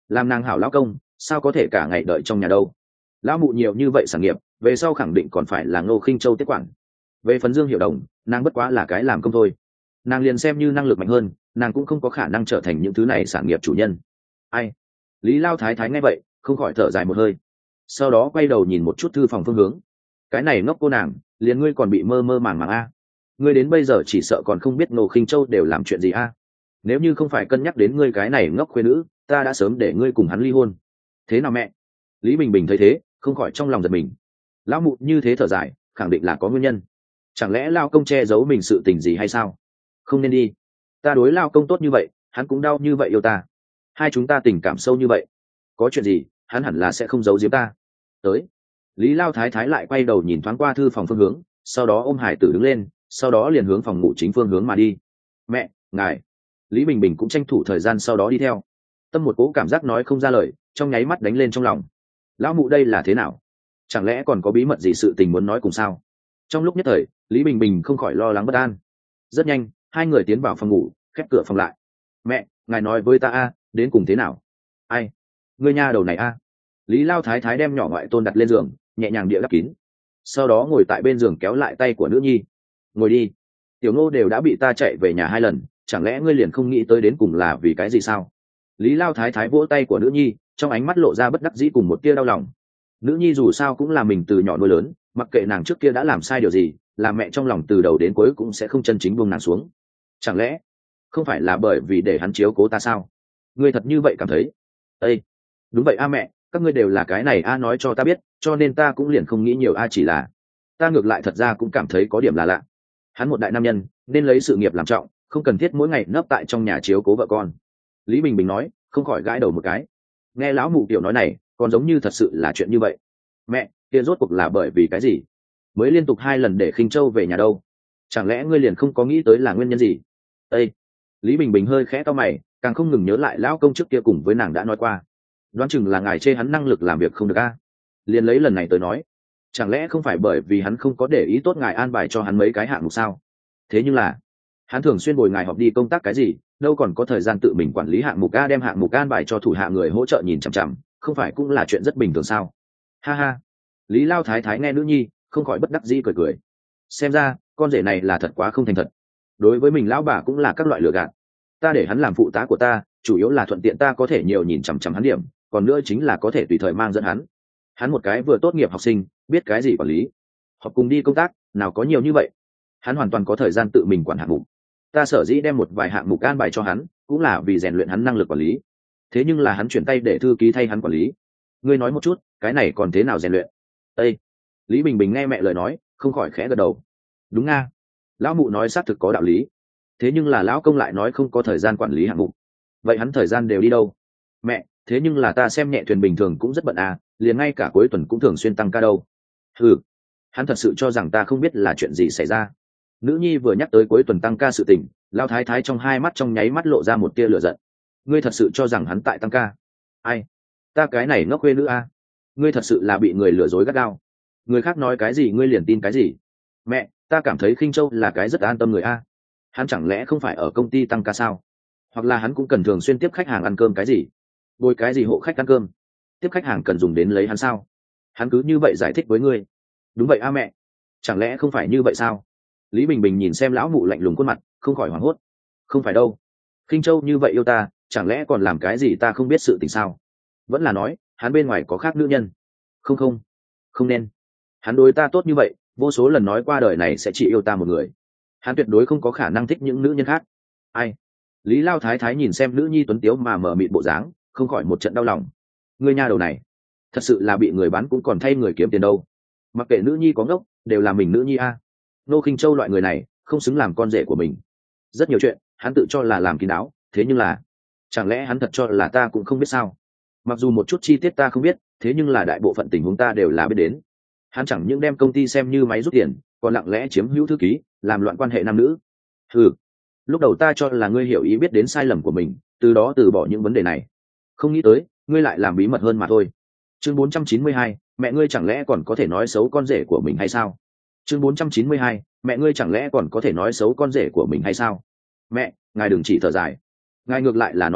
Speaker 1: làm nàng hảo lão công sao có thể cả ngày đợi trong nhà đâu. Lão mụ nhiều như vậy sản nghiệp về sau khẳng định còn phải là Ngô Khinh Châu tiếp quản. Về phần Dương Hiểu Đồng, nàng bất quá là cái làm công thôi. Nàng liền xem như năng lực mạnh hơn, nàng cũng không có khả năng trở thành những thứ này sản nghiệp chủ nhân. Ai? Lý Lao Thái Thái nghe vậy không khỏi thở dài một hơi, sau đó quay đầu nhìn một chút thư phòng phương hướng. Cái này ngốc cô nàng, liền ngươi còn bị mơ mơ màng màng a. Ngươi đến bây giờ chỉ sợ còn không biết Ngô Khinh Châu đều làm chuyện gì a. Nếu như không phải cân nhắc đến ngươi cái này ngốc khuê nữ, ta đã sớm để ngươi cùng hắn ly hôn. Thế nào mẹ? Lý Bình Bình thấy thế không khỏi trong lòng giật mình. Lão mụ như thế thở dài, khẳng định là có nguyên nhân. Chẳng lẽ Lao công che giấu mình sự tình gì hay sao? Không nên đi, ta đối Lao công tốt như vậy, hắn cũng đau như vậy yêu ta, hai chúng ta tình cảm sâu như vậy, có chuyện gì hắn hẳn là sẽ không giấu giếm ta. Tới. Lý Lao Thái Thái lại quay đầu nhìn thoáng qua thư phòng phương hướng, sau đó ôm hải tử đứng lên, sau đó liền hướng phòng ngủ chính phương hướng mà đi. Mẹ, ngài. Lý Bình Bình cũng tranh thủ thời gian sau đó đi theo. Tâm một cố cảm giác nói không ra lời, trong nháy mắt đánh lên trong lòng. Lão mụ đây là thế nào? Chẳng lẽ còn có bí mật gì sự tình muốn nói cùng sao? Trong lúc nhất thời, Lý Bình Bình không khỏi lo lắng bất an. Rất nhanh, hai người tiến vào phòng ngủ, khép cửa phòng lại. Mẹ, ngài nói với ta a, đến cùng thế nào? Ai? Ngươi nha đầu này a. Lý Lao Thái Thái đem nhỏ ngoại tôn đặt lên giường, nhẹ nhàng địa đắp kín, sau đó ngồi tại bên giường kéo lại tay của nữ nhi. Ngồi đi. Tiểu Ngô đều đã bị ta chạy về nhà hai lần, chẳng lẽ ngươi liền không nghĩ tới đến cùng là vì cái gì sao? Lý Lao Thái Thái vỗ tay của nữ nhi, trong ánh mắt lộ ra bất đắc dĩ cùng một tia đau lòng. Nữ nhi dù sao cũng là mình từ nhỏ nuôi lớn, mặc kệ nàng trước kia đã làm sai điều gì, là mẹ trong lòng từ đầu đến cuối cũng sẽ không chân chính buông nàng xuống. Chẳng lẽ không phải là bởi vì để hắn chiếu cố ta sao? Ngươi thật như vậy cảm thấy? Ê, đúng vậy a mẹ, các ngươi đều là cái này a nói cho ta biết, cho nên ta cũng liền không nghĩ nhiều a, chỉ là ta ngược lại thật ra cũng cảm thấy có điểm là lạ. Hắn một đại nam nhân nên lấy sự nghiệp làm trọng, không cần thiết mỗi ngày nấp tại trong nhà chiếu cố vợ con. Lý Bình Bình nói, không khỏi gãi đầu một cái. Nghe lão mụ tiểu nói này, còn giống như thật sự là chuyện như vậy. Mẹ, kia rốt cuộc là bởi vì cái gì mới liên tục hai lần để Khinh Châu về nhà đâu? Chẳng lẽ ngươi liền không có nghĩ tới là nguyên nhân gì? Ê! Lý Bình Bình hơi khẽ cau mày, càng không ngừng nhớ lại lão công trước kia cùng với nàng đã nói qua. Đoán chừng là ngài chê hắn năng lực làm việc không được a. Liền lấy lần này tới nói, chẳng lẽ không phải bởi vì hắn không có để ý tốt ngài an bài cho hắn mấy cái hạng mục sao? Thế nhưng là hắn thường xuyên bồi ngài họp đi công tác cái gì, đâu còn có thời gian tự mình quản lý hạng mục a, đem hạng mục an bài cho thủ hạ người hỗ trợ nhìn chằm chằm, không phải cũng là chuyện rất bình thường sao? Ha ha. Lý Lao Thái Thái nghe nữ nhi không khỏi bất đắc dĩ cười cười. Xem ra con rể này là thật quá không thành thật, đối với mình lão bà cũng là các loại lừa gạt. Ta để hắn làm phụ tá của ta chủ yếu là thuận tiện ta có thể nhiều nhìn chằm chằm hắn điểm, còn nữa chính là có thể tùy thời mang dẫn hắn. Hắn một cái vừa tốt nghiệp học sinh, biết cái gì quản lý, học cùng đi công tác nào có nhiều như vậy. Hắn hoàn toàn có thời gian tự mình quản hạng mục. Ta sở dĩ đem một vài hạng mục an bài cho hắn cũng là vì rèn luyện hắn năng lực quản lý. Thế nhưng là hắn chuyển tay để thư ký thay hắn quản lý. Ngươi nói một chút, cái này còn thế nào rèn luyện? Ê! Lý Bình Bình nghe mẹ lời nói không khỏi khẽ gật đầu. Đúng nga, lão mụ nói xác thực có đạo lý. Thế nhưng là lão công lại nói không có thời gian quản lý hạng mục, vậy hắn thời gian đều đi đâu? Mẹ, thế nhưng là ta xem nhẹ thuyền bình thường cũng rất bận à, liền ngay cả cuối tuần cũng thường xuyên tăng ca đâu. Ừ, hắn thật sự cho rằng ta không biết là chuyện gì xảy ra. Nữ nhi vừa nhắc tới cuối tuần tăng ca sự tình, Lao Thái Thái trong hai mắt trong nháy mắt lộ ra một tia lửa giận. Ngươi thật sự cho rằng hắn tại tăng ca? Ai? Ta cái này ngốc quê nữ a. Ngươi thật sự là bị người lừa dối gắt gao. Người khác nói cái gì ngươi liền tin cái gì? Mẹ, ta cảm thấy Khinh Châu là cái rất an tâm người a. Hắn chẳng lẽ không phải ở công ty tăng ca sao? Hoặc là hắn cũng cần thường xuyên tiếp khách hàng ăn cơm cái gì? Bồi cái gì hộ khách ăn cơm? Tiếp khách hàng cần dùng đến lấy hắn sao? Hắn cứ như vậy giải thích với ngươi. Đúng vậy a mẹ. Chẳng lẽ không phải như vậy sao? Lý Bình Bình nhìn xem lão mụ lạnh lùng khuôn mặt, không khỏi hoảng hốt. Không phải đâu. Khinh Châu như vậy yêu ta, chẳng lẽ còn làm cái gì ta không biết sự tình sao? Vẫn là nói hắn bên ngoài có khác nữ nhân? Không không, không nên. Hắn đối ta tốt như vậy, vô số lần nói qua đời này sẽ chỉ yêu ta một người. Hắn tuyệt đối không có khả năng thích những nữ nhân khác. Ai? Lý Lao Thái Thái nhìn xem nữ nhi tuấn tiếu mà mở mịt bộ dáng, không khỏi một trận đau lòng. Ngươi nha đầu này, thật sự là bị người bán cũng còn thay người kiếm tiền đâu. Mặc kệ nữ nhi có ngốc, đều là mình nữ nhi a. Nô Khinh Châu loại người này không xứng làm con rể của mình. Rất nhiều chuyện hắn tự cho là làm kín đáo, thế nhưng là chẳng lẽ hắn thật cho là ta cũng không biết sao? Mặc dù một chút chi tiết ta không biết, thế nhưng là đại bộ phận tình huống ta đều là biết đến. Hắn chẳng những đem công ty xem như máy rút tiền, còn lặng lẽ chiếm hữu thư ký, làm loạn quan hệ nam nữ. Ừ, lúc đầu ta cho là ngươi hiểu ý biết đến sai lầm của mình, từ đó từ bỏ những vấn đề này. Không nghĩ tới ngươi lại làm bí mật hơn mà thôi. Chương bốn trăm chín mươi hai, mẹ ngươi chẳng lẽ còn có thể nói xấu con rể của mình hay sao? Chương bốn trăm chín mươi hai, mẹ ngươi chẳng lẽ còn có thể nói xấu con rể của mình hay sao? Mẹ, ngài đừng chỉ thở dài. Ngài ngược lại là nói a,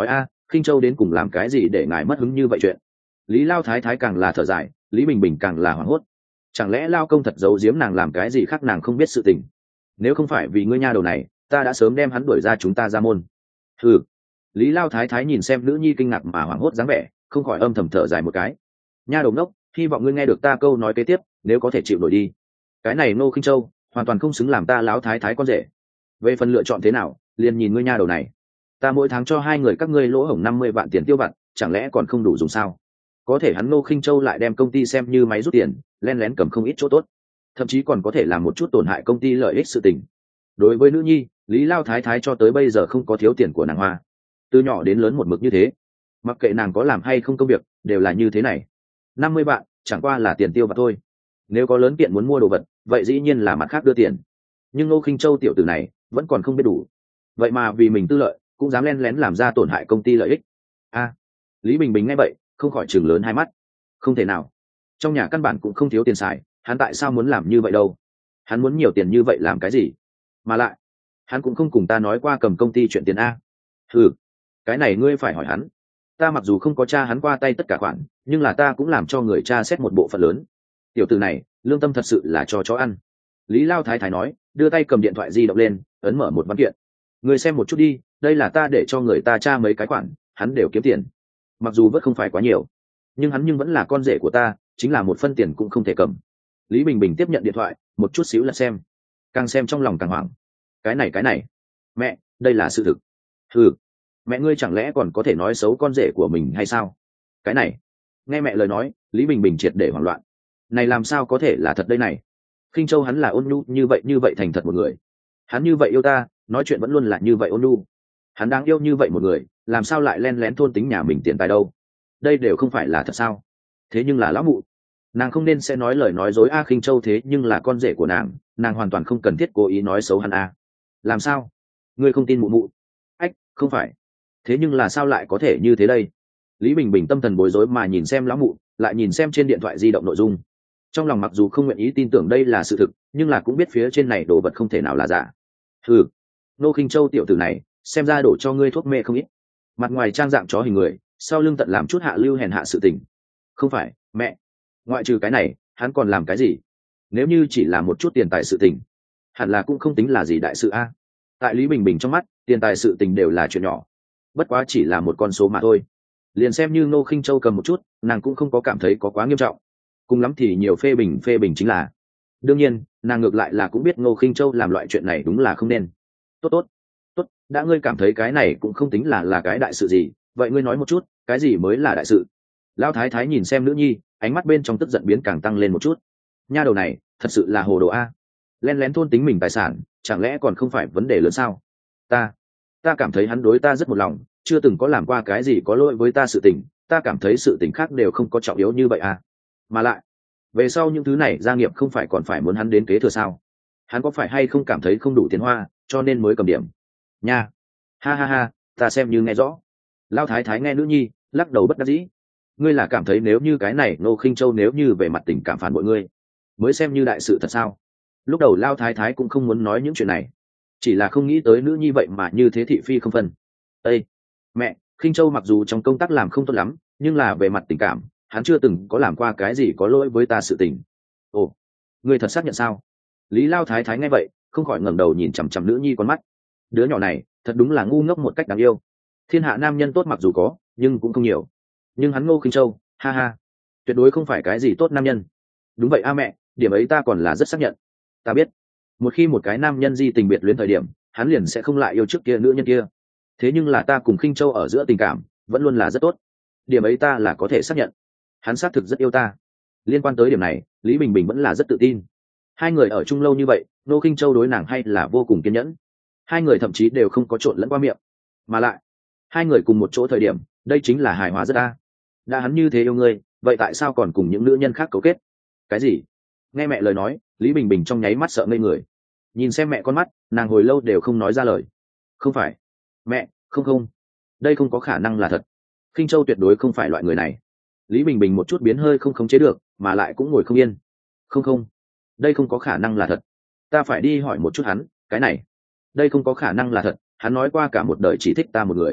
Speaker 1: Khinh Châu đến cùng làm cái gì để ngài mất hứng như vậy chuyện? Lý Lao Thái Thái càng là thở dài, Lý Bình Bình càng là hoảng hốt. Chẳng lẽ Lao công thật giấu giếm nàng làm cái gì khác nàng không biết sự tình? Nếu không phải vì ngươi nha đầu này, ta đã sớm đem hắn đuổi ra chúng ta ra môn. Ừ. Lý Lao Thái Thái nhìn xem nữ nhi kinh ngạc mà hoảng hốt dáng vẻ, không khỏi âm thầm thở dài một cái. Nha đầu ngốc, hy vọng ngươi nghe được ta câu nói kế tiếp, nếu có thể chịu nổi đi. Cái này Ngô Khinh Châu hoàn toàn không xứng làm ta Lão Thái Thái con rể. Về phần lựa chọn thế nào, liền nhìn ngươi nha đầu này. Ta mỗi tháng cho hai người các ngươi lỗ hổng năm mươi vạn tiền tiêu vặt, chẳng lẽ còn không đủ dùng sao? Có thể hắn Ngô Khinh Châu lại đem công ty xem như máy rút tiền, len lén cầm không ít chỗ tốt, thậm chí còn có thể làm một chút tổn hại công ty lợi ích sự tình. Đối với nữ nhi, Lý Lao Thái Thái cho tới bây giờ không có thiếu tiền của nàng hoa, từ nhỏ đến lớn một mực như thế, mặc kệ nàng có làm hay không công việc đều là như thế này. Năm mươi vạn chẳng qua là tiền tiêu vặt thôi, nếu có lớn kiện muốn mua đồ vật vậy dĩ nhiên là mặt khác đưa tiền. Nhưng Ngô Khinh Châu tiểu tử này vẫn còn không biết đủ, vậy mà vì mình tư lợi cũng dám len lén làm ra tổn hại công ty lợi ích. A, Lý Bình Bình nghe vậy không khỏi chừng lớn hai mắt. Không thể nào, trong nhà căn bản cũng không thiếu tiền xài, hắn tại sao muốn làm như vậy đâu? Hắn muốn nhiều tiền như vậy làm cái gì? Mà lại hắn cũng không cùng ta nói qua cầm công ty chuyện tiền a. Ừ, cái này ngươi phải hỏi hắn. Ta mặc dù không có tra hắn qua tay tất cả khoản, nhưng là ta cũng làm cho người tra xét một bộ phận lớn. Tiểu tử này lương tâm thật sự là cho chó ăn. Lý Lao Thái Thái nói, đưa tay cầm điện thoại di động lên, ấn mở một văn kiện. Người xem một chút đi, đây là ta để cho người ta tra mấy cái khoản, hắn đều kiếm tiền. Mặc dù vẫn không phải quá nhiều, nhưng hắn nhưng vẫn là con rể của ta, chính là một phân tiền cũng không thể cầm. Lý Bình Bình tiếp nhận điện thoại, một chút xíu là xem, càng xem trong lòng càng hoảng. Cái này cái này, mẹ, đây là sự thực. Ừ, mẹ ngươi chẳng lẽ còn có thể nói xấu con rể của mình hay sao? Cái này, nghe mẹ lời nói, Lý Bình Bình triệt để hoảng loạn. Này làm sao có thể là thật đây này? Khinh Châu hắn là ôn nhu như vậy như vậy thành thật một người, hắn như vậy yêu ta, nói chuyện vẫn luôn là như vậy ôn nhu. Hắn đang yêu như vậy một người, làm sao lại len lén thôn tính nhà mình tiền tài đâu? Đây đều không phải là thật sao? Thế nhưng là lão mụ, nàng không nên sẽ nói lời nói dối a. Khinh Châu thế nhưng là con rể của nàng, nàng hoàn toàn không cần thiết cố ý nói xấu hắn a. Làm sao? Ngươi không tin mụ mụ? Ách, không phải. Thế nhưng là sao lại có thể như thế đây? Lý Bình Bình tâm thần bối rối mà nhìn xem lão mụ, lại nhìn xem trên điện thoại di động nội dung. Trong lòng mặc dù không nguyện ý tin tưởng đây là sự thực, nhưng là cũng biết phía trên này đồ vật không thể nào là giả. Ừ, Ngô Khinh Châu tiểu tử này xem ra đổ cho ngươi thuốc mê không ít. Mặt ngoài trang dạng chó hình người, sau lưng tận làm chút hạ lưu hèn hạ sự tình. Không phải, mẹ, ngoại trừ cái này hắn còn làm cái gì? Nếu như chỉ là một chút tiền tài sự tình, hẳn là cũng không tính là gì đại sự a. Tại Lý Bình Bình trong mắt, tiền tài sự tình đều là chuyện nhỏ, bất quá chỉ là một con số mà thôi. Liền xem như Ngô Khinh Châu cầm một chút, nàng cũng không có cảm thấy có quá nghiêm trọng, cùng lắm thì nhiều phê bình phê bình chính là. Đương nhiên nàng ngược lại là cũng biết Ngô Khinh Châu làm loại chuyện này đúng là không nên. Tốt tốt tốt, đã ngươi cảm thấy cái này cũng không tính là là cái đại sự gì, vậy ngươi nói một chút cái gì mới là đại sự? Lão Thái Thái nhìn xem nữ nhi, ánh mắt bên trong tức giận biến càng tăng lên một chút. Nha đầu này thật sự là hồ đồ a, len lén thôn tính mình tài sản, chẳng lẽ còn không phải vấn đề lớn sao? Ta ta cảm thấy hắn đối ta rất một lòng, chưa từng có làm qua cái gì có lỗi với ta sự tình, ta cảm thấy sự tình khác đều không có trọng yếu như vậy à. Mà lại về sau những thứ này gia nghiệp không phải còn phải muốn hắn đến kế thừa sao? Hắn có phải hay không cảm thấy không đủ tiền hoa cho nên mới cầm điểm nha? Ha ha ha, ta xem như nghe rõ. Lão Thái Thái nghe nữ nhi lắc đầu bất đắc dĩ. Ngươi là cảm thấy nếu như cái này Ngô Khinh Châu nếu như về mặt tình cảm phản bội ngươi mới xem như đại sự thật sao? Lúc đầu Lão Thái Thái cũng không muốn nói những chuyện này, chỉ là không nghĩ tới nữ nhi vậy mà như thế thị phi không phân. Ê, mẹ, Khinh Châu mặc dù trong công tác làm không tốt lắm, nhưng là về mặt tình cảm hắn chưa từng có làm qua cái gì có lỗi với ta sự tình. Ồ, ngươi thật xác nhận sao? Lý Lao Thái Thái nghe vậy không khỏi ngẩng đầu nhìn chằm chằm nữ nhi con mắt. Đứa nhỏ này thật đúng là ngu ngốc một cách đáng yêu. Thiên hạ nam nhân tốt mặc dù có nhưng cũng không nhiều, nhưng hắn Ngô Khinh Châu, ha ha, tuyệt đối không phải cái gì tốt nam nhân. Đúng vậy a mẹ, điểm ấy ta còn là rất xác nhận. Ta biết một khi một cái nam nhân di tình biệt luyến thời điểm hắn liền sẽ không lại yêu trước kia nữ nhân kia, thế nhưng là ta cùng Khinh Châu ở giữa tình cảm vẫn luôn là rất tốt, điểm ấy ta là có thể xác nhận. Hắn xác thực rất yêu ta. Liên quan tới điểm này Lý Bình Bình vẫn là rất tự tin. Hai người ở chung lâu như vậy, Ngô Khinh Châu đối nàng hay là vô cùng kiên nhẫn, hai người thậm chí đều không có trộn lẫn qua miệng, mà lại hai người cùng một chỗ thời điểm đây chính là hài hòa rất a. Đã hắn như thế yêu ngươi, vậy tại sao còn cùng những nữ nhân khác cấu kết? Cái gì? Nghe mẹ lời nói, Lý Bình Bình trong nháy mắt sợ ngây người, nhìn xem mẹ con mắt, nàng hồi lâu đều không nói ra lời. Không phải, mẹ, không không, đây không có khả năng là thật. Khinh Châu tuyệt đối không phải loại người này. Lý Bình Bình một chút biến hơi không khống chế được, mà lại cũng ngồi không yên. Không không, đây không có khả năng là thật. Ta phải đi hỏi một chút hắn, cái này, đây không có khả năng là thật. Hắn nói qua cả một đời chỉ thích ta một người.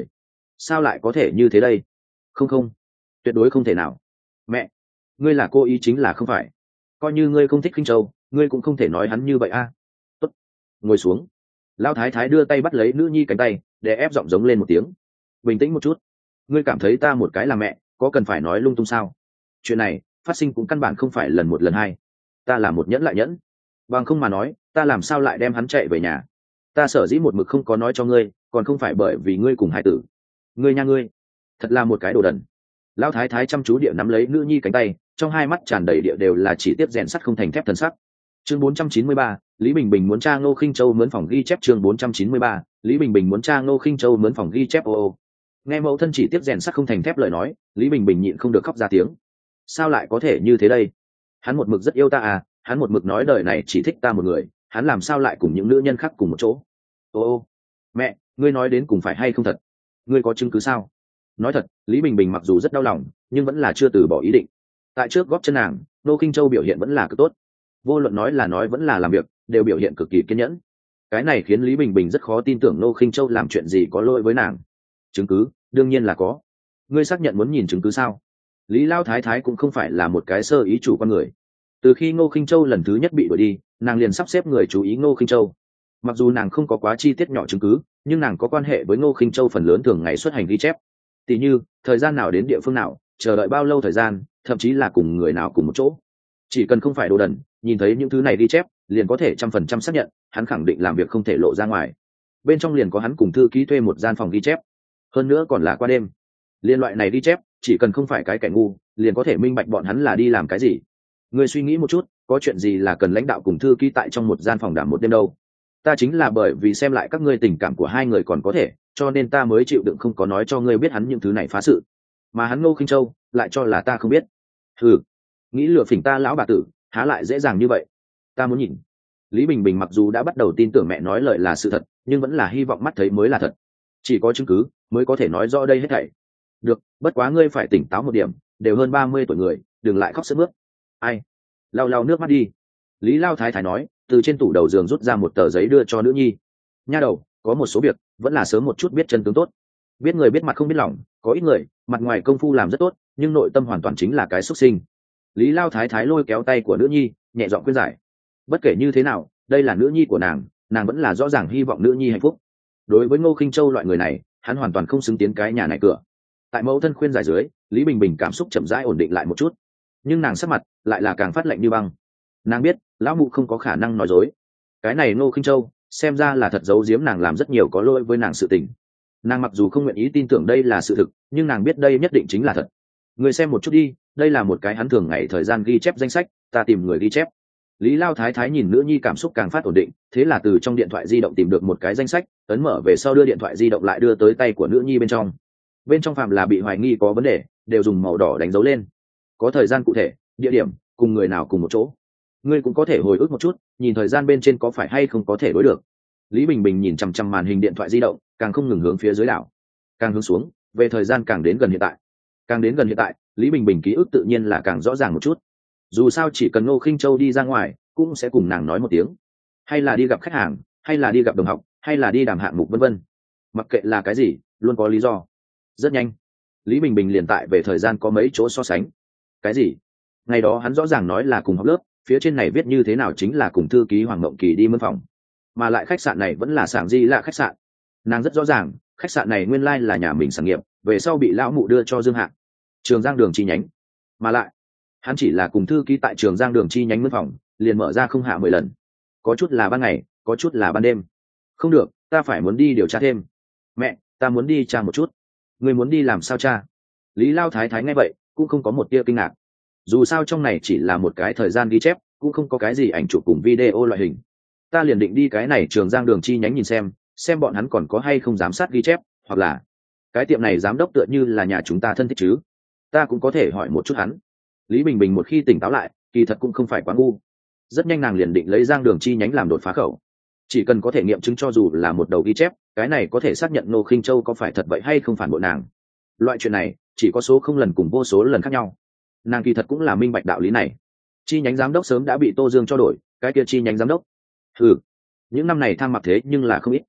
Speaker 1: sao lại có thể như thế đây? Không không, tuyệt đối không thể nào. Mẹ, ngươi là cô ý chính là không phải? Coi như ngươi không thích Khinh Châu, ngươi cũng không thể nói hắn như vậy a. Tốt, ngồi xuống. Lão thái thái đưa tay bắt lấy nữ nhi cánh tay, để ép giọng giống lên một tiếng. Bình tĩnh một chút. Ngươi cảm thấy ta một cái là mẹ, có cần phải nói lung tung sao? Chuyện này phát sinh cũng căn bản không phải lần một lần hai. Ta là một nhẫn lại nhẫn, bằng không mà nói, ta làm sao lại đem hắn chạy về nhà? Ta sở dĩ một mực không có nói cho ngươi, còn không phải bởi vì ngươi cùng hải tử. Ngươi nha ngươi, thật là một cái đồ đần. Lão thái thái chăm chú địa nắm lấy nữ nhi cánh tay, trong hai mắt tràn đầy địa đều là chỉ tiếp rèn sắt không thành thép thần sắc. Chương bốn trăm chín mươi ba, Lý Bình Bình muốn tra Ngô Khinh Châu mướn phòng ghi chép. Chương bốn trăm chín mươi ba, Lý Bình Bình muốn tra Ngô Khinh Châu mướn phòng ghi chép. Ô ô. Nghe mẫu thân chỉ tiếp rèn sắt không thành thép lời nói, Lý Bình Bình nhịn không được khóc ra tiếng. Sao lại có thể như thế đây? Hắn một mực rất yêu ta à, hắn một mực nói đời này chỉ thích ta một người, hắn làm sao lại cùng những nữ nhân khác cùng một chỗ? Ô ô. Mẹ, ngươi nói đến cùng phải hay không thật? Ngươi có chứng cứ sao? Nói thật, Lý Bình Bình mặc dù rất đau lòng, nhưng vẫn là chưa từ bỏ ý định. Tại trước góp chân nàng, Ngô Khinh Châu biểu hiện vẫn là cực tốt, vô luận nói là nói vẫn là làm việc, đều biểu hiện cực kỳ kiên nhẫn. Cái này khiến Lý Bình Bình rất khó tin tưởng Ngô Khinh Châu làm chuyện gì có lỗi với nàng. Chứng cứ đương nhiên là có. Ngươi xác nhận muốn nhìn chứng cứ sao? Lý Lao Thái Thái cũng không phải là một cái sơ ý chủ con người. Từ khi Ngô Khinh Châu lần thứ nhất bị đuổi đi, nàng liền sắp xếp người chú ý Ngô Khinh Châu. Mặc dù nàng không có quá chi tiết nhỏ chứng cứ, nhưng nàng có quan hệ với Ngô Khinh Châu phần lớn thường ngày xuất hành ghi chép. Tỷ như thời gian nào đến địa phương nào, chờ đợi bao lâu thời gian, thậm chí là cùng người nào cùng một chỗ. Chỉ cần không phải đồ đần, nhìn thấy những thứ này ghi chép, liền có thể trăm phần trăm xác nhận hắn khẳng định làm việc không thể lộ ra ngoài. Bên trong liền có hắn cùng thư ký thuê một gian phòng ghi chép, hơn nữa còn là qua đêm. Liên loại này ghi chép, chỉ cần không phải cái kẻ ngu, liền có thể minh bạch bọn hắn là đi làm cái gì. Người suy nghĩ một chút, có chuyện gì là cần lãnh đạo cùng thư ký tại trong một gian phòng đảm một đêm đâu? Ta chính là bởi vì xem lại các ngươi tình cảm của hai người còn có thể, cho nên ta mới chịu đựng không có nói cho ngươi biết hắn những thứ này phá sự. Mà hắn Ngô Khinh Châu lại cho là ta không biết. Ừ, nghĩ lừa phỉnh ta lão bà tử, há lại dễ dàng như vậy? Ta muốn nhìn. Lý Bình Bình mặc dù đã bắt đầu tin tưởng mẹ nói lời là sự thật, nhưng vẫn là hy vọng mắt thấy mới là thật. Chỉ có chứng cứ mới có thể nói rõ đây hết thảy. Được, bất quá ngươi phải tỉnh táo một điểm, đều hơn ba mươi tuổi người, đừng lại khóc sướt mướt. Ai? Lau lau nước mắt đi. Lý Lao Thái Thái nói, từ trên tủ đầu giường rút ra một tờ giấy đưa cho nữ nhi. Nha đầu, có một số việc vẫn là sớm một chút biết chân tướng tốt. Biết người biết mặt không biết lòng, có ít người mặt ngoài công phu làm rất tốt, nhưng nội tâm hoàn toàn chính là cái xuất sinh. Lý Lao Thái Thái lôi kéo tay của nữ nhi, nhẹ giọng khuyên giải. Bất kể như thế nào, đây là nữ nhi của nàng, nàng vẫn là rõ ràng hy vọng nữ nhi hạnh phúc. Đối với Ngô Khinh Châu loại người này, hắn hoàn toàn không xứng tiến cái nhà này cửa. Tại mẫu thân khuyên giải dưới, Lý Bình Bình cảm xúc chậm rãi ổn định lại một chút, nhưng nàng sắc mặt lại là càng phát lạnh như băng. Nàng biết lão mụ không có khả năng nói dối. Cái này Ngô Khinh Châu xem ra là thật giấu giếm nàng làm rất nhiều có lỗi với nàng sự tình. Nàng mặc dù không nguyện ý tin tưởng đây là sự thực, nhưng nàng biết đây nhất định chính là thật. Người xem một chút đi, đây là một cái hắn thường ngày thời gian ghi chép danh sách, ta tìm người ghi chép. Lý Lao Thái Thái nhìn nữ nhi cảm xúc càng phát ổn định, thế là từ trong điện thoại di động tìm được một cái danh sách, ấn mở về sau đưa điện thoại di động lại đưa tới tay của nữ nhi bên trong. Bên trong phạm là bị hoài nghi có vấn đề, đều dùng màu đỏ đánh dấu lên. Có thời gian cụ thể, địa điểm, cùng người nào cùng một chỗ. Ngươi cũng có thể hồi ức một chút, nhìn thời gian bên trên có phải hay không có thể đối được. Lý Bình Bình nhìn chằm chằm màn hình điện thoại di động, càng không ngừng hướng phía dưới đảo, càng hướng xuống, về thời gian càng đến gần hiện tại. Càng đến gần hiện tại, Lý Bình Bình ký ức tự nhiên là càng rõ ràng một chút. Dù sao chỉ cần Ngô Khinh Châu đi ra ngoài, cũng sẽ cùng nàng nói một tiếng, hay là đi gặp khách hàng, hay là đi gặp đồng học, hay là đi đàm hạng mục vân vân. Mặc kệ là cái gì, luôn có lý do. Rất nhanh, Lý Bình Bình liền tại về thời gian có mấy chỗ so sánh. Cái gì? Ngày đó hắn rõ ràng nói là cùng học lớp, phía trên này viết như thế nào chính là cùng thư ký Hoàng Mộng Kỳ đi mướn phòng, mà lại khách sạn này vẫn là Sảng Di là khách sạn. Nàng rất rõ ràng, khách sạn này nguyên lai là nhà mình sản nghiệp, về sau bị lão mụ đưa cho Dương Hạng. Trường Giang đường chi nhánh, mà lại hắn chỉ là cùng thư ký tại Trường Giang đường chi nhánh mướn phòng, liền mở ra không hạ mười lần, có chút là ban ngày, có chút là ban đêm. Không được, ta phải muốn đi điều tra thêm. Mẹ, ta muốn đi tra một chút. Người muốn đi làm sao cha? Lý Lao Thái Thái nghe vậy cũng không có một tia kinh ngạc. Dù sao trong này chỉ là một cái thời gian ghi chép, cũng không có cái gì ảnh chụp cùng video loại hình. Ta liền định đi cái này Trường Giang đường chi nhánh nhìn xem, xem bọn hắn còn có hay không giám sát ghi chép, hoặc là cái tiệm này giám đốc tựa như là nhà chúng ta thân thích chứ, ta cũng có thể hỏi một chút hắn. Lý Bình Bình một khi tỉnh táo lại, kỳ thật cũng không phải quá ngu. Rất nhanh nàng liền định lấy Giang đường chi nhánh làm đột phá khẩu. Chỉ cần có thể nghiệm chứng cho dù là một đầu ghi chép, cái này có thể xác nhận Ngô Khinh Châu có phải thật vậy hay không phản bội nàng. Loại chuyện này chỉ có số không lần cùng vô số lần khác nhau. Nàng kỳ thật cũng là minh bạch đạo lý này. Chi nhánh giám đốc sớm đã bị Tô Dương cho đổi, cái kia chi nhánh giám đốc, ừ, những năm này thang mặc thế nhưng là không ít.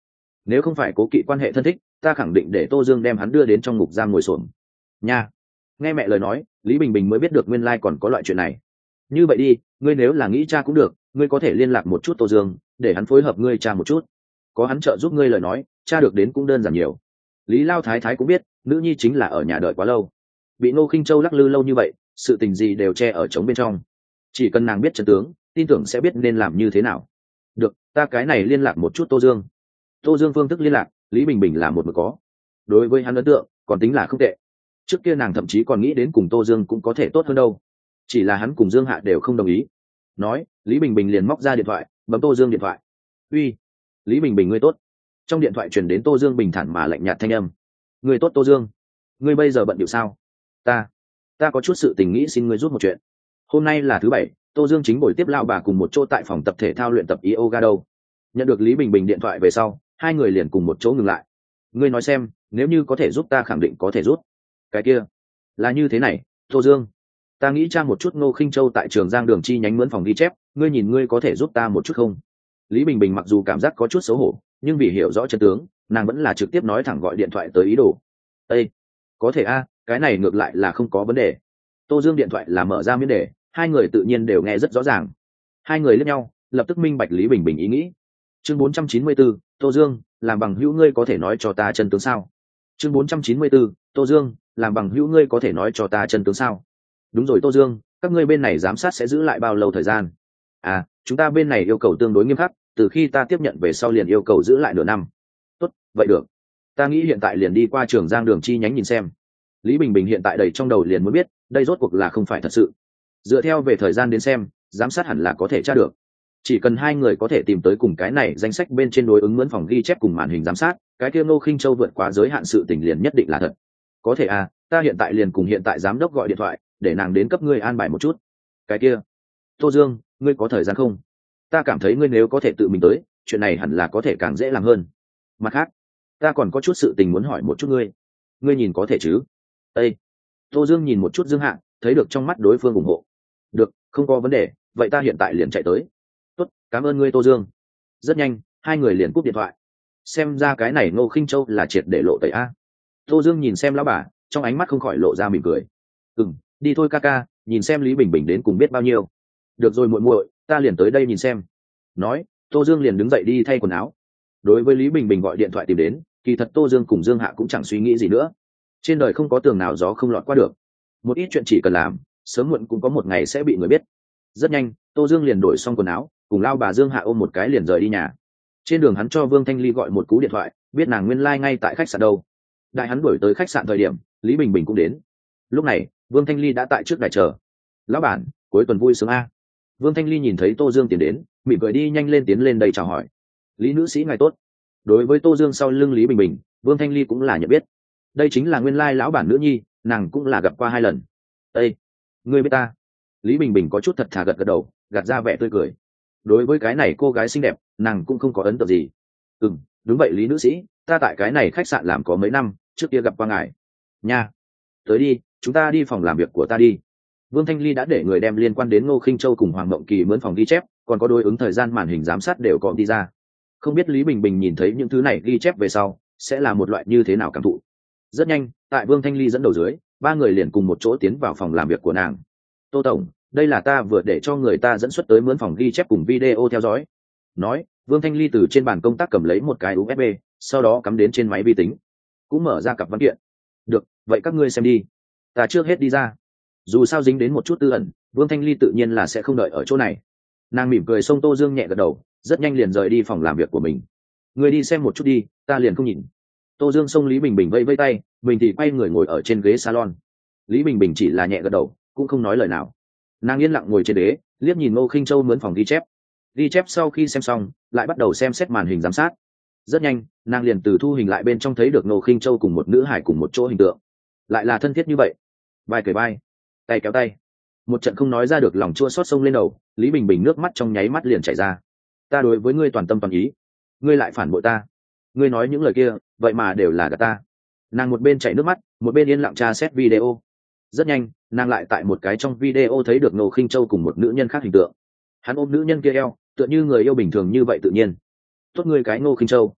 Speaker 1: nếu không phải cố kỵ quan hệ thân thích, ta khẳng định để Tô Dương đem hắn đưa đến trong ngục giam ngồi xổm nha. Nghe mẹ lời nói, Lý Bình Bình mới biết được nguyên lai còn có loại chuyện này. Như vậy đi, ngươi nếu là nghĩ cha cũng được, ngươi có thể liên lạc một chút Tô Dương, để hắn phối hợp ngươi cha một chút, có hắn trợ giúp ngươi lời nói, cha được đến cũng đơn giản nhiều. Lý Lao Thái Thái cũng biết nữ nhi chính là ở nhà đợi quá lâu, bị Ngô Khinh Châu lắc lư lâu như vậy, sự tình gì đều che ở trống bên trong, chỉ cần nàng biết chân tướng, tin tưởng sẽ biết nên làm như thế nào. Được, ta cái này liên lạc một chút Tô Dương. Tô Dương phương thức liên lạc, Lý Bình Bình là một mực có, đối với hắn ấn tượng còn tính là không tệ. Trước kia nàng thậm chí còn nghĩ đến cùng Tô Dương cũng có thể tốt hơn đâu, chỉ là hắn cùng Dương Hạ đều không đồng ý. Nói, Lý Bình Bình liền móc ra điện thoại, bấm Tô Dương điện thoại. Uy, Lý Bình Bình ngươi tốt. Trong điện thoại truyền đến Tô Dương bình thản mà lạnh nhạt thanh âm. Ngươi tốt Tô Dương, ngươi bây giờ bận điệu sao? Ta, ta có chút sự tình nghĩ xin ngươi giúp một chuyện. Hôm nay là thứ bảy, Tô Dương chính buổi tiếp lao bà cùng một chỗ tại phòng tập thể thao luyện tập yoga đâu. Nhận được Lý Bình Bình điện thoại về sau, hai người liền cùng một chỗ ngừng lại. Ngươi nói xem, nếu như có thể giúp ta khẳng định có thể giúp. Cái kia, là như thế này, Tô Dương. Ta nghĩ tra một chút Ngô Khinh Châu tại Trường Giang đường chi nhánh mướn phòng ghi chép, ngươi nhìn ngươi có thể giúp ta một chút không? Lý Bình Bình mặc dù cảm giác có chút xấu hổ, nhưng vì hiểu rõ chân tướng, nàng vẫn là trực tiếp nói thẳng gọi điện thoại tới ý đồ. Ê, có thể a, cái này ngược lại là không có vấn đề. Tô Dương điện thoại là mở ra miễn đề, hai người tự nhiên đều nghe rất rõ ràng. Hai người liếc nhau, lập tức minh bạch Lý Bình Bình ý nghĩ. Chương bốn trăm chín mươi tư, Tô Dương, làm bằng hữu ngươi có thể nói cho ta chân tướng sao? Chương bốn trăm chín mươi tư, Tô Dương, làm bằng hữu ngươi có thể nói cho ta chân tướng sao? Đúng rồi Tô Dương, các ngươi bên này giám sát sẽ giữ lại bao lâu thời gian? À, chúng ta bên này yêu cầu tương đối nghiêm khắc, từ khi ta tiếp nhận về sau liền yêu cầu giữ lại nửa năm. Tốt, vậy được. Ta nghĩ hiện tại liền đi qua Trường Giang đường chi nhánh nhìn xem. Lý Bình Bình hiện tại đầy trong đầu liền muốn biết, đây rốt cuộc là không phải thật sự. Dựa theo về thời gian đến xem, giám sát hẳn là có thể tra được. Chỉ cần hai người có thể tìm tới cùng cái này danh sách bên trên đối ứng mướn phòng ghi chép cùng màn hình giám sát, cái kia Ngô Khinh Châu vượt quá giới hạn sự tình liền nhất định là thật. Có thể à, ta hiện tại liền cùng hiện tại giám đốc gọi điện thoại, để nàng đến cấp ngươi an bài một chút. Cái kia, Tô Dương, ngươi có thời gian không? Ta cảm thấy ngươi nếu có thể tự mình tới, chuyện này hẳn là có thể càng dễ làm hơn. Mặt khác, ta còn có chút sự tình muốn hỏi một chút ngươi. Ngươi nhìn có thể chứ? Ê! Tô Dương nhìn một chút Dương Hạ, thấy được trong mắt đối phương ủng hộ. Được, không có vấn đề, vậy ta hiện tại liền chạy tới. Tốt, cảm ơn ngươi Tô Dương. Rất nhanh, hai người liền cúp điện thoại. Xem ra cái này Ngô Khinh Châu là triệt để lộ tẩy a. Tô Dương nhìn xem lão bà, trong ánh mắt không khỏi lộ ra mỉm cười. Ừm, đi thôi ca ca, nhìn xem Lý Bình Bình đến cùng biết bao nhiêu. Được rồi muội muội, ta liền tới đây nhìn xem. Nói, Tô Dương liền đứng dậy đi thay quần áo. Đối với Lý Bình Bình gọi điện thoại tìm đến, kỳ thật Tô Dương cùng Dương Hạ cũng chẳng suy nghĩ gì nữa. Trên đời không có tường nào gió không lọt qua được. Một ít chuyện chỉ cần làm, sớm muộn cũng có một ngày sẽ bị người biết. Rất nhanh, Tô Dương liền đổi xong quần áo, cùng lao bà Dương Hạ ôm một cái liền rời đi nhà. Trên đường hắn cho Vương Thanh Ly gọi một cú điện thoại, biết nàng nguyên lai ngay tại khách sạn đâu. Đại hắn đuổi tới khách sạn thời điểm, Lý Bình Bình cũng đến. Lúc này, Vương Thanh Ly đã tại trước đài chờ. Lão bản, cuối tuần vui sướng a. Vương Thanh Ly nhìn thấy Tô Dương tiến đến, mỉm cười đi nhanh lên tiến lên đây chào hỏi. Lý nữ sĩ ngài tốt. Đối với Tô Dương sau lưng Lý Bình Bình, Vương Thanh Ly cũng là nhận biết. Đây chính là nguyên lai lão bản nữ nhi, nàng cũng là gặp qua hai lần. Ê, ngươi biết ta? Lý Bình Bình có chút thật thà gật gật đầu, gạt ra vẻ tươi cười. Đối với cái này cô gái xinh đẹp, nàng cũng không có ấn tượng gì. Ừm, đúng vậy Lý nữ sĩ, ta tại cái này khách sạn làm có mấy năm, trước kia gặp qua ngài. Nha, tới đi, chúng ta đi phòng làm việc của ta đi. Vương Thanh Ly đã để người đem liên quan đến Ngô Khinh Châu cùng Hoàng Mộng Kỳ mướn phòng ghi chép, còn có đối ứng thời gian màn hình giám sát đều có đi ra. Không biết Lý Bình Bình nhìn thấy những thứ này ghi chép về sau, sẽ là một loại như thế nào cảm thụ. Rất nhanh, tại Vương Thanh Ly dẫn đầu dưới, ba người liền cùng một chỗ tiến vào phòng làm việc của nàng. Tô tổng, đây là ta vừa để cho người ta dẫn xuất tới mướn phòng ghi chép cùng video theo dõi. Nói, Vương Thanh Ly từ trên bàn công tác cầm lấy một cái u ét bê, sau đó cắm đến trên máy vi tính, cũng mở ra cặp văn kiện. Được, vậy các ngươi xem đi. Ta trước hết đi ra. Dù sao dính đến một chút tư ẩn, Vương Thanh Ly tự nhiên là sẽ không đợi ở chỗ này. Nàng mỉm cười xông Tô Dương nhẹ gật đầu, rất nhanh liền rời đi phòng làm việc của mình. Người đi xem một chút đi, ta liền không nhìn. Tô Dương xông Lý Bình Bình vây vây tay, mình thì quay người ngồi ở trên ghế salon. Lý Bình Bình chỉ là nhẹ gật đầu, cũng không nói lời nào. Nàng yên lặng ngồi trên đế, liếc nhìn Ngô Khinh Châu mướn phòng ghi chép. Ghi chép sau khi xem xong, lại bắt đầu xem xét màn hình giám sát. Rất nhanh, nàng liền từ thu hình lại bên trong thấy được Ngô Khinh Châu cùng một nữ hải cùng một chỗ hình tượng. Lại là thân thiết như vậy. Vai kề vai, tay kéo tay. Một trận không nói ra được lòng chua xót sông lên đầu, Lý Bình Bình nước mắt trong nháy mắt liền chảy ra. Ta đối với ngươi toàn tâm toàn ý, ngươi lại phản bội ta. Ngươi nói những lời kia, vậy mà đều là gạt ta. Nàng một bên chảy nước mắt, một bên yên lặng tra xét video. Rất nhanh, nàng lại tại một cái trong video thấy được Ngô Khinh Châu cùng một nữ nhân khác hình tượng. Hắn ôm nữ nhân kia eo, tựa như người yêu bình thường như vậy tự nhiên. Tốt ngươi cái Ngô Khinh Châu,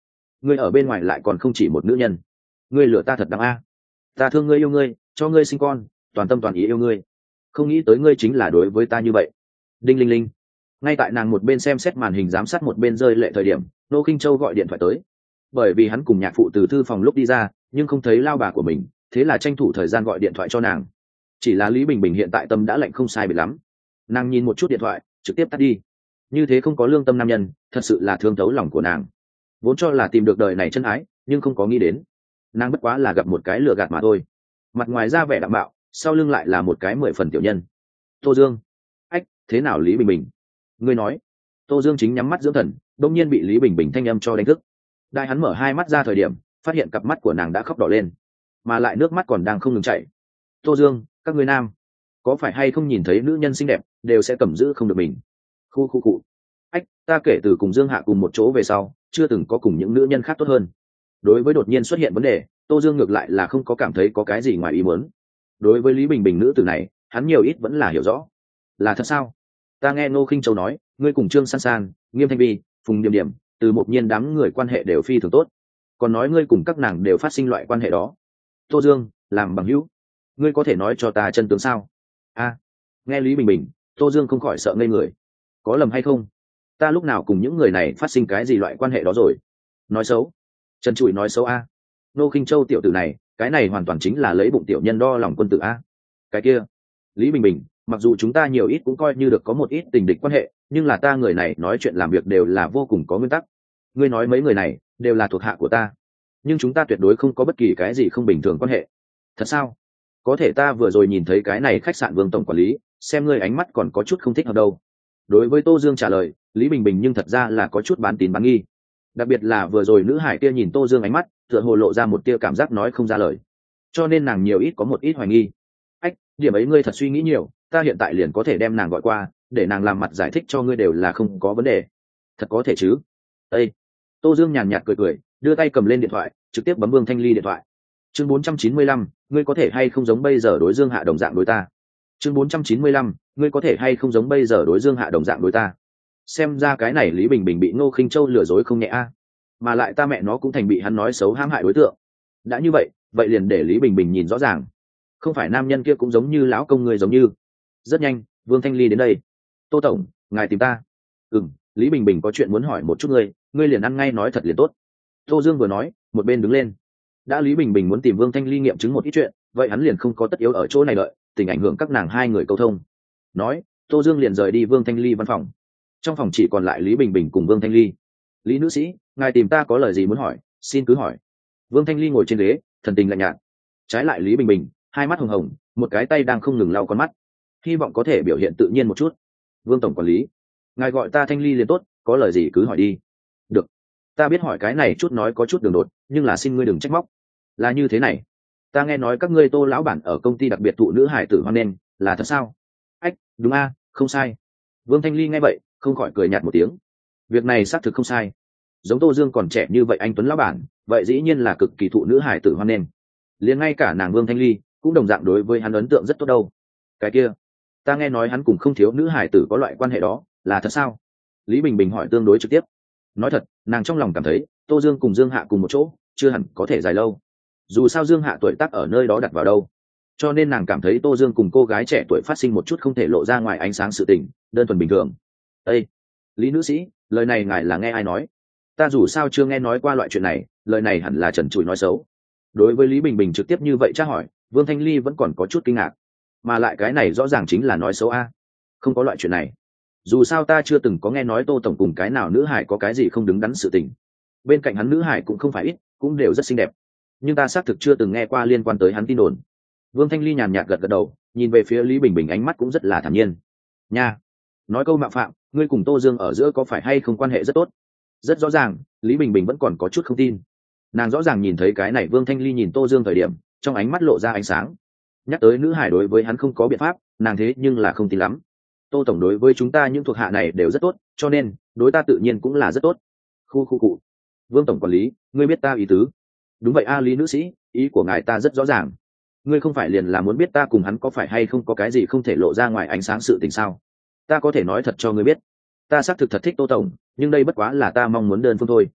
Speaker 1: ngươi ở bên ngoài lại còn không chỉ một nữ nhân, ngươi lừa ta thật đáng a. Ta thương ngươi yêu ngươi, cho ngươi sinh con, toàn tâm toàn ý yêu ngươi, không nghĩ tới ngươi chính là đối với ta như vậy. Đinh linh linh. Ngay tại nàng một bên xem xét màn hình giám sát một bên rơi lệ thời điểm, Nô Kinh Châu gọi điện thoại tới. Bởi vì hắn cùng nhạc phụ từ thư phòng lúc đi ra, nhưng không thấy lao bà của mình, thế là tranh thủ thời gian gọi điện thoại cho nàng. Chỉ là Lý Bình Bình hiện tại tâm đã lạnh không sai biệt lắm, nàng nhìn một chút điện thoại, trực tiếp tắt đi. Như thế không có lương tâm nam nhân, thật sự là thương thấu lòng của nàng. Vốn cho là tìm được đời này chân ái, nhưng không có nghĩ đến, nàng bất quá là gặp một cái lừa gạt mà thôi. Mặt ngoài ra vẻ đạm bạo, sau lưng lại là một cái mười phần tiểu nhân. Tô Dương. Ách, thế nào Lý Bình Bình? Ngươi nói. Tô Dương chính nhắm mắt dưỡng thần, đông nhiên bị Lý Bình Bình thanh âm cho đánh thức. Đại hắn mở hai mắt ra thời điểm, phát hiện cặp mắt của nàng đã khóc đỏ lên, mà lại nước mắt còn đang không ngừng chảy. Tô Dương, các ngươi nam, có phải hay không nhìn thấy nữ nhân xinh đẹp đều sẽ cầm giữ không được mình? Khu khu cụ. Ách, ta kể từ cùng Dương Hạ cùng một chỗ về sau, chưa từng có cùng những nữ nhân khác tốt hơn. Đối với đột nhiên xuất hiện vấn đề, Tô Dương ngược lại là không có cảm thấy có cái gì ngoài ý muốn. Đối với Lý Bình Bình nữ tử này, hắn nhiều ít vẫn là hiểu rõ. Là thật sao? Ta nghe Ngô Khinh Châu nói, ngươi cùng Trương San San, Nghiêm Thanh Vi, Phùng Điểm Điểm, từ một nhiên đám người quan hệ đều phi thường tốt, còn nói ngươi cùng các nàng đều phát sinh loại quan hệ đó. Tô Dương, làm bằng hữu, ngươi có thể nói cho ta chân tướng sao? A, nghe Lý Bình Bình, Tô Dương không khỏi sợ ngây người. Có lầm hay không? Ta lúc nào cùng những người này phát sinh cái gì loại quan hệ đó rồi? Nói xấu? Trần Trụi nói xấu a? Ngô Khinh Châu tiểu tử này, cái này hoàn toàn chính là lấy bụng tiểu nhân đo lòng quân tử a. Cái kia, Lý Bình Bình, mặc dù chúng ta nhiều ít cũng coi như được có một ít tình địch quan hệ, nhưng là ta người này nói chuyện làm việc đều là vô cùng có nguyên tắc. Ngươi nói mấy người này đều là thuộc hạ của ta, nhưng chúng ta tuyệt đối không có bất kỳ cái gì không bình thường quan hệ. Thật sao? Có thể ta vừa rồi nhìn thấy cái này khách sạn Vương tổng quản lý, xem ngươi ánh mắt còn có chút không thích hợp đâu. Đối với Tô Dương trả lời, Lý Bình Bình nhưng thật ra là có chút bán tín bán nghi. Đặc biệt là vừa rồi nữ hải kia nhìn Tô Dương ánh mắt, tựa hồ lộ ra một tia cảm giác nói không ra lời, cho nên nàng nhiều ít có một ít hoài nghi. Ách, điểm ấy ngươi thật suy nghĩ nhiều, ta hiện tại liền có thể đem nàng gọi qua, để nàng làm mặt giải thích cho ngươi đều là không có vấn đề. Thật có thể chứ? Ê! Tô Dương nhàn nhạt cười cười, đưa tay cầm lên điện thoại, trực tiếp bấm Vương Thanh Ly điện thoại. Chương bốn trăm chín mươi lăm, ngươi có thể hay không giống bây giờ đối Dương Hạ đồng dạng đối ta? Chương bốn trăm chín mươi lăm, ngươi có thể hay không giống bây giờ đối Dương Hạ đồng dạng đối ta? Xem ra cái này Lý Bình Bình bị Ngô Khinh Châu lừa dối không nhẹ a, mà lại ta mẹ nó cũng thành bị hắn nói xấu hãm hại đối tượng. Đã như vậy, vậy liền để Lý Bình Bình nhìn rõ ràng, không phải nam nhân kia cũng giống như lão công người giống như. Rất nhanh, Vương Thanh Ly đến đây. Tô tổng, ngài tìm ta? Ừm, Lý Bình Bình có chuyện muốn hỏi một chút ngươi, ngươi liền ăn ngay nói thật liền tốt. Tô Dương vừa nói, một bên đứng lên. Đã Lý Bình Bình muốn tìm Vương Thanh Ly nghiệm chứng một ít chuyện, vậy hắn liền không có tất yếu ở chỗ này đợi, tình ảnh hưởng các nàng hai người câu thông. Nói, Tô Dương liền rời đi Vương Thanh Ly văn phòng. Trong phòng chỉ còn lại Lý Bình Bình cùng Vương Thanh Ly. Lý nữ sĩ, ngài tìm ta có lời gì muốn hỏi, xin cứ hỏi. Vương Thanh Ly ngồi trên ghế, thần tình lạnh nhạt. Trái lại Lý Bình Bình, hai mắt hồng hồng, một cái tay đang không ngừng lau con mắt, hy vọng có thể biểu hiện tự nhiên một chút. Vương tổng quản lý, ngài gọi ta Thanh Ly liền tốt, có lời gì cứ hỏi đi. Được, ta biết hỏi cái này chút nói có chút đường đột, nhưng là xin ngươi đừng trách móc. Là như thế này, ta nghe nói các ngươi Tô lão bản ở công ty đặc biệt thụ nữ hải tử hoan nghênh, là thật sao? Ách, đúng a, không sai. Vương Thanh Ly nghe vậy, không khỏi cười nhạt một tiếng. Việc này xác thực không sai. Giống Tô Dương còn trẻ như vậy anh tuấn lão bản, vậy dĩ nhiên là cực kỳ thụ nữ hải tử hoan nghênh. Liền ngay cả nàng Vương Thanh Ly cũng đồng dạng đối với hắn ấn tượng rất tốt đâu. Cái kia, ta nghe nói hắn cùng không thiếu nữ hải tử có loại quan hệ đó, là thật sao? Lý Bình Bình hỏi tương đối trực tiếp. Nói thật, nàng trong lòng cảm thấy Tô Dương cùng Dương Hạ cùng một chỗ chưa hẳn có thể dài lâu. Dù sao Dương Hạ tuổi tác ở nơi đó đặt vào đâu, cho nên nàng cảm thấy Tô Dương cùng cô gái trẻ tuổi phát sinh một chút không thể lộ ra ngoài ánh sáng sự tình, đơn thuần bình thường. Ê, Lý nữ sĩ, lời này ngài là nghe ai nói? Ta dù sao chưa nghe nói qua loại chuyện này, lời này hẳn là trần trụi nói xấu. Đối với Lý Bình Bình trực tiếp như vậy tra hỏi, Vương Thanh Ly vẫn còn có chút kinh ngạc. Mà lại cái này rõ ràng chính là nói xấu a. Không có loại chuyện này. Dù sao ta chưa từng có nghe nói Tô tổng cùng cái nào nữ hải có cái gì không đứng đắn sự tình. Bên cạnh hắn nữ hải cũng không phải ít, cũng đều rất xinh đẹp. Nhưng ta xác thực chưa từng nghe qua liên quan tới hắn tin đồn. Vương Thanh Ly nhàn nhạt gật gật đầu, nhìn về phía Lý Bình Bình ánh mắt cũng rất là thản nhiên. Nha, nói câu mạo phạm, ngươi cùng Tô Dương ở giữa có phải hay không quan hệ rất tốt? Rất rõ ràng, Lý Bình Bình vẫn còn có chút không tin. Nàng rõ ràng nhìn thấy cái này Vương Thanh Ly nhìn Tô Dương thời điểm, trong ánh mắt lộ ra ánh sáng. Nhắc tới nữ hải đối với hắn không có biện pháp, nàng thế nhưng là không tin lắm. Tô tổng đối với chúng ta những thuộc hạ này đều rất tốt, cho nên đối ta tự nhiên cũng là rất tốt. Khu khu cụ. Vương tổng quản lý, ngươi biết ta ý tứ? Đúng vậy a, Lý nữ sĩ, ý của ngài ta rất rõ ràng. Ngươi không phải liền là muốn biết ta cùng hắn có phải hay không có cái gì không thể lộ ra ngoài ánh sáng sự tình sao? Ta có thể nói thật cho ngươi biết, ta xác thực thật thích Tô tổng, nhưng đây bất quá là ta mong muốn đơn phương thôi.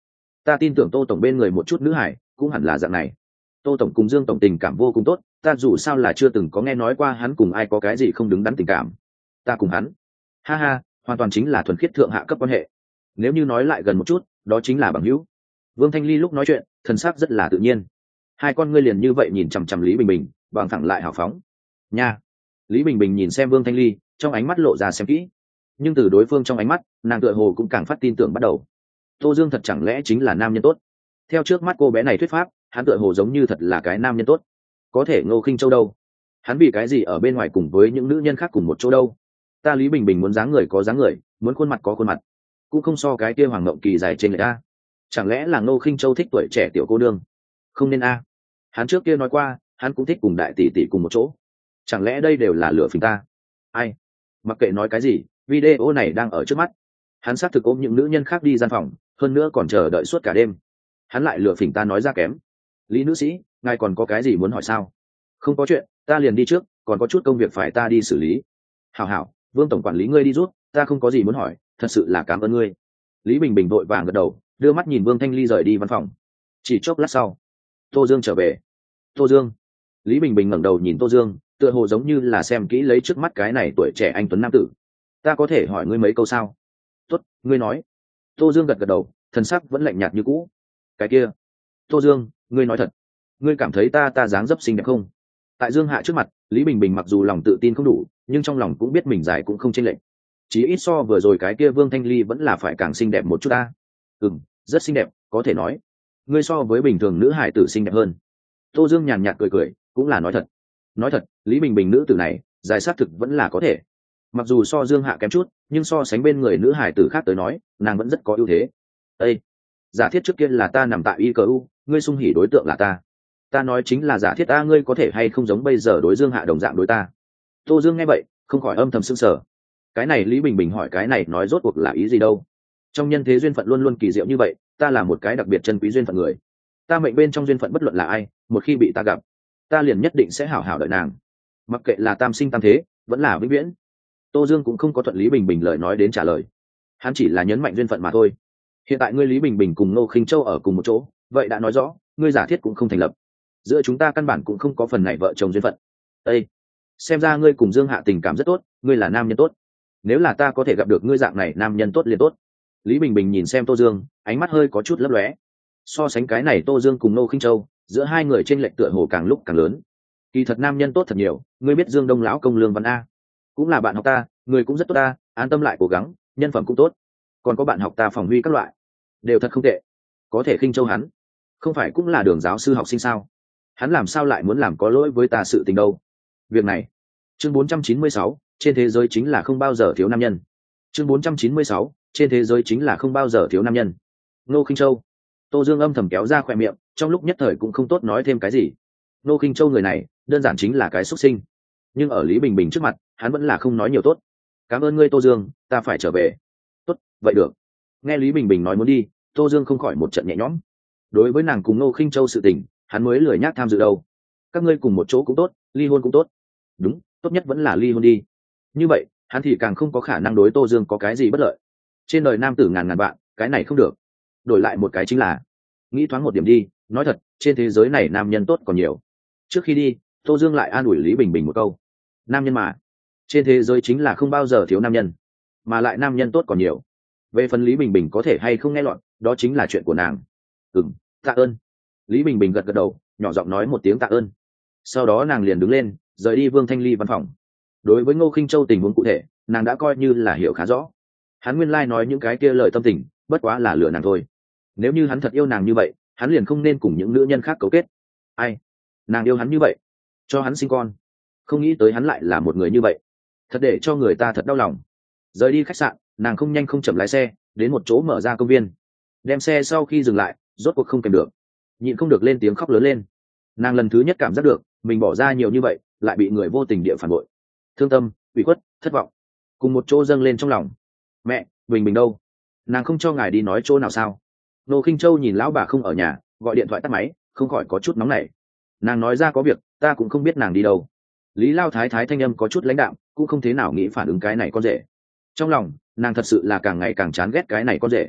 Speaker 1: ta tin tưởng Tô tổng bên người một chút nữ hải cũng hẳn là dạng này. Tô tổng cùng Dương tổng tình cảm vô cùng tốt, ta dù sao là chưa từng có nghe nói qua hắn cùng ai có cái gì không đứng đắn tình cảm. Ta cùng hắn, ha ha, hoàn toàn chính là thuần khiết thượng hạ cấp quan hệ. Nếu như nói lại gần một chút, đó chính là bằng hữu. Vương Thanh Ly lúc nói chuyện thần sắc rất là tự nhiên, hai con ngươi liền như vậy nhìn chằm chằm Lý Bình Bình, bằng thẳng lại hào phóng nha. Lý Bình Bình nhìn xem Vương Thanh Ly, trong ánh mắt lộ ra xem kỹ, nhưng từ đối phương trong ánh mắt nàng tựa hồ cũng càng phát tin tưởng bắt đầu. Tô Dương thật chẳng lẽ chính là nam nhân tốt? Theo trước mắt cô bé này thuyết pháp, hắn tựa hồ giống như thật là cái nam nhân tốt. Có thể Ngô Khinh Châu đâu? Hắn vì cái gì ở bên ngoài cùng với những nữ nhân khác cùng một chỗ đâu? Ta Lý Bình Bình muốn dáng người có dáng người, muốn khuôn mặt có khuôn mặt, cũng không so cái kia Hoàng Ngộng Kỳ dài trên người ta. Chẳng lẽ là Ngô Khinh Châu thích tuổi trẻ tiểu cô nương? Không nên a. Hắn trước kia nói qua, hắn cũng thích cùng đại tỷ tỷ cùng một chỗ. Chẳng lẽ đây đều là lửa phình ta? Ai? Mặc kệ nói cái gì, video này đang ở trước mắt. Hắn xác thực ôm những nữ nhân khác đi gian phòng, hơn nữa còn chờ đợi suốt cả đêm. Hắn lại lừa phỉnh ta nói ra kém. Lý nữ sĩ, ngài còn có cái gì muốn hỏi sao? Không có chuyện, ta liền đi trước, còn có chút công việc phải ta đi xử lý. Hảo hảo, Vương tổng quản lý ngươi đi rút, ta không có gì muốn hỏi, thật sự là cảm ơn ngươi. Lý Bình Bình vội vàng gật đầu, đưa mắt nhìn Vương Thanh Ly rời đi văn phòng. Chỉ chốc lát sau, Tô Dương trở về. Tô Dương. Lý Bình Bình ngẩng đầu nhìn Tô Dương, tựa hồ giống như là xem kỹ lấy trước mắt cái này tuổi trẻ anh tuấn nam tử. Ta có thể hỏi ngươi mấy câu sao? Tốt, ngươi nói. Tô Dương gật gật đầu, thần sắc vẫn lạnh nhạt như cũ. Cái kia, Tô Dương, ngươi nói thật, ngươi cảm thấy ta ta dáng dấp xinh đẹp không? Tại Dương Hạ trước mặt, Lý Bình Bình mặc dù lòng tự tin không đủ, nhưng trong lòng cũng biết mình dài cũng không chênh lệch. Chỉ ít so vừa rồi cái kia Vương Thanh Ly vẫn là phải càng xinh đẹp một chút ta. Ừm, rất xinh đẹp, có thể nói. Ngươi so với bình thường nữ hải tử xinh đẹp hơn. Tô Dương nhàn nhạt cười cười, cũng là nói thật. Nói thật, Lý Bình Bình nữ tử này, dài xác thực vẫn là có thể. Mặc dù so Dương Hạ kém chút, nhưng so sánh bên người nữ hải tử khác tới nói, nàng vẫn rất có ưu thế. Ê! Giả thiết trước kia là ta nằm tại i cờ u, ngươi sung hỉ đối tượng là ta. Ta nói chính là giả thiết ta ngươi có thể hay không giống bây giờ đối Dương Hạ đồng dạng đối ta. Tô Dương nghe vậy, không khỏi âm thầm sững sờ. Cái này Lý Bình Bình hỏi cái này nói rốt cuộc là ý gì đâu? Trong nhân thế duyên phận luôn luôn kỳ diệu như vậy, ta là một cái đặc biệt chân quý duyên phận người. Ta mệnh bên trong duyên phận bất luận là ai, một khi bị ta gặp, ta liền nhất định sẽ hảo hảo đợi nàng. Mặc kệ là tam sinh tam thế, vẫn là vĩnh viễn. Tô Dương cũng không có thuận Lý Bình Bình lời nói đến trả lời. Hắn chỉ là nhấn mạnh duyên phận mà thôi. Hiện tại ngươi Lý Bình Bình cùng Ngô Khinh Châu ở cùng một chỗ, vậy đã nói rõ, ngươi giả thiết cũng không thành lập. Giữa chúng ta căn bản cũng không có phần này vợ chồng duyên phận. Ê! Xem ra ngươi cùng Dương Hạ tình cảm rất tốt, ngươi là nam nhân tốt. Nếu là ta có thể gặp được ngươi dạng này nam nhân tốt liền tốt. Lý Bình Bình nhìn xem Tô Dương, ánh mắt hơi có chút lấp lóe. So sánh cái này Tô Dương cùng Ngô Khinh Châu, giữa hai người trên lệch tựa hồ càng lúc càng lớn. Kỳ thật nam nhân tốt thật nhiều, ngươi biết Dương Đông lão công Lương Văn A, cũng là bạn học ta, người cũng rất tốt ta, an tâm lại cố gắng, nhân phẩm cũng tốt. Còn có bạn học ta Phòng Huy các loại, đều thật không tệ. Có thể Khinh Châu hắn, không phải cũng là đường giáo sư học sinh sao? Hắn làm sao lại muốn làm có lỗi với ta sự tình đâu? Việc này. Chương bốn trăm chín mươi sáu, trên thế giới chính là không bao giờ thiếu nam nhân. Chương bốn trăm chín mươi sáu, trên thế giới chính là không bao giờ thiếu nam nhân. Ngô Khinh Châu. Tô Dương âm thầm kéo ra khóe miệng, trong lúc nhất thời cũng không tốt nói thêm cái gì. Ngô Khinh Châu người này, đơn giản chính là cái xuất sinh. Nhưng ở Lý Bình Bình trước mặt, hắn vẫn là không nói nhiều tốt. Cảm ơn ngươi Tô Dương, ta phải trở về. Tốt, vậy được. Nghe Lý Bình Bình nói muốn đi, Tô Dương không khỏi một trận nhẹ nhõm. Đối với nàng cùng Ngô Khinh Châu sự tình, hắn mới lười nhác tham dự đâu. Các ngươi cùng một chỗ cũng tốt, ly hôn cũng tốt. Đúng, tốt nhất vẫn là ly hôn đi. Như vậy, hắn thì càng không có khả năng đối Tô Dương có cái gì bất lợi. Trên đời nam tử ngàn ngàn vạn, cái này không được. Đổi lại một cái chính là, nghĩ thoáng một điểm đi, nói thật, trên thế giới này nam nhân tốt còn nhiều. Trước khi đi, Tô Dương lại an ủi Lý Bình Bình một câu. Nam nhân mà, trên thế giới chính là không bao giờ thiếu nam nhân, mà lại nam nhân tốt còn nhiều. Về phần Lý Bình Bình có thể hay không nghe lọt, đó chính là chuyện của nàng. Ừm, tạ ơn. Lý Bình Bình gật gật đầu, nhỏ giọng nói một tiếng tạ ơn. Sau đó nàng liền đứng lên, rời đi Vương Thanh Ly văn phòng. Đối với Ngô Khinh Châu tình huống cụ thể, nàng đã coi như là hiểu khá rõ. Hắn nguyên lai nói những cái kia lời tâm tình, bất quá là lừa nàng thôi. Nếu như hắn thật yêu nàng như vậy, hắn liền không nên cùng những nữ nhân khác cấu kết. Ai? Nàng yêu hắn như vậy, cho hắn sinh con. Không nghĩ tới hắn lại là một người như vậy, thật để cho người ta thật đau lòng. Rời đi khách sạn, nàng không nhanh không chậm lái xe đến một chỗ mở ra công viên. Đem xe sau khi dừng lại, rốt cuộc không kèm được, nhịn không được lên tiếng khóc lớn lên. Nàng lần thứ nhất cảm giác được mình bỏ ra nhiều như vậy, lại bị người vô tình địa phản bội. Thương tâm, ủy khuất, thất vọng cùng một chỗ dâng lên trong lòng. Mẹ, Bình Bình đâu? Nàng không cho ngài đi nói chỗ nào sao? Ngô Khinh Châu nhìn lão bà không ở nhà, gọi điện thoại tắt máy, không khỏi có chút nóng nảy. Nàng nói ra có việc, ta cũng không biết nàng đi đâu. Lý Lao Thái Thái thanh âm có chút lãnh đạm, cũng không thế nào nghĩ phản ứng cái này con rể. Trong lòng nàng thật sự là càng ngày càng chán ghét cái này con rể.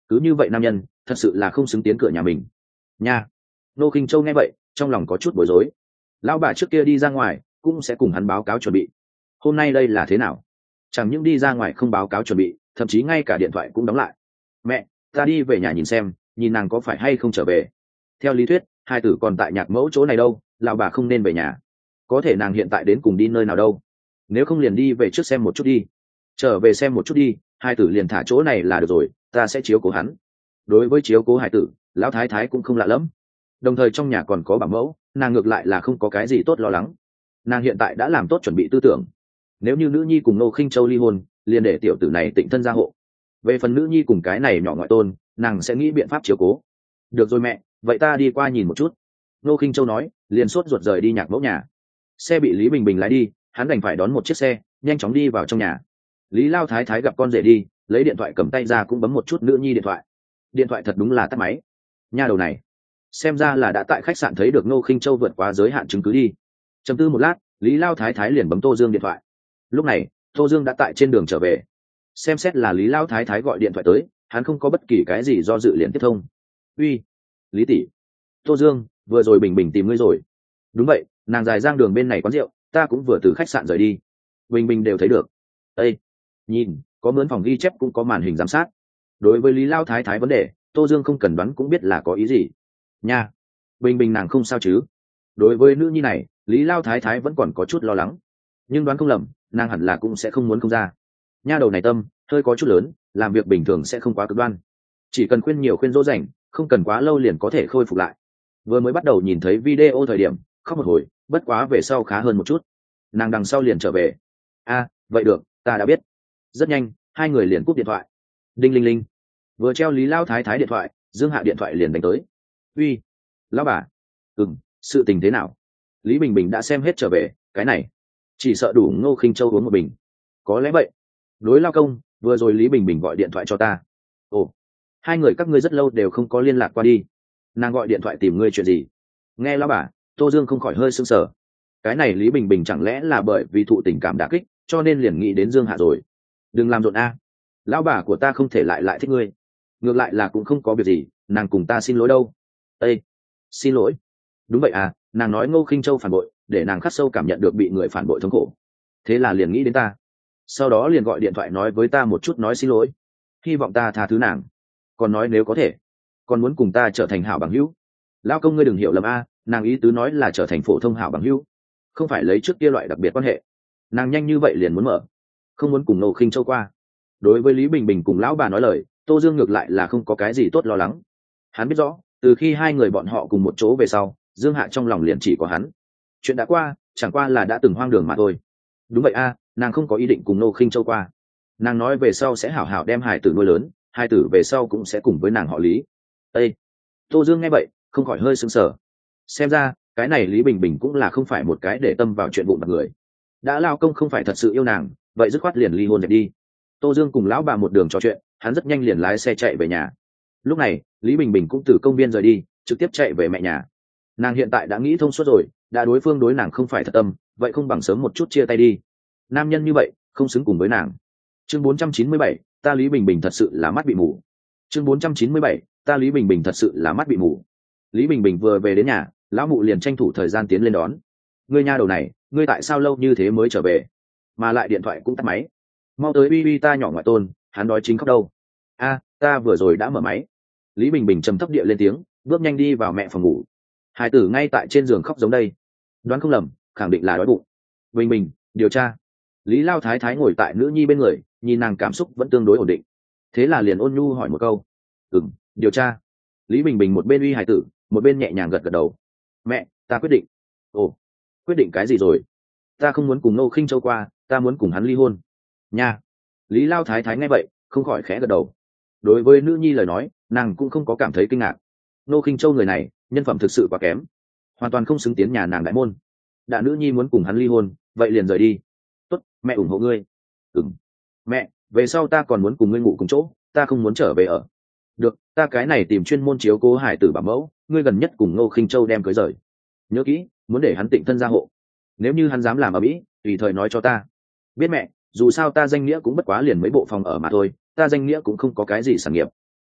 Speaker 1: cứ như vậy nam nhân thật sự là không xứng tiến cửa nhà mình nha. Ngô Khinh Châu nghe vậy trong lòng có chút bối rối. Lão bà trước kia đi ra ngoài cũng sẽ cùng hắn báo cáo chuẩn bị, hôm nay đây là thế nào? Chẳng những đi ra ngoài không báo cáo chuẩn bị, thậm chí ngay cả điện thoại cũng đóng lại. Mẹ, ta đi về nhà nhìn xem, nhìn nàng có phải hay không trở về. Theo lý thuyết hai tử còn tại nhạc mẫu chỗ này đâu, lão bà không nên về nhà. Có thể nàng hiện tại đến cùng đi nơi nào đâu? Nếu không liền đi về trước xem một chút đi. Trở về xem một chút đi, hai tử liền thả chỗ này là được rồi, ta sẽ chiếu cố hắn. Đối với chiếu cố hải tử, lão thái thái cũng không lạ lẫm. Đồng thời trong nhà còn có bảo mẫu, nàng ngược lại là không có cái gì tốt lo lắng. Nàng hiện tại đã làm tốt chuẩn bị tư tưởng. Nếu như nữ nhi cùng Ngô Khinh Châu ly hôn, liền để tiểu tử này tịnh thân gia hộ. Về phần nữ nhi cùng cái này nhỏ ngoại tôn, nàng sẽ nghĩ biện pháp chiếu cố. Được rồi mẹ, vậy ta đi qua nhìn một chút. Ngô Khinh Châu nói, liền sốt ruột rời đi nhạc mẫu nhà. Xe bị Lý Bình Bình lái đi, hắn đành phải đón một chiếc xe, nhanh chóng đi vào trong nhà. Lý Lao thái thái gặp con rể đi, lấy điện thoại cầm tay ra cũng bấm một chút nữ nhi điện thoại. Điện thoại thật đúng là tắt máy. Nha đầu này, xem ra là đã tại khách sạn thấy được Ngô Khinh Châu vượt quá giới hạn chứng cứ đi. Chầm tư một lát, Lý Lao thái thái liền bấm Tô Dương điện thoại. Lúc này Tô Dương đã tại trên đường trở về. Xem xét là Lý Lao thái thái gọi điện thoại tới, hắn không có bất kỳ cái gì do dự liền tiếp thông. Uy, Lý tỷ. Tô Dương, vừa rồi Bình Bình tìm ngươi rồi. Đúng vậy, nàng dài giang đường bên này quán rượu, ta cũng vừa từ khách sạn rời đi. Bình Bình đều thấy được. Ê, nhìn, có mướn phòng ghi chép cũng có màn hình giám sát. Đối với Lý Lao thái thái vấn đề, Tô Dương không cần đoán cũng biết là có ý gì. Nha, Bình Bình nàng không sao chứ? Đối với nữ nhi này, Lý Lao thái thái vẫn còn có chút lo lắng, nhưng đoán không lầm, nàng hẳn là cũng sẽ không muốn không ra. Nha đầu này tâm hơi có chút lớn, làm việc bình thường sẽ không quá cực đoan, chỉ cần khuyên nhiều khuyên dỗ dành, không cần quá lâu liền có thể khôi phục lại. Vừa mới bắt đầu nhìn thấy video thời điểm khóc một hồi, bất quá về sau khá hơn một chút, nàng đằng sau liền trở về. A, vậy được, ta đã biết. Rất nhanh hai người liền cúp điện thoại. Đinh linh linh, vừa treo Lý Lao thái thái điện thoại, Dương Hạ điện thoại liền đánh tới. Uy, lão bà. Ừm, sự tình thế nào? Lý Bình Bình đã xem hết trở về, cái này chỉ sợ đủ Ngô Khinh Châu uống một bình. Có lẽ vậy. Đối Lao công, vừa rồi Lý Bình Bình gọi điện thoại cho ta. Ồ, hai người các ngươi rất lâu đều không có liên lạc qua đi, nàng gọi điện thoại tìm ngươi chuyện gì? Nghe lão bà, Tô Dương không khỏi hơi sưng sờ. Cái này Lý Bình Bình chẳng lẽ là bởi vì thụ tình cảm đả kích cho nên liền nghĩ đến Dương Hạ rồi? Đừng làm rộn a, lão bà của ta không thể lại lại thích ngươi. Ngược lại là cũng không có việc gì, nàng cùng ta xin lỗi đâu. Ê, xin lỗi? Đúng vậy à, nàng nói Ngô Khinh Châu phản bội, để nàng khắc sâu cảm nhận được bị người phản bội thống khổ, thế là liền nghĩ đến ta, sau đó liền gọi điện thoại nói với ta một chút, nói xin lỗi, hy vọng ta tha thứ nàng, còn nói nếu có thể còn muốn cùng ta trở thành hảo bằng hữu. Lao công ngươi đừng hiểu lầm a, nàng ý tứ nói là trở thành phổ thông hảo bằng hữu, không phải lấy trước kia loại đặc biệt quan hệ. Nàng nhanh như vậy liền muốn mở, không muốn cùng Ngô Khinh Châu qua. Đối với Lý Bình Bình cùng lão bà nói lời, Tô Dương ngược lại là không có cái gì tốt lo lắng. Hắn biết rõ, từ khi hai người bọn họ cùng một chỗ về sau, Dương Hạ trong lòng liền chỉ có hắn. Chuyện đã qua, chẳng qua là đã từng hoang đường mà thôi. Đúng vậy a, nàng không có ý định cùng Ngô Khinh Châu qua. Nàng nói về sau sẽ hảo hảo đem hài tử nuôi lớn, hai tử về sau cũng sẽ cùng với nàng họ Lý. Ê, Tô Dương nghe vậy không khỏi hơi sững sờ. Xem ra cái này Lý Bình Bình cũng là không phải một cái để tâm vào chuyện vụn vặt người. Đã lao công không phải thật sự yêu nàng, vậy dứt khoát liền ly hôn dẹp đi. Tô Dương cùng lão bà một đường trò chuyện, hắn rất nhanh liền lái xe chạy về nhà. Lúc này Lý Bình Bình cũng từ công viên rời đi, trực tiếp chạy về mẹ nhà. Nàng hiện tại đã nghĩ thông suốt rồi, đã đối phương đối nàng không phải thật tâm, vậy không bằng sớm một chút chia tay đi. Nam nhân như vậy không xứng cùng với nàng. Chương bốn trăm chín mươi bảy, ta Lý Bình Bình thật sự là mắt bị mù. Chương bốn trăm chín mươi bảy, ta Lý Bình Bình thật sự là mắt bị mù. Lý Bình Bình vừa về đến nhà, lão mụ liền tranh thủ thời gian tiến lên đón. Ngươi nha đầu này, ngươi tại sao lâu như thế mới trở về, mà lại điện thoại cũng tắt máy? Mau tới uy uy ta nhỏ ngoại tôn, hắn đói chính khóc đâu. A, ta vừa rồi đã mở máy. Lý Bình Bình trầm thấp địa lên tiếng, bước nhanh đi vào mẹ phòng ngủ. Hải tử ngay tại trên giường khóc giống đây, đoán không lầm, khẳng định là đói bụng. Bình Bình, điều tra. Lý Lao thái thái ngồi tại nữ nhi bên người, nhìn nàng cảm xúc vẫn tương đối ổn định, thế là liền ôn nhu hỏi một câu. Ừm, điều tra. Lý Bình Bình một bên uy hải tử, một bên nhẹ nhàng gật gật đầu. Mẹ, ta quyết định. Ồ, quyết định cái gì rồi? Ta không muốn cùng Ngô Khinh Châu qua, ta muốn cùng hắn ly hôn. Nha. Lý Lao thái thái nghe vậy không khỏi khẽ gật đầu. Đối với nữ nhi lời nói, nàng cũng không có cảm thấy kinh ngạc. Ngô Khinh Châu người này nhân phẩm thực sự quá kém, hoàn toàn không xứng tiến nhà nàng đại môn. Đã nữ nhi muốn cùng hắn ly hôn, vậy liền rời đi. Tốt, mẹ ủng hộ ngươi. Ừm. Mẹ, về sau ta còn muốn cùng ngươi ngủ cùng chỗ, ta không muốn trở về ở. Được, ta cái này tìm chuyên môn chiếu cố hải tử bảo mẫu, ngươi gần nhất cùng Ngô Khinh Châu đem cưới rời. Nhớ kỹ, muốn để hắn tịnh thân gia hộ. Nếu như hắn dám làm ở mỹ, tùy thời nói cho ta. Biết mẹ, dù sao ta danh nghĩa cũng bất quá liền mấy bộ phòng ở mà thôi, ta danh nghĩa cũng không có cái gì sản nghiệp.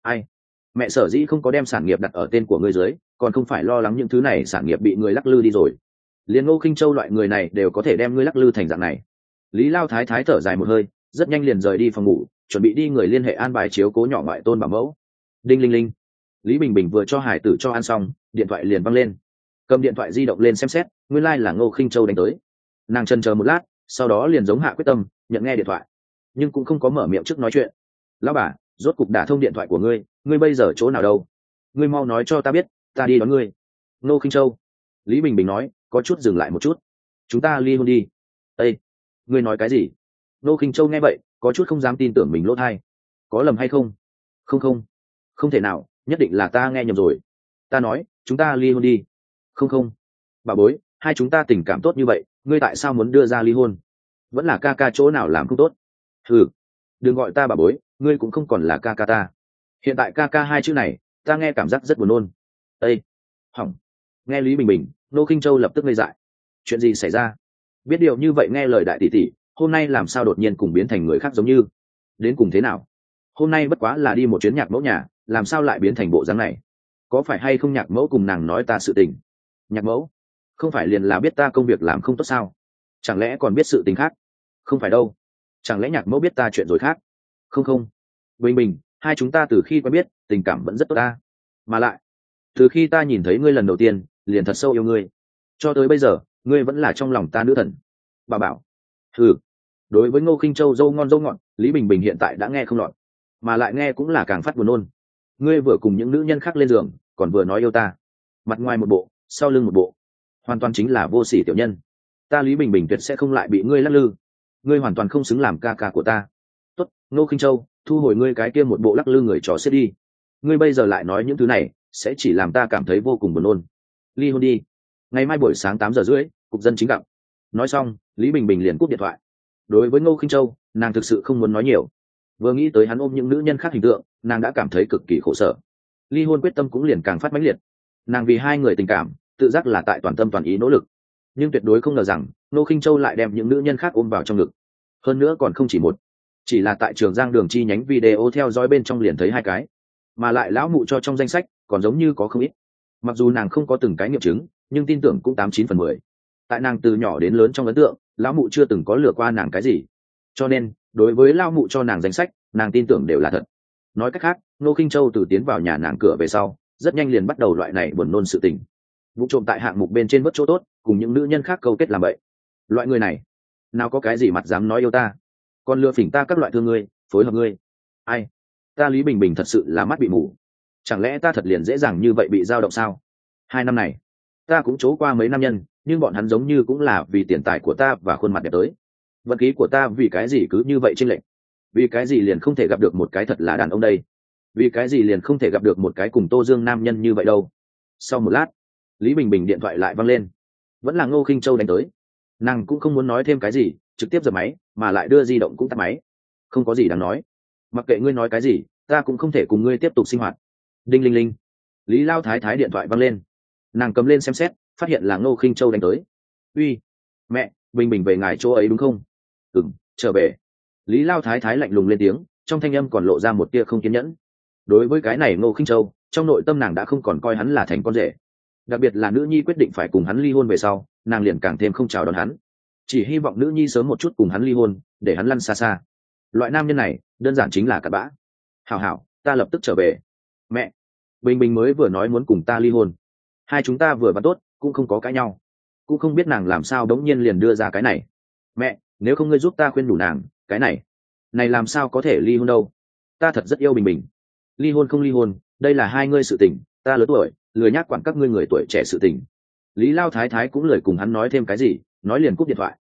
Speaker 1: Ai? Mẹ sở dĩ không có đem sản nghiệp đặt ở tên của ngươi dưới, còn không phải lo lắng những thứ này sản nghiệp bị ngươi lắc lư đi rồi. Liên Ngô Khinh Châu loại người này đều có thể đem ngươi lắc lư thành dạng này. Lý Lao Thái Thái thở dài một hơi, rất nhanh liền rời đi phòng ngủ, chuẩn bị đi người liên hệ an bài chiếu cố nhỏ ngoại tôn bảo mẫu. Đinh linh linh. Lý Bình Bình vừa cho hải tử cho ăn xong, điện thoại liền văng lên. Cầm điện thoại di động lên xem xét, nguyên lai like là Ngô Khinh Châu đánh tới. Nàng chần chờ một lát, sau đó liền giống hạ quyết tâm, nhận nghe điện thoại, nhưng cũng không có mở miệng trước nói chuyện. Lão bà, rốt cục đả thông điện thoại của ngươi, ngươi bây giờ chỗ nào đâu? Ngươi mau nói cho ta biết, ta đi đón ngươi. Ngô Khinh Châu. Lý Bình Bình nói, có chút dừng lại một chút. Chúng ta ly hôn đi. Ê, ngươi nói cái gì? Ngô Khinh Châu nghe vậy, có chút không dám tin tưởng mình lỗ tai. Có lầm hay không? Không không, không thể nào, nhất định là ta nghe nhầm rồi. Ta nói, chúng ta ly hôn đi. Không không, bà bối, hai chúng ta tình cảm tốt như vậy, ngươi tại sao muốn đưa ra ly hôn? Vẫn là ca ca chỗ nào làm không tốt? Ừ, đừng gọi ta bà bối, ngươi cũng không còn là ca ca ta. Hiện tại ca ca hai chữ này, ta nghe cảm giác rất buồn nôn. Ê, hỏng. Nghe Lý Bình Bình, Ngô Khinh Châu lập tức ngây dại. Chuyện gì xảy ra? Biết điều như vậy nghe lời đại tỷ tỷ, hôm nay làm sao đột nhiên cùng biến thành người khác giống như? Đến cùng thế nào? Hôm nay bất quá là đi một chuyến nhạc mẫu nhà, làm sao lại biến thành bộ dáng này? Có phải hay không nhạc mẫu cùng nàng nói ta sự tình? Nhạc mẫu? Không phải liền là biết ta công việc làm không tốt sao? Chẳng lẽ còn biết sự tình khác? Không phải đâu. Chẳng lẽ nhạc mẫu biết ta chuyện rồi khác? Không không. Bình Bình, hai chúng ta từ khi quen biết, tình cảm vẫn rất tốt ta. Mà lại, từ khi ta nhìn thấy ngươi lần đầu tiên, liền thật sâu yêu ngươi. Cho tới bây giờ, ngươi vẫn là trong lòng ta nữ thần. Bà bảo. Ừ. Đối với Ngô Khinh Châu dâu ngon dâu ngọt, Lý Bình Bình hiện tại đã nghe không lọt, mà lại nghe cũng là càng phát buồn nôn. Ngươi vừa cùng những nữ nhân khác lên giường, còn vừa nói yêu ta. Mặt ngoài một bộ, sau lưng một bộ, hoàn toàn chính là vô sỉ tiểu nhân. Ta Lý Bình Bình tuyệt sẽ không lại bị ngươi lắc lư. Ngươi hoàn toàn không xứng làm ca ca của ta. Tốt, Ngô Khinh Châu, thu hồi ngươi cái kia một bộ lắc lư người trò xếp đi. Ngươi bây giờ lại nói những thứ này, sẽ chỉ làm ta cảm thấy vô cùng buồn nôn. Ly hôn đi. Ngày mai buổi sáng tám giờ rưỡi, cục dân chính gặp. Nói xong, Lý Bình Bình liền cúp điện thoại. Đối với Ngô Khinh Châu, nàng thực sự không muốn nói nhiều. Vừa nghĩ tới hắn ôm những nữ nhân khác hình tượng, nàng đã cảm thấy cực kỳ khổ sở. Ly hôn quyết tâm cũng liền càng phát mãnh liệt. Nàng vì hai người tình cảm, tự giác là tại toàn tâm toàn ý nỗ lực, nhưng tuyệt đối không ngờ rằng Ngô Khinh Châu lại đem những nữ nhân khác ôm vào trong ngực. Hơn nữa còn không chỉ một, chỉ là tại Trường Giang Đường chi nhánh video theo dõi bên trong liền thấy hai cái, mà lại lão mụ cho trong danh sách còn giống như có không ít. Mặc dù nàng không có từng cái nghiệm chứng, nhưng tin tưởng cũng tám chín phần mười. Tại nàng từ nhỏ đến lớn trong ấn tượng, lão mụ chưa từng có lừa qua nàng cái gì, cho nên đối với lão mụ cho nàng danh sách, nàng tin tưởng đều là thật. Nói cách khác, Ngô Khinh Châu từ tiến vào nhà nàng cửa về sau, rất nhanh liền bắt đầu loại này buồn nôn sự tình. Vụ trộm tại hạng mục bên trên mất chỗ tốt, cùng những nữ nhân khác câu kết làm vậy. Loại người này, nào có cái gì mặt dám nói yêu ta, còn lừa phỉnh ta các loại thương ngươi, phối hợp ngươi. Ai? Ta Lý Bình Bình thật sự là mắt bị mù. Chẳng lẽ ta thật liền dễ dàng như vậy bị dao động sao? Hai năm này, ta cũng trố qua mấy nam nhân, nhưng bọn hắn giống như cũng là vì tiền tài của ta và khuôn mặt đẹp tới. Vận khí của ta vì cái gì cứ như vậy chênh lệch? Vì cái gì liền không thể gặp được một cái thật là đàn ông đây? Vì cái gì liền không thể gặp được một cái cùng Tô Dương nam nhân như vậy đâu? Sau một lát, Lý Bình Bình điện thoại lại văng lên, vẫn là Ngô Khinh Châu đánh tới. Nàng cũng không muốn nói thêm cái gì, trực tiếp giật máy, mà lại đưa di động cũng tắt máy. Không có gì đáng nói, mặc kệ ngươi nói cái gì, ta cũng không thể cùng ngươi tiếp tục sinh hoạt. Đinh linh linh. Lý Lao Thái Thái điện thoại văng lên, nàng cầm lên xem xét, phát hiện là Ngô Khinh Châu đánh tới. Uy, mẹ, Bình Bình về ngài chỗ ấy đúng không? Ừm, trở về. Lý Lao Thái Thái lạnh lùng lên tiếng, trong thanh âm còn lộ ra một tia không kiên nhẫn. Đối với cái này Ngô Khinh Châu, trong nội tâm nàng đã không còn coi hắn là thành con rể. Đặc biệt là nữ nhi quyết định phải cùng hắn ly hôn về sau, nàng liền càng thêm không chào đón hắn, chỉ hy vọng nữ nhi sớm một chút cùng hắn ly hôn, để hắn lăn xa xa. Loại nam nhân này đơn giản chính là cặn bã. Hảo hảo, ta lập tức trở về. Mẹ, Bình Bình mới vừa nói muốn cùng ta ly hôn, hai chúng ta vừa và tốt, cũng không có cãi nhau, cũng không biết nàng làm sao đống nhiên liền đưa ra cái này. Mẹ, nếu không ngươi giúp ta khuyên đủ nàng, cái này này làm sao có thể ly hôn đâu? Ta thật rất yêu Bình Bình. Ly hôn không ly hôn, đây là hai ngươi sự tình, ta lớn tuổi, lười nhác quản các ngươi người tuổi trẻ sự tình. Lý Lao Thái Thái cũng lười cùng hắn nói thêm cái gì, nói liền cúp điện thoại.